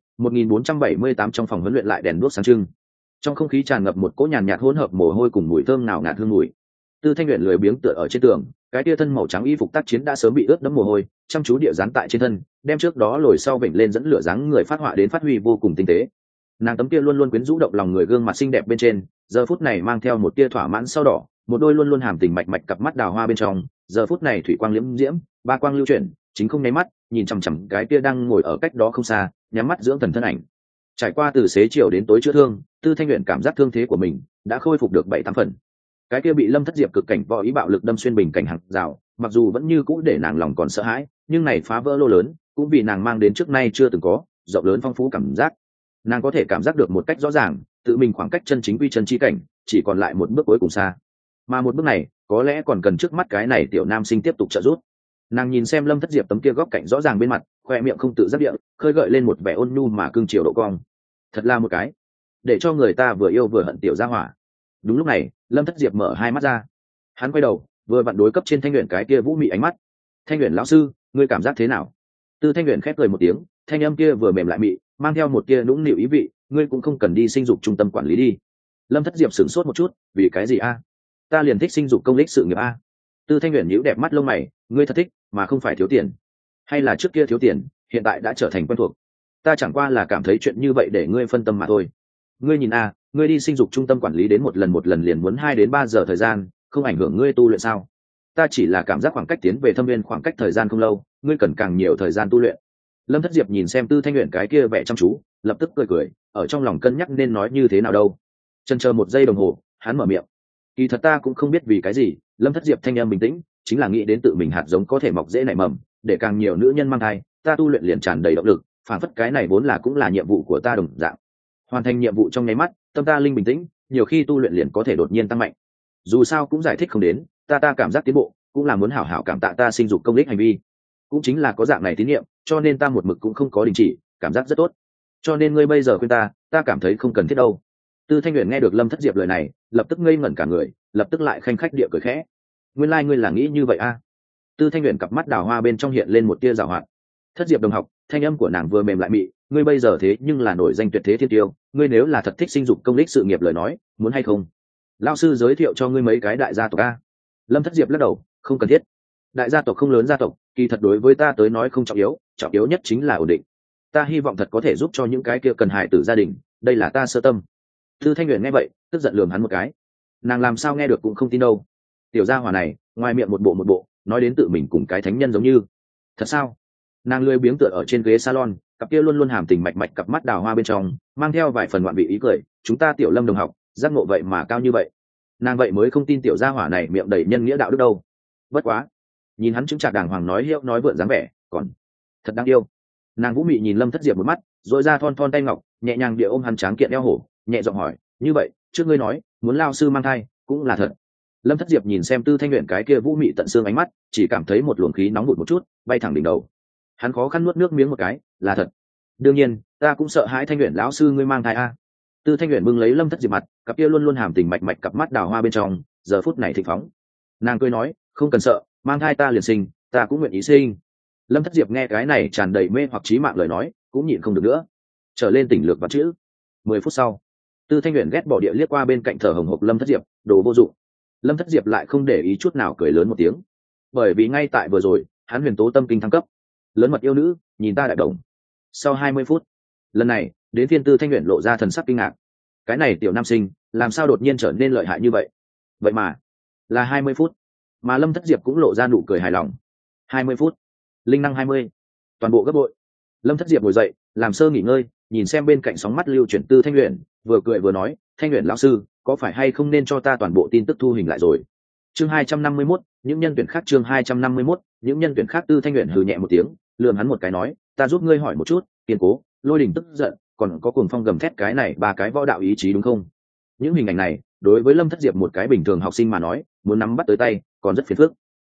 1478 trong phòng huấn luyện lại đèn đuốc sáng trưng. Trong không khí tràn ngập một cỗ nhàn nhạt hỗn hợp mồ hôi cùng mùi thơm nào ngạt hương mùi. Tư Thanh Uyển lười biếng tựa ở trên tường, cái tia thân màu trắng y phục tác chiến đã sớm bị ướt đẫm mồ hôi, chăm chú địa dán tại trên thân, đem trước đó lồi sau vểnh lên dẫn lửa dáng người phát họa đến phát huy vô cùng tinh tế. Nàng tấm kia luôn luôn quyến rũ động lòng người gương mặt xinh đẹp bên trên, giờ phút này mang theo một tia thỏa mãn sau đỏ, một đôi luôn luôn hàm tình mạch mạch cặp mắt đào hoa bên trong, giờ phút này thủy quang liễm diễm, ba quang lưu chuyển, chính không nháy mắt, nhìn chằm chằm cái tia đang ngồi ở cách đó không xa, nhắm mắt dưỡng thần thân ảnh. Trải qua từ xế chiều đến tối chữa thương, Tư Thanh Uyển cảm giác thương thế của mình đã khôi phục được 7-8 phần. Cái kia bị Lâm Thất Diệp cực cảnh võ ý bạo lực đâm xuyên bình cảnh hàng rào, mặc dù vẫn như cũ để nàng lòng còn sợ hãi, nhưng này phá vỡ lô lớn, cũng vì nàng mang đến trước nay chưa từng có, rộng lớn phong phú cảm giác. Nàng có thể cảm giác được một cách rõ ràng, tự mình khoảng cách chân chính quy chân chi cảnh, chỉ còn lại một bước cuối cùng xa. Mà một bước này, có lẽ còn cần trước mắt cái này tiểu nam sinh tiếp tục trợ giúp. Nàng nhìn xem Lâm Thất Diệp tấm kia góc cạnh rõ ràng bên mặt, khoe miệng không tự giác địa, khơi gợi lên một vẻ ôn nhu mà cương chiều độ cong. Thật là một cái để cho người ta vừa yêu vừa hận tiểu gia hỏa. Đúng lúc này, Lâm Thất Diệp mở hai mắt ra. Hắn quay đầu, vừa vặn đối cấp trên Thanh Uyển cái kia vũ mị ánh mắt. Thanh Uyển lão sư, ngươi cảm giác thế nào? Tư Thanh Uyển khép cười một tiếng, thanh âm kia vừa mềm lại mị, mang theo một tia nũng nịu ý vị, ngươi cũng không cần đi sinh dục trung tâm quản lý đi. Lâm Thất Diệp sửng sốt một chút, vì cái gì a? Ta liền thích sinh dục công lý sự nghiệp a. Tư Thanh Uyển nhíu đẹp mắt lông mày, ngươi thật thích, mà không phải thiếu tiền. Hay là trước kia thiếu tiền, hiện tại đã trở thành quen thuộc. Ta chẳng qua là cảm thấy chuyện như vậy để ngươi phân tâm mà thôi. Ngươi nhìn a, ngươi đi sinh dục trung tâm quản lý đến một lần liền muốn 2 đến 3 giờ thời gian, không ảnh hưởng ngươi tu luyện sao? Ta chỉ là cảm giác khoảng cách tiến về thâm viên khoảng cách thời gian không lâu, ngươi cần càng nhiều thời gian tu luyện. Lâm Thất Diệp nhìn xem Tư Thanh Uyển cái kia vẻ chăm chú, lập tức cười cười, ở trong lòng cân nhắc nên nói như thế nào đâu. Chần chờ một giây đồng hồ, hắn mở miệng. Kỳ thật ta cũng không biết vì cái gì, Lâm Thất Diệp thanh âm bình tĩnh, chính là nghĩ đến tự mình hạt giống có thể mọc dễ nảy mầm, để càng nhiều nữ nhân mang thai, ta tu luyện liền tràn đầy động lực, phản phất cái này vốn là cũng là nhiệm vụ của ta đồng dạng. Hoàn thành nhiệm vụ trong nháy mắt, tâm ta linh bình tĩnh, nhiều khi tu luyện liền có thể đột nhiên tăng mạnh. Dù sao cũng giải thích không đến, ta cảm giác tiến bộ, cũng là muốn hảo hảo cảm tạ ta sinh dục công lý hành vi. Cũng chính là có dạng này tín nhiệm, cho nên ta một mực cũng không có đình chỉ, cảm giác rất tốt. Cho nên ngươi bây giờ khuyên ta cảm thấy không cần thiết đâu. Tư Thanh Uyển nghe được Lâm Thất Diệp lời này, lập tức ngây ngẩn cả người, lập tức lại khanh khách địa cười khẽ. Nguyên lai ngươi là nghĩ như vậy a? Tư Thanh Uyển cặp mắt đào hoa bên trong hiện lên một tia giảo hoạt. Thất Diệp đồng học, thanh âm của nàng vừa mềm lại mị, ngươi bây giờ thế nhưng là nổi danh tuyệt thế thiên tiêu, ngươi nếu là thật thích sinh dục công lý sự nghiệp lời nói, muốn hay không? Lão sư giới thiệu cho ngươi mấy cái đại gia tộc a. Lâm Thất Diệp lắc đầu, không cần thiết. Đại gia tộc không lớn gia tộc, kỳ thật đối với ta tới nói không trọng yếu nhất chính là ổn định. Ta hy vọng thật có thể giúp cho những cái kia cần hại tử gia đình, đây là ta sơ tâm. Tư Thanh Uyển nghe vậy, tức giận lườm hắn một cái. Nàng làm sao nghe được cũng không tin đâu. Tiểu gia hỏa này, ngoài miệng một bộ, nói đến tự mình cùng cái thánh nhân giống như. Thật sao? Nàng lười biếng tựa ở trên ghế salon, cặp kia luôn luôn hàm tình mạch mạch cặp mắt đào hoa bên trong, mang theo vài phần ngoạn vị ý cười. Chúng ta Tiểu Lâm đồng học, giác ngộ vậy mà cao như vậy. Nàng vậy mới không tin tiểu gia hỏa này miệng đầy nhân nghĩa đạo đức đâu. Bất quá, nhìn hắn chứng trạc đàng hoàng nói hiệu nói vượn dáng vẻ, còn thật đáng yêu. Nàng vũ mị nhìn Lâm Thất Diệp một mắt, rồi ra thon tay ngọc, nhẹ nhàng địa ôm hắn tráng kiện eo hổ, nhẹ giọng hỏi, như vậy, trước ngươi nói muốn lao sư mang thai, cũng là thật. Lâm Thất Diệp nhìn xem Tư Thanh Uyển cái kia vũ mị tận xương ánh mắt, chỉ cảm thấy một luồng khí nóng bụt một chút, bay thẳng đỉnh đầu. Hắn khó khăn nuốt nước miếng một cái, là thật. Đương nhiên, ta cũng sợ hãi Thanh Uyển lão sư ngươi mang thai a. Tư Thanh Uyển bưng lấy Lâm Thất Diệp mặt, cặp kia luôn luôn hàm tình mạch mạch cặp mắt đào hoa bên trong, giờ phút này thịnh phóng. Nàng cười nói, không cần sợ, mang thai ta liền sinh, ta cũng nguyện ý sinh. Lâm Thất Diệp nghe cái này tràn đầy mê hoặc chí mạng lời nói, cũng nhịn không được nữa, trở lên tỉnh lược và chữ. 10 phút sau, Tư Thanh Uyển ghét bỏ địa liếc qua bên cạnh thở hồng hộc Lâm Thất Diệp, đồ vô dụng. Lâm Thất Diệp lại không để ý chút nào, cười lớn một tiếng. Bởi vì ngay tại vừa rồi, hắn huyền tố tâm kinh thăng cấp, lớn mật yêu nữ, nhìn ta đại đồng. Sau 20 phút, lần này đến phiên Tư Thanh Uyển lộ ra thần sắc kinh ngạc. Cái này tiểu nam sinh làm sao đột nhiên trở nên lợi hại như vậy? Vậy mà là 20 phút, mà Lâm Thất Diệp cũng lộ ra nụ cười hài lòng. 20 phút, linh năng 20, toàn bộ gấp bội. Lâm Thất Diệp ngồi dậy, làm sơ nghỉ ngơi, nhìn xem bên cạnh sóng mắt lưu chuyển Tư Thanh Uyển, vừa cười vừa nói, Thanh Uyển lão sư, có phải hay không nên cho ta toàn bộ tin tức thu hình lại rồi? Chương 251, những nhân tuyển khác. Chương 251, những nhân tuyển khác. Tư Thanh Uyển hừ nhẹ một tiếng, lườm hắn một cái nói, ta giúp ngươi hỏi một chút, Kiên Cố, Lôi Đình tức giận, còn có Cuồng Phong gầm thét, cái này ba cái võ đạo ý chí đúng không? Những hình ảnh này đối với Lâm Thất Diệp một cái bình thường học sinh mà nói, muốn nắm bắt tới tay còn rất phiền phức.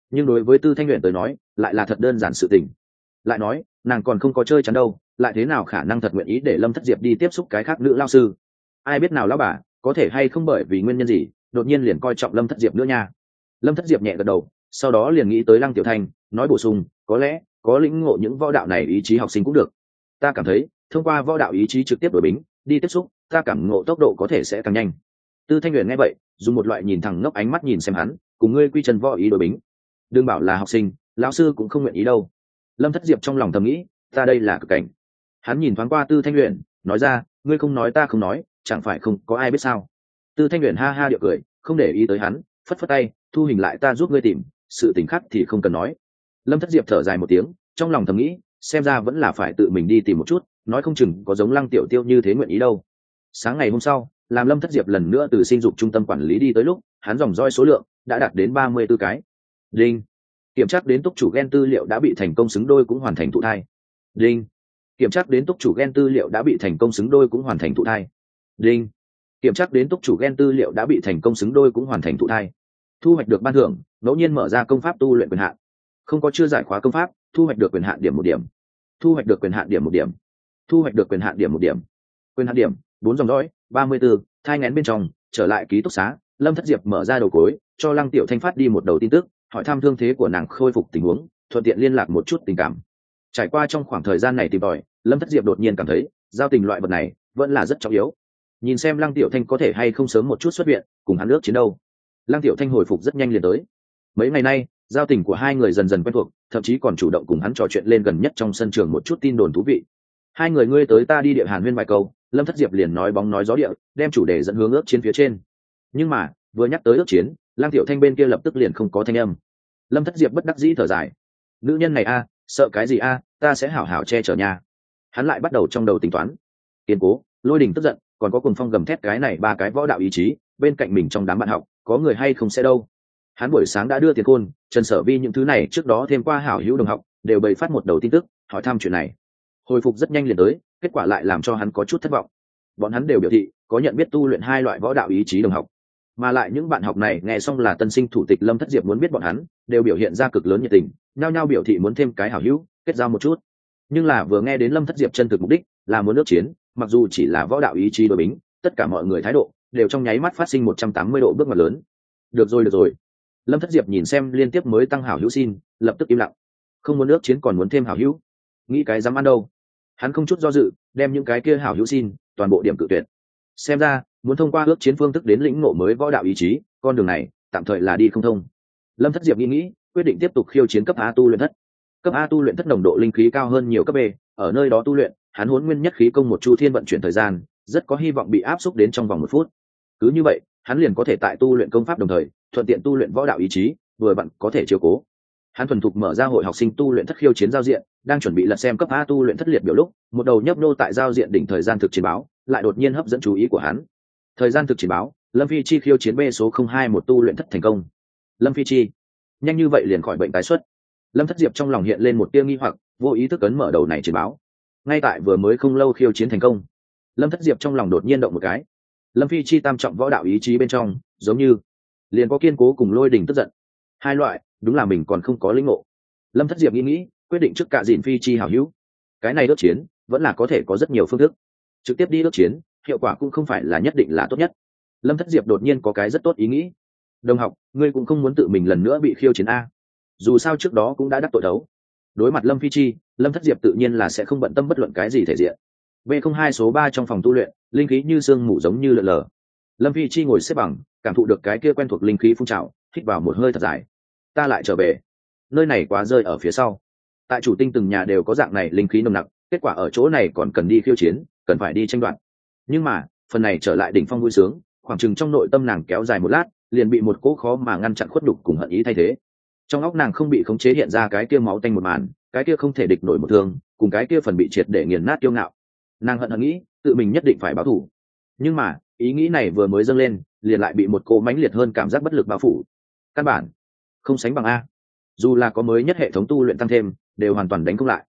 nhưng đối với Tư Thanh Uyển tới nói lại là thật đơn giản sự tình. Lại nói nàng còn không có chơi chắn đâu, lại thế nào khả năng thật nguyện ý để Lâm Thất Diệp đi tiếp xúc cái khác nữ lao sư. Ai biết nào lão bà có thể hay không bởi vì nguyên nhân gì đột nhiên liền coi trọng Lâm Thất Diệp nữa nha. Lâm Thất Diệp nhẹ gật đầu, sau đó liền nghĩ tới Lăng Tiểu Thanh, nói bổ sung, có lẽ có lĩnh ngộ những võ đạo này ý chí học sinh cũng được. Ta cảm thấy thông qua võ đạo ý chí trực tiếp đổi bính đi tiếp xúc, ta cảm ngộ tốc độ có thể sẽ càng nhanh. Tư Thanh Uyển nghe vậy dùng một loại nhìn thẳng ngốc ánh mắt nhìn xem hắn, cùng ngươi quy chân võ ý đổi bính, đừng bảo là học sinh, lão sư cũng không nguyện ý đâu. Lâm Thất Diệp trong lòng thầm nghĩ, ta đây là cực cảnh. Hắn nhìn thoáng qua Tư Thanh Uyển, nói ra, ngươi không nói ta không nói, chẳng phải không có ai biết sao. Tư Thanh Uyển ha ha điệu cười, không để ý tới hắn, phất phất tay, thu hình lại, ta giúp ngươi tìm, sự tình khác thì không cần nói. Lâm Thất Diệp thở dài một tiếng, trong lòng thầm nghĩ, xem ra vẫn là phải tự mình đi tìm một chút, nói không chừng có giống Lăng Tiểu Tiêu như thế nguyện ý đâu. Sáng ngày hôm sau, làm Lâm Thất Diệp lần nữa từ sinh dục trung tâm quản lý đi tới lúc, hắn dòng roi số lượng đã đạt đến 34 cái. Đinh. Kiểm tra đến túc chủ gen tư liệu đã bị thành công xứng đôi cũng hoàn thành thụ thai. Đinh. Kiểm tra đến túc chủ gen tư liệu đã bị thành công xứng đôi cũng hoàn thành thụ thai. Đinh. Kiểm tra đến túc chủ gen tư liệu đã bị thành công xứng đôi cũng hoàn thành thụ thai. Thu hoạch được ban thưởng, ngẫu nhiên mở ra công pháp tu luyện quyền hạn. Không có chưa giải khóa công pháp, thu hoạch được quyền hạn điểm 1 điểm. Thu hoạch được quyền hạn điểm 1 điểm. Thu hoạch được quyền hạn điểm 1 điểm. Quyền hạn điểm 4 dòng dõi 34, thai nghén bên trong, trở lại ký túc xá. Lâm Thất Diệp mở ra đầu cối, cho Lăng Tiểu Thanh phát đi một đầu tin tức, hỏi thăm thương thế của nàng khôi phục tình huống, thuận tiện liên lạc một chút tình cảm. Trải qua trong khoảng thời gian này tìm tòi, Lâm Thất Diệp đột nhiên cảm thấy giao tình loại vật này vẫn là rất trọng yếu. Nhìn xem Lăng Tiểu Thanh có thể hay không sớm một chút xuất viện cùng hắn ước chiến đâu. Lăng Tiểu Thanh hồi phục rất nhanh liền tới. Mấy ngày nay giao tình của hai người dần dần quen thuộc, thậm chí còn chủ động cùng hắn trò chuyện lên gần nhất trong sân trường một chút tin đồn thú vị. Hai người ngươi tới ta đi địa hàn huyên vài câu, Lâm Thất Diệp liền nói bóng nói gió địa, đem chủ đề dẫn hướng ước chiến phía trên. Nhưng mà vừa nhắc tới ước chiến, Lăng Tiểu Thanh bên kia lập tức liền không có thanh âm. Lâm Thất Diệp bất đắc dĩ thở dài, nữ nhân này a, sợ cái gì a, ta sẽ hảo hảo che chở nha. Hắn lại bắt đầu trong đầu tính toán. Kiên cố, Lôi Đình tức giận, còn có Cùng Phong gầm thét, cái này ba cái võ đạo ý chí bên cạnh mình trong đám bạn học có người hay không sẽ đâu. Hắn buổi sáng đã đưa Tiền Côn, Trần Sở Vi những thứ này trước đó thêm qua hảo hữu đồng học đều bày phát một đầu tin tức hỏi thăm chuyện này. Hồi phục rất nhanh liền tới, kết quả lại làm cho hắn có chút thất vọng. Bọn hắn đều biểu thị có nhận biết tu luyện hai loại võ đạo ý chí đồng học, mà lại những bạn học này nghe xong là tân sinh thủ tịch Lâm Thất Diệp muốn biết bọn hắn, đều biểu hiện ra cực lớn nhiệt tình, nhao nhao biểu thị muốn thêm cái hảo hữu, kết giao một chút. Nhưng là vừa nghe đến Lâm Thất Diệp chân thực mục đích là muốn ước chiến, mặc dù chỉ là võ đạo ý chí đối bính, tất cả mọi người thái độ đều trong nháy mắt phát sinh 180 độ bước ngoặt lớn. Được rồi. Lâm Thất Diệp nhìn xem liên tiếp mới tăng hảo hữu xin, lập tức im lặng. Không muốn ước chiến còn muốn thêm hảo hữu, nghĩ cái dám ăn đâu. Hắn không chút do dự đem những cái kia hảo hữu xin toàn bộ điểm cự tuyệt. Xem ra muốn thông qua ước chiến phương thức đến lĩnh ngộ mới võ đạo ý chí, con đường này tạm thời là đi không thông. Lâm Thất Diệp nghĩ quyết định tiếp tục khiêu chiến cấp A tu luyện thất. Cấp A tu luyện thất nồng độ linh khí cao hơn nhiều cấp B, ở nơi đó tu luyện, hắn Hỗn Nguyên Nhất Khí công một chu thiên vận chuyển thời gian, rất có hy vọng bị áp xúc đến trong vòng 1 phút. Cứ như vậy, hắn liền có thể tại tu luyện công pháp đồng thời, thuận tiện tu luyện võ đạo ý chí, vừa vặn có thể chiếu cố. Hắn thuần thục mở ra hội học sinh tu luyện thất khiêu chiến giao diện, đang chuẩn bị lật xem cấp A tu luyện thất liệt biểu lúc, một đầu nhấp nô tại giao diện đỉnh thời gian thực chiến báo, lại đột nhiên hấp dẫn chú ý của hắn. Thời gian thực chiến báo, Lâm Phi Chi khiêu chiến B số 021 tu luyện thất thành công. Lâm Phi Chi, nhanh như vậy liền khỏi bệnh tái xuất. Lâm Thất Diệp trong lòng hiện lên một tia nghi hoặc, vô ý thức ấn mở đầu này chiến báo. Ngay tại vừa mới không lâu khiêu chiến thành công, Lâm Thất Diệp trong lòng đột nhiên động một cái. Lâm Phi Chi tam trọng võ đạo ý chí bên trong, giống như liền có kiên cố cùng Lôi Đình tức giận. Hai loại, đúng là mình còn không có lĩnh ngộ. Lâm Thất Diệp nghĩ, quyết định trước cả dìn Phi Chi hảo hữu. Cái này ước chiến, vẫn là có thể có rất nhiều phương thức. Trực tiếp đi ước chiến, hiệu quả cũng không phải là nhất định là tốt nhất. Lâm Thất Diệp đột nhiên có cái rất tốt ý nghĩ. Đồng học, ngươi cũng không muốn tự mình lần nữa bị khiêu chiến a? Dù sao trước đó cũng đã đắc tội đấu. Đối mặt Lâm Phi Chi, Lâm Thất Diệp tự nhiên là sẽ không bận tâm bất luận cái gì thể diện. B02 số 3 trong phòng tu luyện, linh khí như sương mù giống như lượn lờ. Lâm Phi Chi ngồi xếp bằng, cảm thụ được cái kia quen thuộc linh khí phun trào, hít vào một hơi thật dài. Ta lại trở về. Nơi này quá rơi ở phía sau. Tại chủ tinh từng nhà đều có dạng này linh khí nồng nặc, kết quả ở chỗ này còn cần đi khiêu chiến, cần phải đi tranh đoạt. Nhưng mà, phần này trở lại đỉnh phong vui sướng, khoảng chừng trong nội tâm nàng kéo dài một lát, liền bị một cỗ khó mà ngăn chặn khuất đục cùng hận ý thay thế. Trong óc nàng không bị khống chế hiện ra cái kia máu tanh một màn, cái kia không thể địch nổi một thương, cùng cái kia phần bị triệt để nghiền nát kiêu ngạo. Nàng hận nghĩ, tự mình nhất định phải báo thù. Nhưng mà, ý nghĩ này vừa mới dâng lên, liền lại bị một cỗ mãnh liệt hơn cảm giác bất lực bao phủ. Căn bản không sánh bằng a. Dù là có mới nhất hệ thống tu luyện tăng thêm, đều hoàn toàn đánh không lại.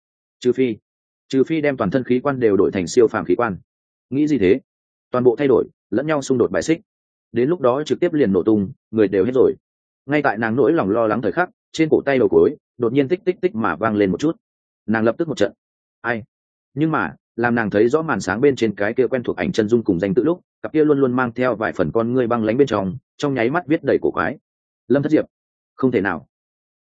Trừ phi đem toàn thân khí quan đều đổi thành siêu phàm khí quan. Nghĩ gì thế? Toàn bộ thay đổi, lẫn nhau xung đột bài xích. Đến lúc đó trực tiếp liền nổ tung, người đều hết rồi. Ngay tại nàng nỗi lòng lo lắng thời khắc, trên cổ tay đầu cối đột nhiên tích tích tích mà vang lên một chút, nàng lập tức một trận ai, nhưng mà làm nàng thấy rõ màn sáng bên trên cái kia quen thuộc ảnh chân dung cùng danh tự lúc, cặp kia luôn luôn mang theo vài phần con ngươi băng lánh bên trong nháy mắt viết đầy cổ quái. Lâm Thất Diệp, không thể nào,